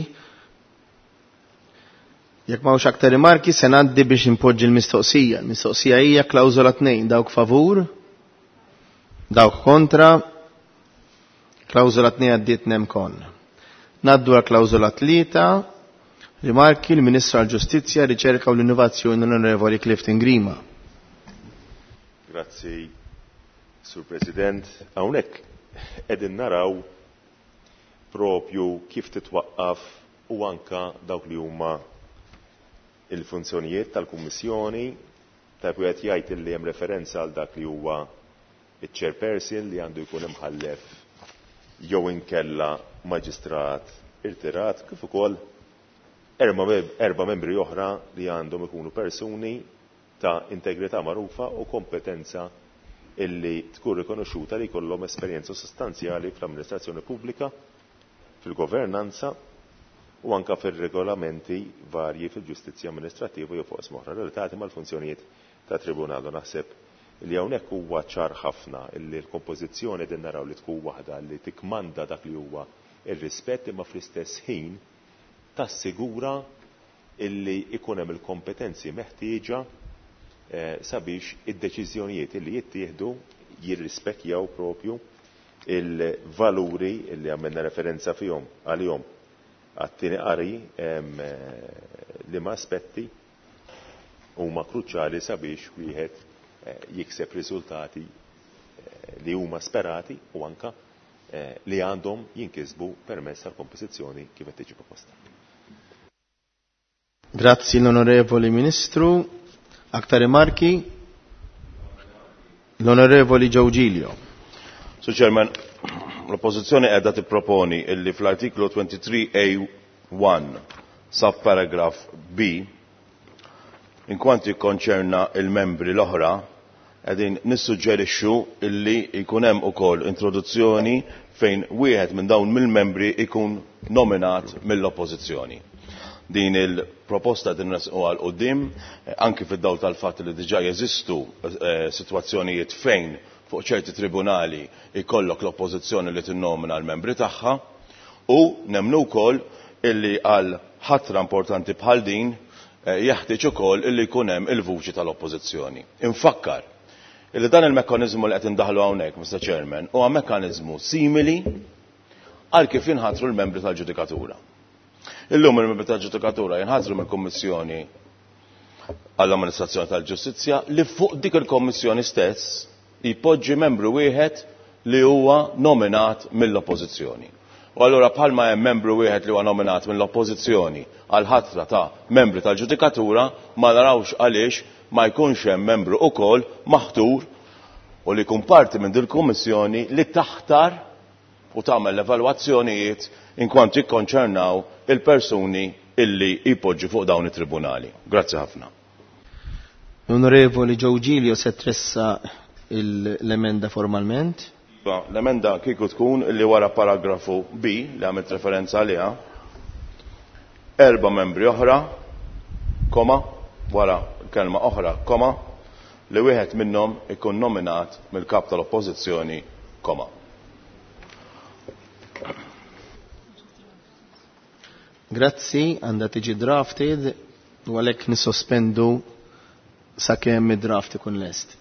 Jekk m'hawnx aktar rimarki se ngħaddi biex impoġġi l-mistoqsija. L-mistoqsija hija klawsola tnejn, dawk favur, dawk kontra, klawsola tnejn għaddiet nem kon. Ngħaddu għal klawsola tlieta, rimarki l-Ministru għall-Ġustizzja, Riċerka u l-Innovazzjoni l-Onorevoli Clifton Grima. Grazzi, Sur President. Hawnhekk qegħdin naraw propju kif titwaqqaf u anka dawk li huma il-funzjonijiet tal-Kummissjoni ta' wieħed jgħid li hemm referenza għal dak li huwa iċ-chairperson li għandu jkun imħallef jew inkella maġistrat irtirat kif ukoll erba' membri oħra li għandhom ikunu persuni ta' integrità magħrufa u kompetenza illi tkun rikonoxxuta li jkollhom esperjenza sostanzjali fl-amministrazzjoni pubblika, fil-governanza u anke fir-regolamenti varji fil-ġustizzja amministrattiva jew fuq oħra relatati mal-funzjonijiet ta' tribunal. Naħseb li hawnhekk huwa ċar ħafna illi l-kompożizzjoni din naraw li tkun waħda li tikmanda dak li huwa ir-rispett imma fl-istess ħin tassigura illi ikun hemm il-kompetenzi meħtieġa sabiex id-deċiżjonijiet illi jittieħdu jirrispettjaw propju il-valuri illi għamilna referenza fihom għalihom għat-tieni qari li ma aspetti huma kruċjali sabiex wieħed jikseb riżultati li huma sperati u anka li għandhom jinkisbu permezz tal-kompożizzjoni kif qed tiġi proposta. Grazzi l-Onorevoli Ministru. Aktar rimarki? L-Onorevoli Giorgilio. So Chairman, l-Oppożizzjoni qiegħda tipproponi illi fl-artiklu twenty-three A one subparagraf B inkwanti jikkonċerna il-membri l-oħra qegħdin nissuġġerixxu illi jkun hemm ukoll introduzzjoni fejn wieħed minn dawn mill-membri ikun nominat mill-Oppożizzjoni. Din il-proposta tinresqu għal quddiem anki fid-dawl tal-fatt li diġà jeżistu sitwazzjonijiet fejn fuq ċerti tribunali jkollok l-Oppożizzjoni li tinnomina l-membri tagħha u nemmnu wkoll illi għal ħatra importanti bħal din jeħtieġ ukoll illi jkun hemm il-vuċi tal-Oppożizzjoni. Infakkar illi dan il-mekkaniżmu li qed indaħlu hawnhekk, Mister Chairman, huwa mekkaniżmu simili għal kif jinħatru l-membri tal-Ġudikatura. Illum il-membri tal-Ġudikatura jinħatru mill-Kummissjoni għall-Amministrazzjoni tal-Ġustizzja li fuq dik il-Kommissjoni stess jpoġġi membru wieħed li huwa nominat mill-oppożizzjoni. U allura bħalma hemm membru wieħed li huwa nominat mill-oppożizzjoni għal ħatra ta' membri tal-ġudikatura ma narawx għaliex ma jkunx hemm membru ukoll maħtur u li jkun parti minn din il-kummissjoni li taħtar u tagħmel l-evalwazzjonijiet inkwantu jikkonċernaw il-persuni illi jpoġġu fuq dawn it-tribunali. Grazzi ħafna. Onorevoli Giorgilio se tressa l-emenda formalment. L-emenda kieku tkun illi wara paragrafu B li għamilt referenza għaliha erba' membri oħra, koma, wara kelma oħra, koma, li wieħed minnhom ikun nominat mill-kap tal-oppożizzjoni, koma. Grazzi, għandha tiġi drafted u għalhekk nissospendu sakemm id-draft ikun lest.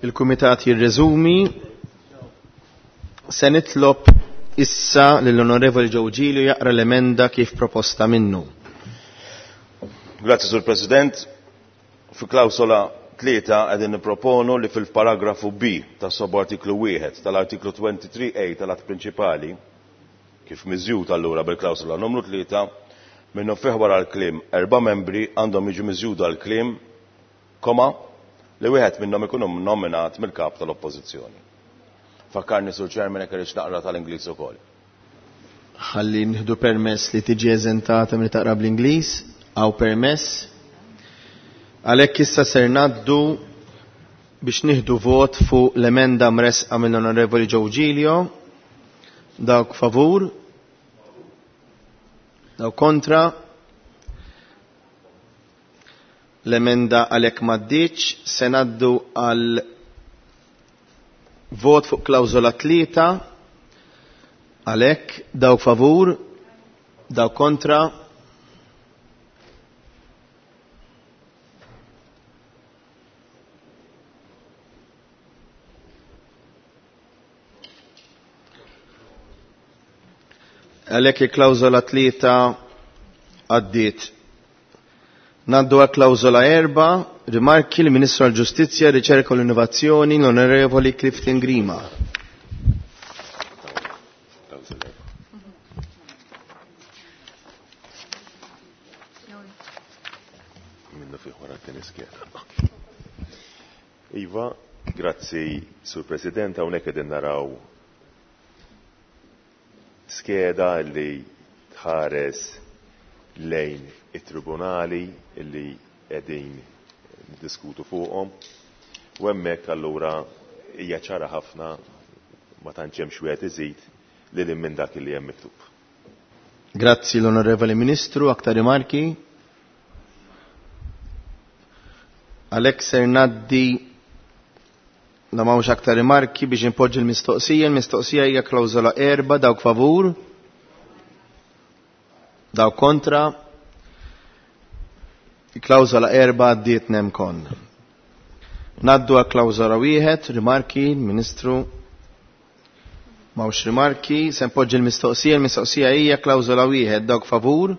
il-Kumitat jirreżumi se nitlob issa lill-Onorevoli Ġewġielio jaqra l-emenda kif proposta minnu. Grazie, Sur President. Fi klawsola tlieta qegħdin nipproponu li fil-paragrafu B ta' sob-artiklu wieħed tal-artiklu twenty-three A tal-att prinċipali kif miżjud allura bil-klawsola numru tlieta minnu fih wara l-kliem erba' membri għandhom jiġu miżjuda l-kliem koma li wieħed minnhom ikun nominat mill-kap tal-Oppożizzjoni. Fakkarni Sur Chairman jekk irid naqra tal-Ingliż ukoll. Ħalli nieħdu permess li tiġi eżentata milli taqra bl-Ingliż aw permess. Għalhekk issa ser ngħaddu biex nieħdu vot fuq l-emenda mresqa mill-Onorevoli Ġewġielio. Dawk favur? Dawk kontra? L-emenda għalhekk m'għaddiċ, se ngħaddu għal vot fuq klawżola tlieta. Għalhekk dawk favur? Dawk kontra? Għalhekk il-klawżola tlieta għaddiet. Naddu għal klawżola erba' rimarki l-Ministru għall-Ġustizzja, Riċerka u l-Innovazzjoni l-Onorevoli Clifton Grima. Iva, grazzi Sur President, hawnhekk qegħdin naraw skeda li tħares lejn it-tribunali li qegħdin niddiskutu fuqhom u hemmhekk allura hija ċara ħafna ma tantx hemm xwieħed iżid lil minn dak li hemm miktub. Grazzi l-Onorevoli Ministru, aktar rimarki? Għalhekk ser ngħaddi la mawx aktar rimarki biex impoġġi l-mistoqsija. L-mistoqsija hija klawżola erba' dawk favur? Dawk kontra? Il-klawżola erba' għaddiet nemkon. Naddu għal klawżola wieħed, rimarki, Ministru. Mawx rimarki, se npoġġi l-mistoqsija. L-mistoqsija hija klawżola wieħed dawk favur?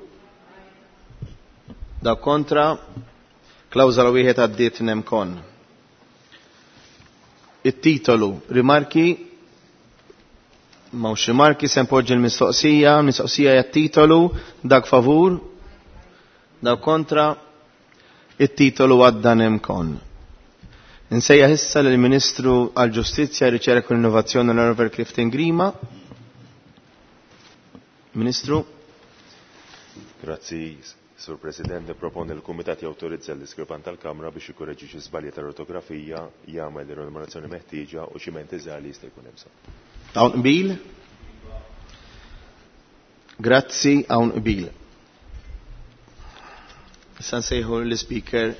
Dawk kontra? Klawżola wieħed għaddiet nemkon. it-titolu rimarki mawx rimarki se npoġġi l-mistoqsija, l-mistoqsija hija t-titolu dak favur, dak kontra, it-titolu għadda nemkon. Insejja issa lill-Ministru għall-Ġustizzja, Riċerka u l-Innovazzjoni l-Onorevoli Clifton Grima. Ministru. Grazzi, Sur President, propone l-Kumitat jawtorizza l-iskripan tal-Kamra biex ikorreġi xi żbalji ta' ortografija, jagħmel ir-renumerazzjoni meħtieġa u xi menti żgħar li jista' jkun hemm sa. Hawn qbil? Grazzi, hawn qbil. Issa nsejħu l-Speaker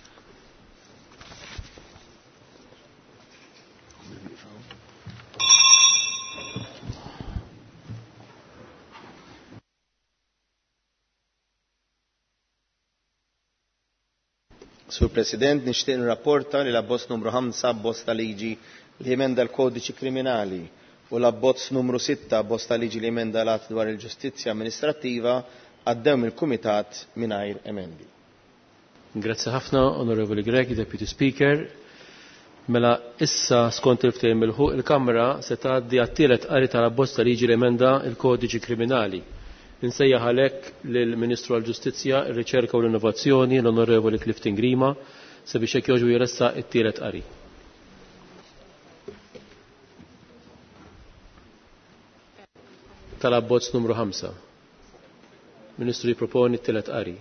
Sur President, nixtieq nirrapporta li l-abbozz numru ħamsa abbozz ta' liġi li jemenda l-kodiċi kriminali u l-abbozz numru sitta abbozz ta' liġi li jemenda l-att dwar il-ġustizzja amministrattiva għaddew mill-Kumitat mingħajr emendi. Grazzi ħafna, Onorevoli Greg, Deputy Speaker. Mela issa skont il-ftehim il-ħuq il-Kamra se tgħaddi għat-tielet qari tal-abbozz ta' liġi li jemenda l-kodiċi kriminali. Insejjaħ għalhekk lill-Ministru għall-Ġustizzja, ir-Riċerka u l-Innovazzjoni l-Onorevoli Clifton Grima sabiex hekk jogħġbu jressa t-tielet qari. Tal-abbozz numru ħamsa. Ministru jipproponi t-tielet qari.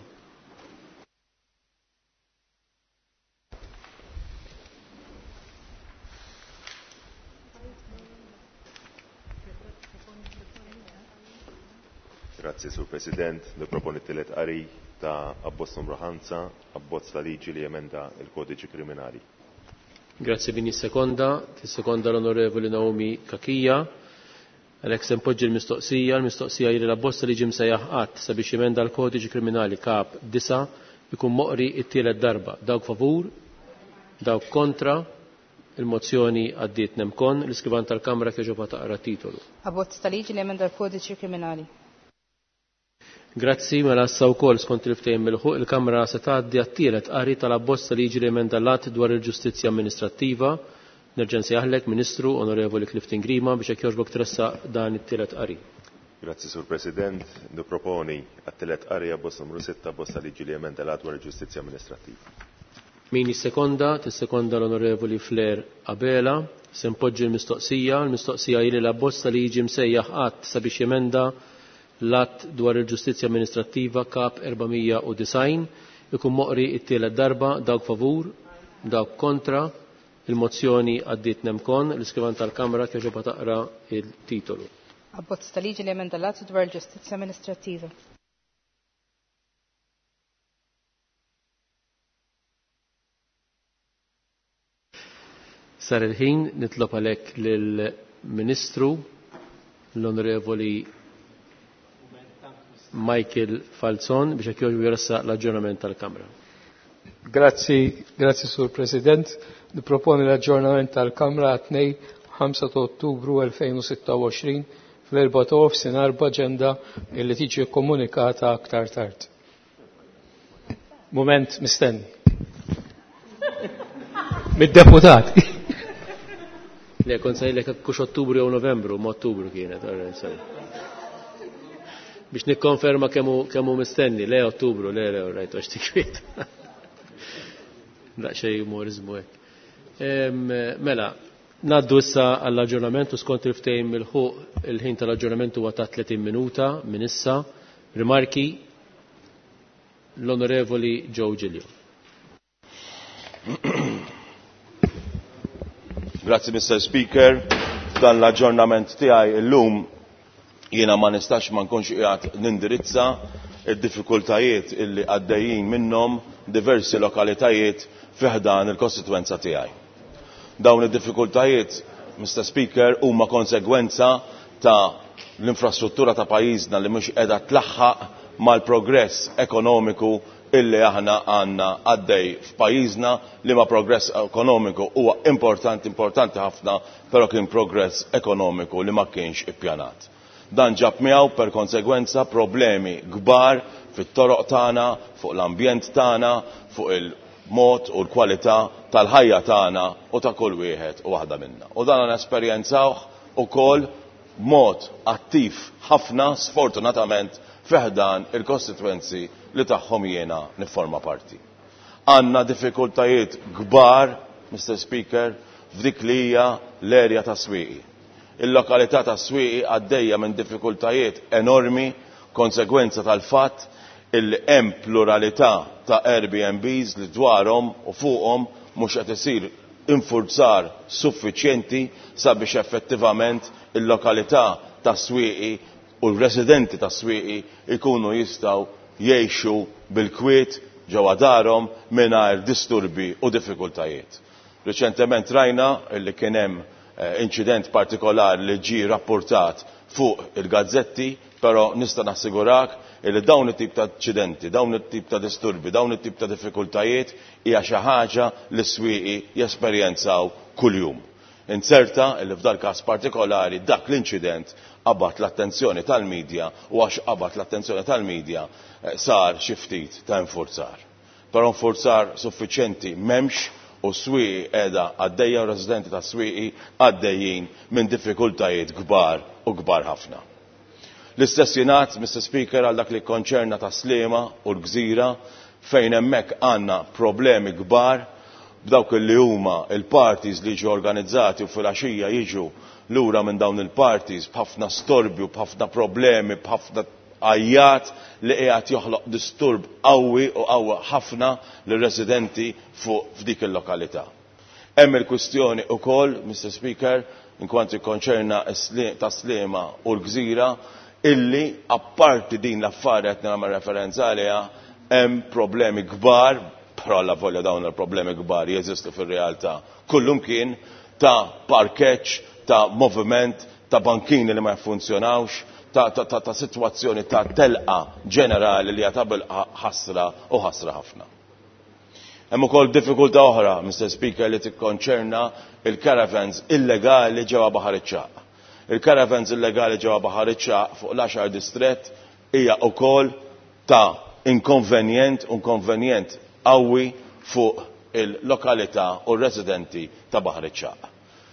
Grazie, Sur President. Niproponi t-tielet qari ta' abbozz numru ħamsa, abbozz ta' liġi li jemenda il-kodiċi kriminali. Grazie bini sekonda, t-sekonda l-Onorevoli Naomi Kakija. Għalhekk se npoġġi l-mistoqsija, l-mistoqsija jiri l-abbozz ta' liġi msejjaħ qatt sabiex jemenda l-kodiċi kriminali kap disa' ikun moqri t-tielet darba. Dawk favur, dawk kontra, Il-mozzjoni għaddiet nemkon, l-iskrivan tal-Kamra kieġoba taqra titolu. Abbozz tal-liġi li emenda l-kodiċi kriminali. Grazzi, mela issa wkoll skont il-ftehim mill-ħuq il-Kamra se tgħaddi għat-tielet qari tal-abbozz tal-liġi li emenda l-att dwar il-ġustizzja amministrattiva. Nerġa' nsejjaħlek Ministru Onorevoli Clifton Grima biex hekk jogħġbok tressaq dan it-tielet qari. Grazzi, Sur President. Nipproponi għat-tielet qari abbozz numru sitta abbozz tal-liġi li emenda l-att dwar il-ġustizzja amministrattiva. Min jissekonda, tissekonda l-Onorevoli Flair Abela, se npoġġi l-mistoqsija, l-mistoqsija ili l-abbozz tal-liġi msejjaħ qatt sabiex jemenda l-att dwar il-ġustizzja amministrattiva kap erbamija u design, ikun moqri it-tielet darba dawk favur, dawk kontra, il-mozzjoni għaddiet nemkon, l-iskrivan tal-Kamra kieġoba taqra il-titolu. Abbozz tal-liġi li emenda l-att dwar il-ġustizzja amministrattiva. Sar il-ħin nitlob għalhekk lill-Ministru l-Onorevoli Michael Falzon biex hekk jogħġbu jressaq l-aġġornament tal-Kamra. Grazzi, grazzi Sur President. Nipproponi l-aġġornament tal-Kamra għat-tnejn ħamsa ta' Ottubru elfejn u sitta u għoxrin fl-erba' ta' nofsinhar b'aġenda li tiġi komunikata aktar tard. Moment mistenni. Mid-deputati. Le, kon sajlek kux Ottubru jew Novembru, ma Ottubru kienet, biex nikkonferma kemmu mistenni, le Ottubru, le le rajt għax tikwiet. Daqxej umorizmu hekk. Mela, naddu issa għall-aġġornament u skont il-ftehim mill-ħuq il-ħin tal-aġġornament huwa ta' tletin minuta minn issa. Rimarki l-Onorevoli Joe Giglio. Grazzi, Mister Speaker. Dan l-aġġornament tiegħi illum jiena ma nistax ma nkunx qiegħed nindirizza id-diffikultajiet illi għaddejjin minnhom diversi lokalitajiet fih dan il-kostitwenza tiegħi. Dawn id-diffikultajiet, Mister Speaker, huma konsegwenza ta' l-infrastruttura ta' pajjiżna li mhux qiegħda tlaħħaq mal-progress ekonomiku illi aħna għandna għaddej f'pajjiżna li ma' progress ekonomiku huwa importanti, importanti ħafna, però kien progress ekonomiku li ma kienx ippjanat. Dan ġab miegħu per konsegwenza problemi kbar fit-toroq tagħna, fuq l-ambjent tagħna, fuq il-mod u l-kwalità tal-ħajja tagħna u ta' kull wieħed u waħda minnha. U dan nesperjenzawh ukoll b'mod attiv ħafna, sfortunatament, fiħdan il-kostitwenzi li tagħhom jiena nifforma parti. Għandna diffikultajiet kbar, Mister Speaker, f'dik li hija l-erja ta' Swieqi. Il-lokalità ta' Swieqi għaddejja minn diffikultajiet enormi konsegwenza tal-fatt illi hemm pluralità ta' Airbnbs li dwarhom u fuqhom mhux qed isir infurzar suffiċjenti sabiex effettivament il-lokalità ta' Swieqi u l-residenti ta' Swieqi ikunu jistgħu jgħixu bil-kwiet ġewwa darhom mingħajr disturbi u diffikultajiet. Riċentement rajna li kien hemm inċident partikolari li ġie rapportat fuq il-gazzetti, però nista' nassigurak li dawn it-tip ta' inċidenti, dawn it-tip ta' disturbi, dawn it-tip ta' diffikultajiet hija xi ħaġa li Swieqi jesperjenzaw kuljum. Inserta li f'dal każ partikolari dak l-inċident qabad l-attenzjoni tal-medja u għax qabad l-attenzjoni tal-medja sar xi ftit ta' infurzar. Però infurzar suffiċjenti m'hemmx u Swieqi qiegħda għaddejja u residenti ta' Swieqi għaddejjin minn diffikultajiet kbar u kbar ħafna. L-istess jingħad, Mister Speaker, għal dak li konċerna ta' Sliema u l-Gżira fejn hemmhekk għandna problemi kbar b'dawk li huma il-parties li jiġu organizzati u fil-għaxija jiġu lura minn dawn il-parties b'ħafna storbju, b'ħafna problemi, b'ħafna għajjat li qiegħed joħloq disturb qawwi u qawwa ħafna lir-residenti fuq f'dik il-lokalità. Hemm il-kwistjoni wkoll, Mister Speaker, inkwantu jikkonċerna ta' Sliema u l-Gżira, illi apparti din l-affarijiet qed nagħmel referenza għaliha hemm problemi kbar, però alla volja dawn il-problemi kbar jeżistu fir-realtà kullum kien ta' parkeġġ, ta' moviment, ta' bankini li ma jfunzjonawx, ta', ta, ta, ta situazzjoni ta' telqa ġenerali li jatabil ħasra u ħasra ħafna. Hemm ukoll diffikultà oħra, Mister Speaker, li tikkonċerna il-caravans illegali ġewwa Baħar iċ-Ċaq. Il-caravans illegali ġewwa Baħar iċ-Ċaq fuq l-għaxar distrett hija wkoll ta' inkonvenjent, inkonvenjent qawwi fuq il-lokalità u r-residenti ta' Baħar iċ-Ċaq.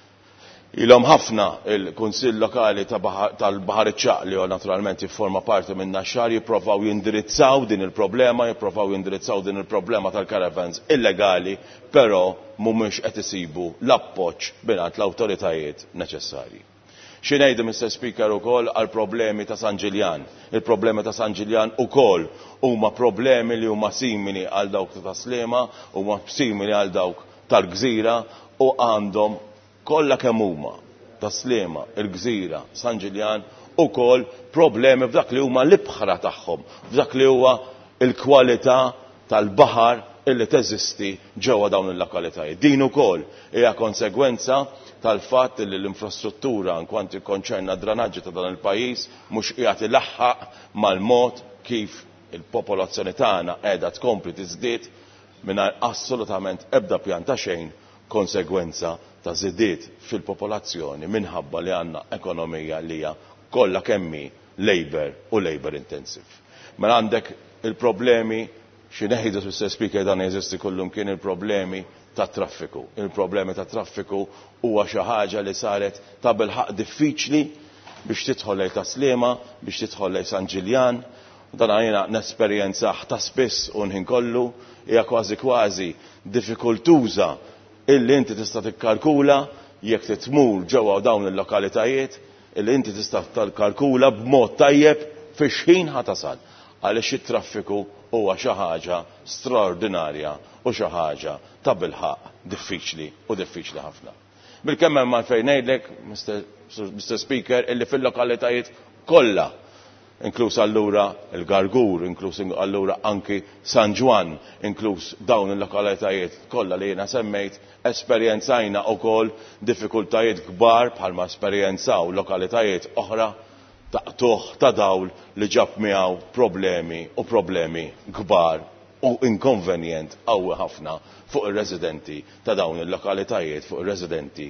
Ilhom ħafna il-Kunsill Lokali tal-Baħar iċ-Ċaq li huwa naturalment jifforma parti minn Naxxar jippruvaw jindirizzaw din il-problema, jippruvaw jindirizzaw din il-problema tal-caravans illegali, però mhumiex qed isibu l-appoġġ bingħand l-awtoritajiet neċessarji. Xi ngħidu, Mister Speaker, ukoll għal problemi ta' San Ġiljan. Il-problemi ta' San Ġiljan ukoll huma problemi li huma simili għal dawk ta' Sliema, huma simili għal dawk tal-Gżira u għandhom kollha kemm huma ta' Sliema, il-Gżira, San Ġiljan ukoll problemi f'dak li huma l-ibħra tagħhom, f'dak li huwa l-kwalità tal-baħar illi teżisti ġewwa dawn il-lokalitajiet. Din ukoll hija konsegwenza tal-fatt li l-infrastruttura nkwanti konċerna drenaġġi ta' dan il-pajjiż mhux qiegħed ilaħħaq mal-mod kif il-popolazzjoni tagħna qiegħda tkompli tiżdied mingħajr assolutament ebda pjan ta' xejn konsegwenza ta' żidiet fil-popolazzjoni minħabba li għandna ekonomija li hija kollha kemmi labor u labor intensive. Mela għandek il-problemi xi neħidu Mister Speaker dan jeżisti kullum kien il-problemi ta' traffiku. Il-problemi ta' traffiku huwa xi ħaġa li saret ta' bilħaq diffiċli biex tidħol lejn ta' Sliema, biex tidħol lejn San Ġiljan. Dan jiena nesperjenzaħ ta' spiss u nħin kollu hija kważi kważi diffikultuża illi inti tista' tikkalkula jekk titmur ġewwa dawn il-lokalitajiet illi inti tista' tikkalkula b'mod tajjeb fix-ħin ħatasal għaliex it-traffiku huwa xi ħaġa straordinarja u xi ħaġa ta' bilħaq diffiċli u diffiċli ħafna. Bil-kemm hemm fejn ngħidlek, Mister Speaker, illi fil-lokalitajiet kollha, inkluż allura il-Gargur, inkluż allura anki San Ġwan, inkluż dawn il-lokalitajiet kollha li jiena semmejt, esperjenzajna wkoll diffikultajiet kbar bħalma esperjenzaw lokalitajiet oħra ta' tuħ ta' dawl li ġab miegħu problemi u problemi kbar u inkonvenjent qawwi ħafna fuq ir-residenti ta' dawn il-lokalitajiet, fuq ir-residenti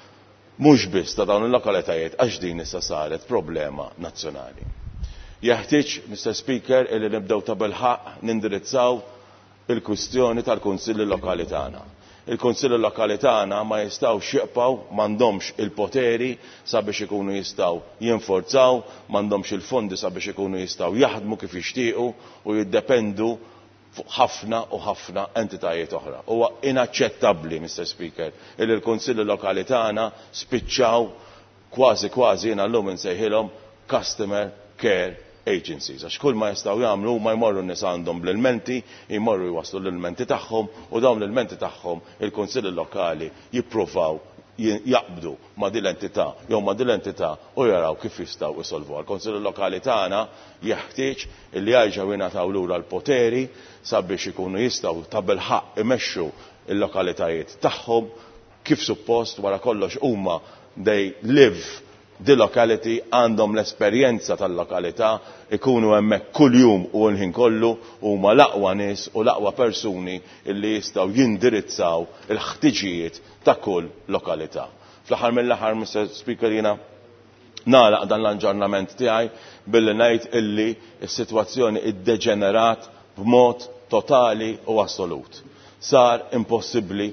mhux biss ta' dawn il-lokalitajiet għax din issa saret problema nazzjonali. Jeħtieġ, Mister Speaker, illi nibdew ta' bilħaq nindirizzaw il-kwistjoni tal-Kunsilli Lokali tagħna. Il-Kunsilli Lokali tagħna ma jistgħux jibqgħu, m'għandhomx il-poteri sabiex ikunu jistgħu jinforzaw, m'għandhomx il-fondi sabiex ikunu jistgħu jaħdmu kif jixtiequ u jiddependu fuq ħafna u ħafna entitajiet oħra. Huwa inaċċettabbli, Mister Speaker, illi l-Kunsilli Lokali tagħna spiċċaw kważi kważi jiena llum insejħilhom customer care agencies. Għax kull ma jistgħu jagħmlu huma jmorru n-nies għandhom bl-ilmenti, jmorru jwasslu l-ilmenti tagħhom u dawn l-ilmenti tagħhom il-Kunsilli Lokali jippruvaw jaqbdu ma' din l-entità jew ma' din l-entità u jaraw kif jistgħu isolvu. L-Kunsilli Lokali tagħna jeħtieġ illi jerġgħu jingħataw lura l-poteri sabiex ikunu jistgħu ta' bilħaq imexxu l-lokalitajiet tagħhom kif suppost wara kollox huma they live the locality, għandhom l-esperjenza tal-lokalità, ikunu hemmhekk kuljum u l-ħin kollu huma l-aqwa nies u l-aqwa persuni illi jistgħu jindirizzaw il-ħtiġijiet ta' kull lokalità. Fl-aħħar mill-aħħar, Mister Speaker, jiena nagħlaq dan l-aġġornament tiegħi billi ngħid illi s-sitwazzjoni iddeġenerat b'mod totali u assolut. Sar impossibbli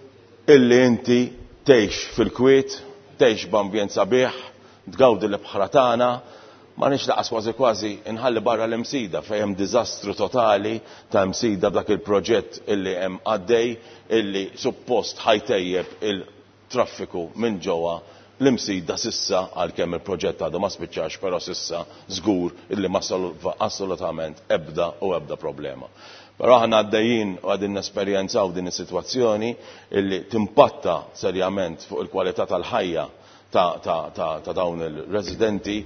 illi inti tgħix fil-kwiet, tgħix b'ambjent sabiħ, tgawdi l-bħra tagħna, ma nix laqas kważi kważi inħalli barra l-imsida fejn hemm diżastru totali ta' imsida b'dak il-proġett illi hemm għaddej illi suppost ħajtejjeb il-traffiku minn ġewwa l-imsida sissa għalkemm il-proġett għadu ma spiċċax, però sissa żgur illi ma solva assolutament ebda u ebda problema. Però aħna għaddejjin u għadin nesperjenzaw din is-sitwazzjoni illi timpatta serjament fuq il-kwalità tal-ħajja ta', ta, ta, ta dawn il-residenti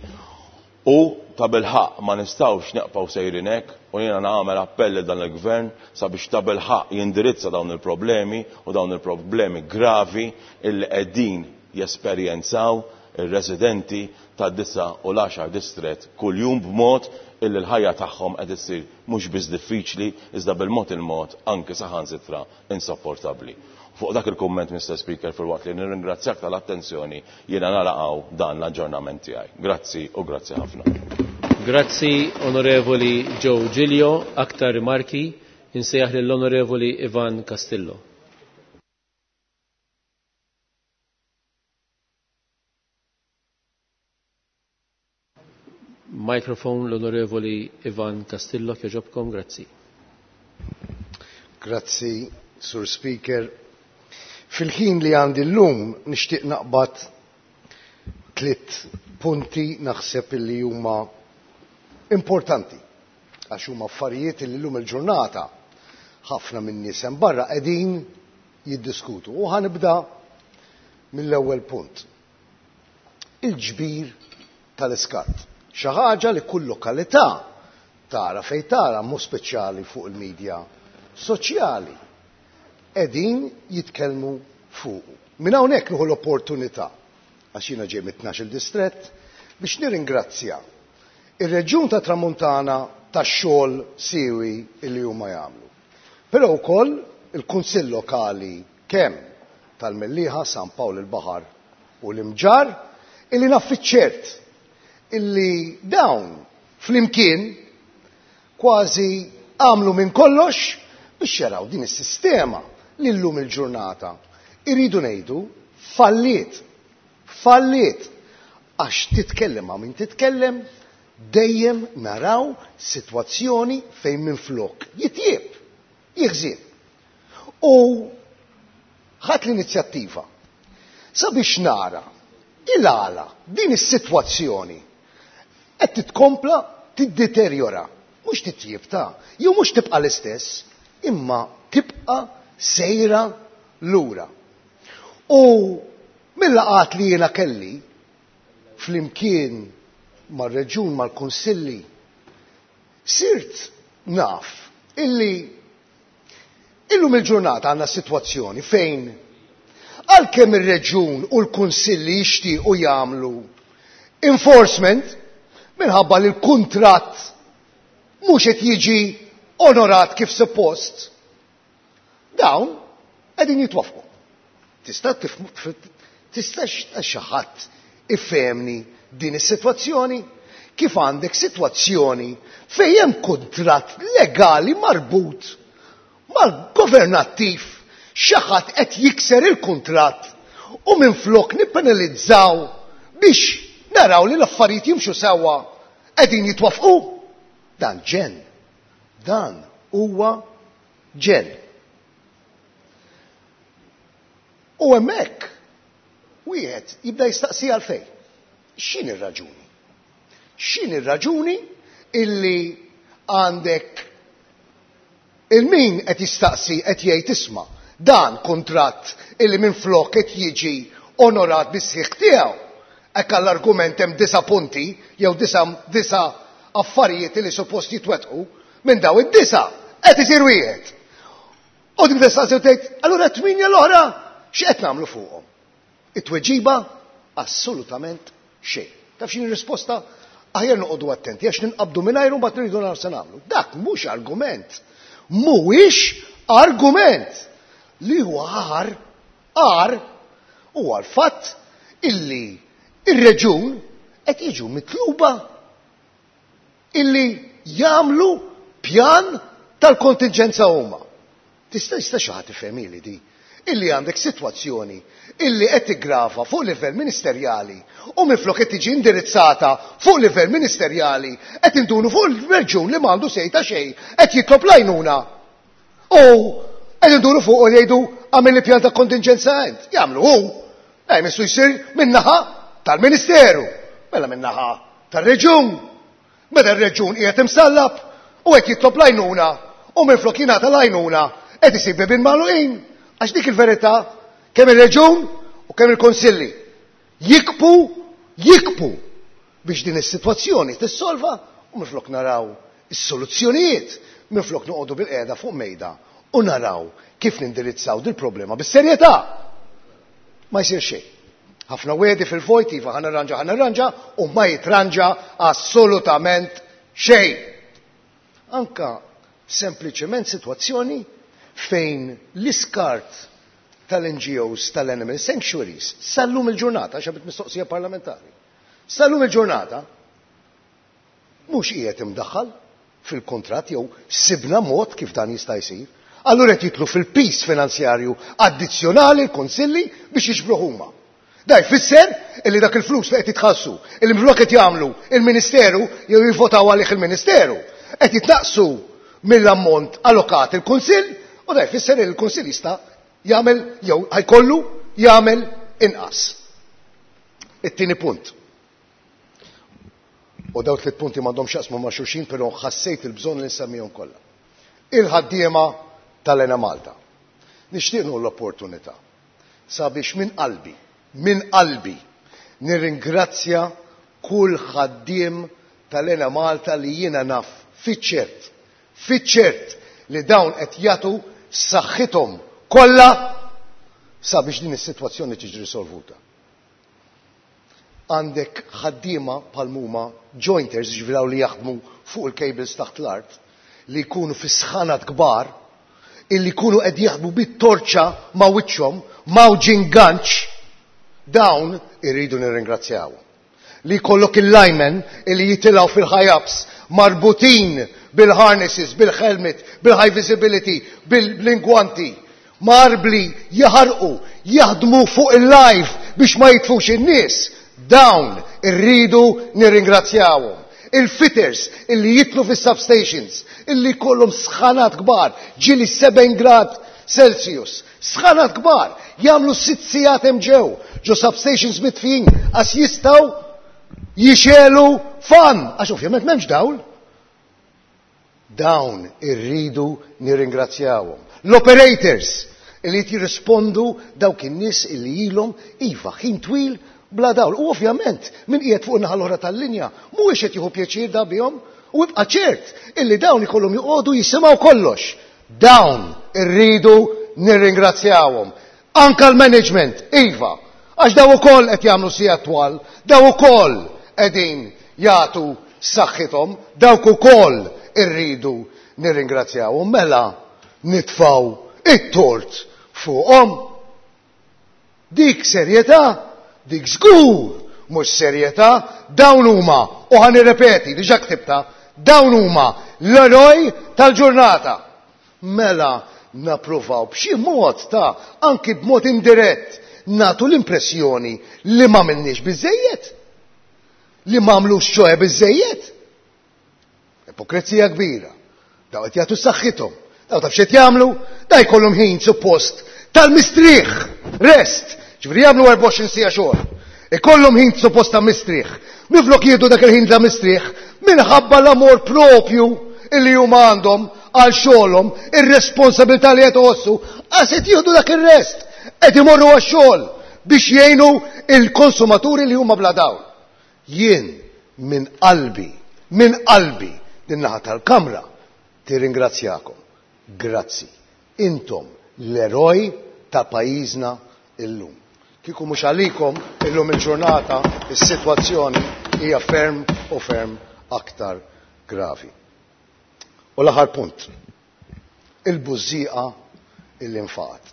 u ta' bilħaq ma nistgħux neqgħu sejrin hekk u jiena nagħmel appelli dan il-Gvern sabiex ta' bilħaq jindirizza dawn il-problemi u dawn il-problemi gravi illi qegħdin jesperjenzaw ir-residenti tad-disa u l-għaxar distret kuljum b'mod illi l-ħajja tagħhom qed issir mhux biss diffiċli iżda bil-mod il-mod anke saħansitra insopportabbli. Fuq dak il-kumment, Mister Speaker, fil-waqt li nirringrazzjak tal-attenzjoni jiena naraqgħu dan l-aġġornament tiegħi. Grazzi u grazzi ħafna. Grazzi Onorevoli Joe Giglio, aktar rimarki insejjaħ lill-Onorevoli Ivan Castillo. Microphone l-Onorevoli Ivan Castillo, kieġobkom, grazzi. Grazzi, Sur Speaker. Fil-ħin li għandi l-lum nixtieq naqbad tliet punti naħseb li huma importanti għax huma affarijiet li llum il-ġurnata ħafna minn nies hemm barra qegħdin jiddiskutu. U ħanibda mill-ewwel punt. Il-ġbir tal-iskart. Xi ħaġa li kull lokalità tara fejn tara mhu speċjali fuq il-medja soċjali qegħdin jitkellmu fuq. Minn hawnhekk nieħu l-opportunità għax jiena ġej mit-tnax-il distrett biex nirringrazzja ir-Reġjun tat Tramuntana tax-xogħol siewi li huma jagħmlu. Però wkoll il-Kunsill Lokali kemm tal-Mellieħa, San Pawl il-Baħar u l-Imġar illi naf fiċ-ċert illi dawn flimkien kważi għamlu minn kollox biex jaraw din is-sistema li llum il-ġurnata iridu ngħidu falliet. Falliet għax titkellem ma' min titkellem dejjem naraw sitwazzjoni fejn minflok jitjieb, jiħżien. U ħadd l-inizjattiva sabiex nara il-għala din is-sitwazzjoni qed titkompla tiddeterjora, mhux titjibta, jew mhux tibqa' l-istess, imma tibqa' sejra lura. U mill-laqgħat li jiena kelli flimkien mar-Reġjun mal-Kunsilli sirt naf illi illum il-ġurnata għandna sitwazzjoni fejn għalkemm ir-Reġjun u l-Kunsilli jixtiequ jagħmlu enforcement minħabba li l-kuntratt mhux qed jiġi onorat kif suppost. Dawn qegħdin jitwafqu. Tista' tista' xi ħadd ifhemni din is-sitwazzjoni kif għandek sitwazzjoni fejn hemm kuntratt legali marbut mal-governattiv xi ħadd qed jikser il-kuntratt u minflok nippenalizzaw biex naraw li l-affarijiet jimxu sewwa qegħdin jitwafqu. Dan ġen. Dan huwa ġen. U hemmhekk wieħed jibda jistaqsi għalfejn. X'inhi r-raġuni? X'inhi r-raġuni illi għandek il-min qed jistaqsi qed jgħid isma' dan kuntratt illi minflok qed jiġi onorat bis-sieħ tiegħu. Ekk l-argument hemm disa punti jew disa disa affarijiet li suppost jitwettqu minn daw id-disa qed isir wieħed. U dik tistaqsi tgħid, allura tminja l-oħra x'qed nagħmlu fuqhom? It-tweġiba assolutament xejn. Taf x'inhi r-risposta? Aħjar noqogħdu attenti għax ninqabdu mingħajru mbagħad nridu naraw se nagħmlu. Dak mhux argument. Mhuwiex argument. Li huwa għar għar huwa l-fatt illi ir-Reġjun qed jiġu mitluba illi jagħmlu pjan tal-kontingenza huma. Tista' tista' xi ħadd ifhemili di illi għandek sitwazzjoni illi qed tiggrava fuq livell ministerjali u minflok qed tiġi indirizzata fuq livell ministerjali qed indunu fuq il-Reġjun li m'għandu sejta xejn qed jitlob lajnuna. U qed indunu fuq u jgħidu għamel li pjan ta' kontingenza ent. Jagħmlu hu. Ej missu jsir min-naħa tal-Ministeru, mela min-naħa tar-Reġjun. Meta r-Reġjun qiegħed imsallab u qed jitlob lajnuna u minflok jingħata lajnuna qed isib bibien magħluqin. Għax dik il-verità kemm ir-Reġjun u kemm il-Konsilli jikbu jikbu biex din is-sitwazzjoni tissolva u minflok naraw is-soluzzjonijiet minflok noqogħdu bil-qiegħda fuq mejda u naraw kif nindirizzaw dil problema bis-serjetà. Ma jsir xejn. Ħafna wedi fil-vojt iva ħana ranġa ħana ranġa u ma jitranġa assolutament xejn. Anka sempliċement sitwazzjoni fejn l-iskart tal-N G Os tal-Animal Sanctuaries sallum il-ġurnata xabit mistoqsija parlamentari. Sallum il-ġurnata mhux qiegħed imdaħħal fil-kontratt jew sibna mod kif dan jista' jsir. Allura qed jitlu fil-pis finanzjarju addizzjonali l-konsilli biex jiġbru huma. Da jfisser illi dak il-flus li qed jitħassu, il-mblok qed jagħmlu il-Ministeru jew jivvotaw għalih il-Ministeru, qed jitnaqsu mill-ammont allokat il-Kunsill u da jfisser li l-Kunsill jista' jagħmel jew ħajkollu jagħmel inqas. It-tieni punt. U daw tliet punti m'għandhomx jaqsmu ma' xulxin, però ħassejt il-bżonn li nsemmihom kollha. Il-ħaddiema tal-Ena Malta. Nixtieq l-opportunità sabiex minn qalbi Min qalbi nirringrazzja kull ħaddiem tal-Ena Malta li jiena naf fiċ-ċert, fiċ-ċert li dawn qed jagħtu saħħithom kollha sabiex din is-sitwazzjoni tiġi risolvuta. Għandek ħaddiema bħal-huma jointers ġifieri li jaħdmu fuq il-cables taħt l-art li jkunu fi sħanat kbar illi jkunu qed jaħdmu bit-torċa ma' wiċċhom ma' ġinganċ. Dawn irridu nirringrazzjawhom. Li jkollok il-linemen li jitilgħu fil-ħajabs marbutin bil-harnesses, bil-helmet, bil-high visibility, bil-lingwanti, marbli jaħarqu, jaħdmu fuq il-live biex ma jitfux in-nies. Dawn irridu nirringrazzjawhom. Il-fitters illi jitlu fis-substations, illi jkollhom sħanat kbar, ġieli seven grad Celsius, sħanat kbar, jagħmlu sitt sigħat hemm ġew, ġo substations mitfin, għas jistgħu jixelu fan, għax ovvjament m'hemmx dawl. Dawn irridu nirringrazzjawhom. L-operators illi jirrispondu dawk in-nies illi ilhom iva ħin twil bla dawl. U ovvjament min qiegħed fuq naħa l-oħra tal-linja mhuwiex qed jieħu pjaċir da bihom u jibqa' ċert illi dawn ikollhom joqogħdu jisimgħu kollox. Dawn irridu nirringrazzjawhom. Anka l-management, iva, għax daw ukoll qed jagħmlu sigħat twal, daw ukoll qegħdin jagħtu saħħithom, dawk ukoll irridu nirringrazzjawhom. Mela nitfgħu it-tort fuqhom. Dik serjetà, dik żgur mhux serjetà, dawn huma, u ħanirrepeti diġà ktibta, dawn huma l-eroj tal-ġurnata. Mela nappruvaw b'xi mod ta' anki b'mod indirett nagħtu l-impressjoni li ma m'għamilniex biżejjed, li m'għamlux ċoe biżejjed. Ipokrezija kbira. Daw qed jagħtu saħħithom, daw taf x'qed jagħmlu, da jkollhom ħin suppost tal-mistrieħ, rest, ġifieri jagħmlu erbgħoxrin siegħa xogħol. Ikollhom ħin suppost ta' mistrieħ. Miflok jieħdu dak il-ħin ta' mistrieħ minħabba l-amor propju illi huma għandhom għal xogħolhom, ir-responsabilità li qed iħossu, għas qed jieħdu dak ir-rest, qed imorru għax-xogħol biex jgħinu il-konsumaturi li huma bla dawl. Jien minn qalbi, minn qalbi din naħa tal-Kamra tirringrazzjakom. Grazzi. Intom l-eroj ta' pajjiżna illum. Kieku mhux għalikom illum il-ġurnata is-sitwazzjoni hija ferm u ferm aktar gravi. U l-aħħar punt, il-bużieqa il-infaqat.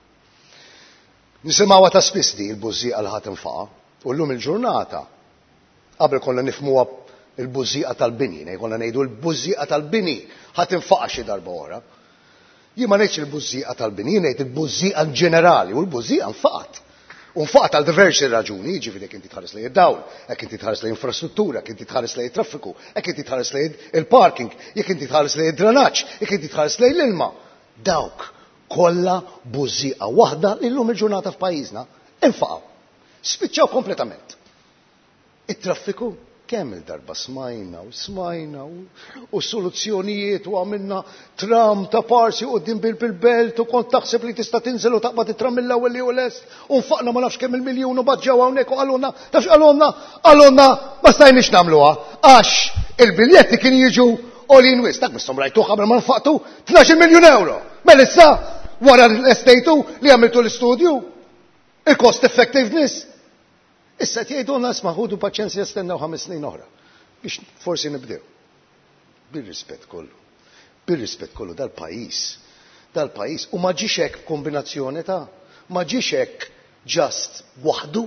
Nisimgħuha ta' spiss di il-bużieqa li ħadd infaqa, u llum il-ġurnata qabel konna nifhmuha il-bużieqa tal-bini, konna ngħidu l-bużieqa tal-bini ħadd infaqa xi darba oħra. Jien ma ngħidx il-bużieqa tal-bini, ngħid il-bużieqa ġenerali u l-bużieqa infaqat. U nfaqat għal diversi raġuni, ġifieri jekk inti tħares lejn id-dawl, jekk inti tħares lejn infrastruttura, jekk inti tħares lejn traffiku, jekk inti tħares lejn il-parking, jekk inti tħares lejn id-dranaġġ, jekk inti tħares lejn l-ilma. Dawk kollha bużieqa waħda li llum il-ġurnata f'pajjiżna infaqgħu. Spiċċaw kompletament. It-traffiku kemm il-darba smajna u smajna u soluzzjonijiet u għamilna tram ta' parsi qudiem bil-belt u kont taħseb li tista' tinżel u taqbad it-tram mill-ewwel li hu lest u nfaqna ma nafx kemm il-miljun u baġġew hawnhekk u qalulna tafx qalulna qalulna ma stajniex nagħmluha għax il-biljetti kien jiġu olin wis dak missom rajtu qabel ma nfaqtu tnax-il miljun euro. Mela issa wara l-estejtu li għamiltu l-istudju il-cost effectiveness Issa tgħidulna isma' ħudu paċenzja stennew ħames snin oħra biex forsi nibdew. Bir-rispett kollu. Bir-rispett kollu dal-pajjiż. Dal-pajjiż u ma ġiex hekk kombinazzjoni ta' ma ġiex hekk ġast waħdu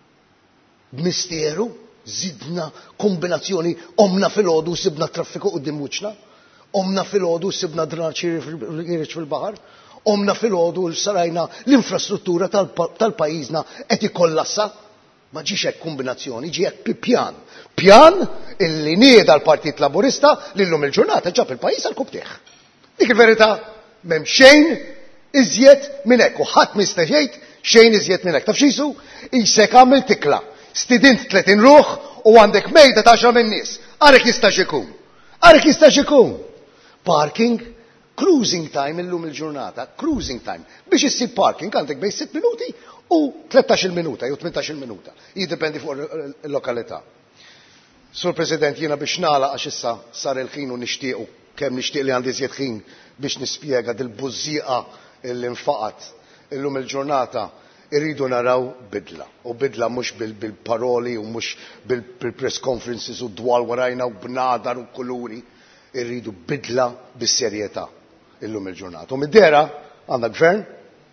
b'mistieru żidna kombinazzjoni omna fil-għodu sibna traffiku qudiem wiċċna, omna fil-għodu sibna draċi fil-baħar, omna fil-għodu sarajna l-infrastruttura tal-pajjiżna qed ikollassa. Ma ġiex hekk kombinazzjoni, ġie hekk pjan. Pjan illi nieda l-Partit Laburista li llum il-ġurnata ġab il-pajjiż għal kubtieħ. Dik il-verità m'hemm xejn iżjed minn hekk u ħadd mista' jgħid xejn iżjed minn hekk. Taf x'isu? Isek għamil tikla. Student tletin ruħ u għandek mejda ta' għaxra minn nies. Arek jista' xikun. Arek jista' xikun. Parking, cruising time illum il-ġurnata, cruising time. Biex issib parking għandek bej sitt minuti u tlettax-il minuta, jew tmintax-il minuta. Jiddependi fuq il-lokalità. Sur President, jiena biex nagħlaq għax issa sar il-ħin u nixtiequ kemm nixtieq li għandi żjed ħin biex nispjega dil-bużieqa li nfaqat illum il-ġurnata irridu naraw bidla. U bidla mhux bil-paroli u mhux bil-press conferences u dwar warajna u bnadar u kuluri. Irridu bidla bis-serjetà illum il-ġurnata. U mid-dera għandna gvern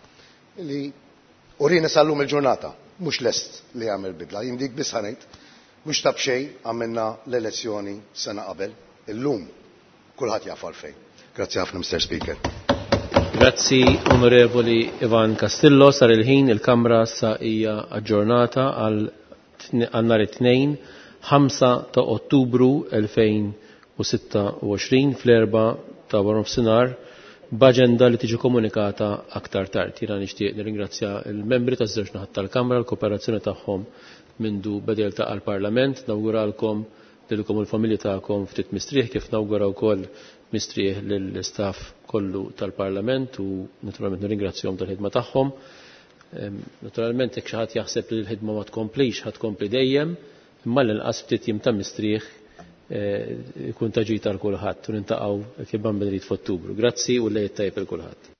li urina sal-lum il-ġurnata mhux lest li jagħmel bidla. Jindik biss ħanejt mhux tab xejn għamilna l-elezzjoni sena qabel. Illum kulħadd jaf għalfejn. Grazzi ħafna, Mister Speaker. Grazzi Onorevoli Ivan Castillo. Sar il-ħin il-Kamra sa hija aġġornata għal nhar it-tnejn ħamsa ta' Ottubru elfejn u sitta u għoxrin fl-erba' ta' warnofsinhar b'aġenda li tiġi komunikata aktar tard. Jiena nixtieq nirringrazzja l-membri taż-żewġ naħat tal-Kamra l-kooperazzjoni tagħhom mindu bedel ta' għall-Parlament. Nawguralkom lilkom u l-familji tagħkom ftit mistrieħ kif nawgura wkoll mistrieħ lill-istaff kollu tal-Parlament u naturalment nirringrazzjahom tal-ħidma tagħhom. Naturalment jekk xi ħadd jaħseb li l-ħidma ma tkomplix ħadd tkompli dejjem, imma l-inqas ftit jiem ta' mistrieħ ikun taġita l kulħadd u nintaqgħu kif bambedrit f'Ottubru. Grazzi u lejl tajjeb il kulħadd.